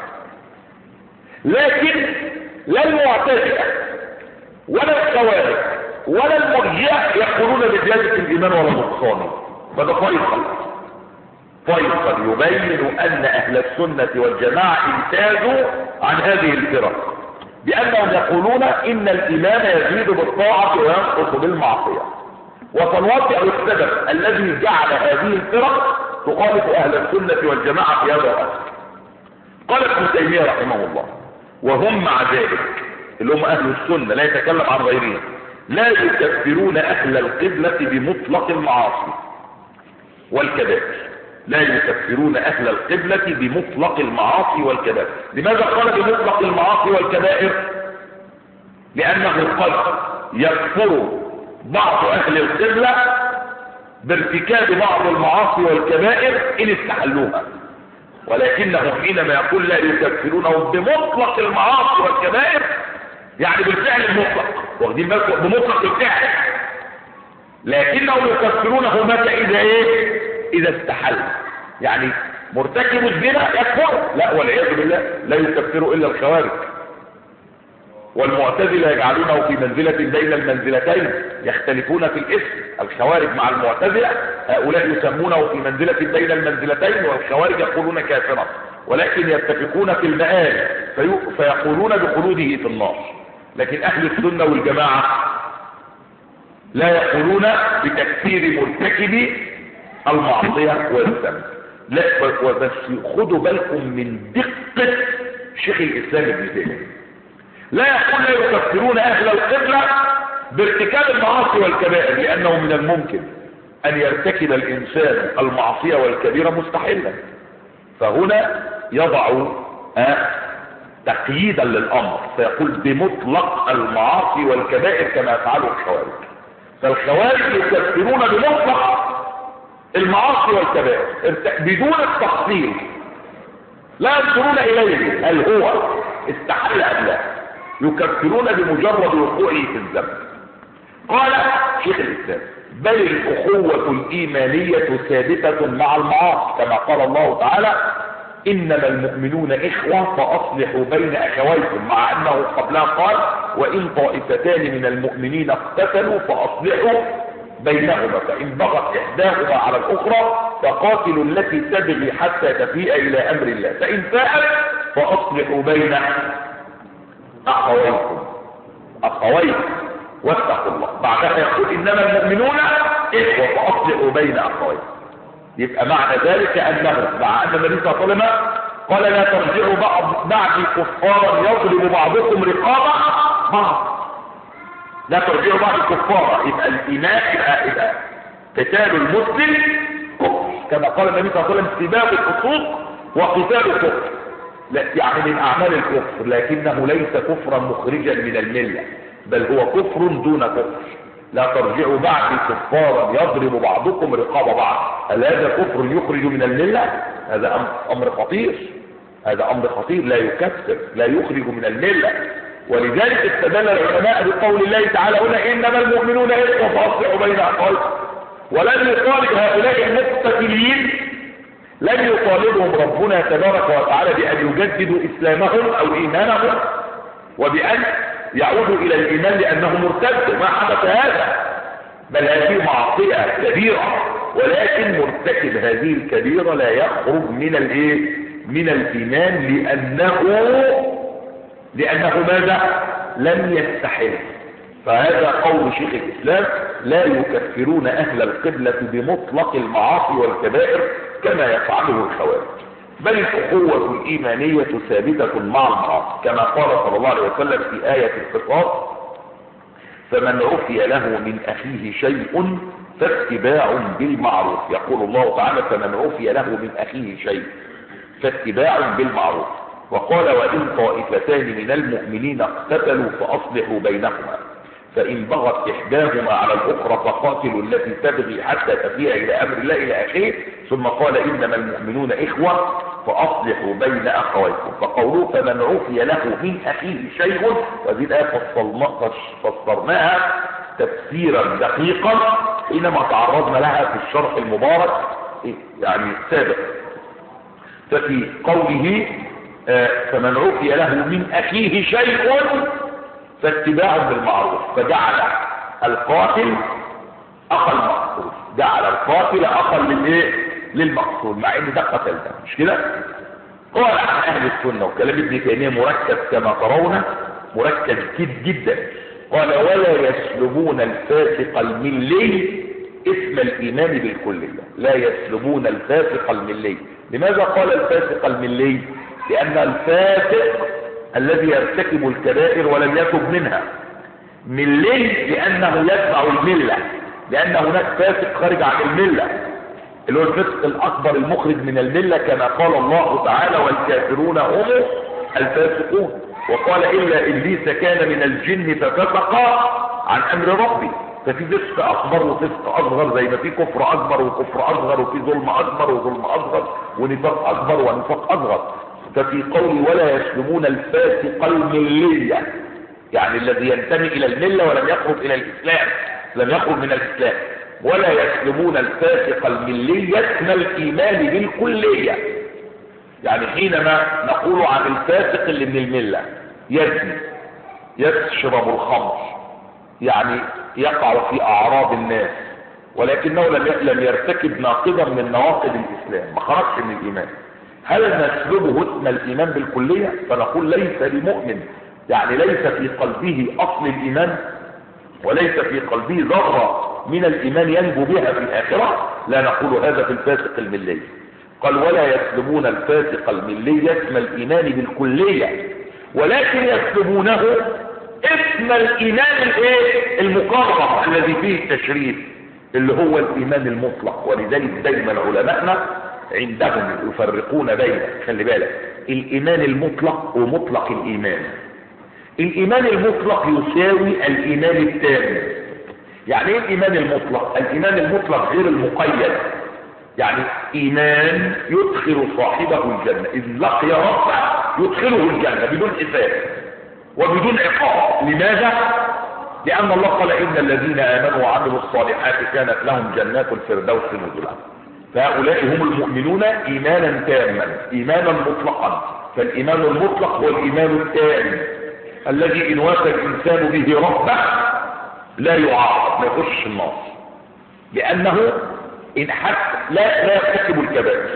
لكن لا المعتزلة ولا الخوارج ولا المرجئة يقولون بزيادة الإيمان ولا نقصانه، فده فيصل فيصل يبين أن أهل السنة والجماعة امتازوا عن هذه الفرق بأنهم يقولون إن الإيمان يزيد بالطاعة وينقص بالمعصية، وسنوضح السبب الذي جعل هذه الفرق تخالف أهل السنة والجماعة في هذا الأمر. قال ابن تيمية رحمه الله: وهم مع ذلك اللي هم أهل السنة لا يتكلم عن غيرهم لا يكفرون أهل القبلة بمطلق المعاصي والكبائر، لا يكفرون أهل القبلة بمطلق المعاصي والكبائر. لماذا قال بمطلق المعاصي والكبائر؟ لأنه قد يكفر بعض أهل القبلة بارتكاب بعض المعاصي والكبائر إن استحلوها، ولكنه حينما يقول لا يكفرونهم بمطلق المعاصي والكبائر يعني بالفعل المطلق، واخدين بالكم بمطلق الفعل، لكنهم يكفرونه متى؟ إذا إيه؟ إذا استحل. يعني مرتكب الزنا يكفر؟ لا والعياذ بالله، لا يكفر إلا الخوارج. والمعتزلة يجعلونه في منزلة بين المنزلتين، يختلفون في الاسم، الخوارج مع المعتزلة هؤلاء يسمونه في منزلة بين المنزلتين، والخوارج يقولون كافرا، ولكن يتفقون في المآل في... فيقولون بخلوده في النار. لكن أهل السنة والجماعة لا يقولون بتكفير مرتكب المعصية والذنب. لا بس خدوا بالكم من دقة شيخ الإسلام ابن تيمية، لا يقول لا يكفرون أهل القبلة بارتكاب المعاصي والكبائر، لأنه من الممكن أن يرتكب الإنسان المعصية والكبيرة مستحلا، فهنا يضع آه تقييدا للأمر فيقول بمطلق المعاصي والكبائر كما يفعله الخوارج. فالخوارج يكفرون بمطلق المعاصي والكبائر بدون التفصيل، لا ينظرون إليه هل هو استحل أم لا، يكفرون بمجرد وقوعه في الذنب. قال شيخ الإسلام: بل الأخوة الإيمانية ثابتة مع المعاصي، كما قال الله تعالى: إنما المؤمنون إخوة فأصلحوا بين أخويكم، مع أنه قبلها قال: وإن طائفتان من المؤمنين اقتتلوا فأصلحوا بينهما، فإن بغت إحداهما على الأخرى فقاتلوا التي تبغي حتى تفيء إلى أمر الله، فإن فاءت فأصلحوا بين أخويكم أخويكم واتقوا الله. بعدها يقول: إنما المؤمنون إخوة فأصلحوا بين أخويكم. يبقى معنى ذلك أنه مع أن النبي صلى الله عليه وسلم قال: لا ترجعوا بعض بعدي كفارا يضرب بعضكم رقاب بعض، لا ترجعوا بعض كفارا، يبقى الإيمان يبقى قتال المسلم كفر، كما قال النبي صلى الله عليه وسلم: سباب الفسوق وقتال الكفر، لا يعني من أعمال الكفر، لكنه ليس كفرا مخرجا من الملة، بل هو كفر دون كفر. لا ترجعوا بعد كفارا يضرب بعضكم رقاب بعض، هل هذا كفر يخرج من الملة؟ هذا أمر خطير، هذا أمر خطير لا يكفر، لا يخرج من الملة. ولذلك استدل العلماء بقول الله تعالى: هنا إنما المؤمنون إخوة فأصلحوا بين أخويكم. ولن يطالب هؤلاء المقتتلين، لن يطالبهم ربنا تبارك وتعالى بأن يجددوا إسلامهم أو إيمانهم وبأن يعودوا إلى الإيمان لأنهم مرتدوا، ما حدث هذا، بل هذه معصية كبيرة ولكن مرتكب هذه الكبيرة لا يخرج من الايه من الايمان لانه لانه ماذا لم يستحل. فهذا قول شيخ الاسلام: لا يكفرون اهل القبلة بمطلق المعاصي والكبائر كما يفعله الخوارج، بل الأخوة الإيمانية ثابتة مع المعاصي، كما قال صلى الله عليه وسلم في آية القصاص: فمن عفي له من أخيه شيء فاتباع بالمعروف. يقول الله تعالى: فمن عفي له من أخيه شيء فاتباع بالمعروف. وقال: وإن طائفتان من المؤمنين اقتتلوا فأصلحوا بينهما، فإن بغت إحداهما على الأخرى فقاتلوا التي تبغي حتى تفيء إلى أمر الله إلى آخره. ثم قال: إنما المؤمنون إخوة فأصلحوا بين أخويكم. فقوله فمن عفي له من أخيه شيء، وهذه الآية فسرناها تفسيرا دقيقا حينما تعرضنا لها في الشرح المبارك يعني السابق. ففي قوله فمن عفي له من أخيه شيء فاتباع بالمعروف، فجعل القاتل اقل مقتول، جعل القاتل اقل للايه للمقتول، مع ان ده قتل ده، مش كده؟ قال عن اهل السنه، وكلام ابن تيميه مركز كما ترون، مركز جد جدا. قال: ولا يسلبون الفاسق الملي اسم الايمان بالكليه، لا يسلبون الفاسق الملي. لماذا قال الفاسق الملي؟ لان الفاسق الذي يرتكب الكبائر ولم يتب منها، ملي لانه يتبع المله، لان هناك فاسق خارج عن المله اللي هو الفسق الاكبر المخرج من المله، كما قال الله تعالى: والكافرون هم الفاسقون. وقال: الا ابليس كان من الجن ففسق عن امر ربي. ففي فسق اكبر وفسق اصغر، زي ما في كفر اكبر وكفر اصغر، وفي ظلم اكبر وظلم اصغر، ونفاق اكبر ونفاق اصغر. ففي قول ولا يسلمون الفاسق الملية، يعني الذي ينتمي الى الملة ولم يخرج الى الاسلام، لم يخرج من الاسلام. ولا يسلمون الفاسق الملية اسم الايمان بالكلية، يعني حينما نقول عن الفاسق اللي من الملة يزني، يشرب الخمر، يعني يقع في اعراض الناس، ولكنه لم يرتكب ناقضا من نواقض الاسلام، ما خرجش من الايمان، هل نسلبه اسم الايمان بالكلية؟ فنقول ليس بمؤمن، يعني ليس في قلبه اصل الايمان، وليس في قلبه ذرة من الايمان ينجو بها في الاخرة، لا نقول هذا في الفاسق الملي. قال: ولا يسلبون الفاسق الملي اسم الايمان بالكلية، ولكن يسلبونه اسم الايمان الايه المقرر الذي فيه التشريف، اللي هو الايمان المطلق. ولذلك دايما علماءنا عندهم يفرقون بين، خلي بالك، الايمان المطلق ومطلق الايمان. الايمان المطلق يساوي الايمان التام. يعني ايه الايمان المطلق؟ الايمان المطلق غير المقيد، يعني ايمان يدخل صاحبه الجنة، اذ لقي ربه يدخله الجنة بدون حساب وبدون عقاب. لماذا؟ لان الله قال: ان الذين امنوا وعملوا الصالحات كانت لهم جنات الفردوس نزلا. فهؤلاء هم المؤمنون ايمانا تاما، ايمانا مطلقا. فالايمان المطلق هو الايمان التام الذي ان وافى الانسان به ربه لا يعاقب، ما يخش النار، لانه ان حتى لا لا يرتكب الكبائر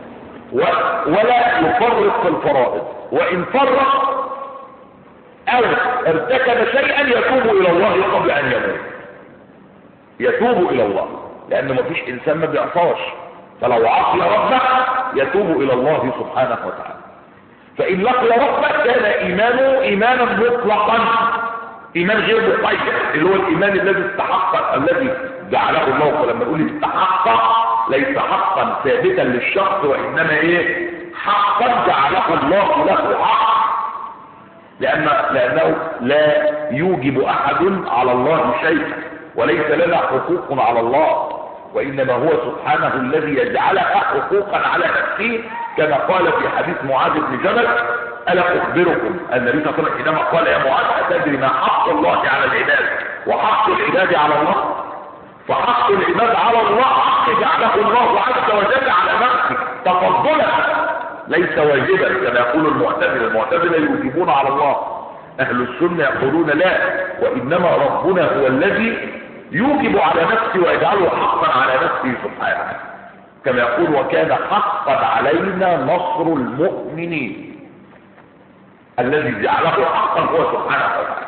ولا يفرط في الفرائض، وان فرط او ارتكب شيئا يتوب الى الله قبل ان يموت، يتوب الى الله، لان ما فيش انسان ما بيعصاش، فلو عصي ربه يتوب الى الله سبحانه وتعالى. فان لقي ربه كان ايمانه ايمانا مطلقا، ايمان غير مقيد، اللي هو الايمان الذي استحق، الذي جعله الله. فلما نقول استحق ليس حقا ثابتا للشخص، وانما ايه حقا جعله الله له حق، لأن لأنه لا يوجب أحد على الله شيئا، وليس لنا حقوق على الله، وإنما هو سبحانه الذي يجعلها حقوقا على نفسه، كما قال في حديث معاذ بن جبل: ألا أخبركم أن النبي صلى الله عليه وسلم حينما قال: يا معاذ أتدري ما حق الله على العباد وحق العباد على الله؟ فحق العباد على الله حق جعله الله عز وجل على نفسه تفضلا، ليس واجبا كما يقول المعتزلة. المعتزلة يوجبون على الله، أهل السنة يقولون لا، وإنما ربنا هو الذي يوجب على نفسه ويجعله حقا على نفسه سبحانه، كما يقول وكان حقا علينا نصر المؤمنين، الذي جعله حقا هو سبحانه وتعالى.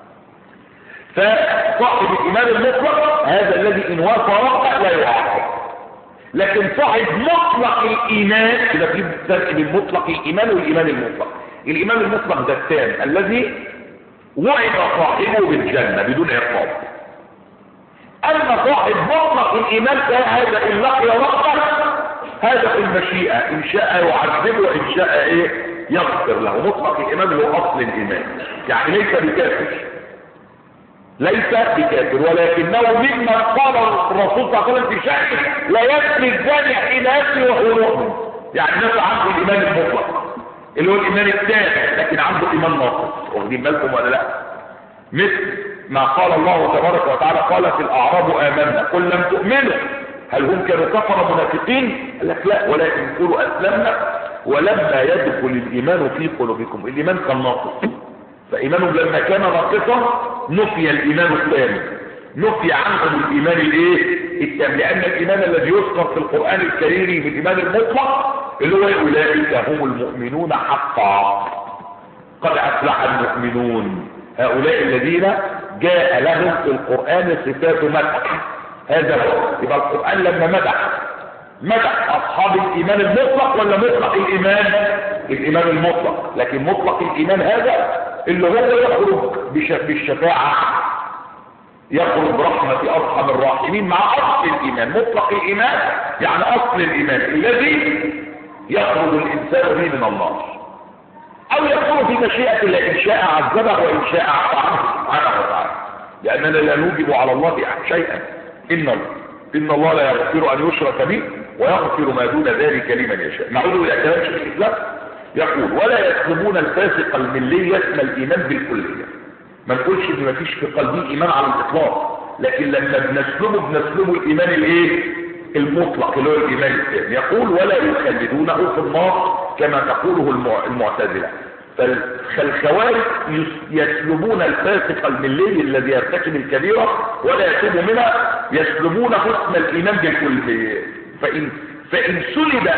فصاحب الإيمان المطلق هذا الذي إن وافق لا يعاقب، لكن صاحب مطلق الإيمان كده في فرق بين مطلق الإيمان والإيمان المطلق. الإيمان المطلق ده التام الذي وعد صاحبه بالجنة بدون عقاب. أما صاحب مطلق الإيمان فهذا إن لقي ربه هذا في المشيئة، إن شاء يعذبه وإن شاء إيه يغفر له. مطلق الإيمان هو أصل الإيمان، يعني ليس بكافر ليس بكافر، ولكنه مما قال الرسول صلى الله عليه وسلم في شأنه لا يسري الزاني حين يسري وهو مؤمن، يعني الناس عنده الإيمان المطلق اللي هو الإيمان التام، لكن عنده إيمان ناقص. واخدين بالكم ولا لا؟ مثل ما قال الله تبارك وتعالى قالت الأعراب آمنا قل لم تؤمنوا هل هم كانوا كفر منافقين؟ قال لك لا، ولكن قولوا أسلمنا ولما يدخل الإيمان في قلوبكم. الإيمان كان ناقص، فإيمانهم لما كان ناقصا نفي الإيمان التام، نفي عنهم الإيمان الايه التام، لأن الإيمان الذي يذكر في القرآن الكريم بالإيمان المطلق اللي هو أولئك هم المؤمنون حقا، قد أفلح المؤمنون، هؤلاء الذين جاء لهم في القرآن صفات مدح. هذا هو. يبقى القرآن لما مدح مدح أصحاب الإيمان المطلق ولا مطلق الإيمان؟ الإيمان المطلق. لكن مطلق الإيمان هذا اللي هو يخرج بالشفاعة، يخرج برحمة أرحم الراحمين مع أصل الإيمان. مطلق الإيمان يعني أصل الإيمان الذي يخرج الإنسان به من النار، أو يكون في مشيئة الله، إن شاء عذبه وإن شاء عفى عنه سبحانه وتعالى، لأننا لا نوجب على الله شيئا. إن الله إن الله لا يغفر أن يشرك به ويغفر ما دون ذلك لمن يشاء. نعود إلى كلام شيخ الإسلام يقول ولا يسلمون الفاسق الملي اسم الإيمان بالكلية. ما نقولش إن ما فيش في قلبه إيمان على الإطلاق، لكن لما بنسلمه بنسلمه الإيمان الإيه المطلق اللي هو الإيمان الثاني. يقول ولا يخلدونه في النار كما تقوله المعتزلة. فالخوارج يسلمون الفاسق الملي الذي يرتكب الكبيرة ولا يتوب منها، يسلمونه اسم الإيمان بالكلية. فإن, فإن سلب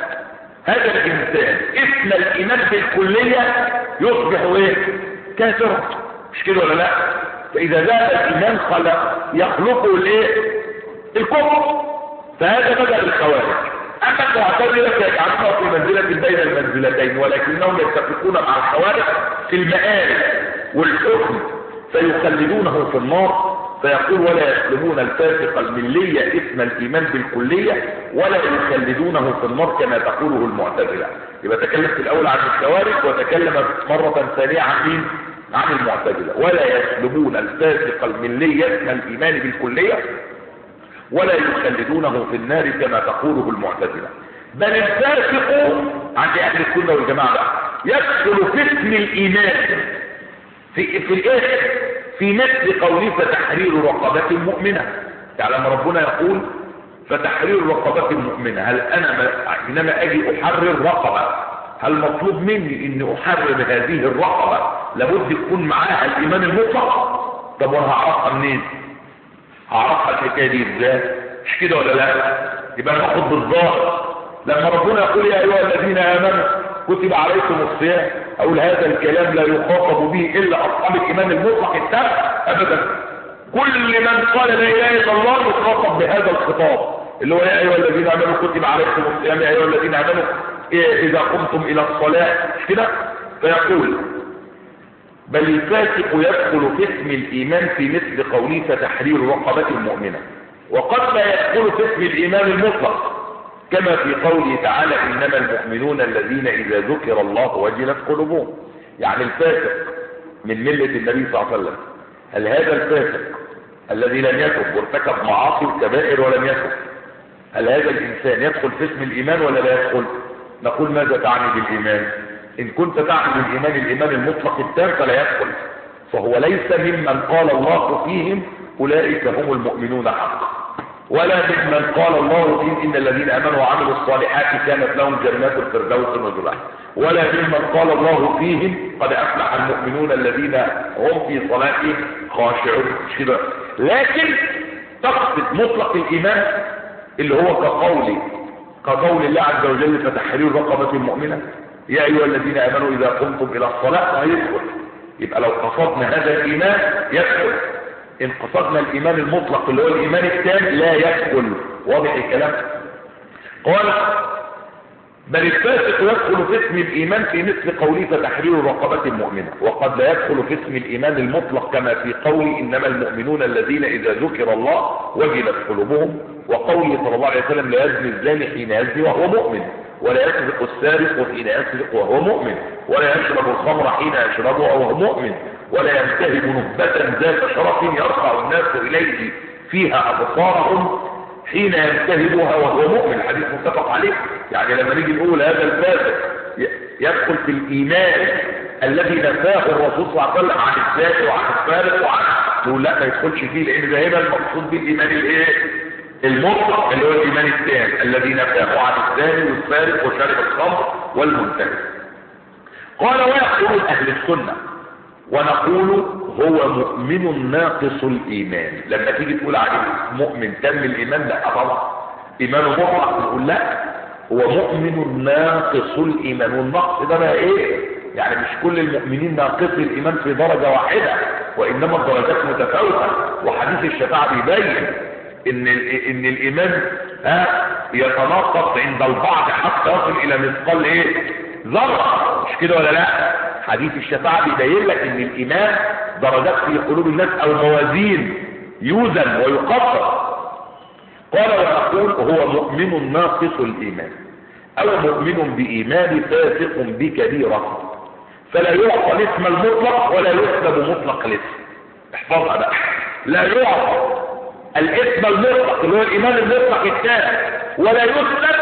هذا الإنسان اسم الإيمان بالكلية يصبح ايه كافر، مش كده ولا لا؟ فإذا ذهب الإيمان خلق يخلقه الايه الكفر، فهذا بدأ الخوارج. أما المعتزلة يجعلونها في منزلة بين المنزلتين، ولكنهم يتفقون مع الخوارج في المآل والحكم فيخلدونه في النار. فيقول ولا يسلمون الفاسق الملية اسم الإيمان بالكلية ولا يخلدونه في النار كما تقوله المعتزلة. يبقى تكلم في الأول عن الخوارج وتكلم مرة ثانية عن مين؟ عن المعتزلة. ولا يسلمون الفاسق الملية اسم الإيمان بالكلية ولا يخلدونه في النار كما تقوله المعتزلة. بل الفاسق عند أهل السنة والجماعة يدخل في اسم الإيمان في في الإيه؟ في مثل قوله فتحرير رقبة مؤمنة. يعني لما ربنا يقول فتحرير رقبة مؤمنة، هل أنا حينما أجي أحرر رقبة هل مطلوب مني إني أحرر هذه الرقبة لابد يكون معاها الإيمان المطلق؟ طب وأنا هعرفها منين؟ هعرفها الحكاية دي إزاي؟ مش كده ولا لا؟ يبقى ناخد بالظاهر. لما ربنا يقول يا أيها الذين آمنوا كتب عليكم الصيام، أقول هذا الكلام لا يخاطب به إلا أصحاب الإيمان المطلق التام أبدا. كل من قال لا إله إلا الله يخاطب بهذا الخطاب اللي هو يا أيها الذين آمنوا كتب عليكم الصيام يا أيها الذين آمنوا إذا قمتم إلى الصلاة، مش كده؟ فيقول بل الفاسق يدخل في اسم الإيمان في مثل قوله فتحرير رقبة مؤمنة، وقد لا يدخل في اسم الإيمان المطلق كما في قوله تعالى إنما المؤمنون الذين إذا ذكر الله وجلت قلوبهم. يعني الفاسق من ملة النبي صلى الله عليه وسلم، هل هذا الفاسق الذي لم يتب وارتكب معاصي وكبائر ولم يتب، هل هذا الإنسان يدخل في اسم الإيمان ولا لا يدخل؟ نقول ماذا تعني بالإيمان؟ إن كنت تعني بالإيمان الإيمان المطلق التام فلا يدخل، فهو ليس ممن قال الله فيهم أولئك هم المؤمنون حقا، ولا ممن قال الله فيهم إن الذين آمنوا وعملوا الصالحات كانت لهم جنات الفردوس نزلا، ولا ممن قال الله فيهم قد أفلح المؤمنون الذين هم في صلاتهم خاشعون. لكن تقصد مطلق الايمان اللي هو كقول كقول الله عز وجل فتحرير رقبة مؤمنة يا ايها الذين امنوا اذا قمتم الى الصلاة هيدخل. يبقى لو قصدنا هذا الايمان يدخل. ان قصدنا الايمان المطلق اللي هو الايمان التام لا يدخل. واضح الكلام؟ قال بل الفاسق يدخل في اسم الايمان في مثل قوله فتحرير رقبة مؤمنة، وقد لا يدخل في اسم الايمان المطلق كما في قوله انما المؤمنون الذين اذا ذكر الله وجلت قلوبهم، وقوله صلى الله عليه وسلم لا يزني الزاني حين يزني وهو مؤمن، ولا يسرق السارق حين يسرق وهو مؤمن، ولا يشرب الخمر حين يشربها وهو مؤمن، ولا ينتهب نهبة ذات شرف يرفع الناس اليه فيها ابصارهم حين ينتهبها وهو مؤمن. الحديث متفق عليه. يعني لما نيجي نقول هذا الفاسق يدخل في الايمان الذي نفاه الرسول صلى الله عليه وسلم عن الذات وعن الفارق وعن نقول لا ما يدخلش فيه، لان ده هنا المقصود بالايمان الايه المطلق اللي هو الايمان التام الذي نفاه عن الزاني والفارق وشارب الخمر والمنتهب. قال ويقول اهل السنه ونقول هو مؤمن ناقص الايمان. لما تيجي تقول عليه مؤمن تم الايمان لا طبعا ايمانه مطلق، نقول لا هو مؤمن ناقص الايمان. والنقص ده بقى ايه؟ يعني مش كل المؤمنين ناقص الايمان في درجه واحده، وانما الدرجات متفاوته. وحديث الشفاعه بيبين ان ان الايمان ها يتناقص عند البعض حتى يصل الى مثقال ايه ذره، مش كده ولا لا؟ حديث الشفاعه بيبين لك ان الايمان درجات في قلوب الناس او موازين يوزن ويقدر. قال ونقول هو مؤمن ناقص الايمان او مؤمن بايمان فاسق بكبيره، فلا يعطى الاسم المطلق ولا يسلب مطلق الاسم. احفظها بقى، لا يعطى الاسم المطلق اللي هو الايمان المطلق الثاني ولا يسلب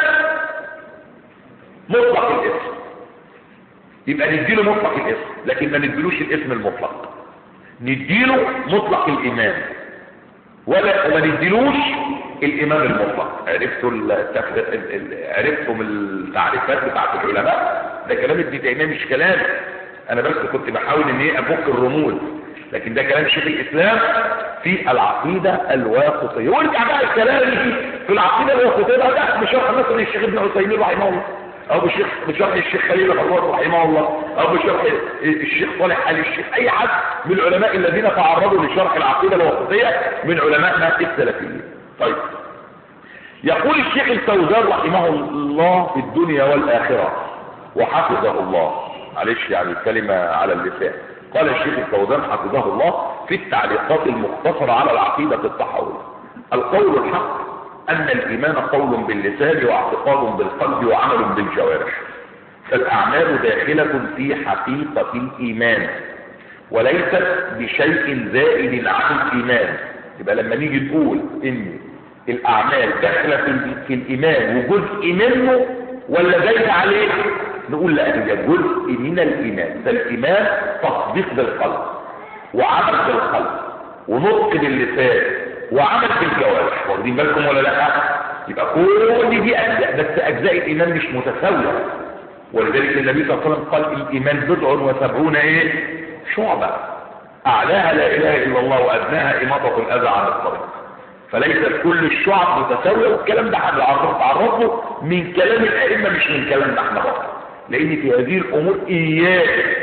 مطلق الاسم. يبقى نديله مطلق الاسم لكن ما نديلوش الاسم المطلق، نديله مطلق الايمان ولا وما نديلوش الايمان المطلق. عرفتوا التفريق عرفتم التعريفات بتاعت العلماء؟ ده كلام ابن تيميه مش كلام انا، بس كنت بحاول ان ايه افك الرموز، لكن ده كلام شيخ الاسلام في العقيده الواسطيه. وارجع بقى الكلام في العقيده الواسطيه ده بشرح مثلا الشيخ ابن عثيمين رحمه الله، او بشرح بشرح الشيخ خليل الحضور رحمه الله، او بشرح الشيخ صالح آل الشيخ، اي حد من العلماء الذين تعرضوا لشرح العقيده الواسطيه من علمائنا السلفيين. طيب يقول الشيخ الفوزان رحمه الله في الدنيا والاخره وحفظه الله، معلش يعني الكلمه على اللسان، قال الشيخ الفوزان حفظه الله في التعليقات المختصره على العقيده الطحاويه: القول الحق ان الايمان قول باللسان واعتقاد بالقلب وعمل بالجوارح، فالاعمال داخله في حقيقه الايمان وليست بشيء زائد عن الايمان. يبقى لما نيجي نقول ان الاعمال داخله في الايمان وجزء منه ولا زايد عليه، نقول لا هي جزء من الايمان. ده الايمان تصديق بالقلب وعمل بالقلب ونطق باللسان وعمل بالجوارح، واخدين بالكم ولا لا؟ يبقى كل دي اجزاء، بس اجزاء الايمان مش متساويه. ولذلك النبي صلى الله عليه وسلم قال الايمان بضع وسبعون ايه شعبه، اعلاها لا اله الا الله وادناها اماطه الاذى عن الطريق. فليست كل الشعب متساويه، والكلام ده هنعرفه من كلام الائمه مش من كلامنا احنا بقى، لان في هذه الامور اياك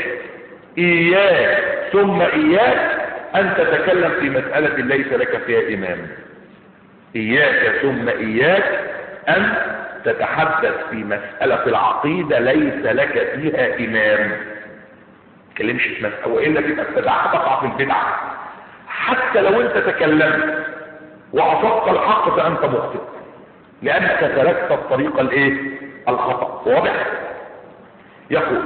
اياك ثم اياك ان تتكلم في مساله ليس لك فيها امام. اياك ثم اياك ان تتحدث في مساله العقيده ليس لك فيها امام. ما تتكلمش في مساله والا تبقى تقع في البدعه. حتى لو انت تكلمت واصبت الحق فانت مخطئ، لانك تركت الطريق الايه الخطا. واضح؟ يقول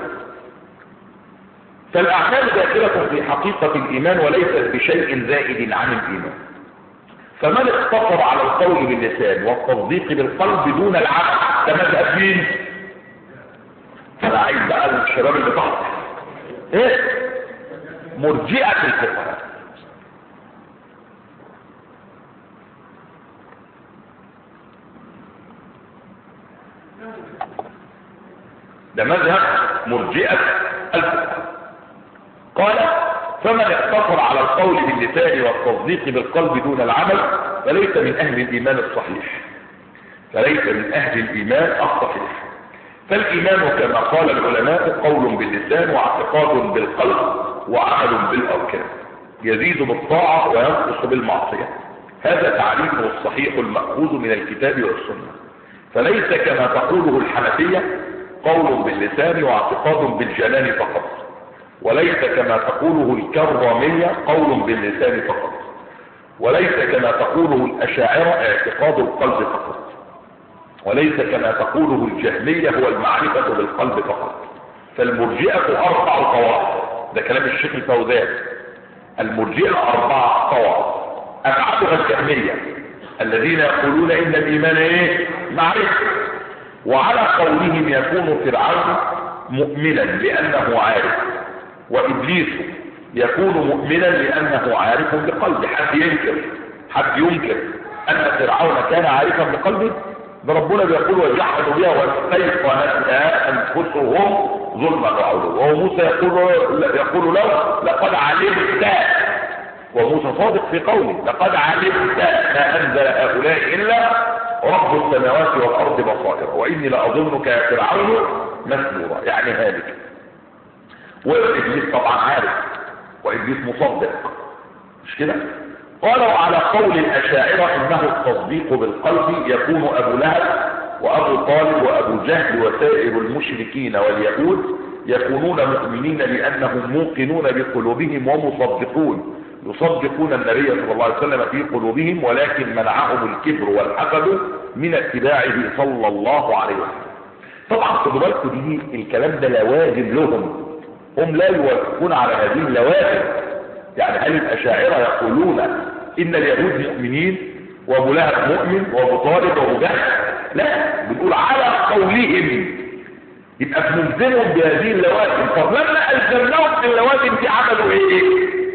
فالاعمال داخله في حقيقه الايمان وليست بشيء زائد عن الايمان، فمن اقتصر على القول باللسان والتصديق بالقلب دون العمل ده مذهب مين؟ انا عايز بقى الشباب اللي تحت ايه مرجئه الفقهاء. ده مذهب مرجئة الفقهاء. قال فمن اقتصر على القول باللسان والتصديق بالقلب دون العمل فليس من أهل الإيمان الصحيح فليس من أهل الإيمان الصحيح. فالإيمان كما قال العلماء قول باللسان واعتقاد بالقلب وعمل بالأركان، يزيد بالطاعة وينقص بالمعصية. هذا تعريفه الصحيح المأخوذ من الكتاب والسنة. فليس كما تقوله الحنفية قول باللسان واعتقاد بالجنان فقط، وليس كما تقوله الكرامية قول باللسان فقط، وليس كما تقوله الأشاعرة اعتقاد القلب فقط، وليس كما تقوله الجهمية هو المعرفة بالقلب فقط. فالمرجئة أربع طوائف، ده كلام الشيخ الفوزان. المرجئة أربع طوائف، أبعدها الجهمية الذين يقولون إن الإيمان إيه؟ معرفة. وعلى قولهم يكون فرعون مؤمنا لأنه عارف، وإبليس يكون مؤمنا لأنه عارف بقلبه. حد ينكر حد ينكر أن فرعون كان عارفا بقلبه؟ ده ربنا بيقول وجحدوا بها واستيقنتها أنفسهم ظلما وعلوا. وموسى يقول يقول له لقد علمت، وموسى صادق في قوله لقد علمت ما أنزل هؤلاء إلا رب السماوات والأرض بصائر وإني لأظنك يا فرعون مسلورا، يعني هالك. وإبليس طبعا عارف، وإبليس مصدق، مش كده؟ قالوا على قول الأشاعرة إنه التصديق بالقلب يكون أبو لهب وأبو طالب وأبو جهل وسائر المشركين واليهود يكونون مؤمنين لأنهم موقنون بقلوبهم ومصدقون، يصدقون النبي صلى الله عليه وسلم في قلوبهم، ولكن منعهم الكبر والحسد من اتباعه صلى الله عليه وسلم. طبعا خدوا بالكم دي الكلام ده لوازم لهم، هم لا يوافقون على هذه اللوازم. يعني هل الأشاعرة يقولون إن اليهود مؤمنين وأبو لهب مؤمن وأبو طالب وأبو جهل؟ لا، بنقول على قولهم، يبقى بنلزمهم بهذه اللوازم. طب لما ألزمناهم باللوازم دي عملوا إيه؟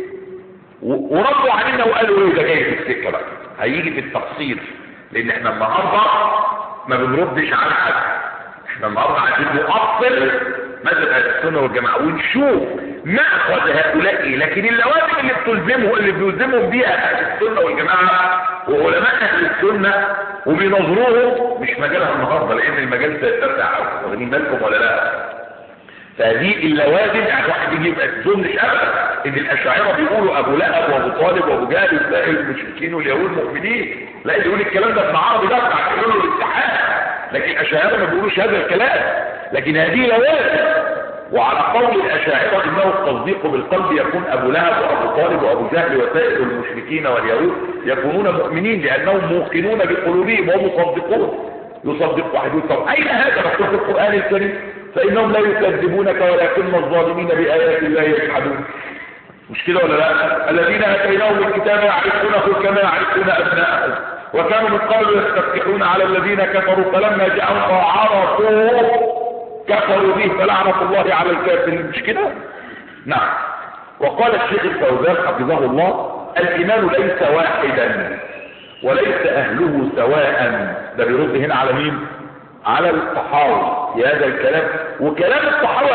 وردوا علينا وقالوا إيه؟ ده جاي في السكة بقى، هيجي في التفصيل، لأن إحنا النهارده ما بنردش على حد، إحنا النهارده عايزين نؤصل مذهب اهل السنه والجماعه ونشوف مأخذ هؤلاء ايه. لكن اللوازم اللي بتلزمه اللي بيلزمهم بيها اهل السنه والجماعه وعلماء اهل السنه وبينظروه مش مجالها النهارده، لان المجال سيتسع، واخدين بالكم ولا لا؟ فهذه اللوازم يعني واحد يجي يبقى تظنش ابدا ان الاشاعره بيقولوا ابو لهب وابو طالب وابو جهل وسائر المشركين واليهود مؤمنين. لا، اللي يقول الكلام ده ابن عربي ده بتاع يقولوا الاتحاد، لكن الاشاعره ما بيقولوش هذا الكلام. لكن هذه لوازم. وعلى قول الاشاعره انه التصديق بالقلب يكون ابو لهب وابو طالب وابو جهل وسائر المشركين واليهود يكونون مؤمنين لانهم موقنون بقلوبهم ومصدقون. يصدق واحد يقول طب اين هذا مكتوب في القران الكريم؟ فانهم لا يكذبونك ولكن الظالمين بايات الله يجحدون. مش كده ولا لا؟ الذين اتيناهم الكتاب يعرفونه كما يعرفون ابناءهم وكانوا من قبل يستفتحون على الذين كفروا فلما جاءهم عرفوه كفروا به فلعنة الله على الكافرين. مش كده؟ نعم. وقال الشيخ الفوزان حفظه الله الإيمان ليس واحدا وليس أهله سواء. ده بيرد هنا على مين؟ على الطحاوي في هذا الكلام. وكلام الطحاوي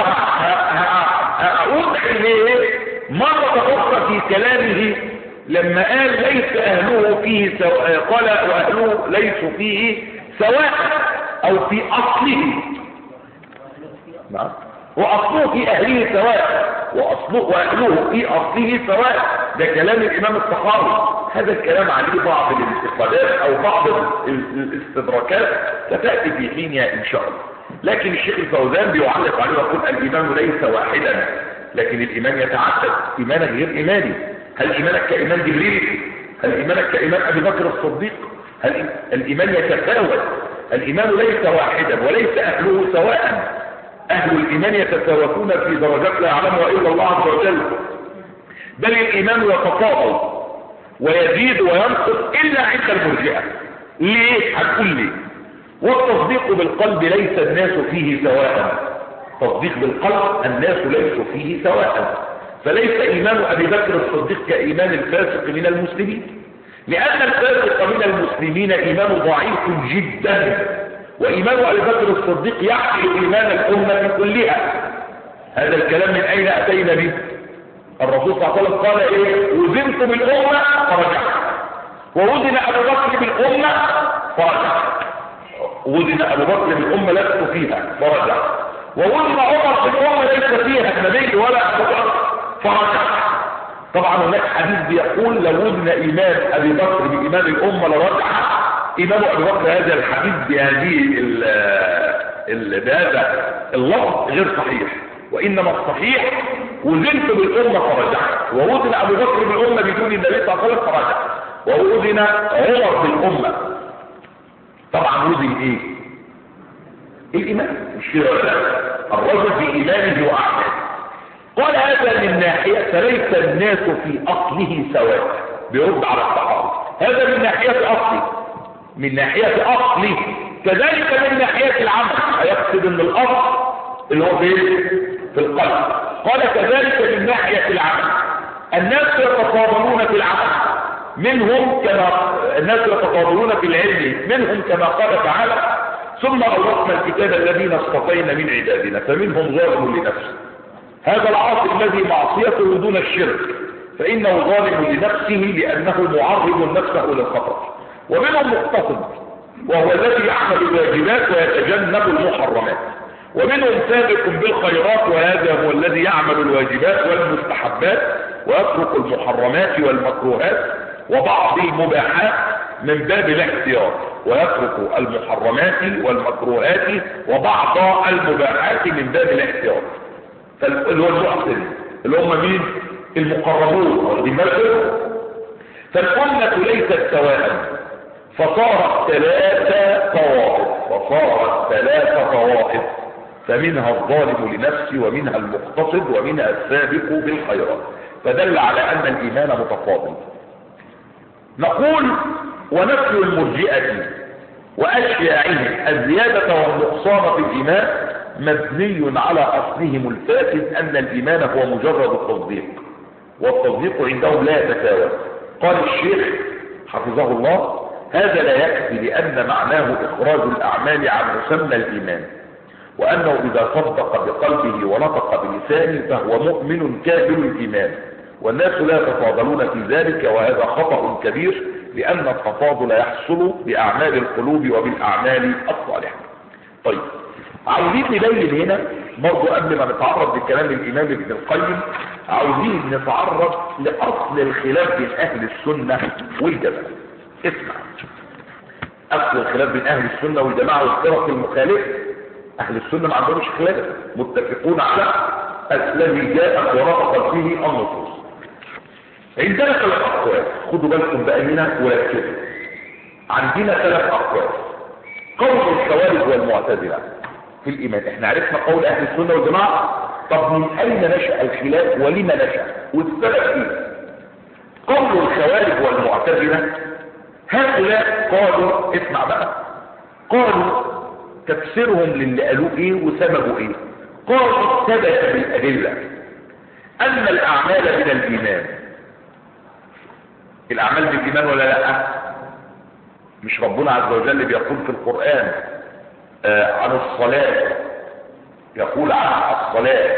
هأوضح إليه مرة أخرى في كلامه لما قال ليس أهله فيه سواء، قال وأهله ليسوا فيه سواء أو في أصله. نعم. وأصله في أهله سواء وأصله وأهله في أصله سواء. ده كلام الإمام الطحاوي. هذا الكلام عليه بعض الانتقادات أو بعض الاستدراكات ستأتي في حينها إن شاء الله. لكن الشيخ الفوزان بيعلق عليه ويقول الإيمان ليس واحدا، لكن الإيمان يتعدد. إيمانك غير إيماني. هل إيمانك كإيمان جبريل؟ هل إيمانك كإيمان أبي بكر الصديق؟ هل الإيمان يتفاوت؟ الإيمان ليس واحدا وليس أهله سواء. أهل الإيمان يتفاوتون في درجات لا يعلمها إلا الله عز وجل، بل الإيمان يتفاضل ويزيد وينقص إلا عند المرجئة. ليه؟ هتقول ليه؟ والتصديق بالقلب ليس الناس فيه سواء. تصديق بالقلب الناس ليسوا فيه سواء. فليس إيمان أبي بكر الصديق كإيمان الفاسق من المسلمين، لأن الفاسق من المسلمين إيمان ضعيف جدا، وإيمان أبي بكر الصديق يحمل إيمان الأمة كلها. هذا الكلام من أين أتينا به؟ الرسول صلى الله عليه وسلم قال إيه؟ وزنت بالأمة فرجعت، ووزن ابو بكر بالامه فرجع، وزن ابو بكر بالامه لست فيها فرجع، ووزن عمر بالامه ليس فيها النبي ولا ابو بكر فرجع. طبعا هناك حديث بيقول لو وزن ايمان ابي بكر بايمان الامه لرجع. امام ابي بكر هذا الحديث بهذه بهذا اللفظ غير صحيح، وانما الصحيح وزنت بالامه فرجعت، ووزن ابو بكر بالامه بدون النبي صلى الله عليه وسلم فرجع، ووزن عمر بالامه. طبعا وزن ايه؟ الايمان، مش كده ولا لا؟ الرجل بايمانه واعماله. قال هذا من ناحيه فليس الناس في اصله سواء، بيرد على الصحابه. هذا من ناحيه اصله، من ناحيه اصله، كذلك من ناحيه العمل. هيقصد ان الاصل اللي هو فين؟ في القلب. قال كذلك من ناحيه العمل، الناس يتفاضلون في العمل، منهم كما الناس يتفاضلون في العلم، منهم كما قال تعالى ثم أورثنا الكتاب الذين اصطفينا من عبادنا فمنهم ظالم لنفسه. هذا العاصي الذي معصيته دون الشرك فإنه ظالم لنفسه لأنه معرض نفسه للخطر. ومنهم مقتصد وهو الذي يعمل الواجبات ويتجنب المحرمات. ومنهم سابق بالخيرات وهذا هو الذي يعمل الواجبات والمستحبات ويترك المحرمات والمكروهات وبعض المباحات من باب الاحتياط، ويترك المحرمات والمكروهات وبعض المباحات من باب الاحتياط. اللي هو المحسن اللي هم مين؟ المقربون والمرسل. فالأمة ليست سواء فصارت ثلاثة طوائف، فصارت ثلاثة طوائف، فمنها الظالم لنفسه ومنها المقتصد ومنها السابق بالخيرات، فدل على أن الإيمان متفاضل. نقول ونفي المرجئة وأشياعهم الزيادة والنقصان في الإيمان مبني على أصلهم الفاسد أن الإيمان هو مجرد التصديق، والتصديق عندهم لا يتساوى. قال الشيخ حفظه الله هذا لا يكفي لأن معناه إخراج الأعمال عن مسمى الإيمان، وأنه إذا صدق بقلبه ونطق بلسانه فهو مؤمن كامل الإيمان، والناس لا يتفاضلون في ذلك، وهذا خطأ كبير لأن التفاضل يحصل بأعمال القلوب وبالأعمال الصالحة. طيب عاوزين نبين هنا برضو قبل ما نتعرض لكلام الإمام ابن القيم، عاوزين نتعرض لأصل الخلاف بين أهل السنة والجماعة. اسمع، أصل الخلاف بين أهل السنة والجماعة والفرق المخالفة. أهل السنة ما عندهمش خلاف، متفقون على الذي جاءت ورقت فيه النصوص. عندنا ثلاث أقوال، خدوا بالكم بقى هنا وركزوا. عندنا ثلاث أقوال. قول الخوارج والمعتزلة في الإيمان، احنا عرفنا قول أهل السنة والجماعة. طب من أين نشأ الخلاف ولما نشأ والسبب فيه؟ قول الخوارج والمعتزلة هؤلاء قالوا، اسمع بقى، قالوا تفسيرهم للي قالوه ايه وسببه ايه. قالوا ثبت بالأدلة أن الأعمال من الإيمان. الأعمال من الإيمان ولا لا؟ مش ربنا عز وجل بيقول في القرآن آه عن الصلاة، يقول عن الصلاة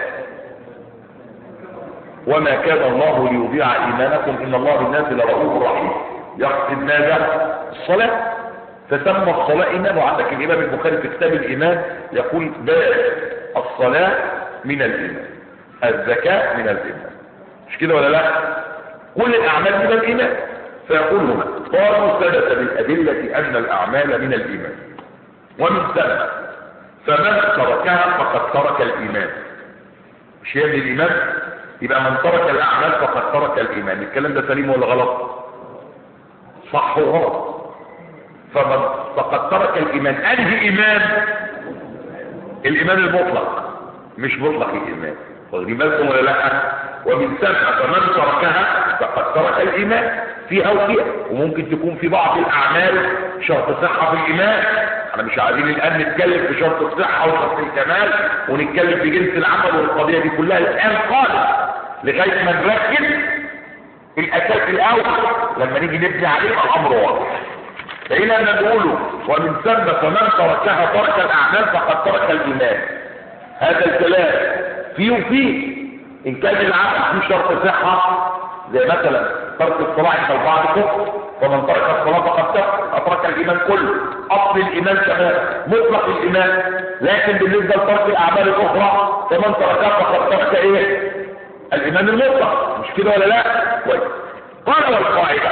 وما كان الله ليضيع إيمانكم إن الله بالناس لرؤوف رحيم. يقصد ماذا؟ الصلاة، فسمى الصلاة إيمان. وعندك الإمام البخاري في كتاب الإيمان يقول باب الصلاة من الإيمان، الزكاة من الإيمان، مش كده ولا لا؟ كل الأعمال من الإيمان. فيقول هنا قالوا ثبت بالأدلة أن الأعمال من الإيمان، ومن ثم فمن تركها فقد ترك الإيمان. مش هي من الإيمان؟ يبقى من ترك الأعمال فقد ترك الإيمان. الكلام ده سليم ولا غلط؟ صح وغلط. فمن فقد ترك الإيمان، أنهي إيمان؟ الإيمان المطلق، مش مطلق الإيمان. واخدين بالكم ولا لا؟ ومن ثم فمن تركها فقد ترك الإيمان فيها وفيها. وممكن تكون في بعض الأعمال شرط صحة في الإيمان. احنا مش عايزين الآن نتكلم في شرط الصحة وشرط الكمال ونتكلم في جنس العمل والقضية دي كلها الآن خالص، لغاية ما نركز الأساس الأول لما نيجي نبني عليه الأمر واضح. فإلى أن نقوله ومن ثم فمن تركها ترك الأعمال فقد ترك الإيمان. هذا الكلام فيه وفيه. إن كان العمل فيه شرط صحة زي مثلا ترك الصلاة عند البعض كفر، فمن ترك الصلاة فقد أترك الإيمان كله. أصل الإيمان كمان مطلق الإيمان، لكن بالنسبة لترك الأعمال الأخرى فمن تركها فقد ترك إيه؟ الإيمان المطلق، مش كده ولا لا؟ كويس. قال والقاعدة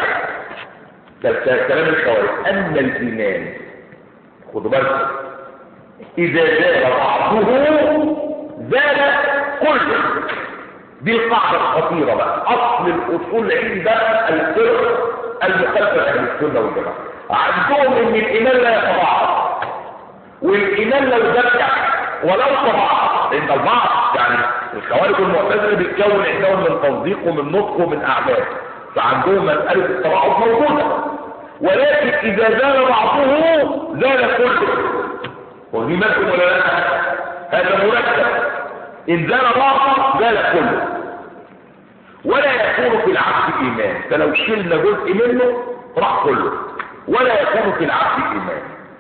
ده كلام الخوارج أن الإيمان، خدوا بالكم، إذا زال بعضه زال كله. دي القاعدة الخطيرة بقى، أصل الأصول عند الفرق المخالفة لأهل السنة والجماعة. عندهم إن الإيمان لا يتبعض، والإيمان لا يدفع ولو تبعض عند البعض. يعني الخوارج والمعتزلة بيتكون عندهم من تصديق ومن نطق ومن أعمال، فعندهم مسألة التبعض موجودة، ولكن إذا زال بعضه زال كله. ودي مفهوم ولا لا؟ هذا مركب، إن زال بعضه زال كله. ولا يكون في العبد إيمان، فلو شلنا جزء منه راح كله. ولا يكون في العبد إيمان،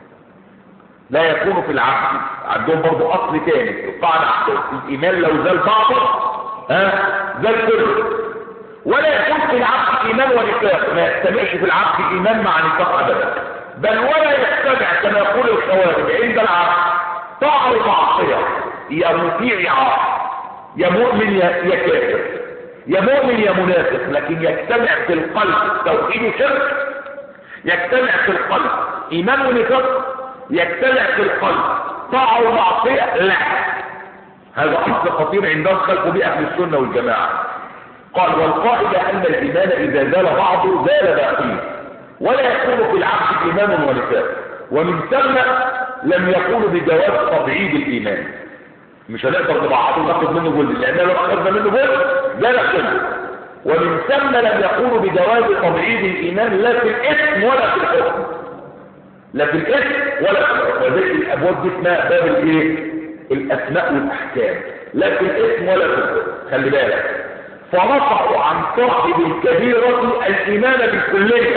لا يكون في العبد. عندهم برضو أصل تاني القاعدة عندهم، الإيمان لو زال بعضه ها زال كله. ولا يكون في العبد إيمان ونفاق، ما يجتمعش في العبد إيمان مع نفاق أبدا، بل ولا يجتمع كما يقول الخوارج عند العبد طاعة ومعصية، يا مطيع يا عاصي، يا مؤمن يا كافر، يا مؤمن يا منافق. لكن يجتمع في القلب توحيد وشرك، يجتمع في القلب إيمان ونفاق، يجتمع في القلب طاعة ومعصية، لا. هذا أصل خطير عندهم خلقوا به أهل السنة والجماعة. قال والقاعدة أن الإيمان إذا زال بعضه زال باقيه، ولا يكون في العبد إيمان ونفاق. ومن ثم لم يكون بجواز تبعيد الإيمان، مش هنقدر نبعضه وناخد منه جزء، لأننا لو أخذنا منه جزء زال كله. ومن ثم لم يكون بجواز تبعيد الإيمان لا في الاسم ولا في الحكم، لا في الاسم ولا في الحكم. وذلك الأبواب دي اسمها باب الايه؟ الأسماء والأحكام، لا في الاسم ولا في الحكم. خلي بالك، فرفعوا عن صاحب الكبيرة الإيمان بالكلية،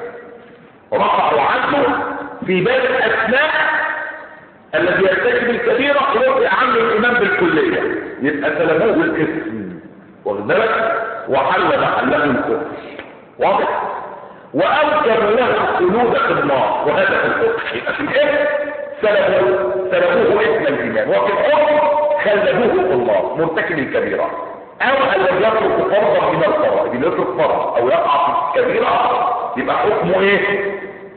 رفعوا عنه في باب الأسماء الذي يرتكب الكبيرة رفع عنه الإيمان بالكلية، يبقى سلبوه الاسم واخد بالك، وحل محله الكفر. واضح؟ وأوجب له الخلود في النار، وهذا في الكفر. يبقى في الاسم سلبوه سلبوه اسم الإيمان، وفي الحكم خلدوه في الله مرتكب الكبيرة. او الذي يترك فرضا من الفرائض، اللي يترك فرض او يقع في الكبيرة يبقى حكمه ايه؟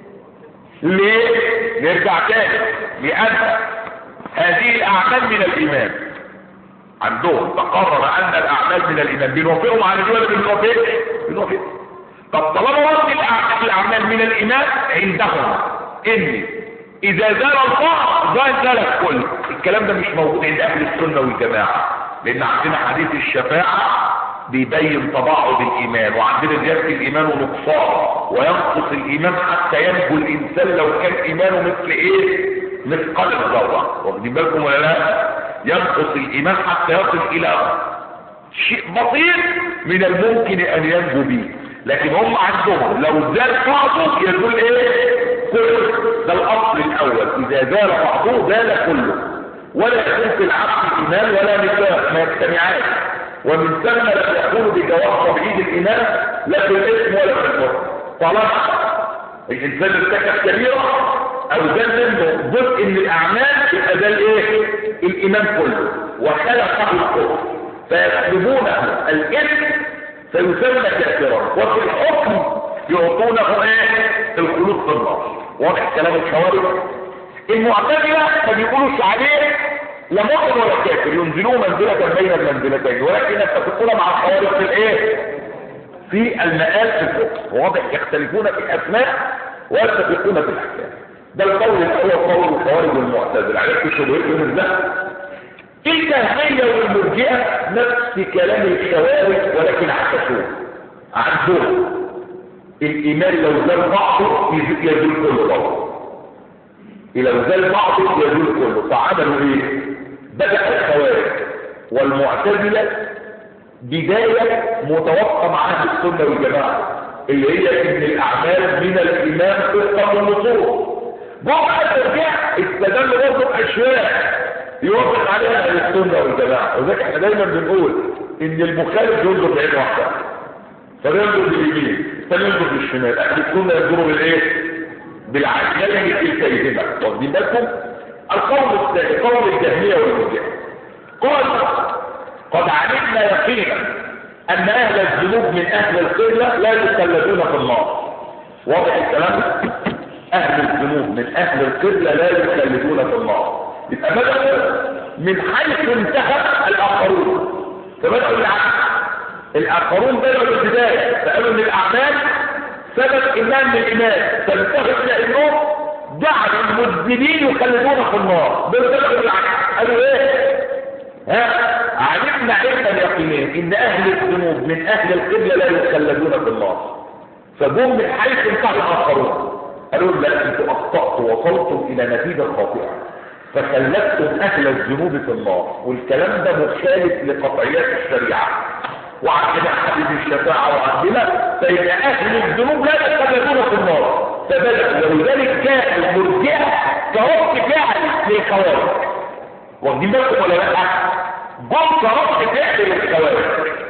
ليه؟ نرجع تاني، لان هذه الاعمال من الايمان. عندهم تقرر ان الاعمال من الايمان، بنوافقهم على دي ولا بنوافق؟ بنوافق. طب طالما وصل الاعمال من الايمان عندهم ان اذا زال البعض زال الكل. الكلام ده مش موجود عند اهل السنة والجماعة، لان عندنا حديث الشفاعة بيبين تباعد الايمان، وعندنا زيادة الايمان ونقصان، وينقص الايمان حتى ينجو الانسان لو كان ايمانه مثل ايه؟ مثقال الذرة. واخدين بالكم ولا لا؟ ينقص الايمان حتى يصل الى شيء بسيط من الممكن ان ينجو به. لكن هم عندهم لو زال بعضه يزول ايه؟ كله. ده الاصل الاول، اذا زال بعضه زال كله. ولا يكون في العبد ايمان ولا نفاق، ما يجتمعان. ومن ثم لا يكون بجواز تبعيد الايمان لا في الاسم ولا في الحكم. طالما الانسان ارتكب كبيره او زال منه جزء من الاعمال يبقى ده الايه؟ الايمان كله، وخلقه الكفر، فيسلبونه الاسم فيسمى كافرا، وفي الحكم يعطونه ايه؟ الخلود في النار. واضح كلام الخوارج؟ المعتزلة ما بيقولوش عليه لا مؤمن ولا كافر، ينزلوه منزلة بين المنزلتين، ولكن يتفقون مع الخوارج في الايه؟ في المآل في الحكم. واضح؟ يختلفون في الاسماء ويتفقون في الاحكام. ده القول الاول قول الخوارج والمعتزلة. عرفت شبهتهم ازاي؟ الجهمية والمرجئة نفس كلام الخوارج ولكن عكسوه. عندهم الايمان لو زال بعضه يزول كله بعضه، لو زال بعضه يزول كله. فعملوا ايه؟ بدأ الخوارج والمعتزلة بداية متوقع مع اهل السنة والجماعة، اللي هي ان الاعمال من الايمان تفقه النصوص. بعض الرجع استدلوا برضه باشياء يوافق عليها اهل السنة والجماعة. وذلك احنا دايما بنقول ان المخالف ينظر بعين واحدة، فينظر باليمين فننظر للشمال. اهل السنه ينظروا بالايه؟ بالعجلين كلتيهما. واخدين بالكم؟ القول الثاني قول الجهميه والمرجئه، قال قد علمنا يقينا ان اهل الذنوب من اهل القبله لا يخلدون في النار. واضح الكلام؟ اهل الذنوب من اهل القبله لا يخلدون في النار. يبقى بدأوا من حيث انتهى الاخرون، فبدأوا العكس. الاخرون بدأوا بالبدايه فقالوا ان الاعمال سبب ايمان من الايمان، فانتهوا الى انهم جعلوا المذنبين يخلدون في النار. بدأوا بالعكس، قالوا ايه؟ ها علمنا علما يقينا ان اهل الذنوب من اهل القبله لا يخلدون في النار، فجم من حيث انتهى الاخرون قالوا لا انتم اخطاتوا ووصلتم الى نتيجه خاطئه فخلدتم اهل الذنوب في النار. والكلام ده مخالف لقطعيات الشريعه، وعندنا حديث الشفاعه وعندنا فان اهل الذنوب لا يخلدون في النار. فبدأ ولذلك جاء المرجئه كرد فعل للخوارج. واخدين بالكم ولا لا؟ جم كرد فعل للخوارج،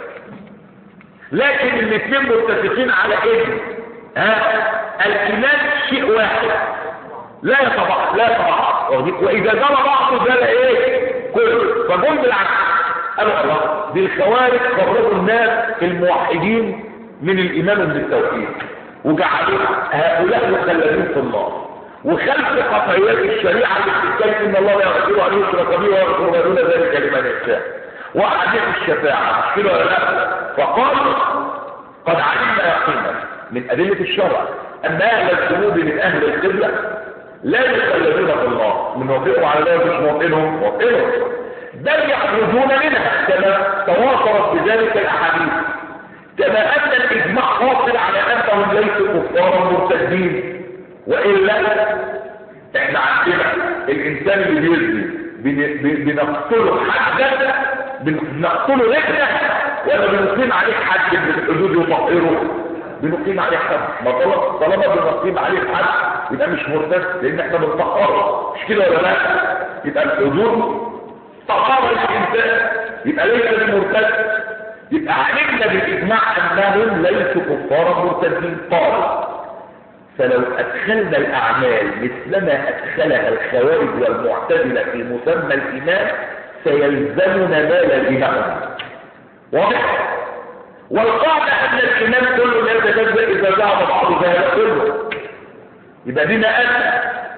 لكن الاثنين متفقين على ايه؟ ها الايمان شيء واحد لا يتبع لا يتبع واذا جرى بعضه ده ايه؟ كله. فجم بالعكس قالوا الله دي الخوارج خرجوا الناس الموحدين من الايمان بالتوحيد وجعلوا هؤلاء مخلدين في النار، وخلف قطعيات الشريعه اللي بتتكلم ان الله لا يغفر ان يشرك به ويغفر ما دون ذلك لمن يشاء، وحديث الشفاعه مش كده ولا لا؟ فقالوا قد علمنا يقينا من ادله الشرع ان اهل الذنوب من اهل القبله لا يخلدون في النار. من وافقوا على ذلك مش موافقينهم موافقينهم بل يخرجون منها كما تواترت بذلك الاحاديث، كما ان الاجماع حاصل على انهم ليسوا كفارا مرتدين. والا احنا عندنا الانسان اللي بيزني بنقتله حدا، بنقتله رجله ولا بنقيم عليه حد من الحدود يطهره؟ بنقيم عليه حد. ما طالما بنقيم عليه حد يبقى مش مرتد، لان احنا بنطهره مش كده ولا لا؟ يبقى الحدود طهاره الانسان، يبقى ليس بمرتد. يبقى علمنا بالاجماع انهم ليسوا كفارا مرتدين. قال فلو ادخلنا الاعمال مثلما ادخلها الخوارج والمعتزله في مسمى الايمان سيلزمنا ما لازمهم. واضح؟ والقاعده ان الايمان كله لا يتجزا اذا ذهب بعض ذهب كله. يبقى دي نقلنا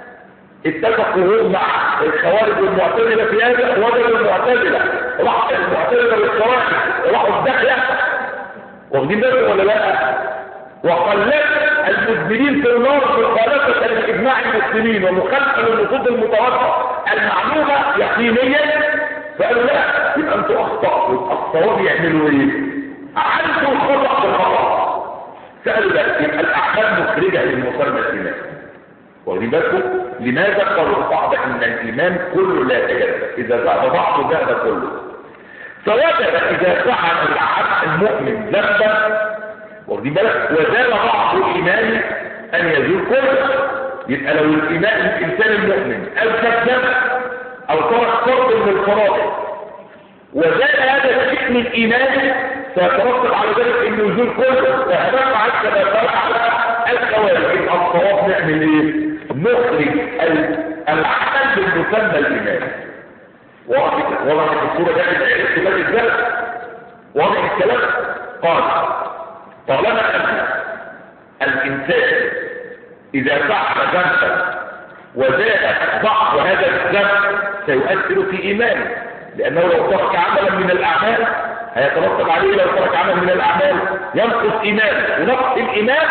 اتفقوا هم مع الخوارج والمعتزله في هذا، وجدوا المعتزله راحوا المعتزله والخوارج راحوا الداخله. واخدين بالكم ولا لا؟ وقلت المذنبين في النار مخالفه لاجماع المسلمين ومخالفه للنصوص المتواتره المعلومه يقينيا. فقالوا لا يبقى انتوا اخطاتوا، يبقى الصواب يعملوا ايه؟ عندوا الخطا بالخطا. سالوا لا يبقى الاعمال مخرجه للمسمى الايمان. واخدين بالكم؟ لماذا قالوا القاعده ان الايمان كله لا يتجزا، اذا ذهب بعضه ذهب كله. فوجد اذا فعل العبد المؤمن ذنبا واخدين بالك وزال بعض الايمان ان يزول كله. يبقى لو الايمان الانسان المؤمن اذنب ذنب او ترك فرض من الفرائض وزال هذا الشيء من ايمانه سيترتب على ذلك انه يزول كله، فهذا عكس ما فعل الخوارج. يبقى الصواب نعمل ايه؟ نخرج العمل بالمسمى الايمان. واضح واضح الصوره ده الاختلاف ازاي؟ واضح الكلام؟ قال طالما ان الانسان اذا فعل ذنبا وزاد بعض هذا الذنب سيؤثر في ايمانه، لانه لو ترك عملا من الاعمال هيترتب عليه، لو ترك عملا من الاعمال ينقص ايمانه، ونقص الايمان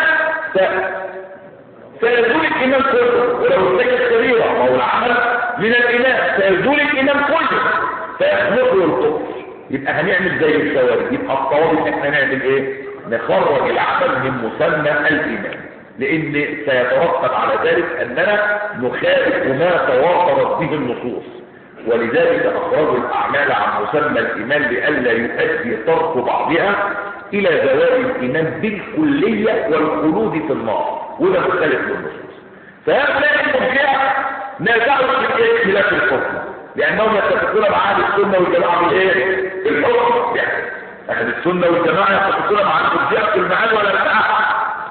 سيزول الايمان كله. ولو ارتكب كبيره او العمل من الايمان سيزول الايمان كله فيخلقه الكفر. يبقى هنعمل زي الخوارج. يبقى الصواب ان احنا نعمل ايه؟ نخرج العمل من مسمى الايمان، لان سيترتب على ذلك اننا نخالف ما تواترت به النصوص. ولذلك اخرجوا الاعمال عن مسمى الايمان لئلا يؤدي ترك بعضها الى زوال الايمان بالكليه والخلود في النار، وده مختلف للنصوص. فهؤلاء المرجئه نازعوا في اختلاف الحكم لانهم يتفقون مع اهل السنه والجماعه بالايه؟ الحكم. يعني اهل السنه والجماعه يتفقون مع المرجئه في المعاني ولا لا؟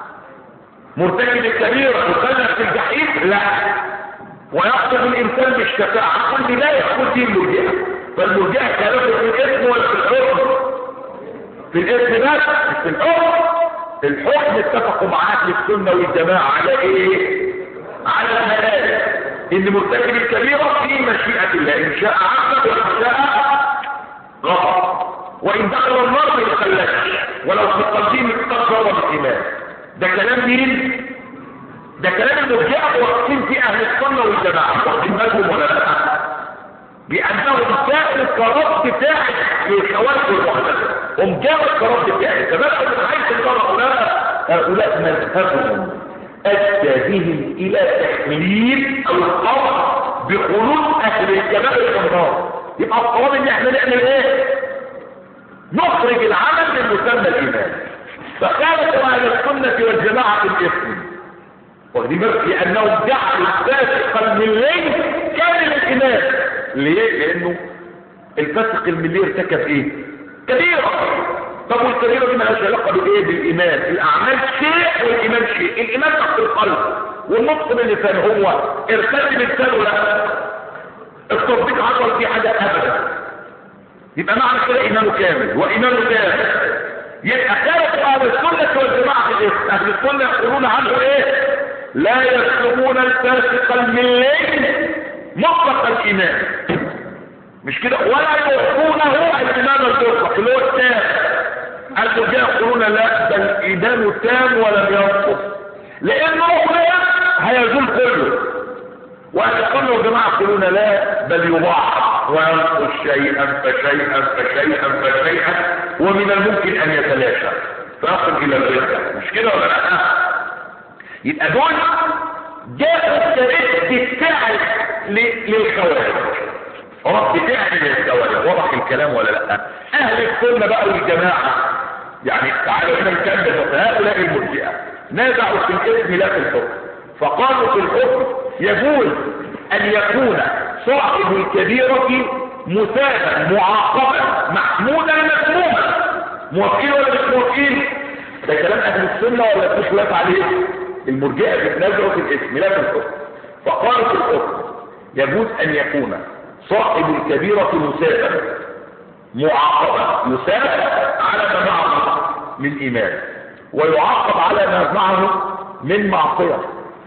مرتكب الكبيرة يخلد في الجحيم؟ لا. ويقصد الإنسان بالشفاعة كل لا يقول دي المرجئة. فالمرجئة كانت في الاسم ولا في الحكم؟ في الاسم بس مش في الحكم. الحكم اتفقوا مع أهل السنة والجماعة على ايه؟ على الهلاك ان مرتكب الكبيرة في مشيئة الله، ان شاء عقب وان شاء غفر، وان دخل النار ما يتخلش ولو في التقديم استغفر بالايمان. ده كلام مين؟ ده كلام المرجئة واقفين في اهل السنة والجماعة، واخدين بالهم ولا لا؟ بانهم جاءوا كرد فاعل للخوارج والمعتزلة، هم جاءوا كرد فاعل. فبدأوا من حيث النار هؤلاء هؤلاء مذهبهم ادى بهم الى تحميل او القول بخلود اهل الكبائر في النار. يبقى الصواب ان احنا نعمل ايه؟ نخرج العمل من مسمى الايمان. فخالف اهل السنه والجماعه الاثم، واخدين بالك؟ لانهم جعلوا الفاسق الملي كامل الايمان. ليه؟ لانه الفاسق الملي ارتكب ايه؟ كبيره. طب والكبيره دي مالهاش علاقه بالايه؟ بالايمان. الاعمال شيء والايمان شيء. الايمان تحت القلب والنطق باللسان هو ارتكب اللسان ولا التصديق حصل فيه حاجه ابدا. يبقى معنى كده ايمانه كامل وايمانه كامل. يبقى خالف اهل السنه والجماعه في الاسم. اهل السنه يقولون عنه ايه؟ لا يسلمون الفاسق الملي مطلق الايمان، مش كده؟ ولا يوقفونه الايمان المطلق اللي هو التام. المرجئة يقولون لا، بل الايمان تام ولم ينقص، لانه هيزول كله. واهل السنه والجماعه يقولون لا، بل يضاعف وينقص شيئا فشيئا فشيئا فشيئا، ومن الممكن ان يتلاشى فيصل الى الرده، مش كده ولا لا؟ يبقى دول جاءوا كرد الفعل للخوارج، رد فعل للخوارج. واضح الكلام ولا لا؟ اهل السنه بقى والجماعه يعني تعالوا هنا نكمل. هؤلاء المرجئه نازعوا في الاسم لا في الحكم، فقالوا في الحكم يجوز ان يكون صاحب الكبيره مثابا معاقبا محمودا مذموما. موافقين ولا مش موافقين؟ ده كلام اهل السنه ولا مش خلاف عليه؟ المرجئه بتنازعوا في الاسم لا في الحكم، فقالوا في الحكم يجوز ان يكون صاحب الكبيره مثابا معاقبا، يثاب على ما معه من ايمان ويعاقب على ما معه من معصيه،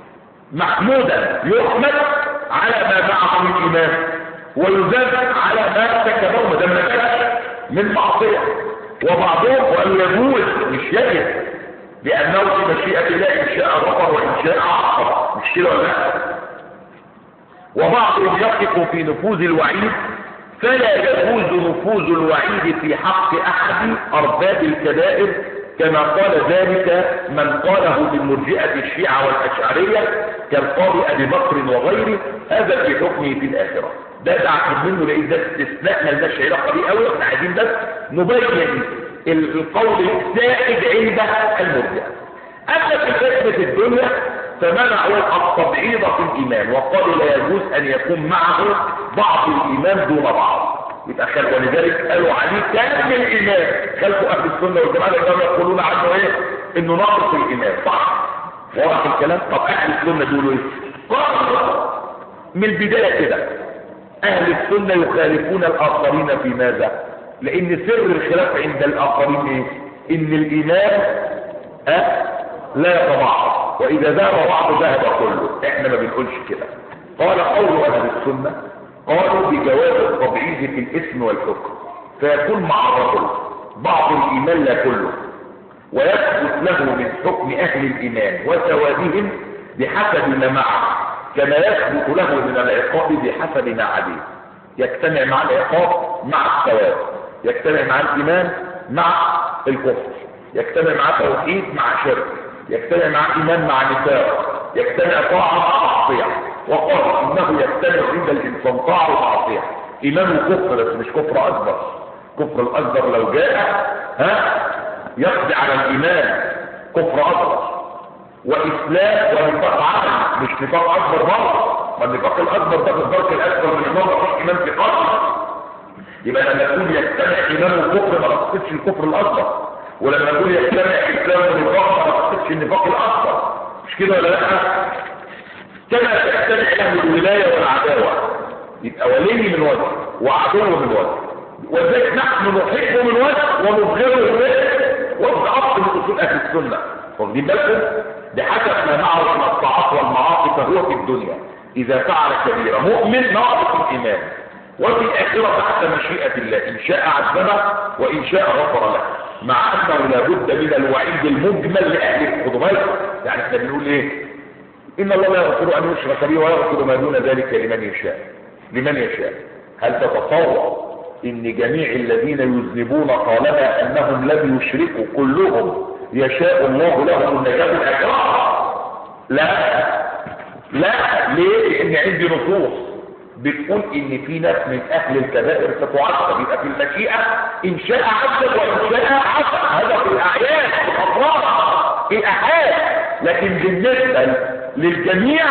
محمودا يحمد على ما معه من ايمان ويذاب على ما ارتكبه ما دام من معصيه. وبعضهم وان يجوز مش يجب، لانه في مشيئه الله ان شاء غفر وان شاء عاقب، مش كده ولا لا؟ وبعضهم يقف في نفوذ الوعيد، فلا يجوز نفوذ الوعيد في حق احد ارباب الكبائر كما قال ذلك من قاله بالمرجئه الشيعه والاشعريه كالقاضي ابي بكر وغيره. هذا في حكمه في الاخره. ده دعك منه لان ده استثناء مالناش علاقه بيه قوي، احنا عايزين بس نبين القول السائد عند المرجئه. اما في فتنه الدنيا فمنعوا التبعيض في الايمان وقالوا لا يجوز ان يكون معه بعض الايمان دون بعض. يبقى خلق، ولذلك قالوا عليه كامل الايمان. خلقوا اهل السنه والجماعه اللي يقولون عنه ايه؟ انه ناقص الايمان. صح؟ واضح الكلام؟ طب اهل السنه دول ايه؟ قالوا من البدايه كده اهل السنه يخالفون الاخرين في ماذا؟ لان سر الخلاف عند الاخرين ايه؟ ان الايمان أه؟ لا يتضاعف، واذا ذهب بعض ذهب كله. احنا ما بنقولش كده. قال قول اهل السنه قالوا بجواز التبعيض في الاسم والحكم، فيكون مع الرجل بعض الايمان لا كله، ويثبت له من حكم اهل الايمان وثوابهم بحسب ما معه، كما يثبت له من العقاب بحسب ما عليه. يجتمع مع العقاب مع الثواب، يجتمع مع الايمان مع الكفر، يجتمع مع توحيد مع شرك، يجتمع مع ايمان مع نفاق، يجتمع طاعه مع معصيه. وقال انه يجتمع عند الانسان طاعه ومعصيه. ايمانه كفر بس مش كفر اكبر. كفر الاكبر لو جاء ها يقضي على الايمان كفر اكبر، واسلام ونفاق عمل مش نفاق اكبر برضه. والنفاق الاكبر ده في الدرك الاسفل من النار، مفيش ايمان في قلبه. يبقى لما يكون يجتمع ايمانه كفر ما تقصدش الكفر الاكبر، ولما يكون يجتمع اسلام ونفاق ما تقصدش النفاق الاكبر. مش كده ولا لا؟ كما تجتمع له الولايه والعداوه، يبقى ولي من وجه وعدو من وجه، ولذلك نحن نحبه من وجه ونبغضه من وجه، وده اصل من اصول اهل السنه. واخدين بالكم؟ بحسب ما معه من الطاعات والمعاصي فهو في الدنيا اذا فعل كبيره مؤمن ناقص الايمان، وفي الاخره تحت مشيئه الله، ان شاء عذبه وان شاء غفر له، مع انه لابد من الوعيد المجمل لاهل الخضوات. يعني احنا بنقول ايه؟ ان الله لا يغفر ان يشرك به ويغفر ما دون ذلك لمن يشاء لمن يشاء. هل تتصور ان جميع الذين يذنبون طالما انهم لم يشركوا كلهم يشاء الله لهم النجاة الاخرة؟ لا لا. ليه؟ لان عندي نصوص بتقول ان في ناس من اهل الكبائر ستعذب، يبقى في المشيئة ان شاء عذب وان شاء عذب، هذا في الاعيان في الافراد في الاحاد. لكن بالنسبة للجميع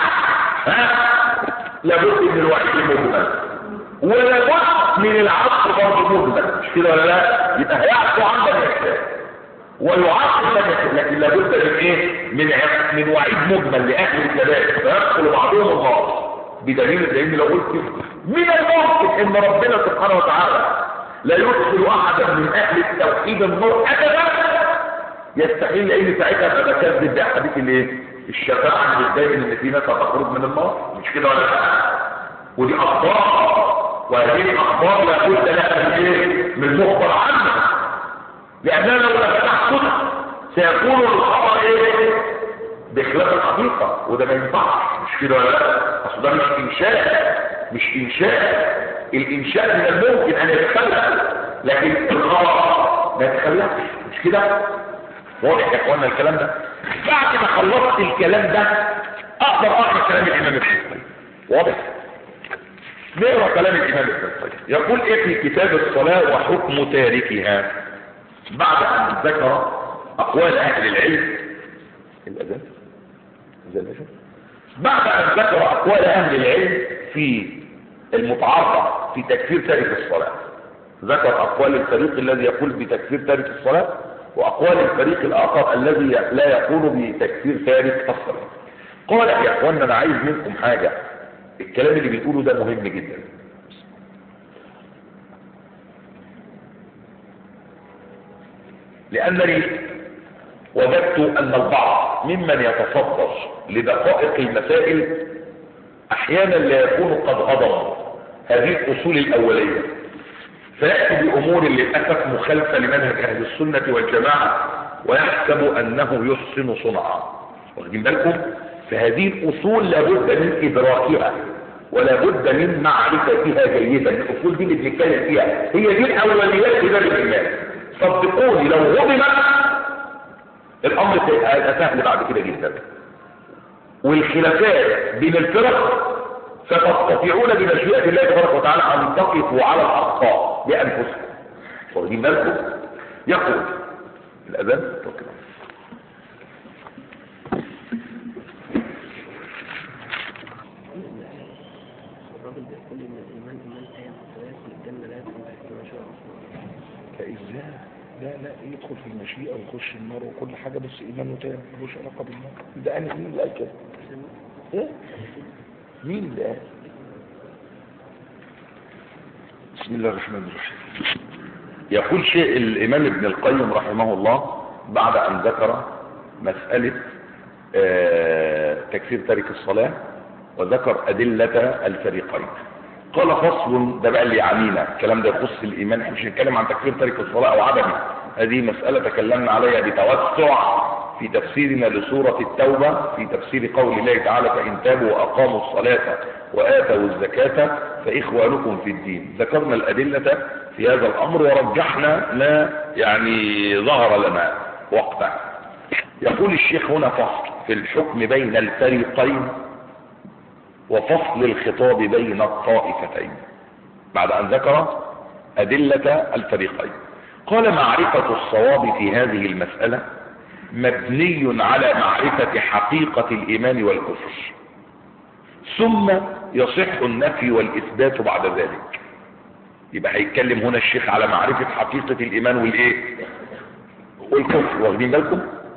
ها لابد من الوعيد المجمل، ولابد من العفو برضه مجمل، مش كده ولا لا؟ يبقى هيعفو عن من يشاء ويعاقب من يشاء، لكن لابد من ايه؟ من من وعيد مجمل لاهل الكبائر فيدخل بعضهم النار. بدليل لان لو قلت من الممكن ان ربنا سبحانه وتعالى لا يدخل احدا من اهل التوحيد النار ابدا، يستحيل، لان ساعتها ابقى بكذب باحاديث الايه؟ الشفاعه اللي بتبين ان في ناس هتخرج من النار، مش كده ولا لا؟ ودي اخبار، وهذه الاخبار لابد لها من ايه؟ من مخبر عنها، لاننا لو لم نحكم سيكون الخبر ايه؟ بخلاف الحقيقه، وده ما ينفعش، مش كده ولا لا؟ اصل ده مش انشاء، مش انشاء. الانشاء من الممكن ان يتخلف، لكن الخبر ما يتخلفش، مش كده؟ واضح يا اخوانا الكلام ده؟ بعد ما خلصت الكلام ده اقدر اقرا كلام الامام ابن القيم. واضح؟ نقرا كلام الامام ابن القيم. يقول ايه في كتاب الصلاه وحكم تاركها، بعد ان ذكر اقوال اهل العلم الاذان الاذان بعد ان ذكر اقوال اهل العلم في المتعارضه في تكفير تارك الصلاه، ذكر اقوال الفريق الذي يقول بتكفير تارك الصلاه واقوال الفريق الاخر الذي لا يقول بتكفير تارك الصلاه. قال يا اخوانا انا عايز منكم حاجه، الكلام اللي بتقوله ده مهم جدا. لانني وجدت ان البعض ممن يتصدر لدقائق المسائل احيانا لا يكون قد هضم هذه الاصول الاوليه، فياتي بامور للاسف مخالفه لمنهج اهل السنه والجماعه ويحسب انه يحسن صنعا. واخدين بالكم؟ فهذه الاصول لابد من ادراكها ولا بد من معرفتها جيدا. الاصول دي اللي بنتكلم فيها هي دي الاولويات في باب الايمان. صدقوني لو هضمت الامر هيبقى سهل بعد كده جدا، والخلافات بين الفرق ستستطيعون بمشيئه الله تبارك وتعالى ان تقفوا على الاخطاء بانفسكم. واخدين بالكم؟ يقول الاذان توكل. الراجل بيقول ان الايمان ايمان تام ويدخل الجنه لا يدخل تحت ما شاء الله. فازاي؟ لا لا يدخل في المشيئة ويخش النار وكل حاجة بس إيمانه تام ملوش علاقة بالنار. ده أنا مين اللي قال كده؟ إيه؟ مين اللي قال؟ بسم الله الرحمن الرحيم. يقول شيء الإمام ابن القيم رحمه الله بعد أن ذكر مسألة آه تكفير تارك الصلاة وذكر أدلة الفريقين. قال فصل، ده بقى اللي يعنينا الكلام ده يخص الايمان، احنا مش هنتكلم عن تكفير تارك الصلاه او عدمه، هذه مساله تكلمنا عليها بتوسع في تفسيرنا لسوره التوبه في تفسير قول الله تعالى فان تابوا واقاموا الصلاه واتوا الزكاه فاخوانكم في الدين. ذكرنا الادله في هذا الامر ورجحنا ما يعني ظهر لنا وقتها. يقول الشيخ هنا فصل في الحكم بين الفريقين وفصل الخطاب بين الطائفتين بعد أن ذكر أدلة الفريقين. قال معرفة الصواب في هذه المسألة مبني على معرفة حقيقة الإيمان والكفر، ثم يصح النفي والإثبات بعد ذلك. يبقى هيتكلم هنا الشيخ على معرفة حقيقة الإيمان والإيه والكفر. واخدين بالكم؟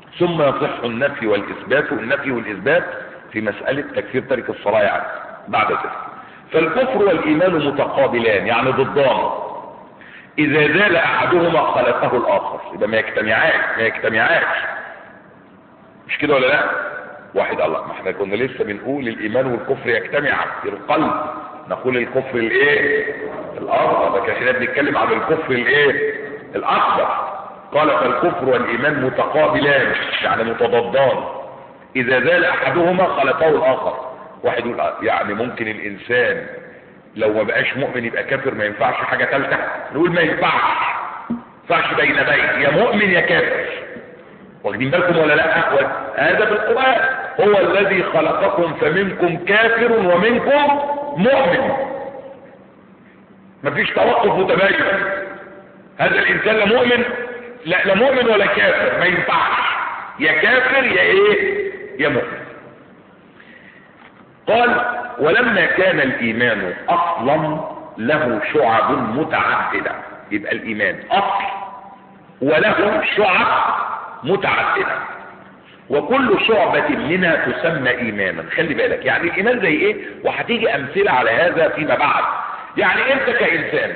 ثم يصح النفي والإثبات. النفي والإثبات في مسألة تكفير ترك الصلاة يعني بعد ذلك. فالكفر والإيمان متقابلان يعني ضدان، إذا زال أحدهما خلقه الآخر، يبقى ما يجتمعاش ما يجتمعاش مش كده ولا لا؟ واحد الله، ما احنا كنا لسه بنقول الإيمان والكفر يجتمعا في القلب، نقول الكفر الايه؟ الأصغر، لكن احنا بنتكلم عن الكفر الايه؟ الأكبر. قال فالكفر والإيمان متقابلان يعني متضادان، إذا زال أحدهما خلقه الآخر. واحد يقول يعني ممكن الإنسان لو ما بقاش مؤمن يبقى كافر، ما ينفعش حاجة ثالثة؟ نقول ما ينفعش، ما ينفعش بين بين، يا مؤمن يا كافر. واخدين بالكم ولا لا؟ هذا في القرآن، هو الذي خلقكم فمنكم كافر ومنكم مؤمن، مفيش توقف متباين. هذا الإنسان لا مؤمن لا, لا مؤمن ولا كافر، ما ينفعش، يا كافر يا ايه؟ يا مؤمن. قال ولما كان الإيمان أصلا له شعب متعددة، يبقى الإيمان أصل وله شعب متعددة، وكل شعبة منها تسمى إيمانا. خلي بالك يعني الإيمان زي إيه؟ وهتيجي أمثلة على هذا فيما بعد. يعني أنت كإنسان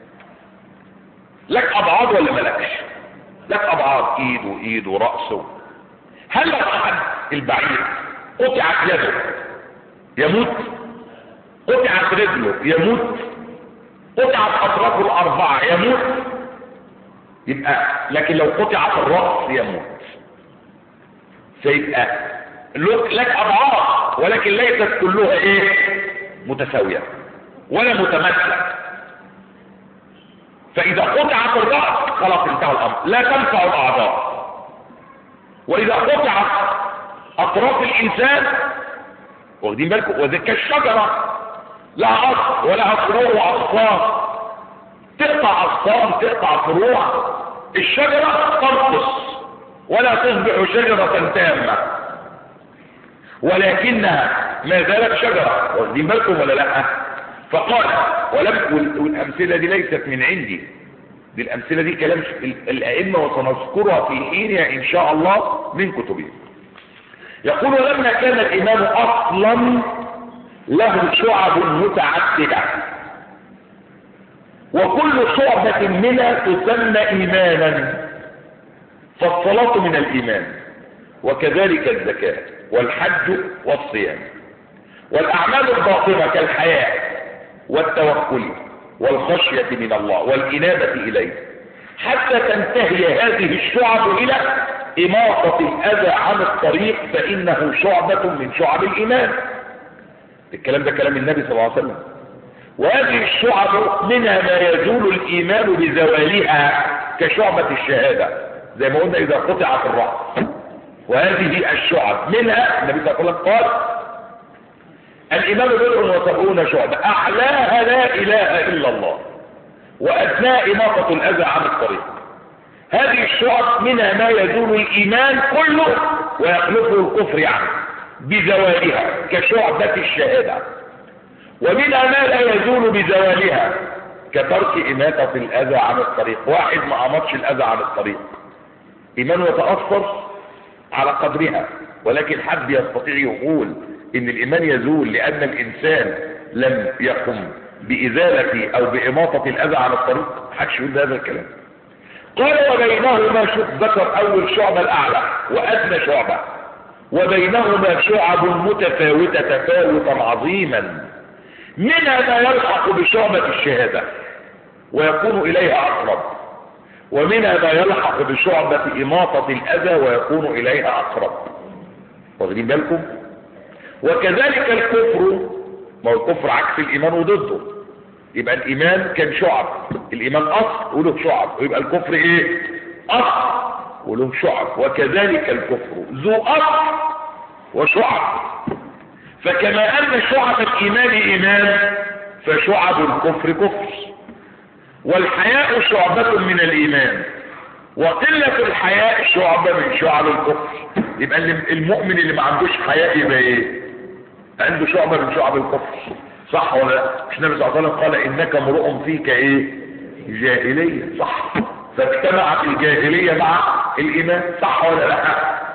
لك أبعاد ولا ملكش؟ لك أبعاد، إيد وإيد ورأس. هل لو أحد البعيد قطعت يده يموت؟ قطعت رجله يموت؟ قطعت أطرافه الأربعة يموت؟ يبقى لكن لو قطعت الرأس يموت. فيبقى لك أبعاد ولكن ليست كلها إيه؟ متساوية ولا متماثلة. فإذا قطعت الرأس خلاص انتهى الأمر، لا تنفع الأعضاء. وإذا قطعت أطراف الإنسان، واخدين بالكم، وذلك الشجرة لها أصل ولها فروع وأغصان، تقطع أغصان تقطع فروع، الشجرة تنقص ولا تصبح شجرة تامة، ولكنها ما زالت شجرة. واخدين بالكم ولا لا؟ فقال ولم، والأمثلة دي ليست من عندي، دي الأمثلة دي كلام الأئمة وسنذكرها في حينها إن شاء الله من كتبهم. يقول ولما كان الإيمان أصلا له شعب متعددة، وكل شعبة منها تسمى إيمانا، فالصلاة من الإيمان، وكذلك الزكاة والحج والصيام، والأعمال الباطنة كالحياة والتوكل والخشية من الله والإنابة إليه، حتى تنتهي هذه الشعب إلى إماطة الأذى عن الطريق، فإنه شعبة من شعب الإيمان. الكلام ده كلام النبي صلى الله عليه وسلم. وهذه الشعب منها ما يزول الإيمان بزوالها كشعبة الشهادة، زي ما قلنا إذا قطعت الرأس. وهذه الشعب منها النبي صلى الله عليه وسلم قال الإيمان بضع وسبعون شعبة، أعلاها لا إله إلا الله، وأدناها إماطة الأذى عن الطريق. هذه الشعب منها ما يزول الإيمان كله ويخلفه الكفر يعني بزوالها كشعبة الشهادة، ومنها ما لا يزول بزوالها كترك إماتة الأذى عن الطريق. واحد ما أمطش الأذى عن الطريق، إيمانه يتأثر على قدرها، ولكن حد يستطيع يقول إن الإيمان يزول لأن الإنسان لم يقم بإزالة أو بإماطة الأذى عن الطريق؟ حدش يقول هذا الكلام. قال وبينهما، شوف ذكر أول شعبة الأعلى وأدنى شعبة، وبينهما شعب متفاوتة تفاوتا عظيما، منها ما يلحق بشعبة الشهادة ويكون إليها أقرب، ومنها ما يلحق بشعبة إماطة الأذى ويكون إليها أقرب. واخدين بالكم؟ وكذلك الكفر، ما هو الكفر عكس الإيمان وضده. يبقى الإيمان كان شعب، الإيمان أصل وله شعب، ويبقى الكفر إيه؟ أصل وله شعب. وكذلك الكفر ذو أصل وشعب، فكما أن شعب الإيمان إيمان، فشعب الكفر كفر. والحياء شعبة من الإيمان، وقلة الحياء شعبة من شعب الكفر. يبقى المؤمن اللي ما عندوش حياء يبقى ايه؟ عنده شعبة من شعب الكفر، صح ولا لا؟ مش النبي صلى الله عليه وسلم قال انك امرؤ فيك ايه؟ جاهلية، صح؟ فاجتمعت الجاهلية مع الايمان، صح ولا لا؟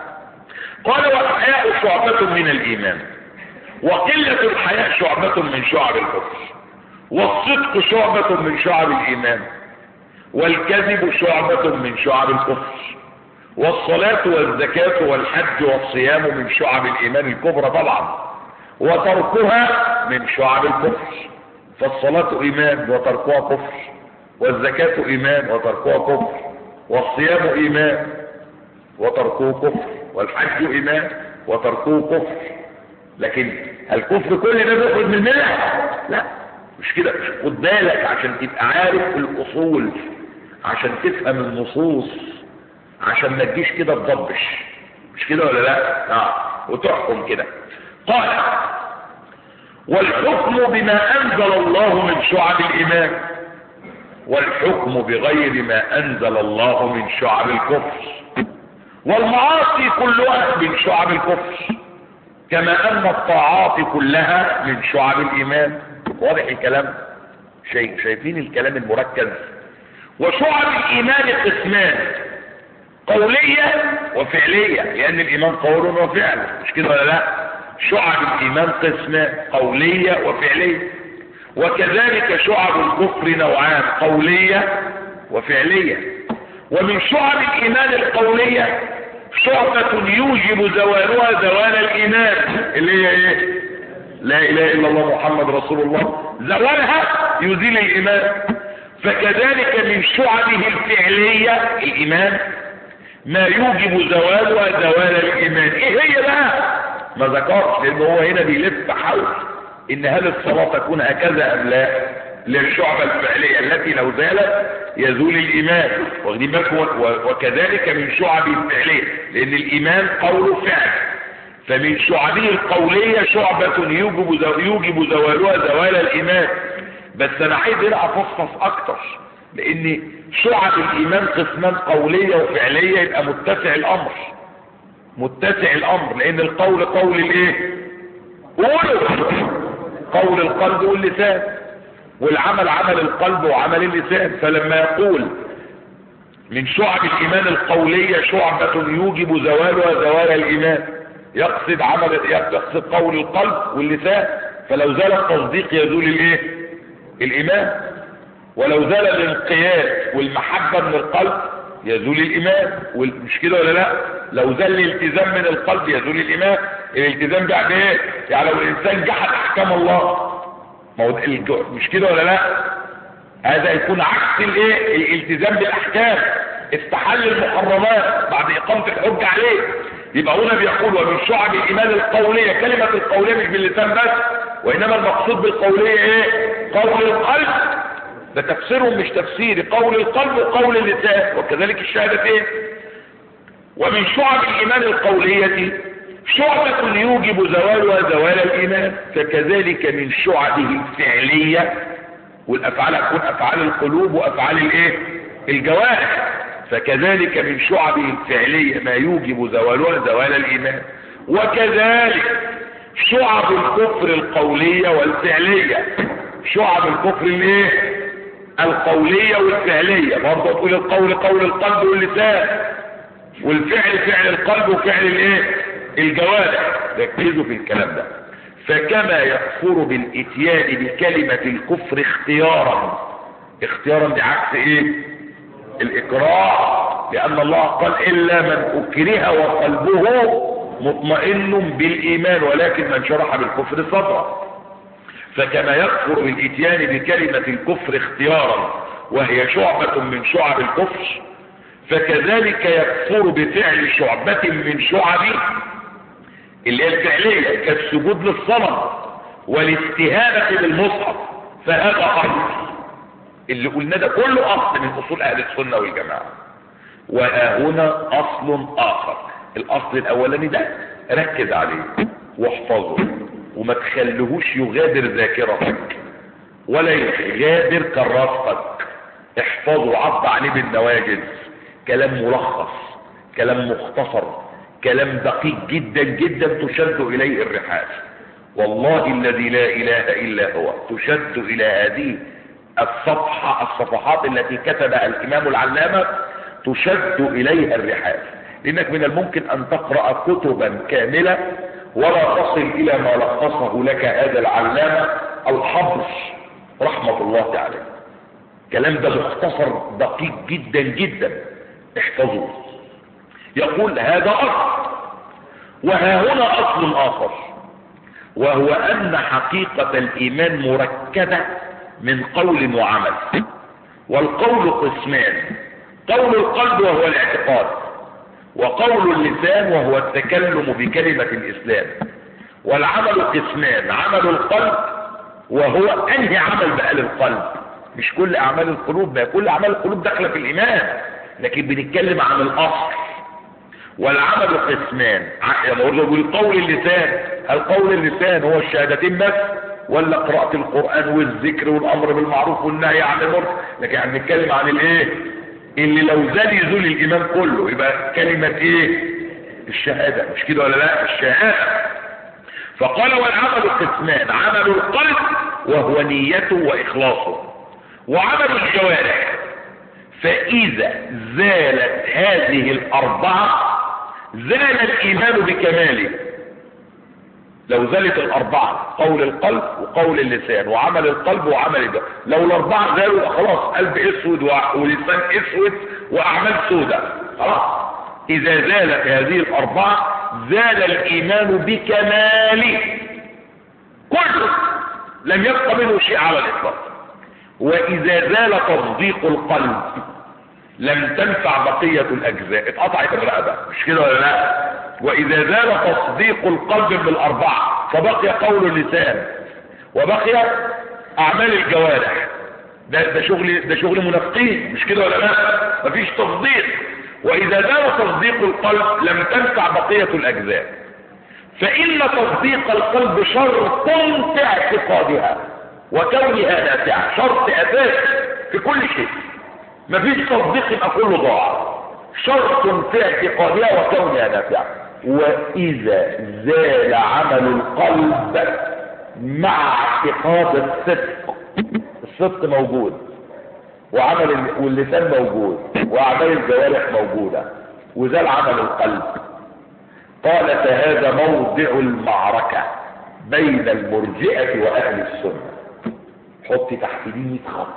قال والحياء شعبة من الإيمان، وقلة الحياء شعبة من شعب الكفر، والصدق شعبة من شعب الإيمان، والكذب شعبة من شعب الكفر، والصلاة والزكاة والحج والصيام من شعب الإيمان الكبرى طبعا، وتركها من شعب الكفر. فالصلاة إيمان وتركها كفر، والزكاة إيمان وتركها كفر، والصيام إيمان وتركه كفر، والحج إيمان وتركه كفر. لكن الكفر كل ده بيخرج من الملة؟ لا مش كده. خد بالك عشان تبقى عارف الأصول، عشان تفهم النصوص، عشان ما تجيش كده تضبش، مش كده ولا لا؟ اه وتحكم كده. قال والحكم بما أنزل الله من شعب الإيمان، والحكم بغير ما أنزل الله من شعب الكفر، والمعاصي كلها من شعب الكفر، كما أن الطاعات كلها من شعب الإيمان. واضح الكلام؟ شايف شايفين الكلام المركز؟ وشعب الإيمان قسمان، قولية وفعلية، لأن الإيمان قول وفعل، مش كده ولا لا؟ شعب الإيمان قسمان، قولية وفعلية. وكذلك شعب الكفر نوعان، قولية وفعلية. ومن شعب الإيمان القولية شعبة يوجب زوالها زوال الإيمان، اللي هي ايه؟ لا إله إلا الله محمد رسول الله، زوالها يزيل الإيمان. فكذلك من شعبه الفعلية الإيمان ما يوجب زوالها زوال الإيمان. إيه هي بقى؟ ما ذكرش، لأن هو هنا بيلف حول إن هل الصلاة تكون هكذا أم لا، للشعبة الفعلية التي لو زالت يزول الإيمان. واخدين بالكم؟ وكذلك من شعبه الفعلية، لأن الإيمان قول فعل، فمن شعبه القولية شعبة يوجب يوجب زوالها زوال الإيمان. بس أنا عايز هنا أفصص أكتر، لأن شعب الإيمان قسمان، قولية وفعلية، يبقى متسع الأمر، متسع الأمر، لأن القول قول الإيه؟ قولوا قول القلب واللسان، والعمل عمل القلب وعمل اللسان. فلما يقول من شعب الإيمان القولية شعبة يوجب زوالها زوال الإيمان، يقصد عمل يقصد قول القلب واللسان. فلو زال التصديق يزول الايه؟ الإيمان. ولو زال الانقياد والمحبة من القلب يزول الإيمان، مش كده ولا لا؟ لو زال الالتزام من القلب يزول الإيمان. الالتزام بعد ايه؟ يعني لو الإنسان جحد أحكام الله، ما هو مش كده ولا لا؟ هذا يكون عكس الايه؟ الالتزام بالاحكام، استحل المحرمات بعد اقامه الحجه عليه. يبقى هنا بيقول ومن شعب الايمان القوليه، كلمه القوليه مش باللسان بس، وانما المقصود بالقوليه ايه؟ قول القلب. ده تفسيرهم مش تفسيري، قول القلب وقول اللسان، وكذلك الشهادتين. ومن شعب الايمان القوليه شعبة يوجب زوالها زوال الإيمان، فكذلك من شعبه الفعلية، والأفعال تكون أفعال القلوب وأفعال الإيه؟ الجوارح. فكذلك من شعبه الفعلية ما يوجب زوالها زوال الإيمان. وكذلك شعب الكفر القولية والفعلية، شعب الكفر الإيه؟ القولية والفعلية، برضه تقول القول قول القلب واللسان، والفعل فعل القلب وفعل الإيه؟ الجوارح. ركزوا في الكلام ده. فكما يكفر بالاتيان بكلمة الكفر اختيارا، اختيارا بعكس ايه؟ الاكراه، لان الله قال الا من اكره وقلبه مطمئن بالايمان ولكن من شرح بالكفر صدرا. فكما يكفر بالاتيان بكلمة الكفر اختيارا وهي شعبة من شعب الكفر، فكذلك يكفر بفعل شعبة من شعبه اللي هي الفعلية كالسجود للصنم والاستهانة بالمصحف. فهذا أصل اللي قلنا ده كله أصل من أصول أهل السنة والجماعة. وهنا أصل آخر، الأصل الأولاني ده ركز عليه واحفظه وما تخليهوش يغادر ذاكرتك ولا يغادر كراستك. احفظه، عض عليه بالنواجذ. كلام ملخص، كلام مختصر، كلام دقيق جدا جدا تشد اليه الرحال. والله الذي لا اله الا هو تشد الى هذه الصفحة الصفحات التي كتبها الامام العلامة، تشد اليها الرحال. لانك من الممكن ان تقرأ كتبا كاملة ولا تصل الى ما لخصه لك هذا العلامة الحبر رحمة الله تعالى. الكلام ده مختصر دقيق جدا جدا، احفظوه. يقول هذا اصل، وها هنا اصل اخر، وهو ان حقيقة الايمان مركبة من قول وعمل. والقول قسمان: قول القلب وهو الاعتقاد، وقول اللسان وهو التكلم بكلمة الاسلام. والعمل قسمان: عمل القلب وهو انهي عمل بقى للقلب، مش كل اعمال القلوب، ما كل اعمال القلوب داخله في الايمان، لكن بنتكلم عن الاصل. والعمل قسمان، يقول قول اللسان، هل قول اللسان هو الشهادتين بس، ولا قراءة القرآن والذكر والامر بالمعروف والنهي عن المنكر؟ لكن احنا بنتكلم عن الايه اللي لو زال يزول الايمان كله، يبقى كلمة ايه؟ الشهادة، مش كده ولا لا؟ الشهادة. فقال والعمل قسمان: عمل القلب وهو نيته واخلاصه، وعمل الجوارح. فاذا زالت هذه الاربعة زال الايمان بكماله. لو زالت الاربعة، قول القلب وقول اللسان وعمل القلب وعمل الجوارح، لو الاربعة زالوا خلاص قلب اسود ولسان اسود واعمال سوداء، خلاص. اذا زالت هذه الاربعة زال الايمان بكماله كله، لم يبق منه شيء على الاطلاق. واذا زال تصديق القلب لم تنفع بقية الاجزاء، اتقطعت الرقبة، مش كده ولا لا؟ واذا زال تصديق القلب بالاربعة فبقي قول اللسان وبقي اعمال الجوارح. ده ده شغل ده شغل منافقين، مش كده ولا لا؟ مفيش تصديق. واذا زال تصديق القلب لم تنفع بقية الاجزاء. فان تصديق القلب شرط في اعتقادها وكونها نافعة، شرط اساسي في كل شيء. مفيش تصديق يبقى كله ضاع. شرط في اعتقادها وكونها نافعة. واذا زال عمل القلب مع اعتقاد الصدق، الصدق موجود وعمل واللسان موجود واعمال الجوارح موجودة، وزال عمل القلب، قال فهذا موضع المعركة بين المرجئة واهل السنة. حط تحت دي مية خط.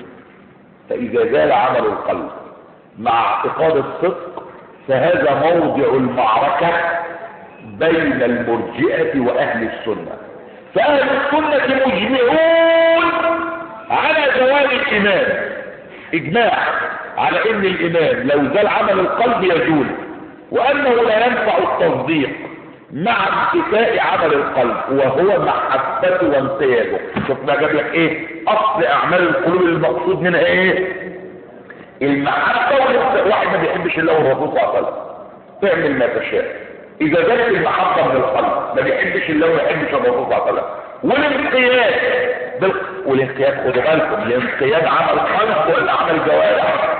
فاذا زال عمل القلب مع اعتقاد الصدق فهذا موضع المعركة بين المرجئة واهل السنة. فاهل السنة مجمعون على زوال الايمان، اجماع على ان الايمان لو زال عمل القلب يزول، وانه لا ينفع التصديق مع انتفاء عمل القلب وهو محبته وانقياده. شوف بقى جاب لك ايه اصل اعمال القلوب المقصود منها ايه؟ المحبه. واحد ما بيحبش الله والرسول صلى الله عليه وسلم، تعمل ما تشاء. اذا زالت المحبه من القلب ما بيحبش الله وما بيحبش الرسول صلى الله عليه وسلم. والانقياد بال... والانقياد خدوا بالكم، الانقياد عمل قلب ولا عمل جوارح؟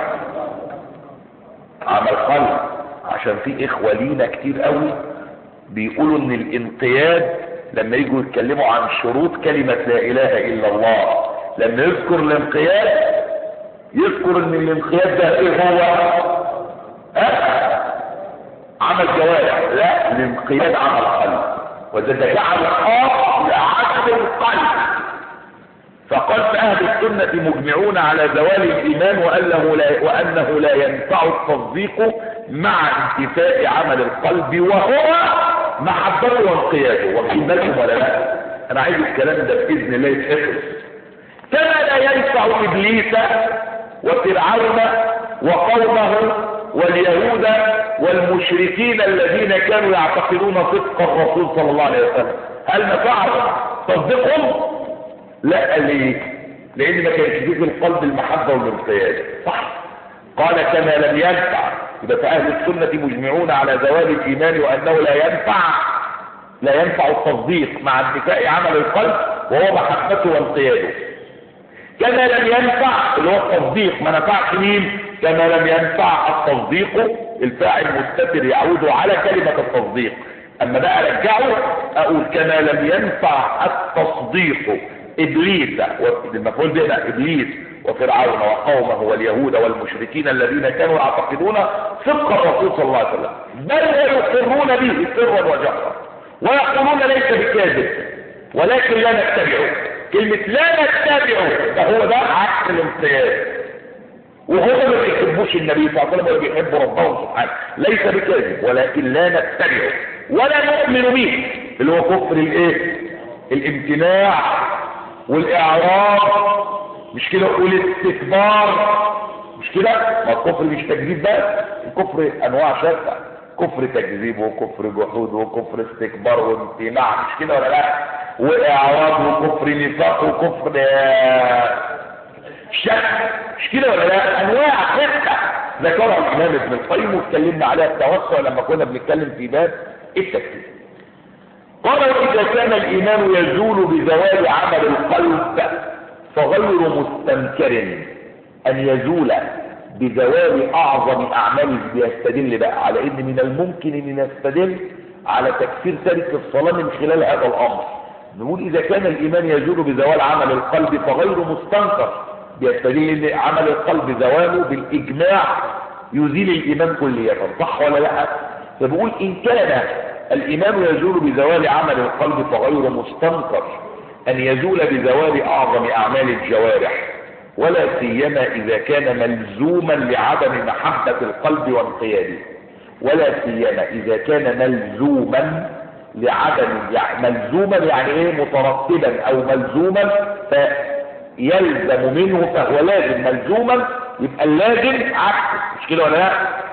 عمل قلب. عشان في اخوه لينا كتير قوي بيقولوا ان الانقياد لما يجوا يتكلموا عن شروط كلمة لا اله الا الله، لما يذكر الانقياد يذكر ان الانقياد ده ايه هو؟ ها؟ عمل جوارح. لا، الانقياد عمل قلب، وده جعل خاص لعدم القلب. فقال اهل السنة مجمعون على زوال الايمان وانه لا, وأنه لا ينفع التصديق مع انتفاء عمل القلب وهو محبته وانقياده. واخدين بالكم ولا لا؟ انا عايز الكلام ده باذن الله يتحفظ. كما لا ينفع ابليس وفرعون وقومه واليهود والمشركين الذين كانوا يعتقدون صدق الرسول صلى الله عليه وسلم، هل نفعهم تصديقهم؟ لا. ليه؟ لان ما كانش فيه في القلب المحبه والانقياد. صح؟ قال كما لم ينفع. يبقى فاهل السنه مجمعون على زوال الايمان وانه لا ينفع لا ينفع التصديق مع انتفاء عمل القلب وهو محبته وانقياده. كما لم ينفع اللي هو التصديق، ما نفعش مين؟ كما لم ينفع التصديق، الفاعل مستتر يعود على كلمه التصديق. اما بقى ارجعه اقول كما لم ينفع التصديق ابليس، والمفعول به ابليس وفرعون وقومه واليهود والمشركين الذين كانوا يعتقدون صدق الرسول صلى الله عليه وسلم، بل ويقرون به سرا وجهرا ويقولون ليس بكاذب ولكن لا نتبعه. كلمة لا نتبعه فهو ده عكس الانقياد، وهو ما بيحبوش النبي صلى الله عليه وسلم ولا بيحب ربهم سبحانه. ليس بكاذب ولكن لا نتبعه ولا نؤمن به، اللي هو كفر الايه؟ الامتناع والاعراض، مش كده؟ والاستكبار، مش كده؟ ما الكفر مش تكذيب بس، الكفر انواع شتى، كفر تكذيب وكفر جحود وكفر استكبار وامتناع، مش كده ولا لا؟ واعراض وكفر نفاق وكفر شك، مش كده ولا لا؟ انواع شتى ذكرها الامام ابن القيم واتكلمنا عليها التوسع لما كنا بنتكلم في باب التكذيب. قال واذا كان الايمان يزول بزوال عمل القلب فغير مستنكر ان يزول بزوال اعظم اعماله. بيستدل بقى على ان من الممكن ان نستدل على تكفير تارك الصلاه من خلال هذا الامر. نقول اذا كان الايمان يزول بزوال عمل القلب فغير مستنكر، بيستدل ان عمل القلب زواله بالاجماع يزيل الايمان كليا، صح ولا لا؟ فبقول ان كان الايمان يزول بزوال عمل القلب فغير مستنكر ان يزول بزوال اعظم اعمال الجوارح، ولا سيما اذا كان ملزوما لعدم محبة القلب وانقياده، ولا سيما اذا كان ملزوما لعدم، يعني ملزوما يعني ايه؟ مترتبا او ملزوما فيلزم منه فهو لازم، ملزوما يبقى اللازم عكسه، مش كده ولا لا؟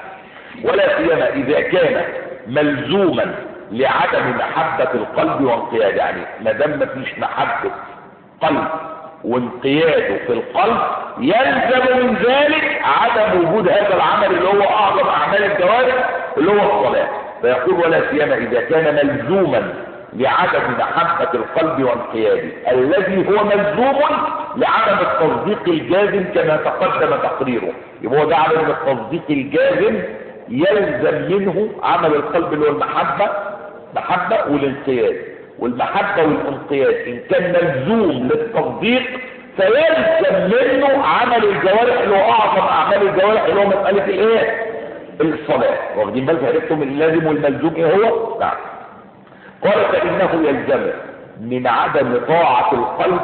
ولا سيما اذا كان ملزوما لعدم محبة القلب وانقياده، يعني ما دام مفيش محبة قلب وانقياده في القلب يلزم من ذلك عدم وجود هذا العمل اللي هو اعظم اعمال الجوارح اللي هو الصلاة. فيقول ولا سيما اذا كان ملزوما لعدم محبة القلب وانقياده الذي هو ملزوم لعدم التصديق الجازم كما تقدم تقريره. يبقى هو ده عدم التصديق الجازم يلزم منه عمل القلب اللي هو المحبة، محبة والانقياد، والمحبة والانقياد ان كان ملزوم للتصديق فيلزم منه عمل الجوارح اللي هو اعظم اعمال الجوارح اللي هو مسألة الايه؟ الصلاة. واخدين بالكم؟ عرفتم اللازم والملزوم ايه هو؟ نعم. قال فانه يلزم من عدم طاعة القلب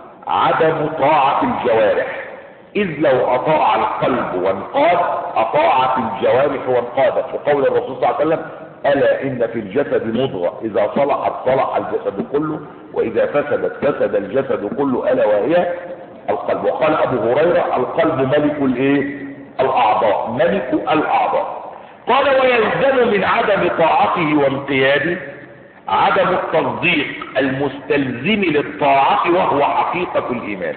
عدم طاعة الجوارح، إذ لو أطاع القلب وانقاد أطاعت الجوارح وانقادت، وقول الرسول صلى الله عليه وسلم ألا إن في الجسد مضغة إذا صلحت صلح الجسد كله وإذا فسدت فسد الجسد كله ألا وهي القلب. وقال أبو هريرة القلب ملك الإيه؟ الأعضاء، ملك الأعضاء. قال ويلزم من عدم طاعته وانقياده عدم التصديق المستلزم للطاعة وهو حقيقة الإيمان،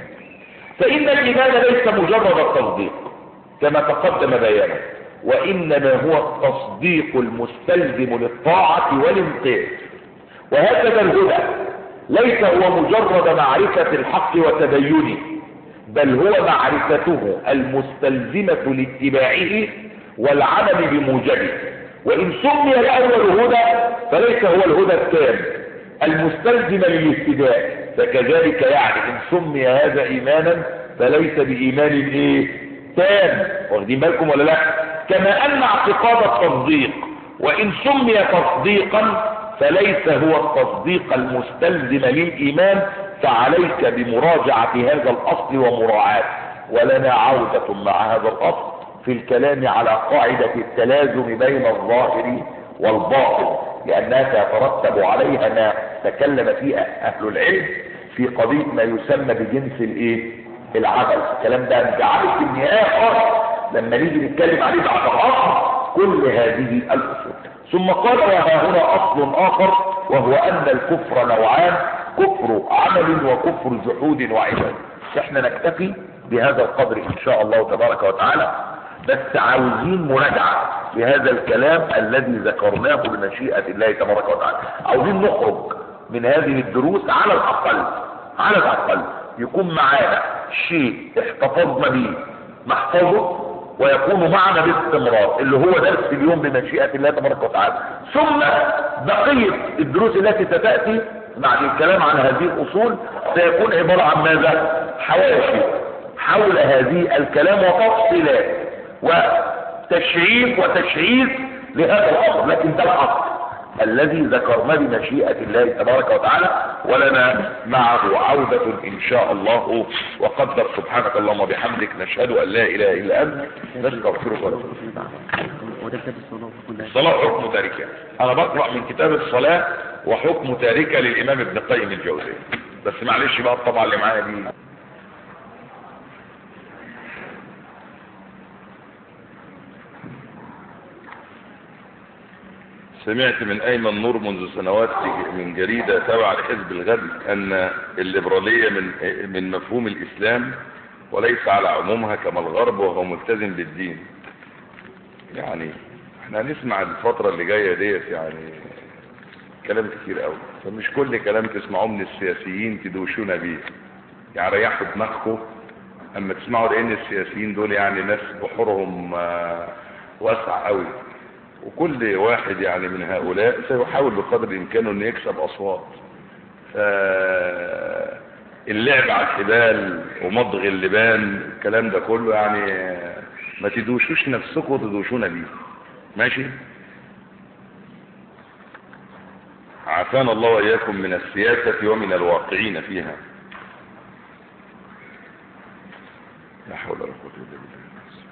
فإن الإيمان ليس مجرد التصديق كما تقدم بيانه، وإنما هو التصديق المستلزم للطاعة والانقياد. وهكذا الهدى ليس هو مجرد معرفة الحق وتبينه، بل هو معرفته المستلزمة لاتباعه والعمل بموجبه. وإن سمي الأول هدى فليس هو الهدى التام المستلزم للاهتداء، فكذلك يعني إن سمي هذا إيمانا فليس بإيمان إيه؟ تام. واخدين بالكم ولا لا؟ كما أن اعتقاد التصديق وإن سمي تصديقا فليس هو التصديق المستلزم للإيمان، فعليك بمراجعة هذا الأصل ومراعاته. ولنا عودة مع هذا الأصل في الكلام على قاعدة التلازم بين الظاهر والباطن، لأنها تترتب عليها ما تكلم فيها أهل العلم في قضية ما يسمى بجنس الايه؟ العمل. الكلام ده نجعله في النهاية خالص لما نيجي نتكلم عليه بعد أصل كل هذه الأصول. ثم قال وها هنا أصل آخر وهو أن الكفر نوعان، كفر عمل وكفر جحود وعباد. احنا نكتفي بهذا القدر إن شاء الله تبارك وتعالى، بس عاوزين مراجعة لهذا الكلام الذي ذكرناه بمشيئة الله تبارك وتعالى. عاوزين نخرج من هذه الدروس على الأقل على الأقل يكون معانا شيء احتفظنا به نحفظه ويكون معنا باستمرار، اللي هو درس اليوم بمشيئة الله تبارك وتعالى. ثم بقية الدروس التي ستأتي بعد الكلام عن هذه الأصول سيكون عبارة عن ماذا؟ حواشي حول هذه الكلام وتفصيلات وتشريف وتشريف لهذا الامر، لكن ده الاصل الذي ذكرنا بمشيئة الله تبارك وتعالى، ولنا معه عودة ان شاء الله وقدر. سبحانك اللهم وبحمدك، نشهد ان لا اله الا انت، نستغفرك ونتوب اليك. الصلاة حكم تاركة. انا بقرأ من كتاب الصلاة وحكم تاركة للامام ابن قيم الجوزية، بس معلش بقى الطبعة اللي معايا دي سمعت من ايمن نور منذ سنوات من جريدة تابعة لحزب الغد ان الليبرالية من من مفهوم الاسلام وليس على عمومها كما الغرب وهو ملتزم بالدين. يعني احنا هنسمع الفترة اللي جاية ديت يعني كلام كتير قوي، فمش كل كلام تسمعوه من السياسيين تدوشونا بيه، يعني ريحوا دماغكم اما تسمعوا، لان السياسيين دول يعني ناس بحورهم واسع قوي، وكل واحد يعني من هؤلاء سيحاول بقدر الامكان انه يكسب اصوات. اللعب على الحبال ومضغ اللبان الكلام ده كله يعني ما تدوشوش نفسكم وتدوشونا بيه، ماشي؟ عافانا الله واياكم من السياسة ومن الواقعين فيها. لا حول ولا قوة الا بالله.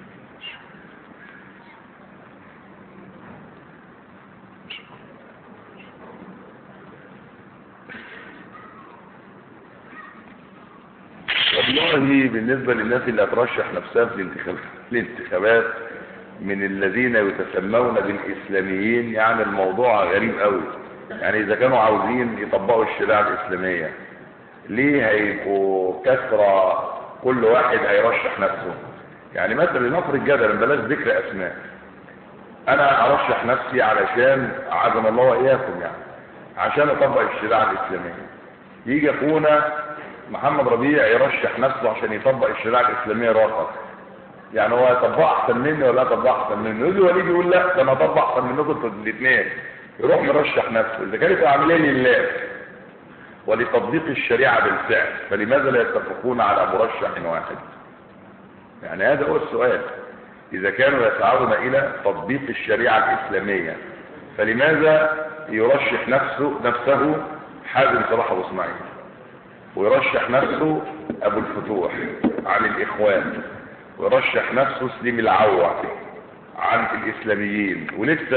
والله بالنسبة للناس اللي هترشح نفسها في الانتخابات من الذين يتسمون بالإسلاميين، يعني الموضوع غريب قوي. يعني إذا كانوا عاوزين يطبقوا الشريعة الإسلامية ليه هيبقوا كثرة كل واحد هيرشح نفسه؟ يعني مثلا لنفرض جدلا بلاش ذكر أسماء، أنا أرشح نفسي علشان عزم الله وإياكم يعني عشان أطبق الشريعة الإسلامية. يجي أخونا محمد ربيع يرشح نفسه عشان يطبق الشريعة الإسلامية راقة، يعني هو يطبق أحسن مني ولا يطبق أحسن مني؟ يجي وليد يقول لا ده أنا أطبق أحسن منكم الاثنين، يروح مرشح نفسه. إذا كانت عاملين لله ولتطبيق الشريعة بالفعل فلماذا لا يتفقون على مرشح واحد؟ يعني هذا هو السؤال. إذا كانوا يسعون إلى تطبيق الشريعة الإسلامية فلماذا يرشح نفسه نفسه حازم صلاح أبو اسماعيل، ويرشح نفسه ابو الفتوح عن الاخوان، ويرشح نفسه سليم العوة عن الاسلاميين، ولسه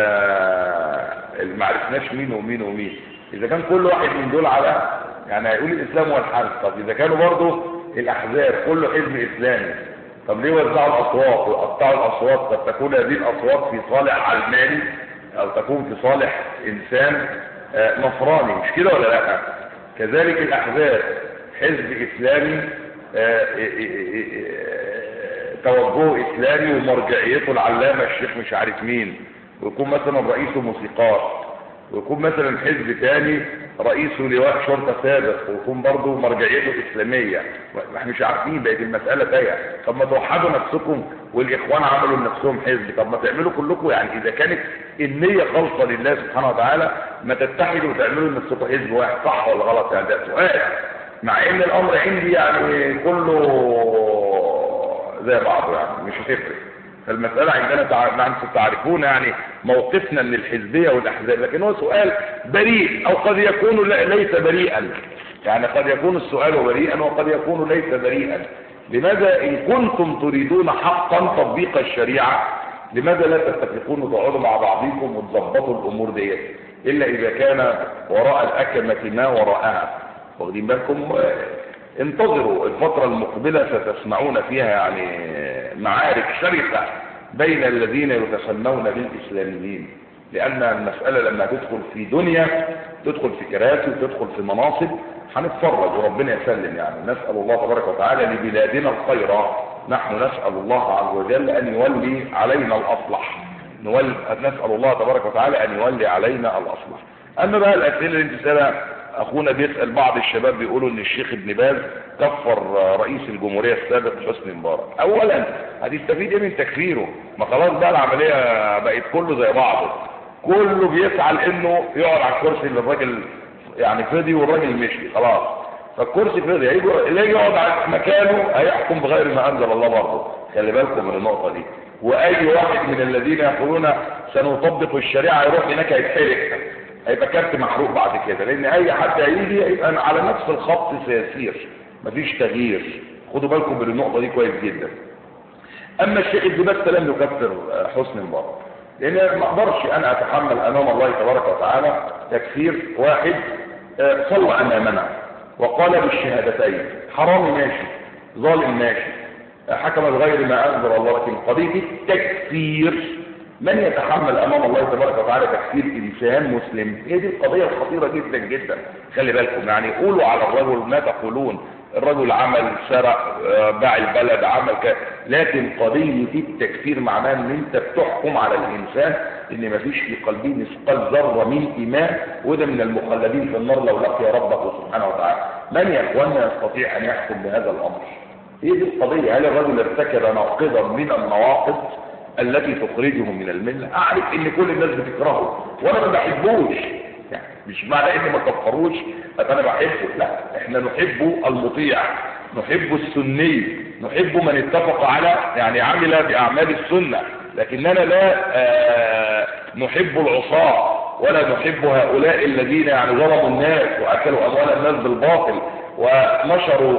ما عرفناش مين ومين ومين؟ اذا كان كل واحد من دول على يعني هيقول الاسلام والحرب، طب اذا كانوا برضه الاحزاب كله حزب اسلامي، طب ليه وزعوا الاصوات وقطعوا الاصوات؟ قد تكون هذه الاصوات في صالح علماني او تكون في صالح انسان نصراني، مش كده ولا لا؟ كذلك الأحزاب حزب إسلامي توجهه إسلامي ومرجعيته العلامة الشيخ مش عارف مين، ويكون مثلا رئيسه موسيقار، ويكون مثلا حزب تاني رئيسه لواء شرطة سابق ويكون برضه مرجعيته إسلامية. احنا مش عارفين، بقت المسألة تايهة. طب ما توحدوا نفسكم، والإخوان عملوا لنفسهم حزب، طب ما تعملوا كلكم. يعني إذا كانت النية خالصة لله سبحانه وتعالى ما تتحدوا وتعملوا لنفسكم حزب واحد، صح ولا غلط؟ يعني ده سؤال، مع إن الأمر عندي يعني كله زي بعضه، يعني مش هتفرق. فالمسألة عندنا تع... انتم تعرفون يعني موقفنا من الحزبية والأحزاب، لكن هو سؤال بريء أو قد يكون ليس بريئا، يعني قد يكون السؤال بريئا وقد يكون ليس بريئا. لماذا إن كنتم تريدون حقا تطبيق الشريعة لماذا لا تتفقون وتقعدوا مع بعضكم وتظبطوا الأمور ديت إلا إذا كان وراء الأكمة ما وراءها؟ واخدين بالكم؟ انتظروا الفترة المقبلة ستسمعون فيها يعني معارك شرسة بين الذين يتسمون بالإسلاميين، لأن المسألة لما تدخل في دنيا تدخل في كراسي وتدخل في مناصب هنتفرج وربنا يسلم. يعني نسأل الله تبارك وتعالى لبلادنا الخير، نحن نسأل الله عز وجل أن يولي علينا الأصلح، نسأل الله تبارك وتعالى أن يولي علينا الأصلح. أما بقى الأسئلة اللي انت سألها اخونا بيسأل، بعض الشباب بيقولوا ان الشيخ ابن باز كفر رئيس الجمهورية السابق حسني مبارك. اولا هتستفيد ايه من تكفيره؟ ما خلاص بقى العملية بقت كله زي بعضه، كله بيسعى لانه يقعد على الكرسي اللي الراجل يعني فضي والراجل مشي خلاص. فالكرسي فضي هيجي اللي يجي يقعد على مكانه هيحكم بغير ما انزل الله برضه. خلي بالكم من النقطه دي. واي واحد من الذين يقولون سنطبق الشريعه يروح هناك هيتحرق، هيبقى كارت محروق بعد كده، لان اي حد هيجي هيبقى على نفس الخط سيسير، مفيش تغيير. خدوا بالكم من النقطه دي كويس جدا. اما الشيخ ابن باز لم يكفر حسني مبارك، لان ما اقدرش انا اتحمل امام الله تبارك وتعالى تكفير واحد صلى امامنا وقال بالشهادتين، حرام ماشي، ظالم ماشي، حكم بغير ما انزل الله، لكن قضيه التكفير من يتحمل امام الله تبارك وتعالى تكفير انسان مسلم؟ هي دي القضيه الخطيره جدا جدا. خلي بالكم، يعني قولوا على الرجل ما تقولون، الرجل عمل، سرق، باع البلد، عمل كده، لكن قضيه التكفير معناه ان انت بتحكم على الانسان ان مفيش في قلبه مثقال ذره من ايمان، وده من المخلدين في النار لو لقي ربه سبحانه وتعالى. من يا اخوانا يستطيع ان يحكم بهذا الامر؟ هي دي القضيه. هل الرجل ارتكب ناقضا من النواقض التي تخرجه من المله؟ اعرف ان كل الناس بتكرهه وانا ما بحبوش، يعني مش معنى اني ما كفروش انا بحبه، لا، احنا نحب المطيع، نحب السني، نحب من اتفق على يعني عمل باعمال السنه، لكننا لا آه نحب العصاه ولا نحب هؤلاء الذين يعني ظلموا الناس واكلوا اموال الناس بالباطل ونشروا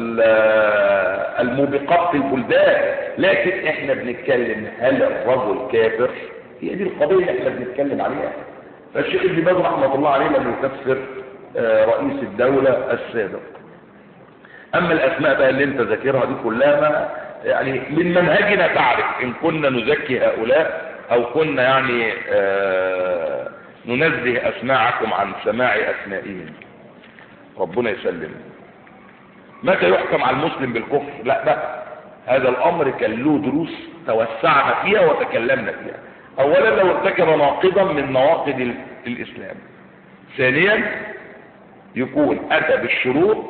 الموبقات في البلدان. لكن احنا بنتكلم هل الرجل كافر؟ هي دي القضيه اللي احنا بنتكلم عليها. فالشيخ ابن باز رحمه الله عليه لم يكفر رئيس الدوله السابق. اما الاسماء بقى اللي انت ذاكرها دي كلها ما يعني من منهجنا تعرف ان كنا نزكي هؤلاء او كنا يعني آه ننزه اسماعكم عن سماع اسمائهم. ربنا يسلم. متى يحكم على المسلم بالكفر؟ لا بقى هذا الامر كان له دروس توسعنا فيها وتكلمنا فيها. اولا لو ارتكب ناقضا من نواقض الاسلام. ثانيا يكون اتى بالشروط،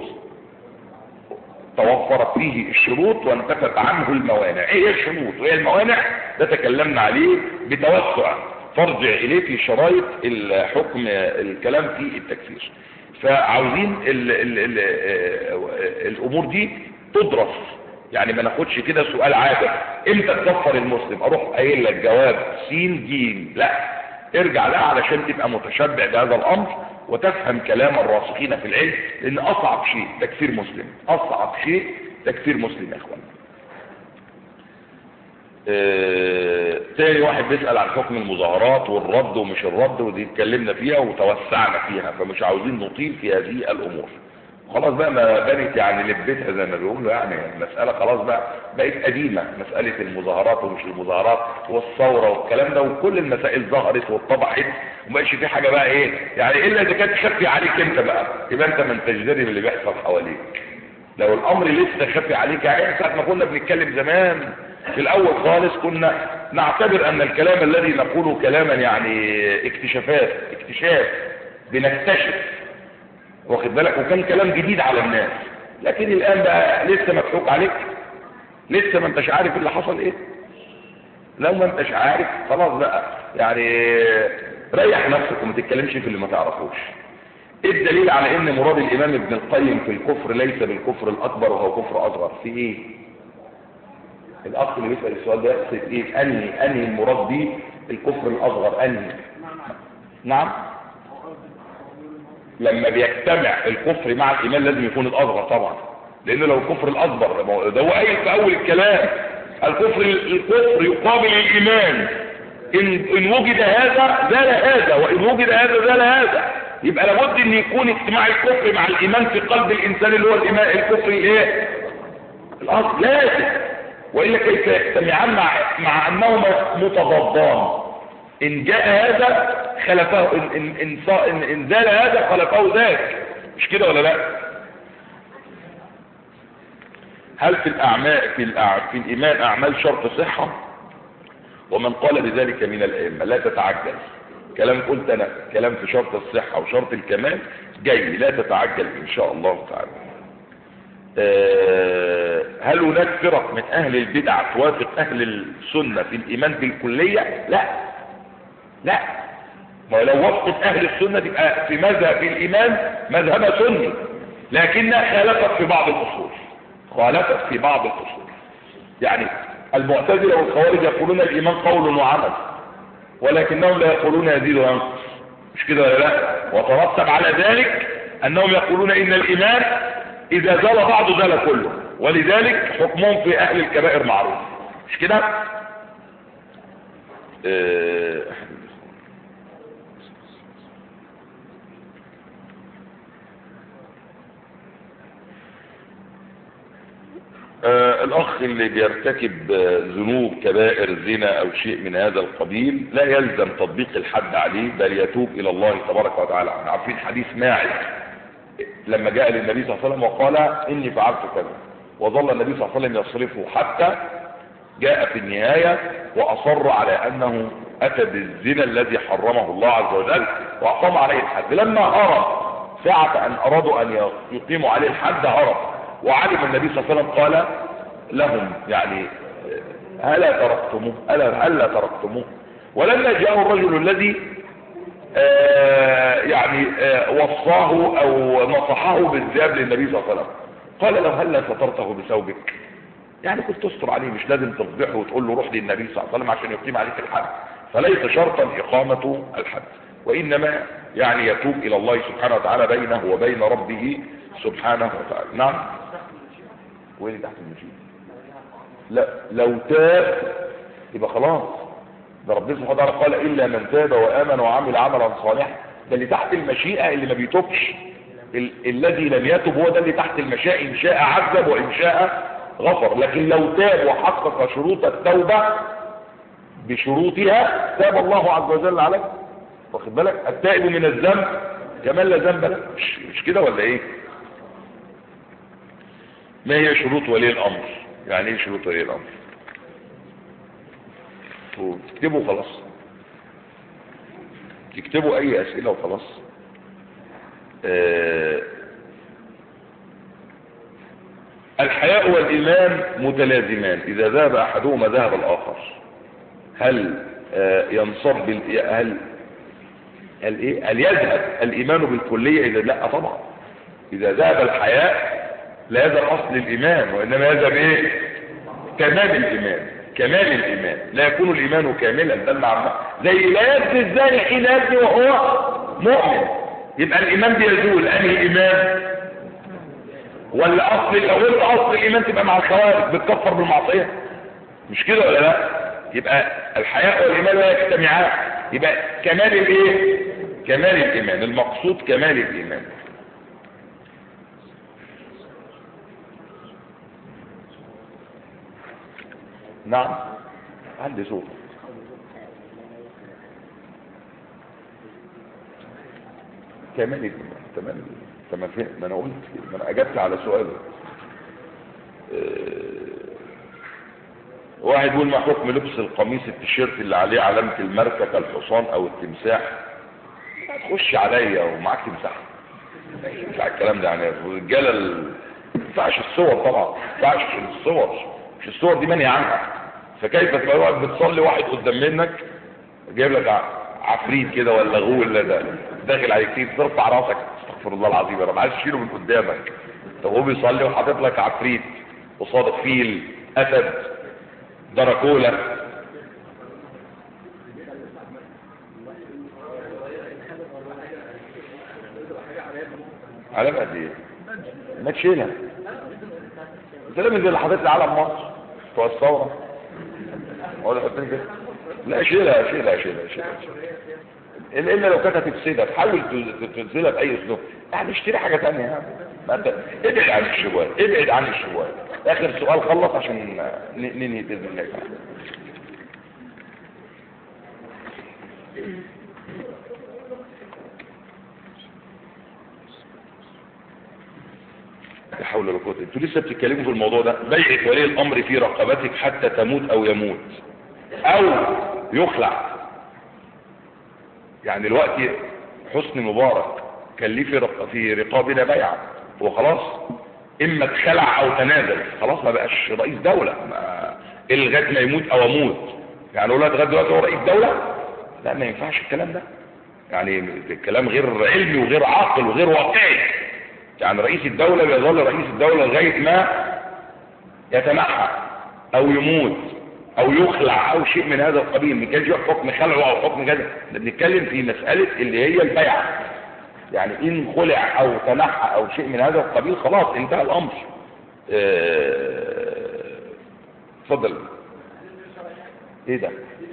توفرت فيه الشروط وانتفت عنه الموانع. ايه هي الشروط وايه الموانع؟ ده تكلمنا عليه بتوسع، فارجع اليه في شرايط الحكم الكلام في التكفير. فعاوزين ال ال ال الامور دي تدرس، يعني ما ناخدش كده سؤال عادي امتى تكفر المسلم اروح قايل لك جواب سين جيم، لا، ارجع لها علشان تبقى متشبع بهذا الامر وتفهم كلام الراسخين في العلم، لان اصعب شيء تكفير مسلم، اصعب شيء تكفير مسلم يا اخوان. اه تاني واحد بيسأل عن حكم المظاهرات والرد ومش الرد، ودي اتكلمنا فيها وتوسعنا فيها، فمش عاوزين نطيل في هذه الامور. خلاص بقى ما بنت يعني لبتها زي ما بيقولوا، يعني المسألة خلاص بقى بقت قديمة، مسألة المظاهرات ومش المظاهرات والثورة والكلام ده، وكل المسائل ظهرت واتضحت ومبقاش في حاجة بقى ايه يعني الا اذا كانت خفي عليك انت بقى يبقى انت من تجدري باللي بيحصل حواليك. لو الامر لسه خفي عليك، يعني ساعة ما كنا بنتكلم زمان في الاول خالص كنا نعتبر ان الكلام الذي نقوله كلاما يعني اكتشافات، اكتشاف بنكتشف، واخد بالك، وكان كلام جديد على الناس. لكن الان بقى لسه مضحوك عليك، لسه ما انتش عارف اللي حصل ايه. لو ما انتش عارف خلاص بقى يعني ريح نفسك وما تتكلمش في اللي ما تعرفوش. ايه الدليل على ان مراد الامام ابن القيم في الكفر ليس بالكفر الاكبر وهو كفر اصغر؟ في ايه؟ الاخ اللي بيسال السؤال ده يقصد ايه؟ انهي انهي المراد بيه الكفر الاصغر؟ انهي؟ نعم، لما بيجتمع الكفر مع الايمان لازم يكون الاصغر طبعا، لانه لو الكفر الاكبر ده هو قايل في اول الكلام الكفر الكفر يقابل الايمان، ان ان وجد هذا زال هذا، وان وجد هذا زال هذا. يبقى لابد ان يكون اجتماع الكفر مع الايمان في قلب الانسان اللي هو الايمان الكفر الايه الاصل لازم، والا كيف يجتمعان مع مع انهما متضادان؟ ان جاء هذا خلفه، ان ان ان, إن, إن زال هذا خلفه ذاك، مش كده ولا لا؟ هل في الاعمال في, الأع... في الايمان اعمال شرط صحه؟ ومن قال بذلك من الائمه لا تتعجل. كلام قلت انا كلام في شرط الصحه وشرط الكمال جاي، لا تتعجل ان شاء الله تعالى. أه هل هناك فرق من اهل البدع توافق اهل السنه في الايمان بالكليه؟ لا لا، ما لو وافقت اهل السنه تبقى في مذهب الايمان مذهب سني، لكنها خالفت في بعض الأصول، خالفت في بعض الأصول. يعني المعتزلة والخوارج يقولون الإيمان قول وعمل، ولكنهم لا يقولون يزيد وينقص، مش كده ولا لا؟ وترتب على ذلك أنهم يقولون إن الإيمان إذا زال بعضه زال كله، ولذلك حكمهم في أهل الكبائر معروف، مش كده؟ اه آه الاخ اللي بيرتكب آه ذنوب كبائر زنا او شيء من هذا القبيل لا يلزم تطبيق الحد عليه، بل يتوب الى الله تبارك وتعالى. عارفين حديث ماعز لما جاء للنبي صلى الله عليه وسلم وقال اني فعلت كذا، وظل النبي صلى الله عليه وسلم يصرفه حتى جاء في النهاية واصر على انه اتى بالزنا الذي حرمه الله عز وجل واقام عليه الحد. لما هرب ساعة ان ارادوا ان يقيموا عليه الحد هرب، وعلم النبي صلى الله عليه وسلم قال لهم يعني هلا تركتموه هلا هلا تركتموه. ولما جاء الرجل الذي آه يعني آه وصاه او نصحه بالذهاب للنبي صلى الله عليه وسلم قال له هلا سترته بثوبك، يعني كنت تستر عليه، مش لازم تفضحه وتقول له روح للنبي صلى الله عليه وسلم عشان يقيم عليك الحد، فليس شرطا اقامة الحد، وانما يعني يتوب الى الله سبحانه وتعالى بينه وبين ربه سبحانه وتعالى. نعم. وين تحت المشيئة؟ لا لو تاب يبقى خلاص، ده ربنا سبحانه وتعالى قال الا من تاب وامن وعمل عملا صالحا. ده اللي تحت المشيئة اللي ما بيتوبش، ال الذي لم يتب هو ده اللي تحت المشيئة، ان شاء عذب وان شاء غفر. لكن لو تاب وحقق شروط التوبة بشروطها تاب الله عز وجل عليه، واخد بالك؟ التائب من الذنب كمان لا ذنب له، مش, مش كده ولا ايه؟ ما هي شروط ولي الامر؟ يعني ايه شروط ولي الامر؟ تكتبوا خلاص، تكتبوا اي اسئلة وخلاص. آه الحياء والايمان متلازمان، اذا ذهب احدهما ذهب الاخر. هل آه ينصب بال... هل هل ايه هل يذهب الايمان بالكلية؟ اذا لا طبعا، اذا ذهب الحياء لا يذهب اصل الايمان، وانما يذهب ايه؟ كمال الايمان، كمال الايمان. لا يكون الايمان كاملا بل مع زي لا يزني الزاني حين يزني وهو مؤمن، يبقى الايمان بيزول. انهي ايمان؟ ولا اصل؟ لو قلت اصل الايمان تبقى مع الخوارج بتكفر بالمعصيه، مش كده ولا لا؟ يبقى الحياء والايمان لا يجتمعان، يبقى كمال الايه؟ كمال الايمان. المقصود كمال الايمان. نعم عندي صوت. كمال الايمان تمام تمام فين؟ ما انا قلت، ما انا اجبت على سؤاله. أه... واحد يقول ما حكم لبس القميص التيشيرت اللي عليه علامة الماركة كالحصان او التمساح؟ هتخش عليا ومعاك تمساح، مش على الكلام ده. يعني الرجاله ال... ما ينفعش الصور طبعا، ما ينفعش الصور، مش الصور دي منهي عنها. فكيف تبقى واحد بتصلي واحد قدام منك جايب لك عفريت كده ولا غول ده داخل عليك تيجي ترفع راسك استغفر الله العظيم يا رب، عايز تشيله من قدامك. طب هو بيصلي وحاطط لك عفريت قصادك، فيل، اسد، دراكولا. علامة قد ايه؟ ما تشيلها. انت ليه من اللي حاطط لي علم مصر بتوع الثوره؟ هو اللي حاطين كده؟ لا شيلها شيلها شيلها شيلها الا لو كانت هتفسدها تحاول تنزلها باي اسلوب. يعني اشتري حاجه ثانيه يعني. ابعد عن الشبهات، ابعد عن الشبهات. اخر سؤال خلص عشان ننهي باذن الله. لا حول ولا قوه. انتوا لسه بتتكلموا في الموضوع ده. بيعة ولي الامر في رقبتك حتى تموت او يموت او يخلع. يعني الوقت حسني مبارك كان ليه في رق... في رقابنا بيعه، هو خلاص اما اتخلع او تنازل، خلاص ما بقاش رئيس دوله. ما... لغايه ما يموت او اموت. يعني اقول لغايه دلوقتي هو رئيس دوله؟ لا ما ينفعش الكلام ده. يعني الكلام غير علمي وغير عاقل وغير واقعي. يعني رئيس الدولة بيظل رئيس الدولة لغاية ما يتنحى او يموت او يخلع او شيء من هذا القبيل، ما كانش حكم خلعه او حكم كذا. بنتكلم في مسألة اللي هي البيعة، يعني ان خلع او تنحى او شيء من هذا القبيل خلاص انتهى الامر. اتفضل. اه... ايه ده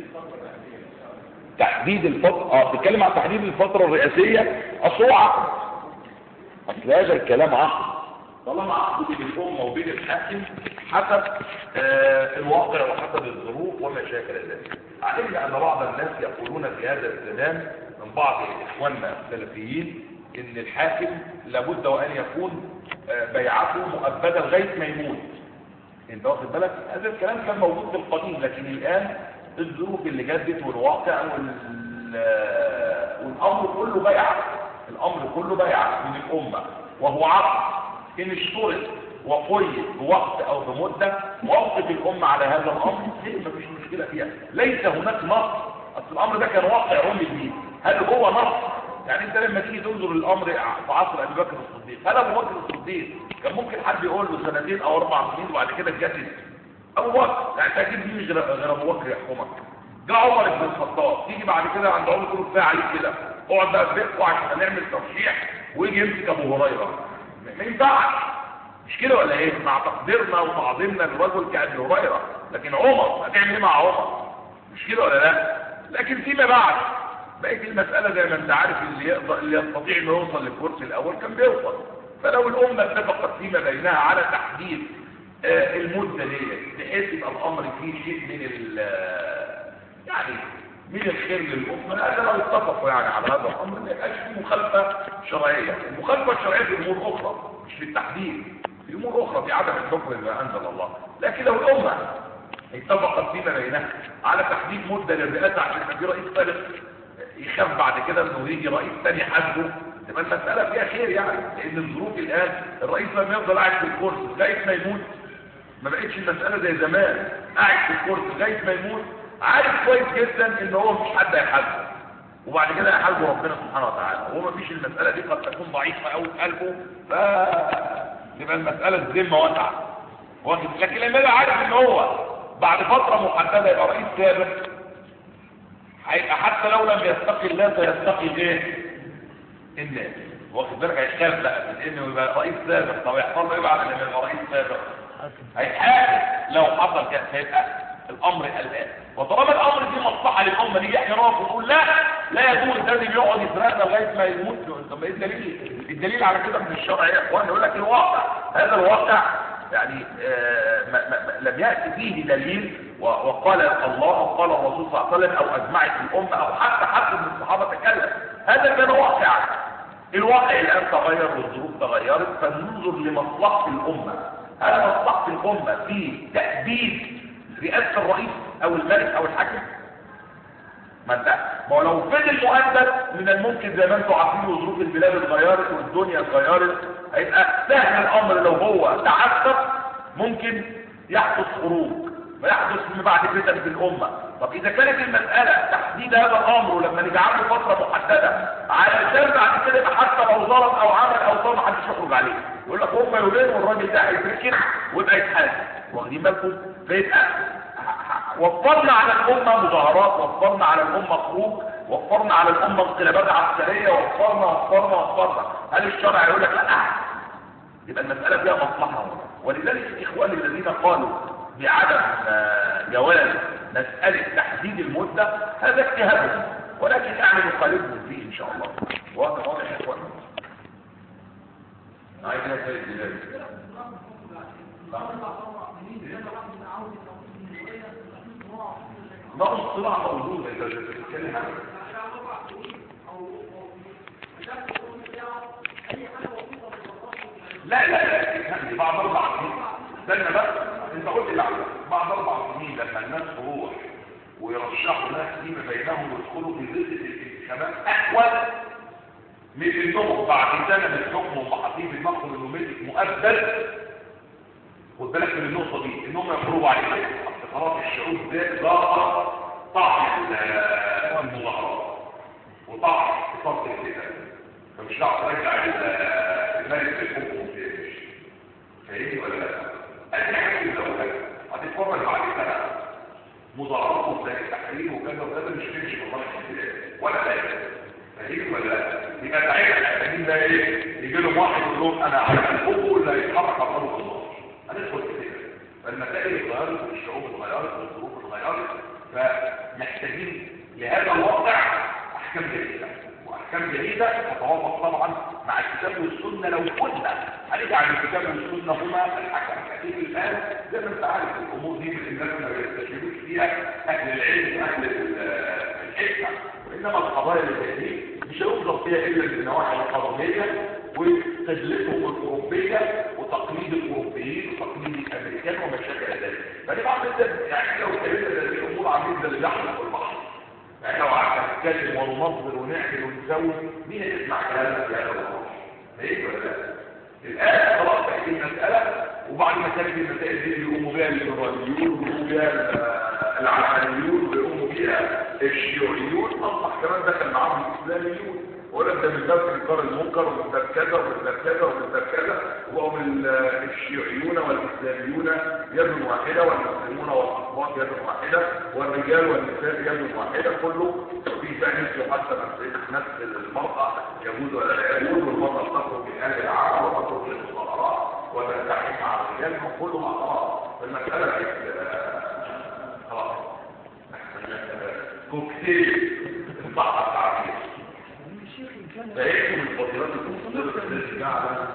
تحديد الفترة؟ اه بتتكلم عن تحديد الفترة الرئاسية. اصل هو عقد، اصل هذا الكلام عقد، طالما عقد بين الامة وبين الحاكم حسب آه الواقع وحسب الظروف وما شاكل ذلك. علمنا ان بعض الناس يقولون في هذا الزمان من بعض اخواننا السلفيين ان الحاكم لابد وان يكون آه بيعته مؤبدة لغاية ما يموت. انت واخد بالك؟ هذا الكلام كان موجود في القديم، لكن الان الظروف اللي جدت والواقع والامر كله بيعه، الامر كله بيعه من الامه، وهو عقد ان اشترط وقيد بوقت او بمده موقف الامه على هذا الامر، دي مفيش مشكله فيها. ليس هناك نص، اصل الامر ده كان واقع رمي به، هل هو نص؟ يعني انت لما تيجي تنظر الامر في عصر ابي بكر الصديق، هل ابو بكر الصديق كان ممكن حد يقول له سنتين او اربع سنين وبعد كده تجدد؟ ابو بكر يعني انت اكيد مش غير ابو بكر يحكمك. جاء عمر بن الخطاب، تيجي بعد كده عند عمر يقول كفايه عليك كده، اقعد بقى بقى عشان نعمل ترشيح ويجي يمسك ابو هريره. ما ينفعش، مش كده ولا ايه؟ مع تقديرنا وتعظيمنا للرجل كابي هريره، لكن عمر هتعمل ايه مع عمر؟ مش كده ولا لا؟ لكن فيما بعد بقت المساله زي ما انت عارف، اللي يقدر اللي يستطيع انه يوصل للكرسي الاول كان بيوصل. فلو الامه اتفقت فيما بينها على تحديد آه المده دي بحيث يبقى الامر فيه شيء من ال يعني من الخير للامه، هذا لو اتفقوا يعني على هذا الامر ما يبقاش فيه مخالفه شرعيه. المخالفه الشرعيه في امور اخرى مش في التحديد، في امور اخرى في عدم الحكم بما انزل الله. لكن لو الامه اتفقت فيما بينها على تحديد مده للرئاسه عشان في رئيس ثالث يخاف بعد كده انه يجي رئيس ثاني حاسبه، تبقى المساله فيها خير يعني. لان الظروف الان الرئيس لما يفضل قاعد في الكرسي لغايه ما يموت، ما بقتش المساله زي زمان قاعد في الكرسي لغايه ما يموت عارف كويس جدا ان هو مش حد هيحاسبه، وبعد كده هيحاسبه ربنا سبحانه وتعالى. وهو ما فيش المساله دي قد تكون ضعيفه قوي في قلبه، ف يبقى المساله الذمه واسعه. لكن لما يبقى عارف ان هو بعد فتره محدده يبقى رئيس سابق، هيبقى حتى لو لم يستقي الله سيستقي ايه؟ الناس. واخد بالك؟ هيخاف بقى من انه يبقى رئيس سابق. طب يحصل له ايه بعد لما يبقى رئيس سابق؟ هيتحاسب لو حصل كده، هيبقى الامر الان. وطالما الامر دي مصلحه للامه نيجي احنا نقف ونقول لا لا يجوز لازم يقعد يسرقنا لغايه ما يموت. طب ايه الدليل؟ الدليل على كده من الشرع يا اخوان يقول لك الواقع، هذا الواقع يعني آه ما ما لم ياتي فيه دليل وقال الله وقال الرسول صلى الله عليه وسلم او اجمعت الامه او حتى حد من الصحابه تكلم. هذا كان واقع. الواقع الان تغير والظروف تغيرت، فننظر لمصلحه الامه. هل مصلحه الامه في تأبيد رئاسه الرئيس او الملك او الحاكم؟ ما انت ما هو لو فضل مؤدب من الممكن زي ما انتم عارفين وظروف البلاد اتغيرت والدنيا اتغيرت، هيبقى سهل الامر لو هو تعسف ممكن يحدث خروج ويحدث من بعد فتن في الامه. طب اذا كانت المساله تحديد هذا الامر ولما نجعله فتره محدده علشان بعد كده يبقى حتى لو ظلم او عمل او صار محدش يخرج عليه، يقول لك هم يولين والراجل ده هيتركن ويبقى يتحاسب. واخدين بالكم؟ فيبقى وفرنا على الامه مظاهرات، وفرنا على الامه خروج، وفرنا على الامه انقلابات عسكريه، وفرنا وفرنا وفرنا. هل الشرع يقول لك لا؟ يبقى المساله فيها مصلحه. ولذلك الاخوان الذين قالوا بعدم جواز مساله تحديد المده هذا اجتهادهم، ولكن يعني نخالفهم فيه ان شاء الله. واضح واضح يا اخوان؟ عايزين نسال ما هو الصراع موجود انت بتتكلم عنه. لا لا لا بعد اربع سنين استنى بس انت قلت لا بعد اربع سنين لما الناس تروح ويرشحوا ناس فيما بينهم ويدخلوا في ضد الانتخابات احوال من انهم بعد سنه من الحكم ومحاطين دماغهم انه ملك مؤبد. خد بالك من النقطه دي انهم يخرجوا عليه خلاص الشعوب ده ظاهر طاعه المظاهرات وطاعه اقتصاد الفتن، فمش هتعرف ترجع مارس الحكم في فاهمني ولا لا؟ أنا حاجة الأولاد هتتفرج بعد سنة مضاربات زي التحرير وكذا وكذا مش تمشي في مصالح البلاد ولا لا فاهمني ولا لا؟ يبقى ساعتها الحاكمين ده ايه؟ يجي لهم واحد يقول لهم أنا عايز الحكم اللي هيتحرك على طريق الله هندخل في كده فالمسائل اتغيرت والشعوب اتغيرت والظروف اتغيرت فمحتاجين لهذا الوضع أحكام جديدة واحكام جديده تتوافق طبعا مع الكتاب والسنه لو كنا هنرجع للكتاب والسنه هما الحكم اكيد الان زي ما انت عارف الامور دي الناس ما بيستشيروش فيها اهل العلم واهل الحكمه وانما القضايا اللي زي دي مش هينظر فيها الا النواحي القانونيه وتجلسهم الاوروبيه وتقليد الاوروبيين وتقليد الامريكان وما شابه ذلك فنبقى يعني لو اتكلمنا في الامور عاملين زي اللي بيحصل في البحر احنا لو قعدنا نتكلم وننظر ونعمل ونسوي مين هيسمع كلامنا في هذا الامر؟ ايه ولا لا؟ الان خلاص بقت المساله وبعد ما كانت المسائل دي بيقوموا بها الليبراليون ويقوموا بها العلمانيون ويقوموا بها الشيوعيون اصبح كمان دخل معاهم الاسلاميون ولا ده من باب انكار المنكر ومن باب كذا ومن باب كذا ومن باب كذا وبقوا الشيوعيون والاسلاميون يد واحده والمسلمون والاقباط يد واحده والرجال والنساء يد واحده كله في تانيث حتى نفس المراه يجوز ولا لا يجوز والمراه تخرج من اهل العام وتخرج للفقراء وتلتحق مع الرجال كله مع بعض فالمساله خلاص كوكتيل البحر العربي فايكم الفضيلات المصدرة التي جعل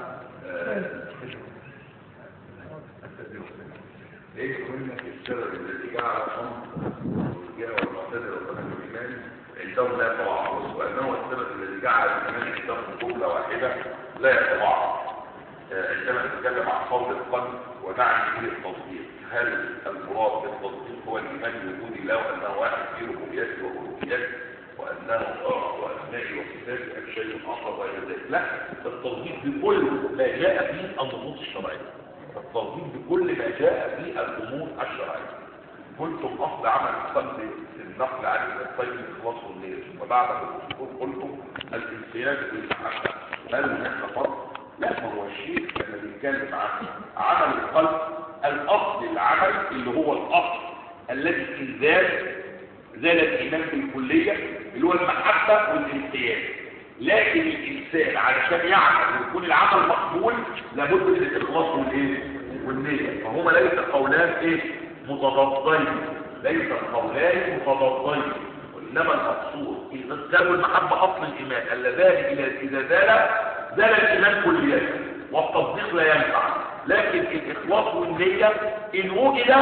ايكم منك السبب الذي جعل الخمر والرجاء والمعتدل والطمن الإيمان عندهم لا يتوعظ وأنه السبب الذي جعل الإيمان عندهم جملة واحدة لا يتوعظ عندما نتكلم عن فرض القلب ونعني به التصديق هل المراد بالتصديق هو الإيمان بوجود الله وأنه واحد في ربوبيته وألوهيته وأنه وأسمائه وصفاته أم شيء آخر غير ذلك؟ لا، التصديق بكل ما جاء فيه النصوص الشرعية. التصديق بكل ما جاء فيه الأمور الشرعية. قلتم أصل عمل القلب في النقل عن الطيب الإخلاص والنية ثم بعد الأصول قلتم الانسياب بالمحبة. هل هناك فرق؟ لا، ما هو الشيء لما بنتكلم عن عمل القلب الأصل العمل اللي هو الأصل الذي في ذات زال الإيمان بالكلية اللي هو المحبة والانسياب. لكن الإنسان علشان يعمل ويكون العمل مقبول لابد من الإخلاص والإيه؟ والنية. فهما ليس قولان إيه؟ متضادين، ليس قولان متضادين، وإنما المقصود إذا زال المحبة أصل الإيمان اللذان إذا زال زال الإيمان كليا والتصديق لا ينفع. لكن الإخلاص والنية إن وجد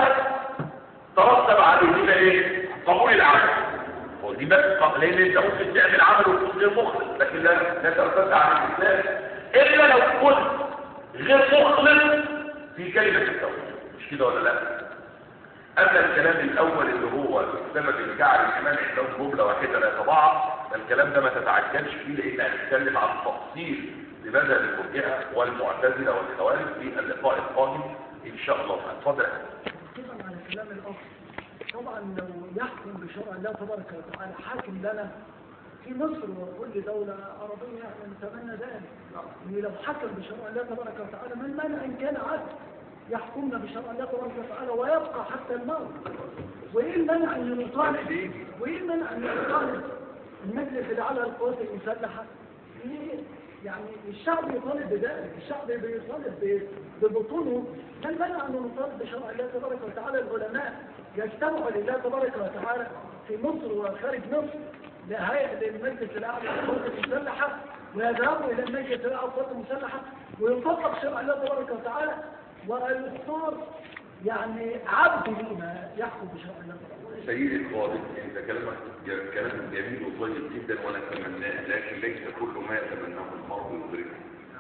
ترتب عليه إيه؟ قبول العمل. ودي بس لان انت ممكن تعمل عمل وتكون غير مخلص لكن لا لا ترتد على الانسان الا لو كنت غير مخلص في كلمه التوحيد. مش كده ولا لا؟ اما الكلام الاول اللي هو السبب اللي جعل الايمان عندهم جمله واحده لا يتضاعف الكلام ده ما تتعجلش فيه لان هنتكلم عن تفصيل لمذهب المرجئه والمعتزله والخوارج في اللقاء القادم ان شاء الله. اتفضل. طبعا على كلام الاخ طبعا لو يحكم بشرع الله تبارك وتعالى حاكم لنا في مصر وكل دولة عربية نتمنى ذلك. يعني لو حكم بشرع الله تبارك وتعالى من مانع ان كان عدل يحكمنا بشرع الله تبارك وتعالى ويبقى حتى الموت. وايه المنع ان نطالب وايه المنع ان نطالب المجلس الاعلى للقوات المسلحة؟ يعني الشعب يطالب بذلك، الشعب بيطالب ببطونه. ما المنع ان نطالب بشرع الله تبارك وتعالى؟ العلماء يجتمعوا لله تبارك وتعالى في مصر وخارج مصر للمجلس الاعلى للقوات المسلحه ويذهبوا الى المجلس الاعلى للقوات المسلحه ويطبق شرع الله تبارك وتعالى ويختار يعني عبد لما يحكم بشرع الله تبارك وتعالى. سيدي الفاضل انت كلامك كلام جميل وطيب جدا وانا اتمناه لكن ليس كل ما يتمناه المرء يدركه.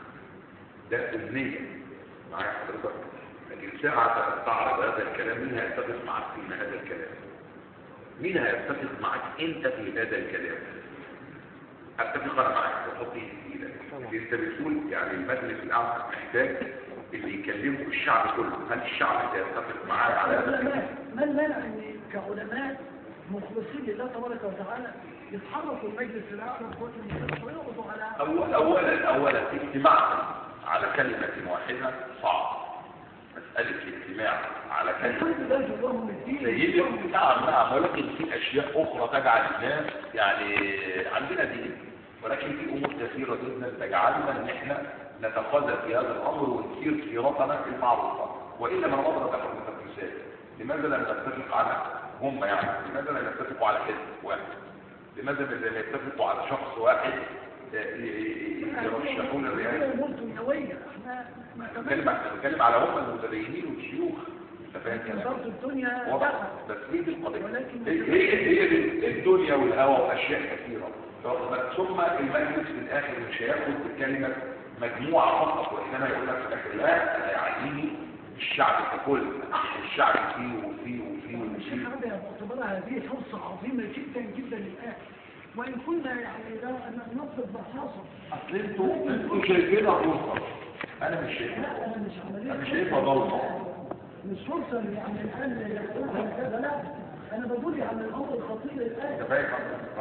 ده النية معايا حضرتك. لكن ساعة تعرض هذا الكلام مين هيتفق معك في هذا الكلام؟ مين هيتفق معك انت في هذا الكلام؟ اتفق انا معك وحط ايدي في ايدك. انت بتقول يعني المجلس الاعلى محتاج اللي يكلمه الشعب كله. هل الشعب هيتفق معاك على هذا الكلام؟ ما المانع ان كعلماء مخلصين لله تبارك وتعالى يتحركوا المجلس الاعلى للقوات المسلحه ويقضوا على أول اولا اولا اجتماع على كلمة واحدة صعب. مسألة الاجتماع على كلمة سيدي، نعم نعم، ولكن في أشياء أخرى تجعل الناس يعني عندنا دين، ولكن في أمور كثيرة جدا تجعلنا إن إحنا نتخاذل في هذا الأمر ونسير سيرتنا المعروفة. وإلا من نظر لحكمة المثال، لماذا لا نتفق على هم يعني لماذا لا نتفقوا على حزب واحد؟ لماذا لا نتفقوا على شخص واحد يرشحون الرئاسة؟ بتكلم بتكلم على هم المتدينين والشيوخ، انت فاهم كلام؟ الدنيا بس هي دي القضيه، هي هي الدنيا والهوى واشياء كثيره. ثم المجلس في الاخر مش هياخد بكلمه مجموعه فقط، وانما يقول لك في الاخر لا، انا يعنيني الشعب ككل، الشعب فيه وفيه وفيه وفيه. باعتبارها هذه فرصه عظيمه جدا جدا للان، وان كنا يعني لا نطلب بحاصه. اصل انتوا انتوا شايفينها فرصه، انا مش شايفها، انا مش شايفها ضوء، مش فرصه يعني الان يقولها كذا، لا انا بقول يعني الامر الخطير الان. انت فاهم؟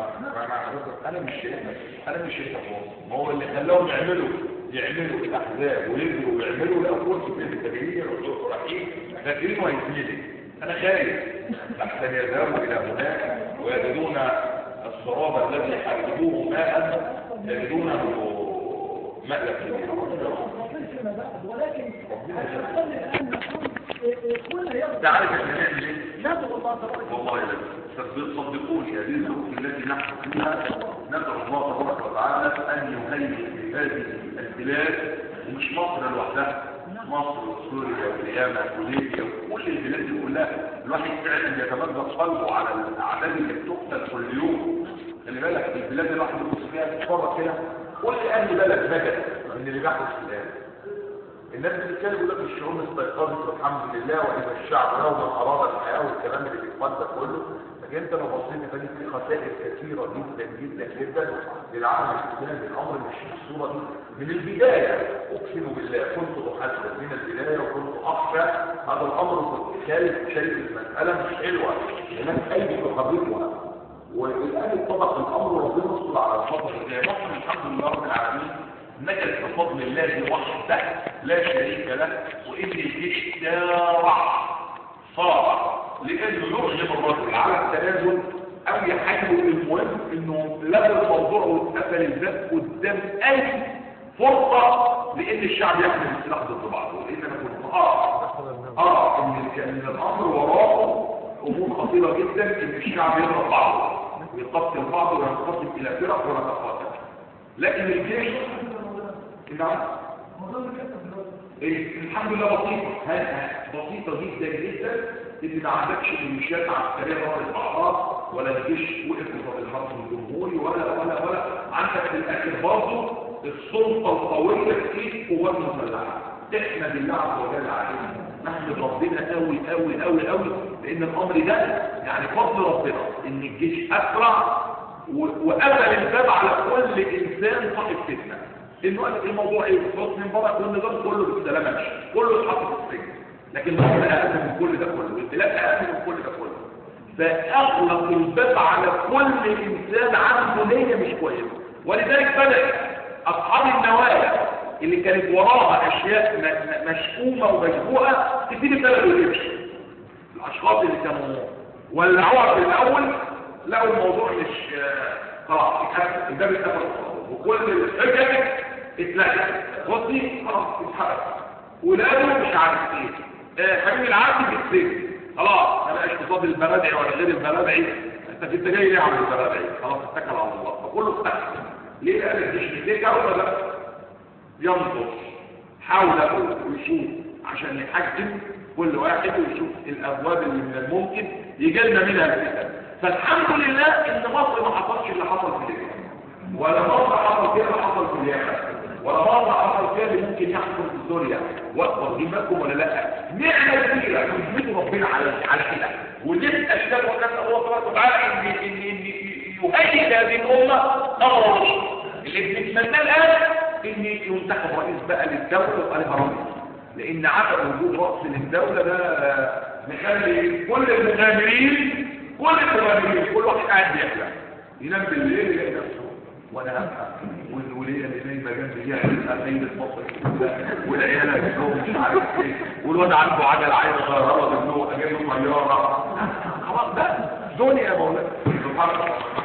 انا مش شايفها، انا مش شايفها فرصه. ما هو اللي خلاهم يعملوا يعملوا الاحزاب ويجروا ويعملوا لا فرصه في التغيير والرحيم، فاكرين وهيتملي. انا خايف لحسن يذهبوا الى هناك ويجدون السراب الذي حسبوه ماء يجدونه مألف كبير. ولكن الان كل يوم تعرف احنا نعمل ايه؟ ندعو الله تبارك والله لا صدقوني هذه الظروف التي نحن فيها ندعو الله تبارك وتعالى ان يهيئ هذه البلاد، ومش مصر لوحدها، مصر وسوريا واليمن وليبيا وكل البلاد دي كلها. الواحد فعلا يتمدد قلبه على الاعداد اللي بتقتل كل يوم. خلي بالك البلاد اللي الواحد يبص فيها تتفرج كده، كل اهل بلد نجد من اللي بيحدث في الان. الناس بتتكلم يقول لك الشعوب استيقظت والحمد لله، واذا الشعب يوما اراد الحياه والكلام اللي بيتقال ده كله. لكن انت لو بصيت تلاقي في خسائر كثيره جدا جدا جدا للعالم الاسلامي. الامر مش بالصوره دي من البدايه، اقسم بالله كنت احذر من البدايه وكنت اخشى هذا الامر، كنت شايف شايف المساله مش حلوه، هناك ايدي تخرجها. والان اتطبق الامر وربنا يستر على الخطر. زي مصر الحمد لله رب العالمين نجد بفضل الله وحده لا شريك له، وان الجيش سارع صارع لانه يرغب الرجل على التنازل او يحاول. المهم انه لغى الموضوع واتقفل الباب قدام اي فرصه لان الشعب يحمل السلاح ضد بعضه. لان انا كنت ارى ارى ان الامر وراه امور خطيره جدا، ان الشعب يضرب بعضه ويقتل بعضه وينقسم الى فرق ونتقاتل. لكن الجيش نعم إيه الحمد لله بسيطة، بسيطة جدا جدا، ان ما عندكش ميليشيات عسكرية ضربت بعضها، ولا الجيش وقف ضد الحرس الجمهوري، ولا ولا ولا عندك في الاخر برضه السلطة القوية في قوات مسلحة. تحمد الله عز وجل علينا، نحمد ربنا قوي قوي قوي قوي، لان الامر ده يعني فضل ربنا ان الجيش اسرع وقفل الباب على كل انسان صاحب فتنه. انه الموضوع ايه؟ حسن مبارك والنظام كله بالسلامه ماشي، كله اتحط في السجن، لكن الامر اهم من كل ده كله، والبلاد اهم من كل ده كله. فاغلق الباب على كل انسان عنده نيه مش كويسه. ولذلك بدا اصحاب النوايا اللي كانت وراها اشياء مشؤومه ومشبوهه تبتدي البلد وتمشي. الاشخاص اللي كانوا ولعوها في الاول لقوا الموضوع مش خلاص الباب اتقفل وكل الحجج اتلغت، بصي خلاص اتحرق ولاده مش عارف ايه، آه حبيب العبد في السجن خلاص ما بقاش قصاد البلدعي ولا غير البلدعي، انت كنت جاي ليه على البلدعي؟ خلاص اتكل على الله، فكله اتكل. ليه قال الجيش ليه ولا لا؟ ينظر حاول ويشوف عشان يحجم كل واحد ويشوف الابواب اللي من الممكن يجي لنا منها الفتن. فالحمد لله ان مصر ما حصلش اللي حصل في ليبيا، ولا مصر حصل فيها اللي حصل في اليمن، ولا مصر حصل فيها اللي ممكن يحصل في سوريا. واخدين بالكم ولا لا؟ نعمه كبيره نحمد ربنا على على كده، ونسال الله ونسال الله تبارك وتعالى ان ان يهيئ هذه الامه امر رشد. اللي بنتمناه الان ان ينتخب رئيس بقى للدوله ويبقى لها رئيس، لان عدم وجود راس للدوله ده نخلي كل المغامرين كل المغامرين كل واحد قاعد بيحلم، ينام بالليل يلاقي نفسه وانا هبقى والوليه اللي نايمه جنبي دي هتبقى سيدة مصر والعيال هتجيبهم مش عارف ايه والواد عنده عجل عايز يغيرها ابنه جاي له طياره خلاص ده دنيا يا مولانا سبحان الله